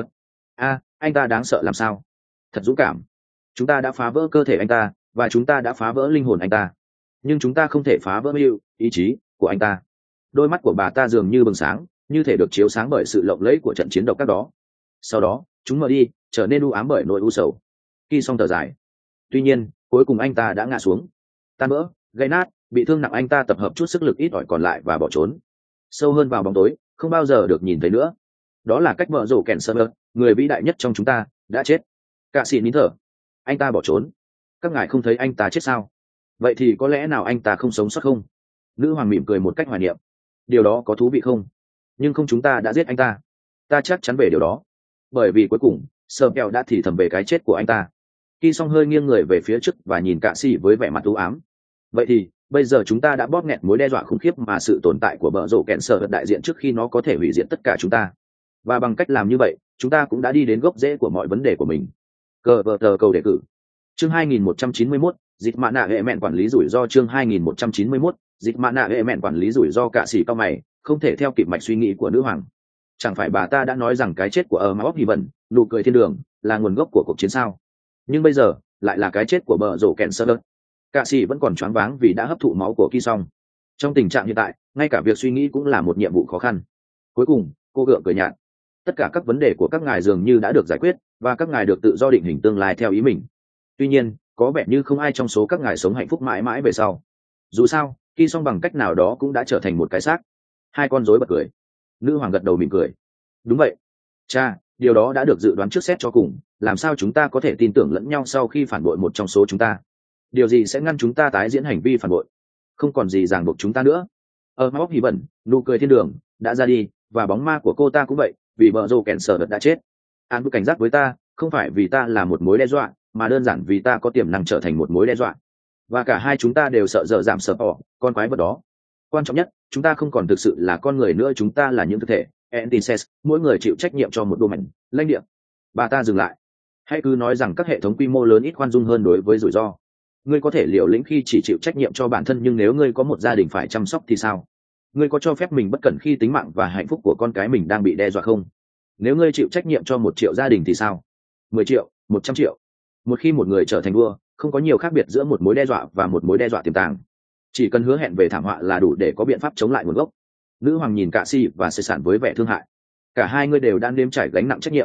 Anh ta đáng sợ làm sao? Thật dũng cảm. Chúng ta đã phá vỡ cơ thể anh ta, và chúng ta đã phá vỡ linh hồn anh ta, nhưng chúng ta không thể phá vỡ ý chí của anh ta. Đôi mắt của bà ta dường như bừng sáng, như thể được chiếu sáng bởi sự lộng lẫy của trận chiến độc ác đó. Sau đó, chúng mở đi, trở nên u ám bởi nỗi u sầu. Khi xong thở dài. Tuy nhiên, cuối cùng anh ta đã ngã xuống, tan vỡ, gãy nát, bị thương nặng. Anh ta tập hợp chút sức lực ít ỏi còn lại và bỏ trốn sâu hơn vào bóng tối, không bao giờ được nhìn thấy nữa. Đó là cách vợ rổ kèn sơ lơ, người vĩ đại nhất trong chúng ta, đã chết. Cạ sĩ nín thở. Anh ta bỏ trốn. Các ngài không thấy anh ta chết sao? Vậy thì có lẽ nào anh ta không sống sót không? Nữ hoàng mỉm cười một cách hoài niệm. Điều đó có thú vị không? Nhưng không, chúng ta đã giết anh ta. Ta chắc chắn về điều đó. Bởi vì cuối cùng, sơ kẹo đã thì thầm về cái chết của anh ta. Khi xong hơi nghiêng người về phía trước và nhìn Cạ sĩ với vẻ mặt u ám. Vậy thì, bây giờ chúng ta đã bóp nghẹt mối đe dọa khủng khiếp mà sự tồn tại của bờ rổ kẹn sở đại diện trước khi nó có thể hủy diệt tất cả chúng ta. Và bằng cách làm như vậy, chúng ta cũng đã đi đến gốc rễ của mọi vấn đề của mình. Cờ vờ tờ cầu đề cử. Chương 2191, dịch mã nạ hệ mẹn quản lý rủi ro. Chương 2191, dịch mã nạ hệ mẹn quản lý rủi ro. Cạ sĩ cao mày, không thể theo kịp mạch suy nghĩ của nữ hoàng. Chẳng phải bà ta đã nói rằng cái chết của Mao Hy Vân, nụ cười thiên đường, là nguồn gốc của cuộc chiến sao? Nhưng bây giờ lại là cái chết của bờ rổ kẹn sơ. Cạ sĩ vẫn còn choáng váng vì đã hấp thụ máu của Ki Song. Trong tình trạng hiện tại, ngay cả việc suy nghĩ cũng là một nhiệm vụ khó khăn. Cuối cùng, cô gượng cười nhạt. Tất cả các vấn đề của các ngài dường như đã được giải quyết, và các ngài được tự do định hình tương lai theo ý mình. Tuy nhiên, có vẻ như không ai trong số các ngài sống hạnh phúc mãi mãi về sau. Dù sao, Ki Song bằng cách nào đó cũng đã trở thành một cái xác. Hai con rối bật cười. Nữ hoàng gật đầu mỉm cười. Đúng vậy. Cha, điều đó đã được dự đoán trước xét cho cùng. Làm sao chúng ta có thể tin tưởng lẫn nhau sau khi phản bội một trong số chúng ta? Điều gì sẽ ngăn chúng ta tái diễn hành vi phản bội? Không còn gì ràng buộc chúng ta nữa. Móc Hỉ Vẩn, nụ cười thiên đường, đã ra đi, và bóng ma của cô ta cũng vậy, vì bờ rồ kẹn sở đã chết. An cứ cảnh giác với ta, không phải vì ta là một mối đe dọa, mà đơn giản vì ta có tiềm năng trở thành một mối đe dọa. Và cả hai chúng ta đều sợ dở giảm sợ bỏ, con quái vật đó. Quan trọng nhất, chúng ta không còn thực sự là con người nữa, chúng ta là những thực thể, entities, mỗi người chịu trách nhiệm cho một domain, lãnh địa. Bà ta dừng lại. Hãy cứ nói rằng các hệ thống quy mô lớn ít khoan dung hơn đối với rủi ro. Ngươi có thể liều lĩnh khi chỉ chịu trách nhiệm cho bản thân, nhưng nếu ngươi có một gia đình phải chăm sóc thì sao? Ngươi có cho phép mình bất cẩn khi tính mạng và hạnh phúc của con cái mình đang bị đe dọa không? Nếu ngươi chịu trách nhiệm cho 1 triệu gia đình thì sao? 10 triệu, 100 triệu. Một khi một người trở thành vua, không có nhiều khác biệt giữa một mối đe dọa và một mối đe dọa tiềm tàng. Chỉ cần hứa hẹn về thảm họa là đủ để có biện pháp chống lại nguồn gốc. Nữ hoàng nhìn Cạ Sĩ và Sê Sản với vẻ thương hại. Cả hai ngươi đều đang nếm trải gánh nặng trách nhiệm.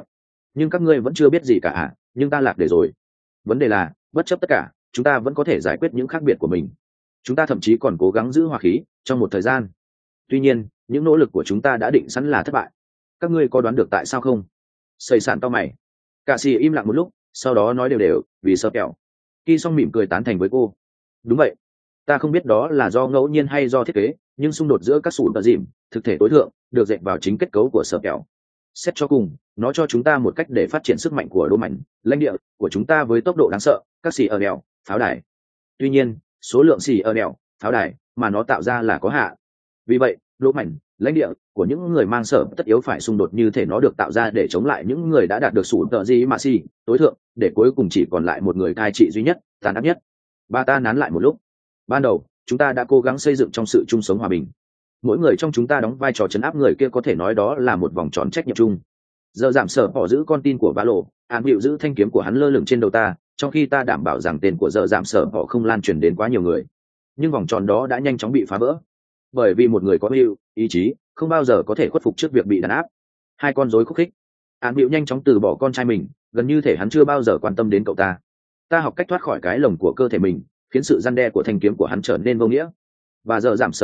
nhưng các ngươi vẫn chưa biết gì cả à? Nhưng ta lạc để rồi. Vấn đề là bất chấp tất cả, chúng ta vẫn có thể giải quyết những khác biệt của mình. Chúng ta thậm chí còn cố gắng giữ hòa khí trong một thời gian. Tuy nhiên những nỗ lực của chúng ta đã định sẵn là thất bại. Các ngươi có đoán được tại sao không? Xây sản to mày. Cả xì im lặng một lúc, sau đó nói đều đều, vì sợ kẹo. Kỳ Song mỉm cười tán thành với cô. Đúng vậy, ta không biết đó là do ngẫu nhiên hay do thiết kế, nhưng xung đột giữa các sủn và dìm thực thể tối thượng được dệt vào chính kết cấu của sợ kẹo. Xét cho cùng, nó cho chúng ta một cách để phát triển sức mạnh của đô mạnh lãnh địa của chúng ta với tốc độ đáng sợ, các xì ở đèo pháo đài. Tuy nhiên số lượng xì ở đèo pháo đài mà nó tạo ra là có hạn. Vì vậy đô mạnh lãnh địa của những người mang sở tất yếu phải xung đột như thể nó được tạo ra để chống lại những người đã đạt được sủn tợ gì mà xì tối thượng, để cuối cùng chỉ còn lại một người cai trị duy nhất, tàn ác nhất. Ba ta nán lại một lúc. Ban đầu chúng ta đã cố gắng xây dựng trong sự chung sống hòa bình. Mỗi người trong chúng ta đóng vai trò chấn áp người kia, có thể nói đó là một vòng tròn trách nhiệm chung. Giờ giảm sở bỏ giữ con tin của Valo, An Hữu giữ thanh kiếm của hắn lơ lửng trên đầu ta, trong khi ta đảm bảo rằng tên của giờ giảm sở bỏ không lan truyền đến quá nhiều người. Nhưng vòng tròn đó đã nhanh chóng bị phá vỡ, bởi vì một người có hữu ý chí không bao giờ có thể khuất phục trước việc bị đàn áp. Hai con rối khúc khích. An Hữu nhanh chóng từ bỏ con trai mình, gần như thể hắn chưa bao giờ quan tâm đến cậu ta. Ta học cách thoát khỏi cái lồng của cơ thể mình, khiến sự răn đe của thanh kiếm của hắn trở nên vô nghĩa. Và giờ giảm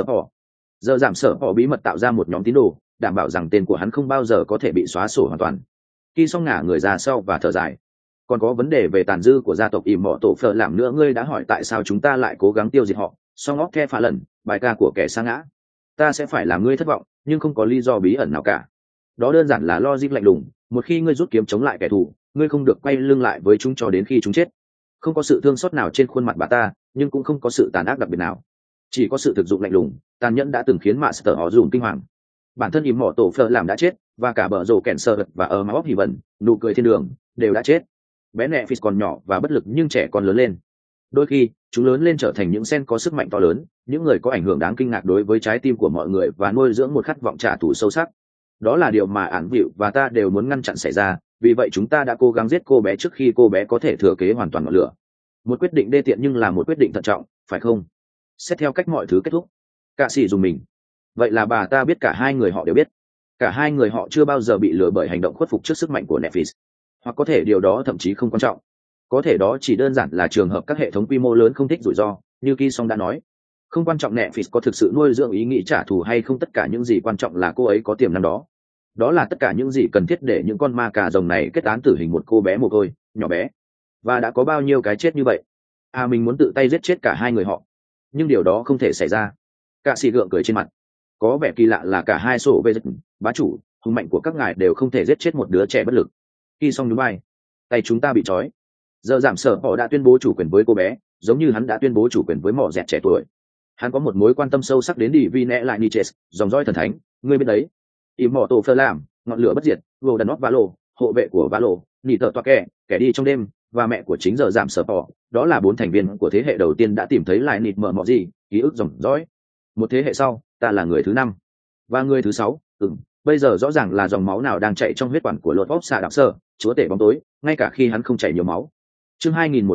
sở bỏ bí mật tạo ra một nhóm tín đồ, đảm bảo rằng tên của hắn không bao giờ có thể bị xóa sổ hoàn toàn. Khi xong ngả người ra sau và thở dài. Còn có vấn đề về tàn dư của gia tộc ỉm mọ tổ phở làm nữa. Ngươi đã hỏi tại sao chúng ta lại cố gắng tiêu diệt họ, song óc the phá lần bài ca của kẻ sa ngã. Ta sẽ phải làm ngươi thất vọng, nhưng không có lý do bí ẩn nào cả. Đó đơn giản là logic lạnh lùng. Một khi ngươi rút kiếm chống lại kẻ thù, ngươi không được quay lưng lại với chúng cho đến khi chúng chết. Không có sự thương xót nào trên khuôn mặt bà ta, nhưng cũng không có sự tàn ác đặc biệt nào. Chỉ có sự thực dụng lạnh lùng, tàn nhẫn đã từng khiến Master họ dùng kinh hoàng. Bản thân ỉm mỏ tổ phở làm đã chết, và cả bờ rổ kẹn sơ và ở máu hỉ vần nụ cười thiên đường đều đã chết. Bé nẹ Phis còn nhỏ và bất lực, nhưng trẻ còn lớn lên. Đôi khi chúng lớn lên trở thành những sen có sức mạnh to lớn, những người có ảnh hưởng đáng kinh ngạc đối với trái tim của mọi người và nuôi dưỡng một khát vọng trả thù sâu sắc. Đó là điều mà Án Vịu và ta đều muốn ngăn chặn xảy ra, vì vậy chúng ta đã cố gắng giết cô bé trước khi cô bé có thể thừa kế hoàn toàn ngọn lửa. Một quyết định đê tiện nhưng là một quyết định thận trọng, phải không? Xét theo cách mọi thứ kết thúc. Cạ sĩ dùng mình. Vậy là bà ta biết cả hai người họ đều biết. Cả hai người họ chưa bao giờ bị lừa bởi hành động khuất phục trước sức mạnh của Netflix. Hoặc có thể điều đó thậm chí không quan trọng. Có thể đó chỉ đơn giản là trường hợp các hệ thống quy mô lớn không thích rủi ro, như Ki Song đã nói. Không quan trọng Netflix có thực sự nuôi dưỡng ý nghĩ trả thù hay không, tất cả những gì quan trọng là cô ấy có tiềm năng đó. Đó là tất cả những gì cần thiết để những con ma cà rồng này kết án tử hình một cô bé mồ côi, nhỏ bé. Và đã có bao nhiêu cái chết như vậy? À, mình muốn tự tay giết chết cả hai người họ. Nhưng điều đó không thể xảy ra. Cạ sĩ gượng cười trên mặt. Có vẻ kỳ lạ là cả hai sổ về bá chủ hùng mạnh của các ngài đều không thể giết chết một đứa trẻ bất lực. Khi xong núi bay, tay chúng ta bị trói. Giờ giảm sở họ đã tuyên bố chủ quyền với cô bé, giống như hắn đã tuyên bố chủ quyền với mỏ dẹt trẻ tuổi. Hắn có một mối quan tâm sâu sắc đến đi vi nẹ lại Nietzsche, dòng dõi thần thánh, ngươi biết đấy. Im mỏ tổ phơ làm ngọn lửa bất diệt, vô đàn óc Valo, hộ vệ của Valo, nỉ tợ toa kẻ đi trong đêm, và mẹ của chính giờ giảm sở họ. Đó là 4 thành viên của thế hệ đầu tiên đã tìm thấy lại nịt mở mọ gì ký ức dòng dõi. Một thế hệ sau, ta là người thứ 5 và người thứ 6. Bây giờ rõ ràng là dòng máu nào đang chạy trong huyết quản của lột vóc xạ đạo sơ, chúa tể bóng tối, ngay cả khi hắn không chảy nhiều máu. Chương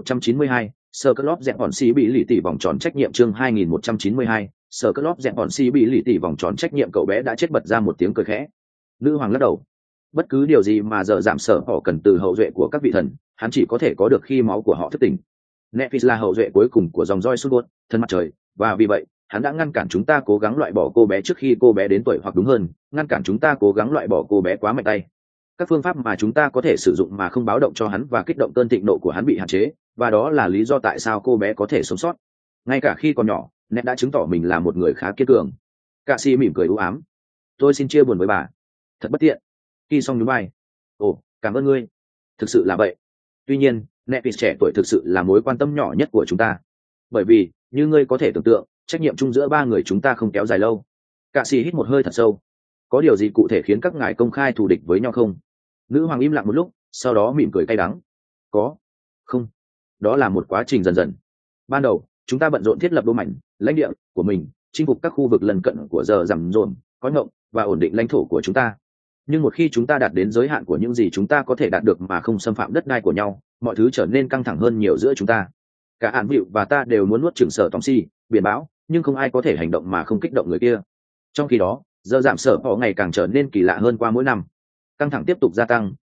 2192, sơ cất lóp dẹp bọn xí bị lì tỉ vòng tròn trách nhiệm. Chương 2192, sơ cất lóp dẹp bọn xí bị lì tỉ vòng tròn trách nhiệm. Cậu bé đã chết bật ra một tiếng cười khẽ. Nữ hoàng lắc đầu. Bất cứ điều gì mà giờ giảm sở họ cần từ hậu duệ của các vị thần, hắn chỉ có thể có được khi máu của họ thức tỉnh. Nephis là hậu duệ cuối cùng của dòng roi Sunbot, thân mặt trời, và vì vậy hắn đã ngăn cản chúng ta cố gắng loại bỏ cô bé trước khi cô bé đến tuổi, hoặc đúng hơn, ngăn cản chúng ta cố gắng loại bỏ cô bé quá mạnh tay. Các phương pháp mà chúng ta có thể sử dụng mà không báo động cho hắn và kích động cơn thịnh nộ của hắn bị hạn chế, và đó là lý do tại sao cô bé có thể sống sót. Ngay cả khi còn nhỏ, Ned đã chứng tỏ mình là một người khá kiên cường. Cạ sĩ mỉm cười u ám. Tôi xin chia buồn với bà. Thật bất tiện. Khi xong nhún vai. Ồ, cảm ơn ngươi. Thực sự là vậy. Tuy nhiên, Nephis trẻ tuổi thực sự là mối quan tâm nhỏ nhất của chúng ta. Bởi vì, như ngươi có thể tưởng tượng, trách nhiệm chung giữa 3 người chúng ta không kéo dài lâu. Cạ sĩ hít một hơi thật sâu. Có điều gì cụ thể khiến các ngài công khai thù địch với nhau không? Nữ hoàng im lặng một lúc, sau đó mỉm cười cay đắng. Có. Không. Đó là một quá trình dần dần. Ban đầu, chúng ta bận rộn thiết lập đô mạnh, lãnh địa của mình, chinh phục các khu vực lân cận của giờ rằm rồn, có ngộng và ổn định lãnh thổ của chúng ta. Nhưng một khi chúng ta đạt đến giới hạn của những gì chúng ta có thể đạt được mà không xâm phạm đất đai của nhau, mọi thứ trở nên căng thẳng hơn nhiều giữa chúng ta. Cả Án Vịu và ta đều muốn nuốt chửng Sở Tòng Si, biển bão, nhưng không ai có thể hành động mà không kích động người kia. Trong khi đó, giờ giảm sở họ ngày càng trở nên kỳ lạ hơn qua mỗi năm. Căng thẳng tiếp tục gia tăng,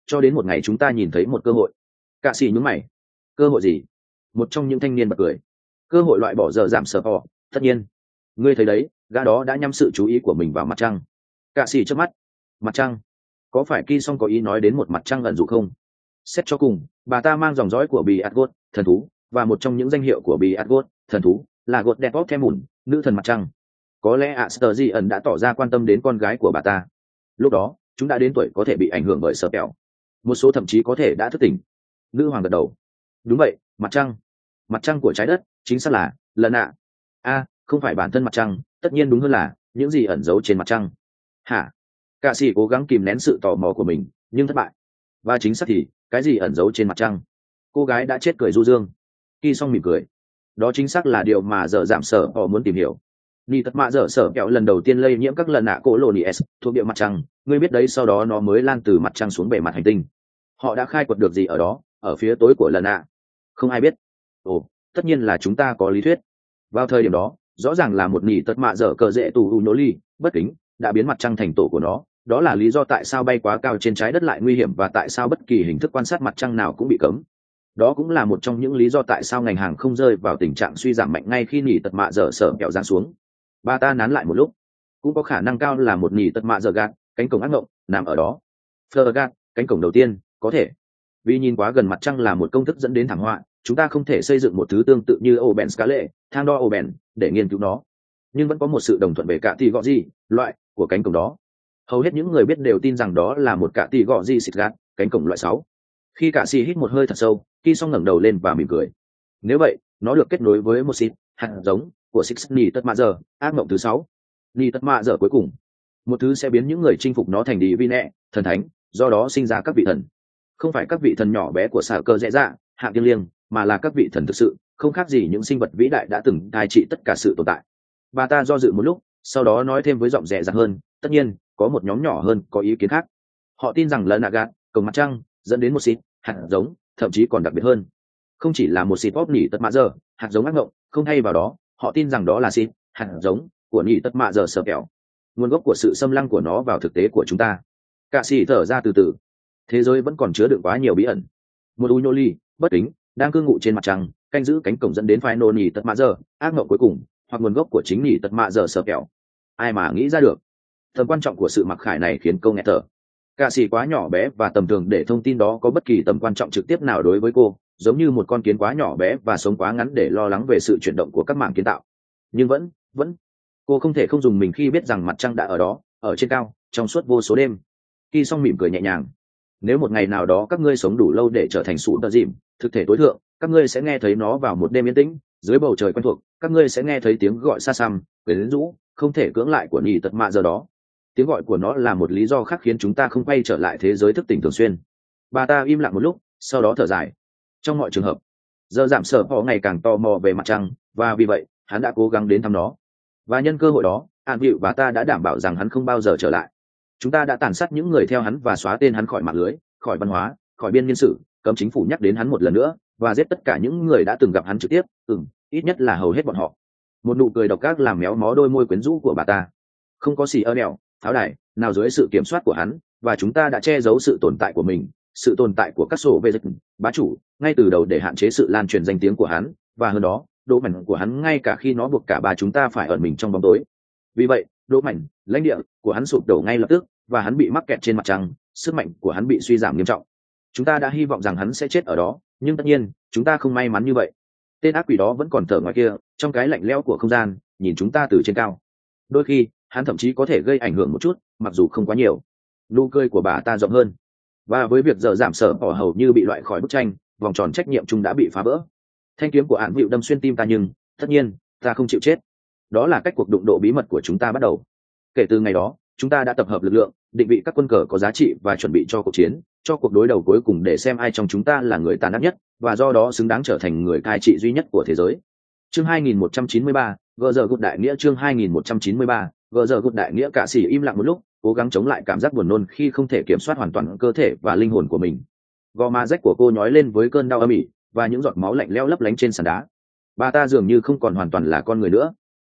cho đến một ngày chúng ta nhìn thấy một cơ hội. Cạ sĩ nhướng mày. Cơ hội gì? Một trong những thanh niên bật cười. Cơ hội loại bỏ giờ giảm sở họ, tất nhiên. Ngươi thấy đấy, gã đó đã nhắm sự chú ý của mình vào mặt trăng. Cạ sĩ chớp mắt. Mặt trăng? Có phải Ki Song có ý nói đến một mặt trăng ẩn dụ không? Xét cho cùng, bà ta mang dòng dõi của Bì Adgot, thần thú, và một trong những danh hiệu của Bì Adgot, thần thú, là God Đẹp Óc Mùn, nữ thần mặt trăng. Có lẽ Aster ẩn đã tỏ ra quan tâm đến con gái của bà ta. Lúc đó, chúng đã đến tuổi có thể bị ảnh hưởng bởi sở kẹo. Một số thậm chí có thể đã thức tỉnh. Nữ hoàng gật đầu. Đúng vậy, mặt trăng. Mặt trăng của trái đất, chính xác là lần ạ. Không phải bản thân mặt trăng, tất nhiên đúng hơn là những gì ẩn giấu trên mặt trăng. Hả? Cả sĩ cố gắng kìm nén sự tò mò của mình, nhưng thất bại. Và chính xác thì, cái gì ẩn giấu trên mặt trăng? Cô gái đã chết cười du dương. Ki Song mỉm cười. Đó chính xác là điều mà giờ giảm sở họ muốn tìm hiểu. Ni tất mạ giờ sở kẹo lần đầu tiên lây nhiễm các lần nạ cổ lô s thuộc địa mặt trăng, ngươi biết đấy, sau đó nó mới lan từ mặt trăng xuống bề mặt hành tinh. Họ đã khai quật được gì ở đó, ở phía tối của lần nạ? Không ai biết. Ồ, tất nhiên là chúng ta có lý thuyết. Vào thời điểm đó, rõ ràng là một nỉ tất mạ dở cờ rễ tù u nô ly bất kính đã biến mặt trăng thành tổ của nó. Đó là lý do tại sao bay quá cao trên trái đất lại nguy hiểm, và tại sao bất kỳ hình thức quan sát mặt trăng nào cũng bị cấm. Đó cũng là một trong những lý do tại sao ngành hàng không rơi vào tình trạng suy giảm mạnh ngay khi nỉ tật mạ dở sở kẹo giáng xuống. Bà ta nán lại một lúc. Cũng có khả năng cao là một nỉ tật mạ dở gạt, cánh cổng ác mộng nằm ở đó. Fleur gạt, cánh cổng đầu tiên, có thể. Vì nhìn quá gần mặt trăng là một công thức dẫn đến thảm họa, chúng ta không thể xây dựng một thứ tương tự như Oben Scale, thang đo Oben, để nghiên cứu nó. Nhưng vẫn có một sự đồng thuận về cả tỷ gọ gì, loại của cánh cổng đó. Hầu hết những người biết đều tin rằng đó là một cả tỷ gọ gì xịt gạt, cánh cổng loại 6. Khi cả sĩ hít một hơi thật sâu, Ki Song ngẩng đầu lên và mỉm cười. Nếu vậy, nó được kết nối với một xịt hạt giống của Six Ni Tất Mạ Giờ, ác mộng thứ 6. Ni Tất Mạ Giờ cuối cùng, một thứ sẽ biến những người chinh phục nó thành đi vi nẹ, thần thánh, do đó sinh ra các vị thần. Không phải các vị thần nhỏ bé của xà cơ dễ dạ, hạng thiêng liêng, mà là các vị thần thực sự, không khác gì những sinh vật vĩ đại đã từng cai trị tất cả sự tồn tại. Bà ta do dự một lúc, sau đó nói thêm với giọng dè dặt hơn, tất nhiên, có một nhóm nhỏ hơn có ý kiến khác. Họ tin rằng lần nạ gạt, cổng mặt trăng, dẫn đến một xịt hạt giống, thậm chí còn đặc biệt hơn. Không chỉ là một xịt pop nỉ tật mạ giờ, hạt giống ác mộng, không thay vào đó, họ tin rằng đó là xịt hạt giống của nỉ tật mạ giờ sờ kẹo. Nguồn gốc của sự xâm lăng của nó vào thực tế của chúng ta. Cả sĩ thở ra từ từ. Thế giới vẫn còn chứa đựng quá nhiều bí ẩn. Một Uñoli, bất kính, đang cư ngụ trên mặt trăng, canh giữ cánh cổng dẫn đến phái nô nỉ tật mạ giờ, ác mộng cuối cùng, hoặc nguồn gốc của chính nỉ tật mạ giờ sờ kẹo. Ai mà nghĩ ra được? Tầm quan trọng của sự mặc khải này khiến cô nghe thở. Cả sĩ quá nhỏ bé và tầm thường để thông tin đó có bất kỳ tầm quan trọng trực tiếp nào đối với cô, giống như một con kiến quá nhỏ bé và sống quá ngắn để lo lắng về sự chuyển động của các mảng kiến tạo. Nhưng vẫn, cô không thể không dùng mình khi biết rằng mặt trăng đã ở đó, ở trên cao, trong suốt vô số đêm. Khi xong mỉm cười nhẹ nhàng. Nếu một ngày nào đó các ngươi sống đủ lâu để trở thành sụ tờ dìm, thực thể tối thượng, các ngươi sẽ nghe thấy nó vào một đêm yên tĩnh, dưới bầu trời quen thuộc, các ngươi sẽ nghe thấy tiếng gọi xa xăm, quyến rũ, không thể cưỡng lại của nhì tật mạ giờ đó. Tiếng gọi của nó là một lý do khác khiến chúng ta không quay trở lại thế giới thức tỉnh thường xuyên. Bà ta im lặng một lúc, sau đó thở dài. Trong mọi trường hợp, giờ giảm sở họ ngày càng tò mò về mặt trăng, và vì vậy hắn đã cố gắng đến thăm nó. Và nhân cơ hội đó, An Vịu và ta đã đảm bảo rằng hắn không bao giờ trở lại. Chúng ta đã tàn sát những người theo hắn và xóa tên hắn khỏi mạng lưới, khỏi văn hóa, khỏi biên niên sử, cấm chính phủ nhắc đến hắn một lần nữa, và giết tất cả những người đã từng gặp hắn trực tiếp, ít nhất là hầu hết bọn họ. Một nụ cười độc ác làm méo mó đôi môi quyến rũ của bà ta. Không có xì ơ đèo, pháo đài nào dưới sự kiểm soát của hắn, và chúng ta đã che giấu sự tồn tại của mình, sự tồn tại của các sổ về dịch bá chủ ngay từ đầu để hạn chế sự lan truyền danh tiếng của hắn, và hơn đó, độ mạnh của hắn ngay cả khi nó buộc cả ba chúng ta phải ẩn mình trong bóng tối. Vì vậy, độ mạnh, lãnh địa của hắn sụp đổ ngay lập tức, và hắn bị mắc kẹt trên mặt trăng, sức mạnh của hắn bị suy giảm nghiêm trọng. Chúng ta đã hy vọng rằng hắn sẽ chết ở đó, nhưng tất nhiên chúng ta không may mắn như vậy. Tên ác quỷ đó vẫn còn thở ngoài kia, trong cái lạnh lẽo của không gian, nhìn chúng ta từ trên cao. Đôi khi hắn thậm chí có thể gây ảnh hưởng một chút, mặc dù không quá nhiều. Nụ cười của bà ta rộng hơn. Và với việc giờ giảm sở bỏ hầu như bị loại khỏi bức tranh, vòng tròn trách nhiệm chung đã bị phá vỡ. Thanh kiếm của Án Vịu đâm xuyên tim ta, nhưng tất nhiên ta không chịu chết. Đó là cách cuộc đụng độ bí mật của chúng ta bắt đầu. Kể từ ngày đó, chúng ta đã tập hợp lực lượng, định vị các quân cờ có giá trị và chuẩn bị cho cuộc chiến, cho cuộc đối đầu cuối cùng, để xem ai trong chúng ta là người tàn ác nhất, và do đó xứng đáng trở thành người cai trị duy nhất của thế giới. Chương 2193, gờ giờ gục đại nghĩa. Chương 2193, gờ giờ gục đại nghĩa. Cả sĩ im lặng một lúc, cố gắng chống lại cảm giác buồn nôn khi không thể kiểm soát hoàn toàn cơ thể và linh hồn của mình. Gò má rách của cô nhói lên với cơn đau âm ỉ, và những giọt máu lạnh lẽo lấp lánh trên sàn đá. Bà ta dường như không còn hoàn toàn là con người nữa.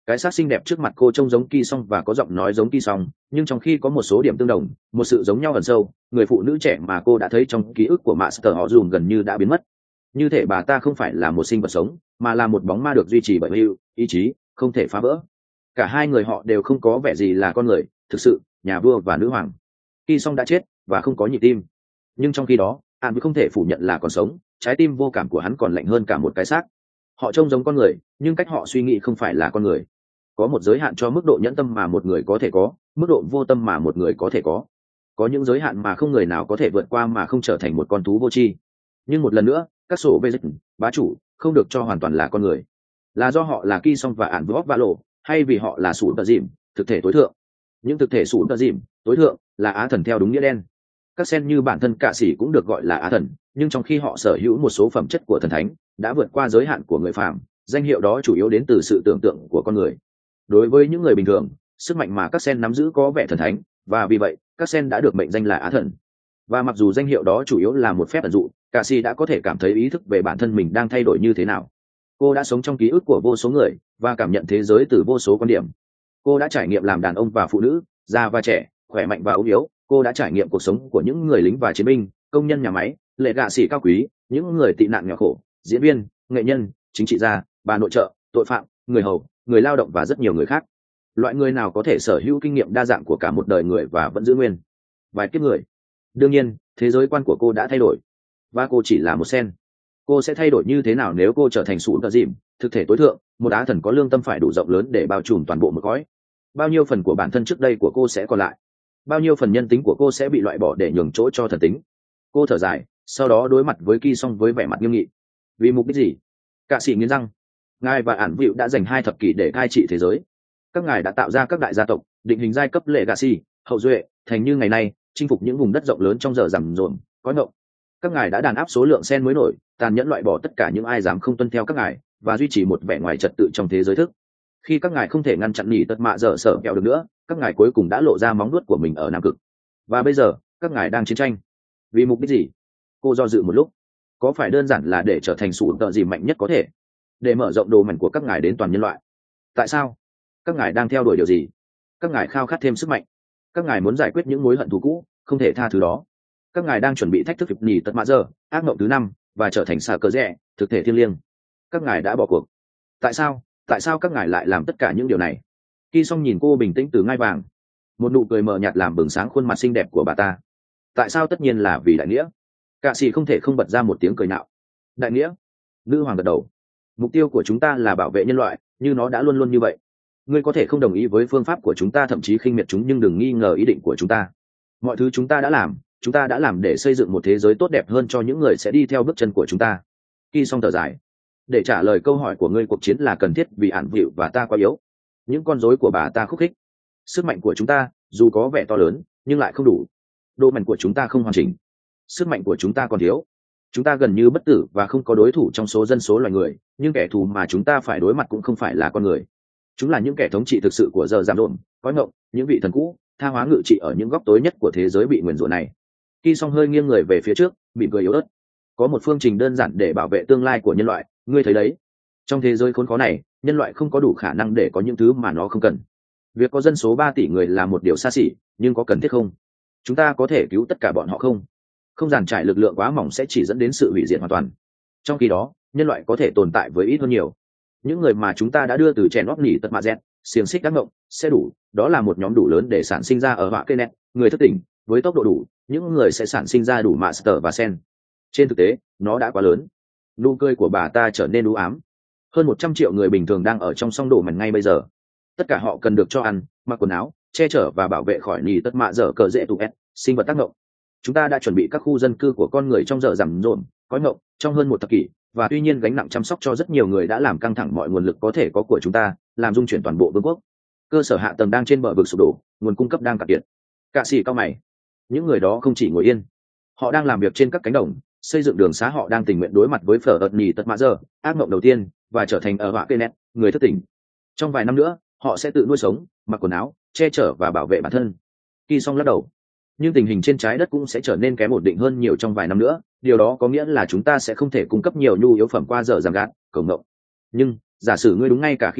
Cái xác xinh đẹp trước mặt cô trông giống Ki Song và có giọng nói giống Ki Song, nhưng trong khi có một số điểm tương đồng, một sự giống nhau ẩn sâu, người phụ nữ trẻ mà cô đã thấy trong ký ức của Master họ dùm gần như đã biến mất. Như thể bà ta không phải là một sinh vật sống, mà là một bóng ma được duy trì bởi ý chí, không thể phá vỡ. Cả hai người họ đều không có vẻ gì là con người, thực sự, nhà vua và nữ hoàng. Ki Song đã chết và không có nhịp tim. Nhưng trong khi đó, An vẫn không thể phủ nhận là còn sống, trái tim vô cảm của hắn còn lạnh hơn cả một cái xác. Họ trông giống con người, nhưng cách họ suy nghĩ không phải là con người. Có một giới hạn cho mức độ nhẫn tâm mà một người có thể có, mức độ vô tâm mà một người có thể có. Có những giới hạn mà không người nào có thể vượt qua mà không trở thành một con thú vô tri. Nhưng một lần nữa, các sổ bê dịch, bá chủ, không được cho hoàn toàn là con người. Là do họ là Ki Song và Ản Vóc Vạ Lộ, hay vì họ là sủ tờ dìm, thực thể tối thượng. Những thực thể sủ tờ dìm, tối thượng, là á thần theo đúng nghĩa đen. Các sen như bản thân Cạ Sĩ cũng được gọi là á thần, nhưng trong khi họ sở hữu một số phẩm chất của thần thánh, đã vượt qua giới hạn của người phàm, danh hiệu đó chủ yếu đến từ sự tưởng tượng của con người. Đối với những người bình thường, sức mạnh mà các sen nắm giữ có vẻ thần thánh, và vì vậy các sen đã được mệnh danh là á thần. Và mặc dù danh hiệu đó chủ yếu là một phép ẩn dụ, Cạ Sĩ đã có thể cảm thấy ý thức về bản thân mình đang thay đổi như thế nào. Cô đã sống trong ký ức của vô số người và cảm nhận thế giới từ vô số quan điểm. Cô đã trải nghiệm làm đàn ông và phụ nữ, già và trẻ, khỏe mạnh và ốm yếu. Cô đã trải nghiệm cuộc sống của những người lính và chiến binh, công nhân nhà máy, lệ gạ sĩ cao quý, những người tị nạn nghèo khổ, diễn viên, nghệ nhân, chính trị gia, bà nội trợ, tội phạm, người hầu, người lao động và rất nhiều người khác. Loại người nào có thể sở hữu kinh nghiệm đa dạng của cả một đời người và vẫn giữ nguyên vài kiếp người. Đương nhiên, thế giới quan của cô đã thay đổi, và cô chỉ là một sen. Cô sẽ thay đổi như thế nào nếu cô trở thành sủ tờ dìm, thực thể tối thượng, một á thần có lương tâm phải đủ rộng lớn để bao trùm toàn bộ một cõi? Bao nhiêu phần của bản thân trước đây của cô sẽ còn lại? Bao nhiêu phần nhân tính của cô sẽ bị loại bỏ để nhường chỗ cho thần tính? Cô thở dài, sau đó đối mặt với Ki Song với vẻ mặt nghiêm nghị. Vì mục đích gì? Cạ Sĩ nghiến răng. Ngài và Ản Vịu đã dành 2 thập kỷ để cai trị thế giới. Các ngài đã tạo ra các đại gia tộc, định hình giai cấp lệ gạ sĩ, hậu duệ, thành như ngày nay, chinh phục những vùng đất rộng lớn trong giờ rằm rồn, có ngộng. Các ngài đã đàn áp số lượng sen mới nổi, tàn nhẫn loại bỏ tất cả những ai dám không tuân theo các ngài, và duy trì một vẻ ngoài trật tự trong thế giới thức. Khi các ngài không thể ngăn chặn nhỉ tật mạ dở sở kẹo được nữa, các ngài cuối cùng đã lộ ra móng vuốt của mình ở Nam Cực. Và bây giờ, các ngài đang chiến tranh. Vì mục đích gì? Cô do dự một lúc. Có phải đơn giản là để trở thành sủ tợ gì mạnh nhất có thể, để mở rộng đồ mảnh của các ngài đến toàn nhân loại? Tại sao? Các ngài đang theo đuổi điều gì? Các ngài khao khát thêm sức mạnh. Các ngài muốn giải quyết những mối hận thù cũ, không thể tha thứ đó. Các ngài đang chuẩn bị thách thức phịch nhì tật mạ giờ, ác mộng thứ 5, và trở thành xà cờ rẽ, thực thể thiêng liêng. Các ngài đã bỏ cuộc. Tại sao các ngài lại làm tất cả những điều này? Ki Song nhìn cô bình tĩnh từ ngai vàng, một nụ cười mờ nhạt làm bừng sáng khuôn mặt xinh đẹp của bà ta. Tại sao? Tất nhiên là vì đại nghĩa. Cạ Sĩ không thể không bật ra một tiếng cười nạo. Đại nghĩa? Nữ hoàng gật đầu. Mục tiêu của chúng ta là bảo vệ nhân loại, như nó đã luôn luôn như vậy. Ngươi có thể không đồng ý với phương pháp của chúng ta, thậm chí khinh miệt chúng, nhưng đừng nghi ngờ ý định của chúng ta. Mọi thứ chúng ta đã làm để xây dựng một thế giới tốt đẹp hơn cho những người sẽ đi theo bước chân của chúng ta. Ki Song thở dài. Để trả lời câu hỏi của ngươi, cuộc chiến là cần thiết vì Ản Vịu và ta quá yếu. Những con rối của bà ta khúc khích. Sức mạnh của chúng ta, dù có vẻ to lớn, nhưng lại không đủ. Độ mạnh của chúng ta không hoàn chỉnh. Sức mạnh của chúng ta còn thiếu. Chúng ta gần như bất tử và không có đối thủ trong số dân số loài người, nhưng kẻ thù mà chúng ta phải đối mặt cũng không phải là con người. Chúng là những kẻ thống trị thực sự của giờ giảm độn, cõi ngộng, những vị thần cũ, tha hóa ngự trị ở những góc tối nhất của thế giới bị nguyền rủa này. Ki Song hơi nghiêng người về phía trước, mỉm cười yếu ớt. Có một phương trình đơn giản để bảo vệ tương lai của nhân loại, ngươi thấy đấy. Trong thế giới khốn khó này, nhân loại không có đủ khả năng để có những thứ mà nó không cần. Việc có dân số 3 tỷ người là một điều xa xỉ, nhưng có cần thiết không? Chúng ta có thể cứu tất cả bọn họ không? Không dàn trải lực lượng quá mỏng sẽ chỉ dẫn đến sự hủy diệt hoàn toàn. Trong khi đó, nhân loại có thể tồn tại với ít hơn nhiều. Những người mà chúng ta đã đưa từ chèn óc nỉ tật mạ dẹt, xiềng xích đắc ngộng, sẽ đủ. Đó là một nhóm đủ lớn để sản sinh ra ở họa cây nét, người thức tỉnh, với tốc độ đủ, những người sẽ sản sinh ra đủ master và sen. Trên thực tế, nó đã quá lớn. Nụ cười của bà ta trở nên u ám. Hơn 100 triệu người bình thường đang ở trong song đổ mảnh ngay bây giờ. Tất cả họ cần được cho ăn, mặc quần áo, che chở và bảo vệ khỏi nỉ tật mạ dở cờ dễ tụ ép, sinh vật tác động. Chúng ta đã chuẩn bị các khu dân cư của con người trong giờ rằm rộn, cõi ngộng, trong hơn một thập kỷ, và tuy nhiên gánh nặng chăm sóc cho rất nhiều người đã làm căng thẳng mọi nguồn lực có thể có của chúng ta, làm dung chuyển toàn bộ vương quốc. Cơ sở hạ tầng đang trên bờ vực sụp đổ, nguồn cung cấp đang cạn kiệt. Cạ Sĩ cao mày. Những người đó không chỉ ngồi yên, họ đang làm việc trên các cánh đồng, xây dựng đường xá. Họ đang tình nguyện đối mặt với phở ợt nỉ tật mạ giờ, ác mộng đầu tiên, và trở thành ở họa cây nét, người thất tỉnh. Trong vài năm nữa, họ sẽ tự nuôi sống, mặc quần áo, che chở và bảo vệ bản thân. Ki Song lắc đầu. Nhưng tình hình trên trái đất cũng sẽ trở nên kém ổn định hơn nhiều trong vài năm nữa. Điều đó có nghĩa là chúng ta sẽ không thể cung cấp nhiều nhu yếu phẩm qua giờ giảm gạt, cầu ngộng. Nhưng giả sử ngươi đúng, ngay cả khi đó,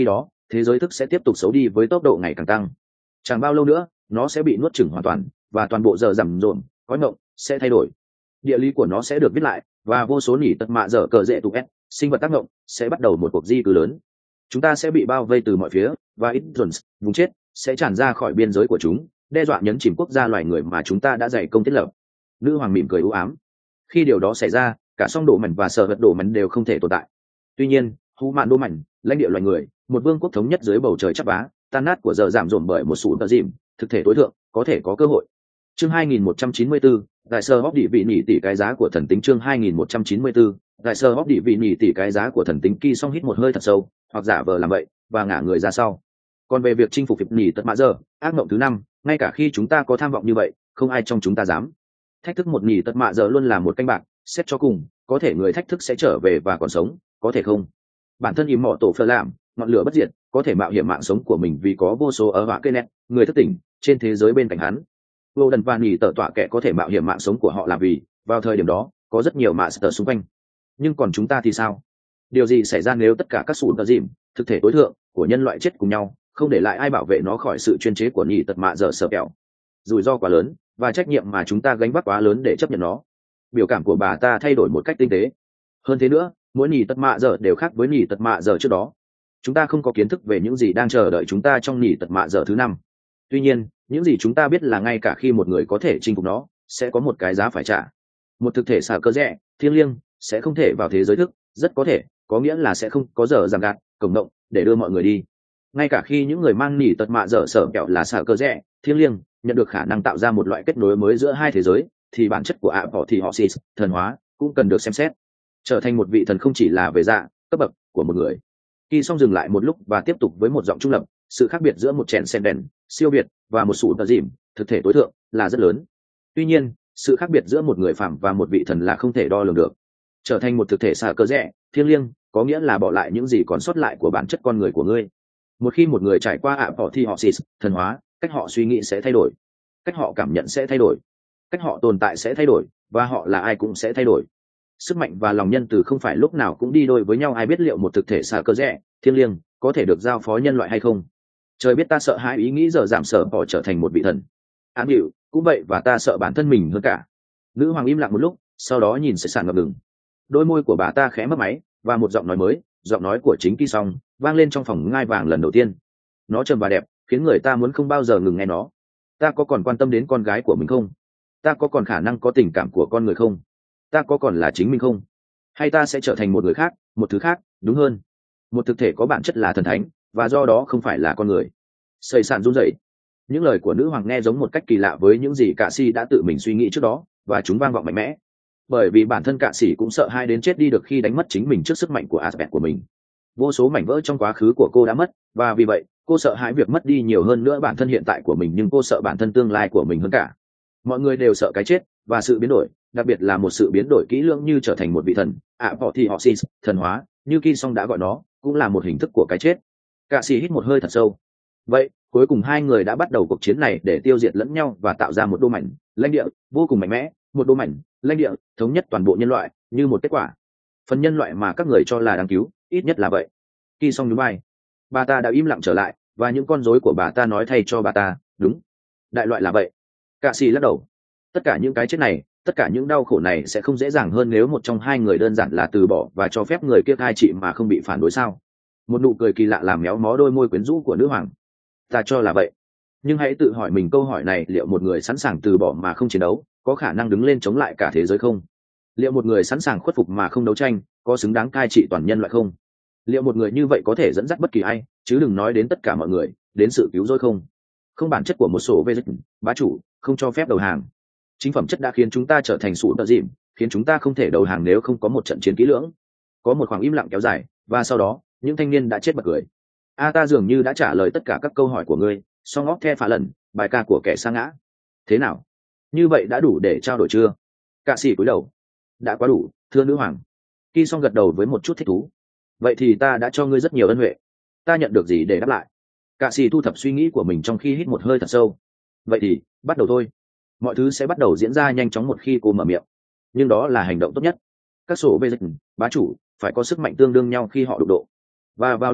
thế giới thức sẽ tiếp tục xấu đi với tốc độ ngày càng tăng. Chẳng bao lâu nữa nó sẽ bị nuốt chửng hoàn toàn, và toàn bộ giờ giảm rộn cõi mộng sẽ thay đổi. Địa lý của nó sẽ được viết lại, và vô số nỉ tật mạ dở cờ rễ tụ s sinh vật tác động sẽ bắt đầu một cuộc di cư lớn. Chúng ta sẽ bị bao vây từ mọi phía, và ít dồn vùng chết sẽ tràn ra khỏi biên giới của chúng, đe dọa nhấn chìm quốc gia loài người mà chúng ta đã dày công thiết lập. Nữ hoàng mỉm cười u ám. Khi điều đó xảy ra, cả song độ mảnh và sở vật độ mảnh đều không thể tồn tại. Tuy nhiên, hú mạn đô mảnh, lãnh địa loài người, một vương quốc thống nhất dưới bầu trời chắp vá, tan nát của giờ giảm dồn bởi một sủ tờ dìm, thực thể tối thượng có thể có cơ hội. Chương 2194, đại sơ hóc địa vị nhị tỷ cái giá của thần tính. Chương 2194, đại sơ hóc địa vị nhị tỷ cái giá của thần tính. Kỳ song hít một hơi thật sâu, hoặc giả vờ làm vậy và ngả người ra sau. Còn về việc chinh phục việc nhị tật mã giờ, ác mộng thứ 5, ngay cả khi chúng ta có tham vọng như vậy, không ai trong chúng ta dám thách thức một nhị tật mã giờ. Luôn là một canh bạc, xét cho cùng, có thể người thách thức sẽ trở về và còn sống, có thể không. Bản thân im mọ tổ phơ làm ngọn lửa bất diệt, có thể mạo hiểm mạng sống của mình vì có vô số ở họa cây nét người thất tỉnh trên thế giới bên cạnh hắn. Vô đần và nhị tờ tọa kẻ có thể mạo hiểm mạng sống của họ là vì vào thời điểm đó có rất nhiều mạ tờ xung quanh. Nhưng còn chúng ta thì sao? Điều gì xảy ra nếu tất cả các sủ tờ dìm, thực thể tối thượng của nhân loại chết cùng nhau, không để lại ai bảo vệ nó khỏi sự chuyên chế của nhị tật mạ dở sợ kẹo? Rủi ro quá lớn, và trách nhiệm mà chúng ta gánh vác quá lớn để chấp nhận nó. Biểu cảm của bà ta thay đổi một cách tinh tế. Hơn thế nữa, mỗi nhị tật mạ dở đều khác với nhị tật mạ dở trước đó. Chúng ta không có kiến thức về những gì đang chờ đợi chúng ta trong nhị tật mạ dở thứ 5. Tuy nhiên, những gì chúng ta biết là ngay cả khi một người có thể chinh phục nó, sẽ có một cái giá phải trả. Một thực thể xả cơ rẽ thiêng liêng sẽ không thể vào thế giới thức, rất có thể có nghĩa là sẽ không có giờ giảm gạt cổng động để đưa mọi người đi. Ngay cả khi những người mang nỉ tật mạ dở sở kẹo là xả cơ rẽ thiêng liêng nhận được khả năng tạo ra một loại kết nối mới giữa hai thế giới, thì bản chất của ạ bỏ thì họ xì thần hóa cũng cần được xem xét. Trở thành một vị thần không chỉ là về dạ cấp bậc của một người. Khi xong dừng lại một lúc và tiếp tục với một giọng trung lập, sự khác biệt giữa một chèn sen đèn siêu việt và một sủ tờ dìm thực thể tối thượng là rất lớn. Tuy nhiên, sự khác biệt giữa một người phàm và một vị thần là không thể đo lường được. Trở thành một thực thể xả cơ rẽ thiêng liêng có nghĩa là bỏ lại những gì còn sót lại của bản chất con người của ngươi. Một khi một người trải qua ạ bỏ thì họ xì thần hóa, cách họ suy nghĩ sẽ thay đổi, cách họ cảm nhận sẽ thay đổi, cách họ tồn tại sẽ thay đổi, và họ là ai cũng sẽ thay đổi. Sức mạnh và lòng nhân từ không phải lúc nào cũng đi đôi với nhau. Ai biết liệu một thực thể xả cơ rẽ thiêng liêng có thể được giao phó nhân loại hay không? Trời biết ta sợ hãi ý nghĩ giờ giảm sở bỏ trở thành một vị thần. Án hiệu cũng vậy, và ta sợ bản thân mình hơn cả. Nữ hoàng im lặng một lúc, sau đó nhìn sẽ sàn ngập ngừng. Đôi môi của bà ta khẽ mấp máy, và một giọng nói mới, giọng nói của chính Kỳ Song, vang lên trong phòng ngai vàng lần đầu tiên. Nó trầm và đẹp, khiến người ta muốn không bao giờ ngừng nghe nó. Ta có còn quan tâm đến con gái của mình không? Ta có còn khả năng có tình cảm của con người không? Ta có còn là chính mình không? Hay ta sẽ trở thành một người khác, một thứ khác, đúng hơn, một thực thể có bản chất là thần thánh, và do đó không phải là con người. Xây sàn run rẩy. Những lời của nữ hoàng nghe giống một cách kỳ lạ với những gì Cạ Sĩ đã tự mình suy nghĩ trước đó, và chúng vang vọng mạnh mẽ. Bởi vì bản thân Cạ Sĩ cũng sợ hai đến chết đi được khi đánh mất chính mình trước sức mạnh của Aspen của mình. Vô số mảnh vỡ trong quá khứ của cô đã mất, và vì vậy cô sợ hãi việc mất đi nhiều hơn nữa bản thân hiện tại của mình, nhưng cô sợ bản thân tương lai của mình hơn cả. Mọi người đều sợ cái chết và sự biến đổi, đặc biệt là một sự biến đổi kỹ lưỡng như trở thành một vị thần. Bỏ thì họ xin thần hóa, như Ki Song đã gọi nó, cũng là một hình thức của cái chết. Cạ Sĩ hít một hơi thật sâu. Vậy cuối cùng hai người đã bắt đầu cuộc chiến này để tiêu diệt lẫn nhau và tạo ra một đô mảnh lãnh địa vô cùng mạnh mẽ, một đô mảnh lãnh địa thống nhất toàn bộ nhân loại như một kết quả. Phần nhân loại mà các người cho là đáng cứu, ít nhất là vậy. Khi xong nhún vai, bà ta đã im lặng trở lại, và những con rối của bà ta nói thay cho bà ta, đúng, đại loại là vậy. Cạ Sĩ lắc đầu. Tất cả những cái chết này, tất cả những đau khổ này sẽ không dễ dàng hơn nếu một trong hai người đơn giản là từ bỏ và cho phép người kia thai trị mà không bị phản đối sao? Một nụ cười kỳ lạ làm méo mó đôi môi quyến rũ của nữ hoàng. Ta cho là vậy, nhưng hãy tự hỏi mình câu hỏi này: liệu một người sẵn sàng từ bỏ mà không chiến đấu có khả năng đứng lên chống lại cả thế giới không? Liệu một người sẵn sàng khuất phục mà không đấu tranh có xứng đáng cai trị toàn nhân loại không? Liệu một người như vậy có thể dẫn dắt bất kỳ ai, chứ đừng nói đến tất cả mọi người, đến sự cứu rỗi không? Không, bản chất của một số về dịch bá chủ không cho phép đầu hàng. Chính phẩm chất đã khiến chúng ta trở thành sủ tợ dịm, khiến chúng ta không thể đầu hàng nếu không có một trận chiến kỹ lưỡng. Có một khoảng im lặng kéo dài, và sau đó những thanh niên đã chết bật cười. Ta dường như đã trả lời tất cả các câu hỏi của ngươi. Song óc the phá lần, bài ca của kẻ sa ngã. Thế nào, như vậy đã đủ để trao đổi chưa? Cạ Sĩ cúi đầu. Đã quá đủ, thưa nữ hoàng. Ki Song gật đầu với một chút thích thú. Vậy thì ta đã cho ngươi rất nhiều ân huệ, ta nhận được gì để đáp lại? Cạ Sĩ thu thập suy nghĩ của mình trong khi hít một hơi thật sâu. Vậy thì bắt đầu thôi. Mọi thứ sẽ bắt đầu diễn ra nhanh chóng một khi cô mở miệng, nhưng đó là hành động tốt nhất. Các sổ bê dịch bá chủ phải có sức mạnh tương đương nhau khi họ đụng độ, và vào lúc này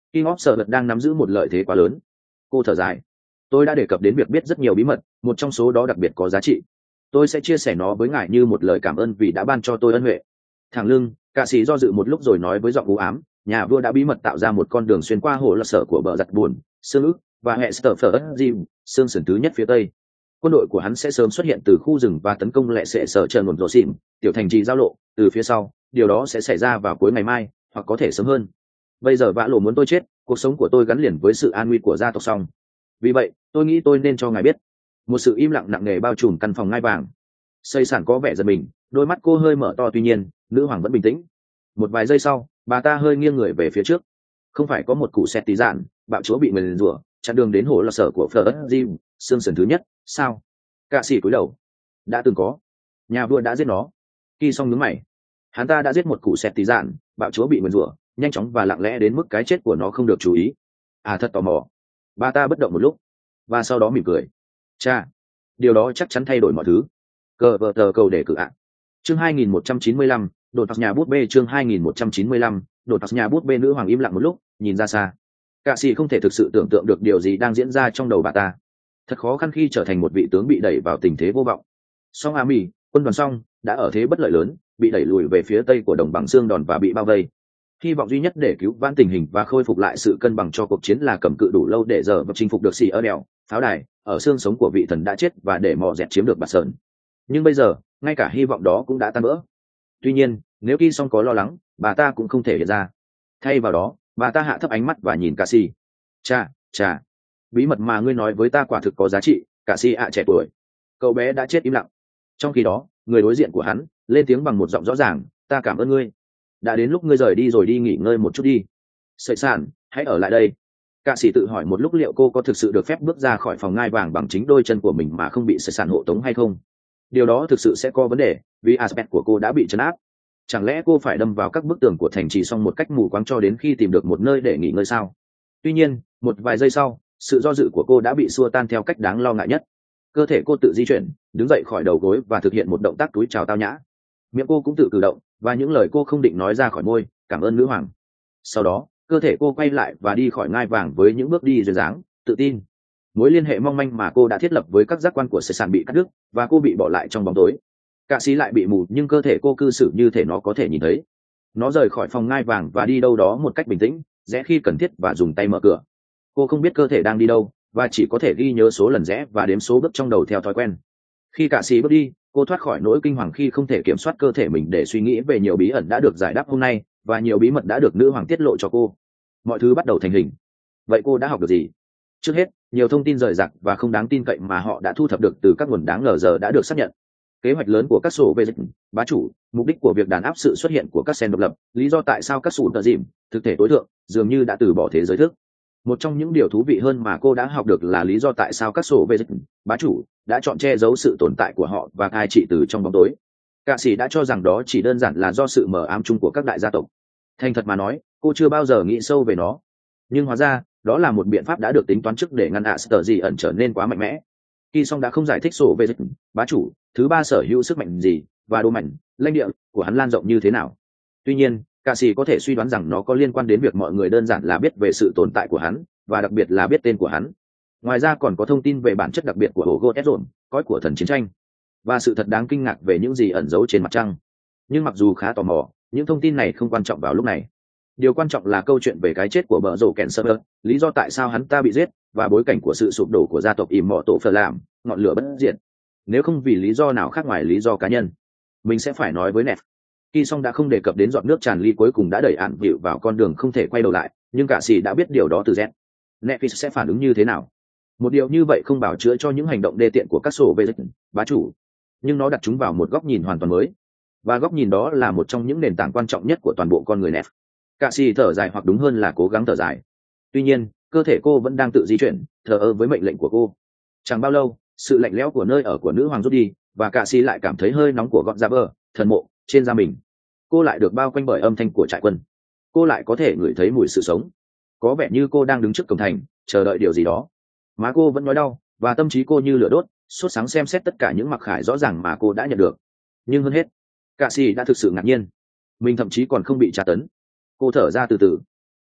King of Sở Vật đang nắm giữ một lợi thế quá lớn. Cô thở dài. Tôi đã đề cập đến việc biết rất nhiều bí mật, một trong số đó đặc biệt có giá trị. Tôi sẽ chia sẻ nó với ngài như một lời cảm ơn vì đã ban cho tôi ân huệ. Thẳng lưng, Cạ Sĩ do dự một lúc rồi nói với giọng u ám, nhà vua đã bí mật tạo ra một con đường xuyên qua hồ lật sở của bờ giặt buồn, xương ức và hệ sở phở Jim, xương sườn thứ nhất phía tây. Quân đội của hắn sẽ sớm xuất hiện từ khu rừng và tấn công lệ sệ sở trần một rổ xỉn, tiểu thành trì giao lộ từ phía sau. Điều đó sẽ xảy ra vào cuối ngày mai, hoặc có thể sớm hơn. Bây giờ vã lộ muốn tôi chết, cuộc sống của tôi gắn liền với sự an nguy của gia tộc song. Vì vậy, tôi nghĩ tôi nên cho ngài biết. Một sự im lặng nặng nề bao trùm căn phòng ngai vàng. Xây sản có vẻ giật mình, đôi mắt cô hơi mở to, tuy nhiên nữ hoàng vẫn bình tĩnh. Một vài giây sau, bà ta hơi nghiêng người về phía trước. Không phải có một cụ xe tí dạn, bạo chúa bị nguyền rủa chặn đường đến hồ là sở của Fleur Jim, xương sườn thứ nhất, sao? Cạ Sĩ cúi đầu. Đã từng có. Nhà vua đã giết nó. Khi xong nhướng mày. Hắn ta đã giết một cụ xe tí dạn, bạo chúa bị nguyền rủa nhanh chóng và lặng lẽ đến mức cái chết của nó không được chú ý. À, thật tò mò. Bà ta bất động một lúc, và sau đó mỉm cười. Cha, điều đó chắc chắn thay đổi mọi thứ. Cờ vợ tờ cầu để cử ạ. Chương 2195, đột phạt nhà bút bê. Chương 2195, đột phạt nhà bút bê. Nữ hoàng im lặng một lúc, nhìn ra xa. Cạ Sĩ không thể thực sự tưởng tượng được điều gì đang diễn ra trong đầu bà ta. Thật khó khăn khi trở thành một vị tướng bị đẩy vào tình thế vô vọng. Song A Mì, quân đoàn Song đã ở thế bất lợi lớn, bị đẩy lùi về phía tây của đồng bằng xương đòn và bị bao vây. Hy vọng duy nhất để cứu vãn tình hình và khôi phục lại sự cân bằng cho cuộc chiến là cầm cự đủ lâu để giờ và chinh phục được xì ở đèo pháo đài ở xương sống của vị thần đã chết và để mò dẹt chiếm được Bạt Sơn. Nhưng bây giờ ngay cả hy vọng đó cũng đã tan vỡ. Tuy nhiên nếu Ki Song có lo lắng, bà ta cũng không thể hiện ra. Thay vào đó, bà ta hạ thấp ánh mắt và nhìn Cạ Sĩ. Cha, bí mật mà ngươi nói với ta quả thực có giá trị. Cạ Sĩ ạ trẻ tuổi. Cậu bé đã chết im lặng. Trong khi đó người đối diện của hắn lên tiếng bằng một giọng rõ ràng, ta cảm ơn ngươi. Đã đến lúc ngươi rời đi rồi, đi nghỉ ngơi một chút đi. Sợi sản, hãy ở lại đây. Cạ Sĩ tự hỏi một lúc liệu cô có thực sự được phép bước ra khỏi phòng ngai vàng bằng chính đôi chân của mình mà không bị sợi sản hộ tống hay không. Điều đó thực sự sẽ có vấn đề, vì aspect của cô đã bị trấn áp. Chẳng lẽ cô phải đâm vào các bức tường của thành trì xong một cách mù quáng cho đến khi tìm được một nơi để nghỉ ngơi sao? Tuy nhiên một vài giây sau, sự do dự của cô đã bị xua tan theo cách đáng lo ngại nhất. Cơ thể cô tự di chuyển, đứng dậy khỏi đầu gối và thực hiện một động tác túi chào tao nhã. Miệng cô cũng tự cử động, và những lời cô không định nói ra khỏi môi, cảm ơn nữ hoàng. Sau đó cơ thể cô quay lại và đi khỏi ngai vàng với những bước đi duyên dáng, tự tin. Mối liên hệ mong manh mà cô đã thiết lập với các giác quan của sợi sản bị cắt đứt, và cô bị bỏ lại trong bóng tối. Cạ Sĩ lại bị mù, nhưng cơ thể cô cư xử như thể nó có thể nhìn thấy. Nó rời khỏi phòng ngai vàng và đi đâu đó một cách bình tĩnh, rẽ khi cần thiết và dùng tay mở cửa. Cô không biết cơ thể đang đi đâu, và chỉ có thể ghi nhớ số lần rẽ và đếm số bước trong đầu theo thói quen. Khi Cạ Sĩ bước đi, cô thoát khỏi nỗi kinh hoàng khi không thể kiểm soát cơ thể mình để suy nghĩ về nhiều bí ẩn đã được giải đáp hôm nay, và nhiều bí mật đã được nữ hoàng tiết lộ cho cô. Mọi thứ bắt đầu thành hình. Vậy cô đã học được gì? Trước hết, nhiều thông tin rời rạc và không đáng tin cậy mà họ đã thu thập được từ các nguồn đáng ngờ giờ đã được xác nhận. Kế hoạch lớn của các sổ về dịch bá chủ, mục đích của việc đàn áp sự xuất hiện của các sen độc lập, lý do tại sao các sủ tờ dìm thực thể tối thượng dường như đã từ bỏ thế giới thức. Một trong những điều thú vị hơn mà cô đã học được là lý do tại sao các sổ về dịch bá chủ đã chọn che giấu sự tồn tại của họ và cai trị từ trong bóng tối. Cạ Sĩ đã cho rằng đó chỉ đơn giản là do sự mờ ám chung của các đại gia tộc. Thành thật mà nói, cô chưa bao giờ nghĩ sâu về nó. Nhưng hóa ra đó là một biện pháp đã được tính toán trước để ngăn Aster gì ẩn trở nên quá mạnh mẽ. Khi Song đã không giải thích sổ về dịch bá chủ thứ ba sở hữu sức mạnh gì và đô mạnh lãnh địa của hắn lan rộng như thế nào. Tuy nhiên Cạ Sĩ có thể suy đoán rằng nó có liên quan đến việc mọi người đơn giản là biết về sự tồn tại của hắn, và đặc biệt là biết tên của hắn. Ngoài ra còn có thông tin về bản chất đặc biệt của Hugo Ezron, cõi của thần chiến tranh, và sự thật đáng kinh ngạc về những gì ẩn giấu trên mặt trăng. Nhưng mặc dù khá tò mò, những thông tin này không quan trọng vào lúc này. Điều quan trọng là câu chuyện về cái chết của bờ rổ kèn sơ, lý do tại sao hắn ta bị giết, và bối cảnh của sự sụp đổ của gia tộc ỉm mọ tổ phở làm ngọn lửa bất diệt. Nếu không vì lý do nào khác ngoài lý do cá nhân, mình sẽ phải nói với Nef. Khi Song đã không đề cập đến giọt nước tràn ly cuối cùng đã đẩy ạn vịu vào con đường không thể quay đầu lại, nhưng Cạ Sĩ đã biết điều đó từ Z. Nefis sẽ phản ứng như thế nào? Một điều như vậy không bảo chữa cho những hành động đê tiện của các sổ về bá chủ, nhưng nó đặt chúng vào một góc nhìn hoàn toàn mới, và góc nhìn đó là một trong những nền tảng quan trọng nhất của toàn bộ con người Nef. Cạ Sĩ thở dài, hoặc đúng hơn là cố gắng thở dài. Tuy nhiên cơ thể cô vẫn đang tự di chuyển, thờ ơ với mệnh lệnh của cô. Chẳng bao lâu, sự lạnh lẽo của nơi ở của nữ hoàng rút đi, và Cạ Sĩ lại cảm thấy hơi nóng của gọn da bờ thần mộ trên da mình. Cô lại được bao quanh bởi âm thanh của trại quân. Cô lại có thể ngửi thấy mùi sự sống. Có vẻ như cô đang đứng trước cổng thành, chờ đợi điều gì đó. Má cô vẫn nói đau, và tâm trí cô như lửa đốt, sốt sáng xem xét tất cả những mặc khải rõ ràng mà cô đã nhận được. Nhưng hơn hết, Cạ Sĩ đã thực sự ngạc nhiên. Mình thậm chí còn không bị tra tấn. Cô thở ra từ từ.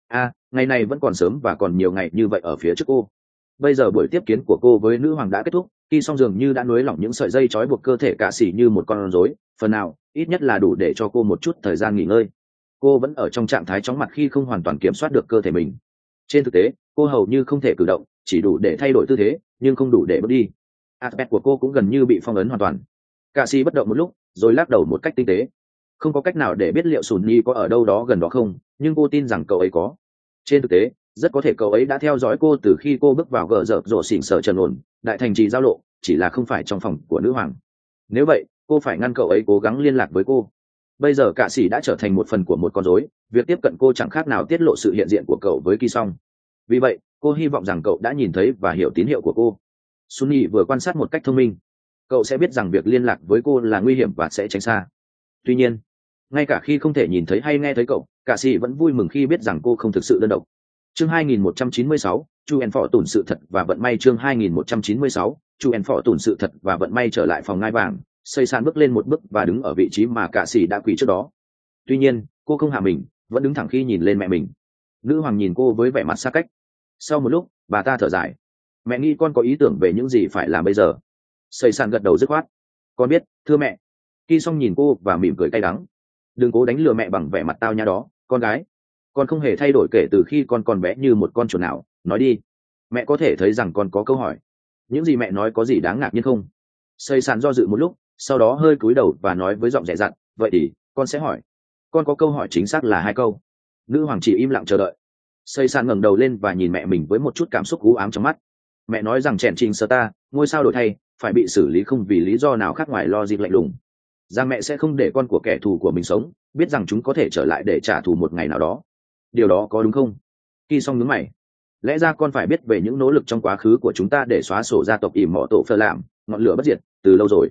Ngày này vẫn còn sớm và còn nhiều ngày như vậy ở phía trước cô. Bây giờ buổi tiếp kiến của cô với nữ hoàng đã kết thúc, khi song dường như đã nối lỏng những sợi dây trói buộc cơ thể cạ xỉ như một con rối, phần nào ít nhất là đủ để cho cô một chút thời gian nghỉ ngơi. Cô vẫn ở trong trạng thái chóng mặt khi không hoàn toàn kiểm soát được cơ thể mình. Trên thực tế, cô hầu như không thể cử động, chỉ đủ để thay đổi tư thế nhưng không đủ để bước đi. Aspect của cô cũng gần như bị phong ấn hoàn toàn. Cạ xỉ bất động một lúc rồi lắc đầu một cách tinh tế. Không có cách nào để biết liệu Sùn Nhi có ở đâu đó gần đó không, nhưng cô tin rằng cậu ấy có. Trên thực tế, rất có thể cậu ấy đã theo dõi cô từ khi cô bước vào gờ dợp rổ xỉn sở trần ổn đại thành trì giao lộ, chỉ là không phải trong phòng của nữ hoàng. Nếu vậy, cô phải ngăn cậu ấy cố gắng liên lạc với cô. Bây giờ Cạ Sĩ đã trở thành một phần của một con rối, việc tiếp cận cô chẳng khác nào tiết lộ sự hiện diện của cậu với Ki Song. Vì vậy, cô hy vọng rằng cậu đã nhìn thấy và hiểu tín hiệu của cô. Sunny vừa quan sát một cách thông minh, cậu sẽ biết rằng việc liên lạc với cô là nguy hiểm và sẽ tránh xa. Tuy nhiên, ngay cả khi không thể nhìn thấy hay nghe thấy cậu, Cạ Sĩ vẫn vui mừng khi biết rằng cô không thực sự đơn độc. Chương 2196, Chu En Phỏ tủn sự thật và vận may. Chương 2196, Chu En Phỏ tủn sự thật và vận may. Trở lại phòng ngai vàng, xây san bước lên một bước và đứng ở vị trí mà Cạ Sĩ đã quỳ trước đó. Tuy nhiên, cô không hạ mình, vẫn đứng thẳng khi nhìn lên mẹ mình. Nữ hoàng nhìn cô với vẻ mặt xa cách. Sau một lúc, bà ta thở dài. Mẹ nghĩ con có ý tưởng về những gì phải làm bây giờ. Xây san gật đầu dứt khoát. Con biết, thưa mẹ. Khi xong nhìn cô và mỉm cười cay đắng. Đừng cố đánh lừa mẹ bằng vẻ mặt tao nhã đó, con gái. Con không hề thay đổi kể từ khi con còn bé như một con chuột nào. Nói đi. Mẹ có thể thấy rằng con có câu hỏi. Những gì mẹ nói có gì đáng ngạc nhiên không? Xây sàn do dự một lúc, sau đó hơi cúi đầu và nói với giọng dè dặt. Vậy thì con sẽ hỏi. Con có câu hỏi chính xác là 2 câu. Nữ hoàng chỉ im lặng chờ đợi. Xây sàn ngẩng đầu lên và nhìn mẹ mình với một chút cảm xúc u ám trong mắt. Mẹ nói rằng chèn trình sơ ta, ngôi sao đổi thay, phải bị xử lý không vì lý do nào khác ngoài logic lạnh lùng. Rằng mẹ sẽ không để con của kẻ thù của mình sống, biết rằng chúng có thể trở lại để trả thù một ngày nào đó. Điều đó có đúng không? Khi xong nhướng mày. Lẽ ra con phải biết về những nỗ lực trong quá khứ của chúng ta để xóa sổ gia tộc ỉm mọ tổ phơ làm ngọn lửa bất diệt từ lâu rồi.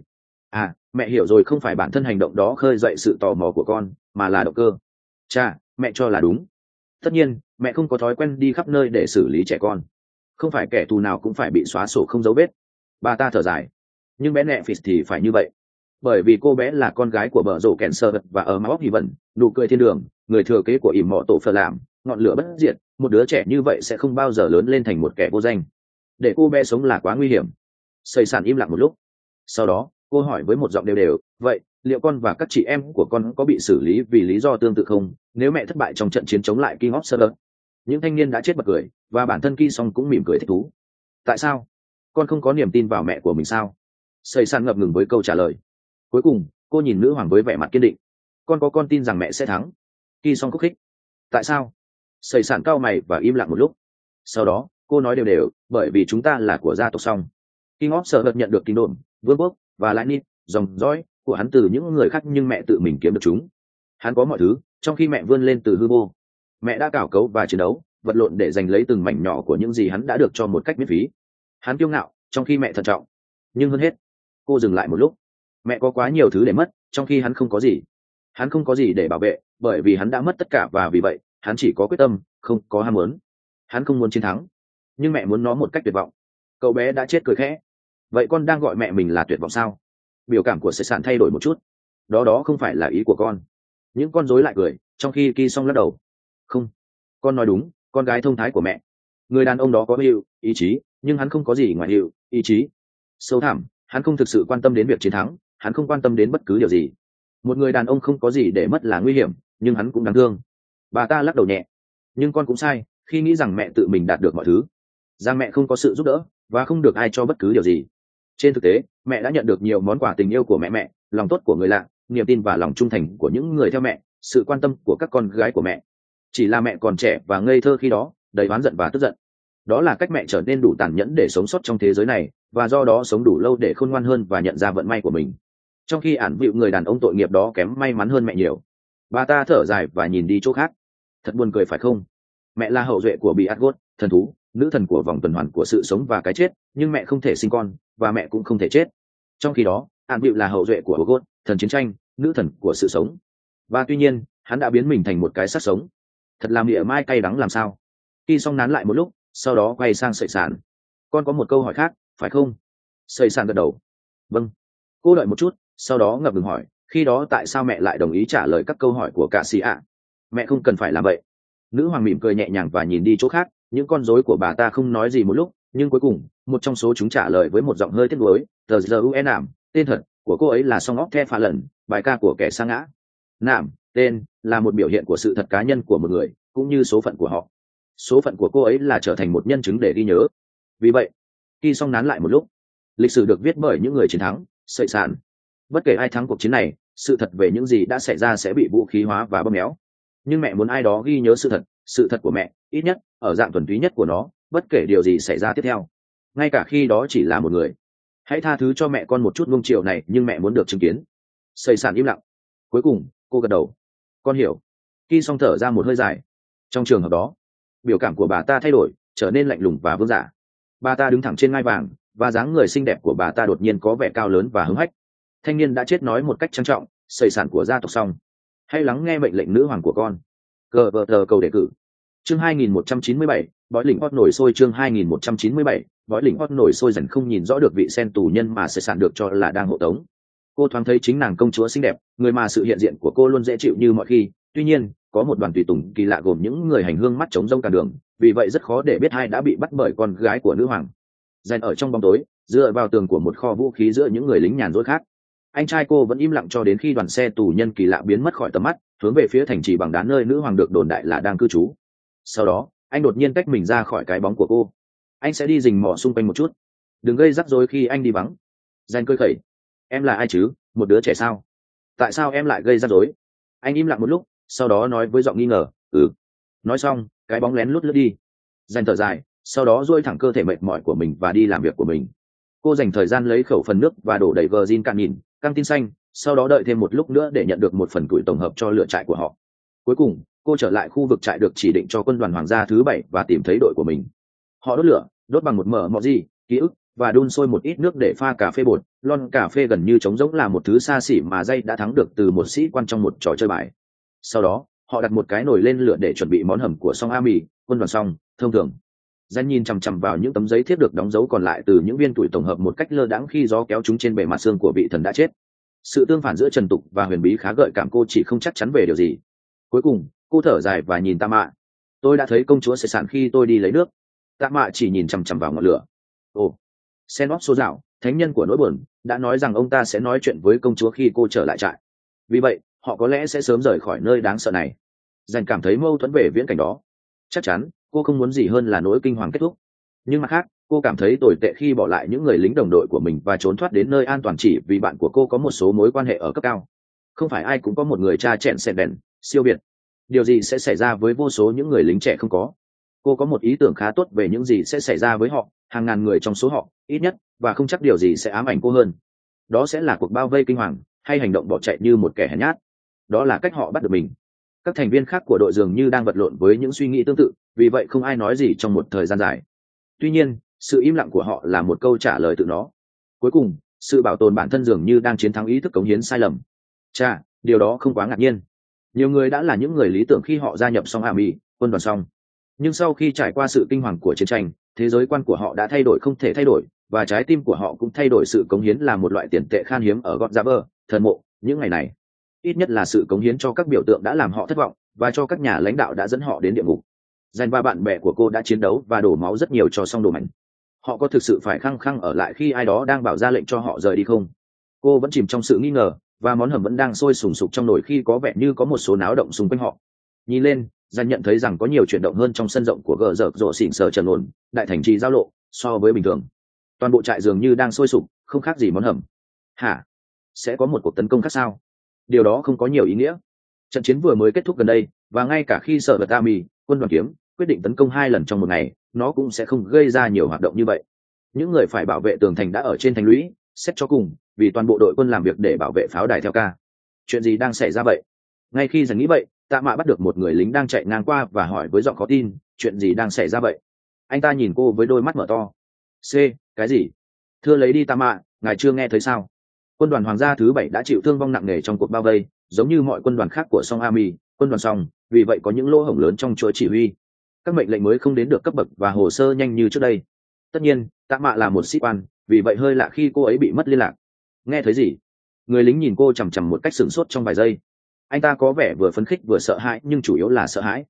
Mẹ hiểu rồi, không phải bản thân hành động đó khơi dậy sự tò mò của con, mà là động cơ. Cha, mẹ cho là đúng. Tất nhiên, mẹ không có thói quen đi khắp nơi để xử lý trẻ con. Không phải kẻ thù nào cũng phải bị xóa sổ không dấu vết. Bà ta thở dài. Nhưng bé nẹ phịt thì phải như vậy. Bởi vì cô bé là con gái của bờ rổ kèn sơ và ở máu thì vẩn, nụ cười thiên đường, người thừa kế của ỉm mọ tổ phơ làm ngọn lửa bất diệt. Một đứa trẻ như vậy sẽ không bao giờ lớn lên thành một kẻ vô danh. Để cô bé sống là quá nguy hiểm. Xây sản im lặng một lúc. Sau đó, cô hỏi với một giọng đều đều, vậy liệu con và các chị em của con có bị xử lý vì lý do tương tự không, nếu mẹ thất bại trong trận chiến chống lại King of Server? Những thanh niên đã chết bật cười, và bản thân Ki Song cũng mỉm cười thích thú. Tại sao? Con không có niềm tin vào mẹ của mình sao? Xây sản ngập ngừng với câu trả lời. Cuối cùng, cô nhìn nữ hoàng với vẻ mặt kiên định. Con có con tin rằng mẹ sẽ thắng. Ki Song khúc khích. Tại sao? Xây sản cau mày và im lặng một lúc. Sau đó, cô nói đều đều, bởi vì chúng ta là của gia tộc Song. King of Server nhận được kinh đồn, vương quốc và lại nít dòng dõi của hắn từ những người khác, nhưng mẹ tự mình kiếm được chúng. Hắn có mọi thứ, trong khi mẹ vươn lên từ hư vô. Mẹ đã cào cấu và chiến đấu, vật lộn để giành lấy từng mảnh nhỏ của những gì hắn đã được cho một cách miễn phí. Hắn kiêu ngạo, trong khi mẹ thận trọng. Nhưng hơn hết, cô dừng lại một lúc. Mẹ có quá nhiều thứ để mất, trong khi hắn không có gì. Hắn không có gì để bảo vệ, bởi vì hắn đã mất tất cả, và vì vậy, hắn chỉ có quyết tâm, không có ham muốn. Hắn không muốn chiến thắng, nhưng mẹ muốn nó một cách tuyệt vọng. Cậu bé đã chết cười khẽ. Vậy con đang gọi mẹ mình là tuyệt vọng sao? Biểu cảm của Sợi Sản thay đổi một chút. Đó không phải là ý của con. Những con rối lại cười, trong khi Ki Song lắc đầu. Không, con nói đúng, con gái thông thái của mẹ. Người đàn ông đó có hiệu ý chí, nhưng hắn không có gì ngoài hiệu ý chí. Sâu thẳm, hắn không thực sự quan tâm đến việc chiến thắng, hắn không quan tâm đến bất cứ điều gì. Một người đàn ông không có gì để mất là nguy hiểm, nhưng hắn cũng đáng thương. Bà ta lắc đầu nhẹ. Nhưng con cũng sai khi nghĩ rằng mẹ tự mình đạt được mọi thứ, rằng mẹ không có sự giúp đỡ và không được ai cho bất cứ điều gì. Trên thực tế, mẹ đã nhận được nhiều món quà tình yêu của mẹ, lòng tốt của người lạ, niềm tin và lòng trung thành của những người theo mẹ, sự quan tâm của các con gái của mẹ. Chỉ là mẹ còn trẻ và ngây thơ khi đó, đầy oán giận và tức giận. Đó là cách mẹ trở nên đủ tàn nhẫn để sống sót trong thế giới này, và do đó sống đủ lâu để khôn ngoan hơn và nhận ra vận may của mình. Trong khi ản vịu người đàn ông tội nghiệp đó kém may mắn hơn mẹ nhiều. Bà ta thở dài và nhìn đi chỗ khác. Thật buồn cười phải không? Mẹ là hậu duệ của Beatgot, thần thú, nữ thần của vòng tuần hoàn của sự sống và cái chết, nhưng mẹ không thể sinh con, và mẹ cũng không thể chết. Trong khi đó, ản vịu là hậu duệ của Urgot, thần chiến tranh, nữ thần của sự sống. Và tuy nhiên, hắn đã biến mình thành một cái xác sống. Thật là mỉa mai cay đắng làm sao. Khi xong nán lại một lúc, sau đó quay sang Sợi Sản. Con có một câu hỏi khác, phải không? Sợi Sản gật đầu. Vâng. Cô đợi một chút, sau đó ngập ngừng hỏi, khi đó tại sao mẹ lại đồng ý trả lời các câu hỏi của Cạ Sĩ ạ? Mẹ không cần phải làm vậy. Nữ hoàng mỉm cười nhẹ nhàng và nhìn đi chỗ khác, những con rối của bà ta không nói gì một lúc, nhưng cuối cùng một trong số chúng trả lời với một giọng hơi tiếc nuối: tờ giờ u nảm, tên thật của cô ấy là Song óc the pha lần, bài ca của kẻ sa ngã. Nảm, tên là một biểu hiện của sự thật cá nhân của một người, cũng như số phận của họ. Số phận của cô ấy là trở thành một nhân chứng để ghi nhớ. Vì vậy, khi Song nán lại một lúc, lịch sử được viết bởi những người chiến thắng, sợi sàn. Bất kể ai thắng cuộc chiến này, sự thật về những gì đã xảy ra sẽ bị vũ khí hóa và bóp méo. Nhưng mẹ muốn ai đó ghi nhớ sự thật của mẹ, ít nhất ở dạng thuần túy nhất của nó, bất kể điều gì xảy ra tiếp theo, ngay cả khi đó chỉ là một người. Hãy tha thứ cho mẹ con một chút nung chiều này, nhưng mẹ muốn được chứng kiến. Sợi sàn im lặng. Cuối cùng cô gật đầu. Con hiểu. Khi Song thở ra một hơi dài. Trong trường hợp đó, biểu cảm của bà ta thay đổi, trở nên lạnh lùng và vương giả. Bà ta đứng thẳng trên ngai vàng, và dáng người xinh đẹp của bà ta đột nhiên có vẻ cao lớn và hứng hách. Thanh niên đã chết nói một cách trang trọng: sợi sản của gia tộc Song, hãy lắng nghe mệnh lệnh nữ hoàng của con. Cờ vờ tờ cầu đề cử. Chương 2197, bói lỉnh hot nổi sôi. Chương 2197, bói lỉnh hot nổi sôi. Dần không nhìn rõ được vị sen tù nhân mà sợi sản được cho là đang hộ tống. Cô thoáng thấy chính nàng công chúa xinh đẹp, người mà sự hiện diện của cô luôn dễ chịu như mọi khi. Tuy nhiên, có một đoàn tùy tùng kỳ lạ gồm những người hành hương mắt trống rông cả đường, vì vậy rất khó để biết ai đã bị bắt bởi con gái của nữ hoàng. Dần ở trong bóng tối, dựa vào tường của một kho vũ khí giữa những người lính nhàn rỗi khác. Anh trai cô vẫn im lặng cho đến khi đoàn xe tù nhân kỳ lạ biến mất khỏi tầm mắt, hướng về phía thành trì bằng đá nơi nữ hoàng được đồn đại là đang cư trú. Sau đó, anh đột nhiên tách mình ra khỏi cái bóng của cô. Anh sẽ đi rình mò xung quanh một chút, đừng gây rắc rối khi anh đi vắng. Dần cười khẩy. Em là ai chứ, một đứa trẻ sao? Tại sao em lại gây rắc rối? Anh im lặng một lúc, sau đó nói với giọng nghi ngờ: Nói xong, cái bóng lén lút lướt đi. Dần thở dài, sau đó duỗi thẳng cơ thể mệt mỏi của mình và đi làm việc của mình. Cô dành thời gian lấy khẩu phần nước và đổ đầy gin cạn nhìn căng tin xanh, sau đó đợi thêm một lúc nữa để nhận được một phần củi tổng hợp cho lửa trại của họ. Cuối cùng, cô trở lại khu vực trại được chỉ định cho quân đoàn hoàng gia thứ 7 và tìm thấy đội của mình. Họ đốt lửa, đốt bằng một mỡ mọ gì, ký ức, và đun sôi một ít nước để pha cà phê bột. Lon cà phê gần như trống rỗng là một thứ xa xỉ mà Jay đã thắng được từ một sĩ quan trong một trò chơi bài. Sau đó, họ đặt một cái nồi lên lửa để chuẩn bị món hầm của Song Army, quân đoàn Song, thông thường. Danh nhìn chằm chằm vào những tấm giấy thiếp được đóng dấu còn lại từ những viên tuổi tổng hợp một cách lơ đãng khi gió kéo chúng trên bề mặt xương của vị thần đã chết. Sự tương phản giữa trần tục và huyền bí khá gợi cảm cô, chỉ không chắc chắn về điều gì. Cuối cùng, cô thở dài và nhìn Tạ Mạ. Tôi đã thấy công chúa sẽ sản khi tôi đi lấy nước. Tạ Mạ chỉ nhìn chằm chằm vào ngọn lửa. Senop số dạo, thánh nhân của nỗi buồn, đã nói rằng ông ta sẽ nói chuyện với công chúa khi cô trở lại trại. Vì vậy, họ có lẽ sẽ sớm rời khỏi nơi đáng sợ này. Dành cảm thấy mâu thuẫn về viễn cảnh đó. Chắc chắn, cô không muốn gì hơn là nỗi kinh hoàng kết thúc. Nhưng mặt khác, cô cảm thấy tồi tệ khi bỏ lại những người lính đồng đội của mình và trốn thoát đến nơi an toàn chỉ vì bạn của cô có một số mối quan hệ ở cấp cao. Không phải ai cũng có một người cha chẹn xẹt đèn, siêu biệt. Điều gì sẽ xảy ra với vô số những người lính trẻ không có? Cô có một ý tưởng khá tốt về những gì sẽ xảy ra với họ, hàng ngàn người trong số họ, ít nhất, và không chắc điều gì sẽ ám ảnh cô hơn. Đó sẽ là cuộc bao vây kinh hoàng, hay hành động bỏ chạy như một kẻ hèn nhát. Đó là cách họ bắt được mình. Các thành viên khác của đội dường như đang vật lộn với những suy nghĩ tương tự, vì vậy không ai nói gì trong một thời gian dài. Tuy nhiên, sự im lặng của họ là một câu trả lời tự nó. Cuối cùng, sự bảo tồn bản thân dường như đang chiến thắng ý thức cống hiến sai lầm. Chà, điều đó không quá ngạc nhiên. Nhiều người đã là những người lý tưởng khi họ gia nhập Song Army, quân đoàn Song. Nhưng sau khi trải qua sự kinh hoàng của chiến tranh, thế giới quan của họ đã thay đổi không thể thay đổi, và trái tim của họ cũng thay đổi. Sự cống hiến là một loại tiền tệ khan hiếm ở Godzaber, thần mộ, những ngày này. Ít nhất là sự cống hiến cho các biểu tượng đã làm họ thất vọng, và cho các nhà lãnh đạo đã dẫn họ đến địa ngục. Dành và bạn bè của cô đã chiến đấu và đổ máu rất nhiều cho Song đồ mạnh. Họ có thực sự phải khăng khăng ở lại khi ai đó đang bảo ra lệnh cho họ rời đi không? Cô vẫn chìm trong sự nghi ngờ, và món hầm vẫn đang sôi sùng sục trong nồi khi có vẻ như có một số náo động xung quanh họ. Nhìn lên, Dành nhận thấy rằng có nhiều chuyển động hơn trong sân rộng của gờ dở rộ xỉn sở trần ổn, đại thành trì giao lộ, so với bình thường. Toàn bộ trại dường như đang sôi sục, không khác gì món hầm. Hả? Sẽ có một cuộc tấn công khác sao? Điều đó không có nhiều ý nghĩa. Trận chiến vừa mới kết thúc gần đây, và ngay cả khi sở vật Army, quân đoàn kiếm, quyết định tấn công 2 lần trong một ngày, nó cũng sẽ không gây ra nhiều hoạt động như vậy. Những người phải bảo vệ tường thành đã ở trên thành lũy, xét cho cùng, vì toàn bộ đội quân làm việc để bảo vệ pháo đài theo ca. Chuyện gì đang xảy ra vậy? Ngay khi Dành nghĩ vậy, Tạ Mạ bắt được một người lính đang chạy ngang qua và hỏi với giọng khó tin, chuyện gì đang xảy ra vậy? Anh ta nhìn cô với đôi mắt mở to. Cái gì? Thưa lấy đi Tạ Mạ, ngài chưa nghe thấy sao? Quân đoàn hoàng gia thứ 7 đã chịu thương vong nặng nề trong cuộc bao vây, giống như mọi quân đoàn khác của Song Army, quân đoàn Song, vì vậy có những lỗ hổng lớn trong chuỗi chỉ huy. Các mệnh lệnh mới không đến được cấp bậc và hồ sơ nhanh như trước đây. Tất nhiên, Tạ Mạ là một sĩ quan, vì vậy hơi lạ khi cô ấy bị mất liên lạc. Nghe thấy gì? Người lính nhìn cô chằm chằm một cách sửng sốt trong vài giây. Anh ta có vẻ vừa phấn khích vừa sợ hãi, nhưng chủ yếu là sợ hãi.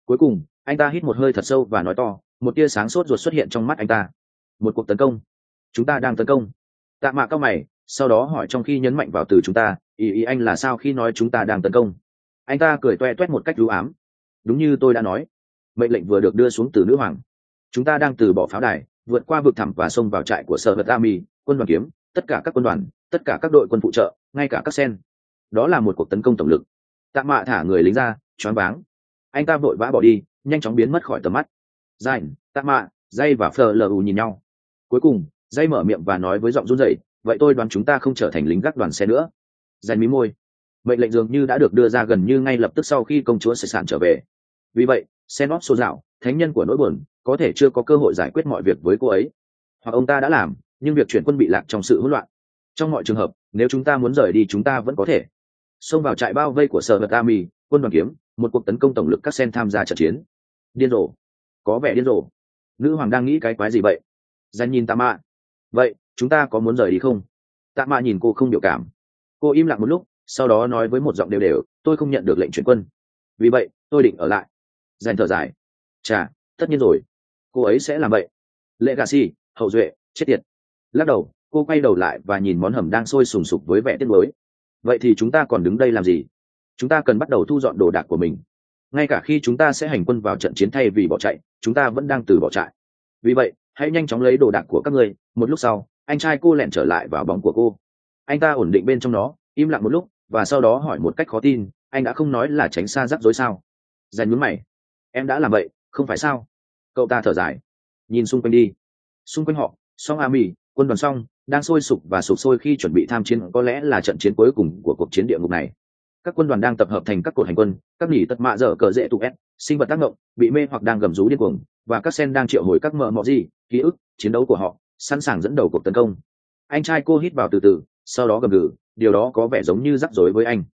Cuối cùng anh ta hít một hơi thật sâu và nói to, một tia sáng sốt ruột xuất hiện trong mắt anh ta. Một cuộc tấn công. Chúng ta đang tấn công. Tạ Mạ cau mày, sau đó hỏi trong khi nhấn mạnh vào từ chúng ta, ý anh là sao khi nói chúng ta đang tấn công? Anh ta cười toe toét một cách ưu ám. Đúng như tôi đã nói, mệnh lệnh vừa được đưa xuống từ nữ hoàng. Chúng ta đang từ bỏ pháo đài, vượt qua vực thẳm và xông vào trại của sở vật Ami, quân đoàn kiếm, tất cả các quân đoàn, tất cả các đội quân phụ trợ, ngay cả các sen. Đó là một cuộc tấn công tổng lực. Tạ Mạ thả người lính ra, choáng váng. Anh ta vội vã bỏ đi, nhanh chóng biến mất khỏi tầm mắt. Dайн, Tạ Mạ, Dây và Fleur nhìn nhau. Cuối cùng, Dây mở miệng và nói với giọng run rẩy, vậy tôi đoán chúng ta không trở thành lính gác đoàn xe nữa. Dайн mí môi. Mệnh lệnh dường như đã được đưa ra gần như ngay lập tức sau khi công chúa sẽ sản trở về. Vì vậy, Senop xô dạo, thánh nhân của nỗi buồn, có thể chưa có cơ hội giải quyết mọi việc với cô ấy. Hoặc ông ta đã làm, nhưng việc chuyển quân bị lạc trong sự hỗn loạn. Trong mọi trường hợp, nếu chúng ta muốn rời đi chúng ta vẫn có thể xông vào trại bao vây của sở vật Ami, quân đoàn kiếm, một cuộc tấn công tổng lực các sen tham gia trận chiến. Điên rồ. Có vẻ điên rồ. Nữ hoàng đang nghĩ cái quái gì vậy? Dành nhìn Tạ Mạ. Vậy, chúng ta có muốn rời đi không? Tạ Mạ nhìn cô không biểu cảm. Cô im lặng một lúc, sau đó nói với một giọng đều đều, tôi không nhận được lệnh chuyển quân. Vì vậy, tôi định ở lại. Dành thở dài. Chà, tất nhiên rồi. Cô ấy sẽ làm vậy. Legacy, hậu duệ, chết tiệt. Lắc đầu, cô quay đầu lại và nhìn món hầm đang sôi sùng sục với vẻ tiếc nuối. Vậy thì chúng ta còn đứng đây làm gì? Chúng ta cần bắt đầu thu dọn đồ đạc của mình. Ngay cả khi chúng ta sẽ hành quân vào trận chiến thay vì bỏ chạy, chúng ta vẫn đang từ bỏ trại. Vì vậy, hãy nhanh chóng lấy đồ đạc của các ngươi. Một lúc sau, anh trai cô lẻn trở lại vào bóng của cô. Anh ta ổn định bên trong nó, im lặng một lúc, và sau đó hỏi một cách khó tin, anh đã không nói là tránh xa rắc rối sao? Dành nhướng mày. Em đã làm vậy, không phải sao? Cậu ta thở dài. Nhìn xung quanh đi. Xung quanh họ, Song Ami, quân đoàn Song, đang sôi sục và sục sôi khi chuẩn bị tham chiến, có lẽ là trận chiến cuối cùng của cuộc chiến địa ngục này. Các quân đoàn đang tập hợp thành các cột hành quân, các nỉ tật mạ dở cờ dễ tụ ép, sinh vật tác động, bị mê hoặc đang gầm rú điên cuồng, và các sen đang triệu hồi các mờ mọ gì, ký ức, chiến đấu của họ, sẵn sàng dẫn đầu cuộc tấn công. Anh trai cô hít vào từ từ, sau đó gầm gừ, điều đó có vẻ giống như rắc rối với anh.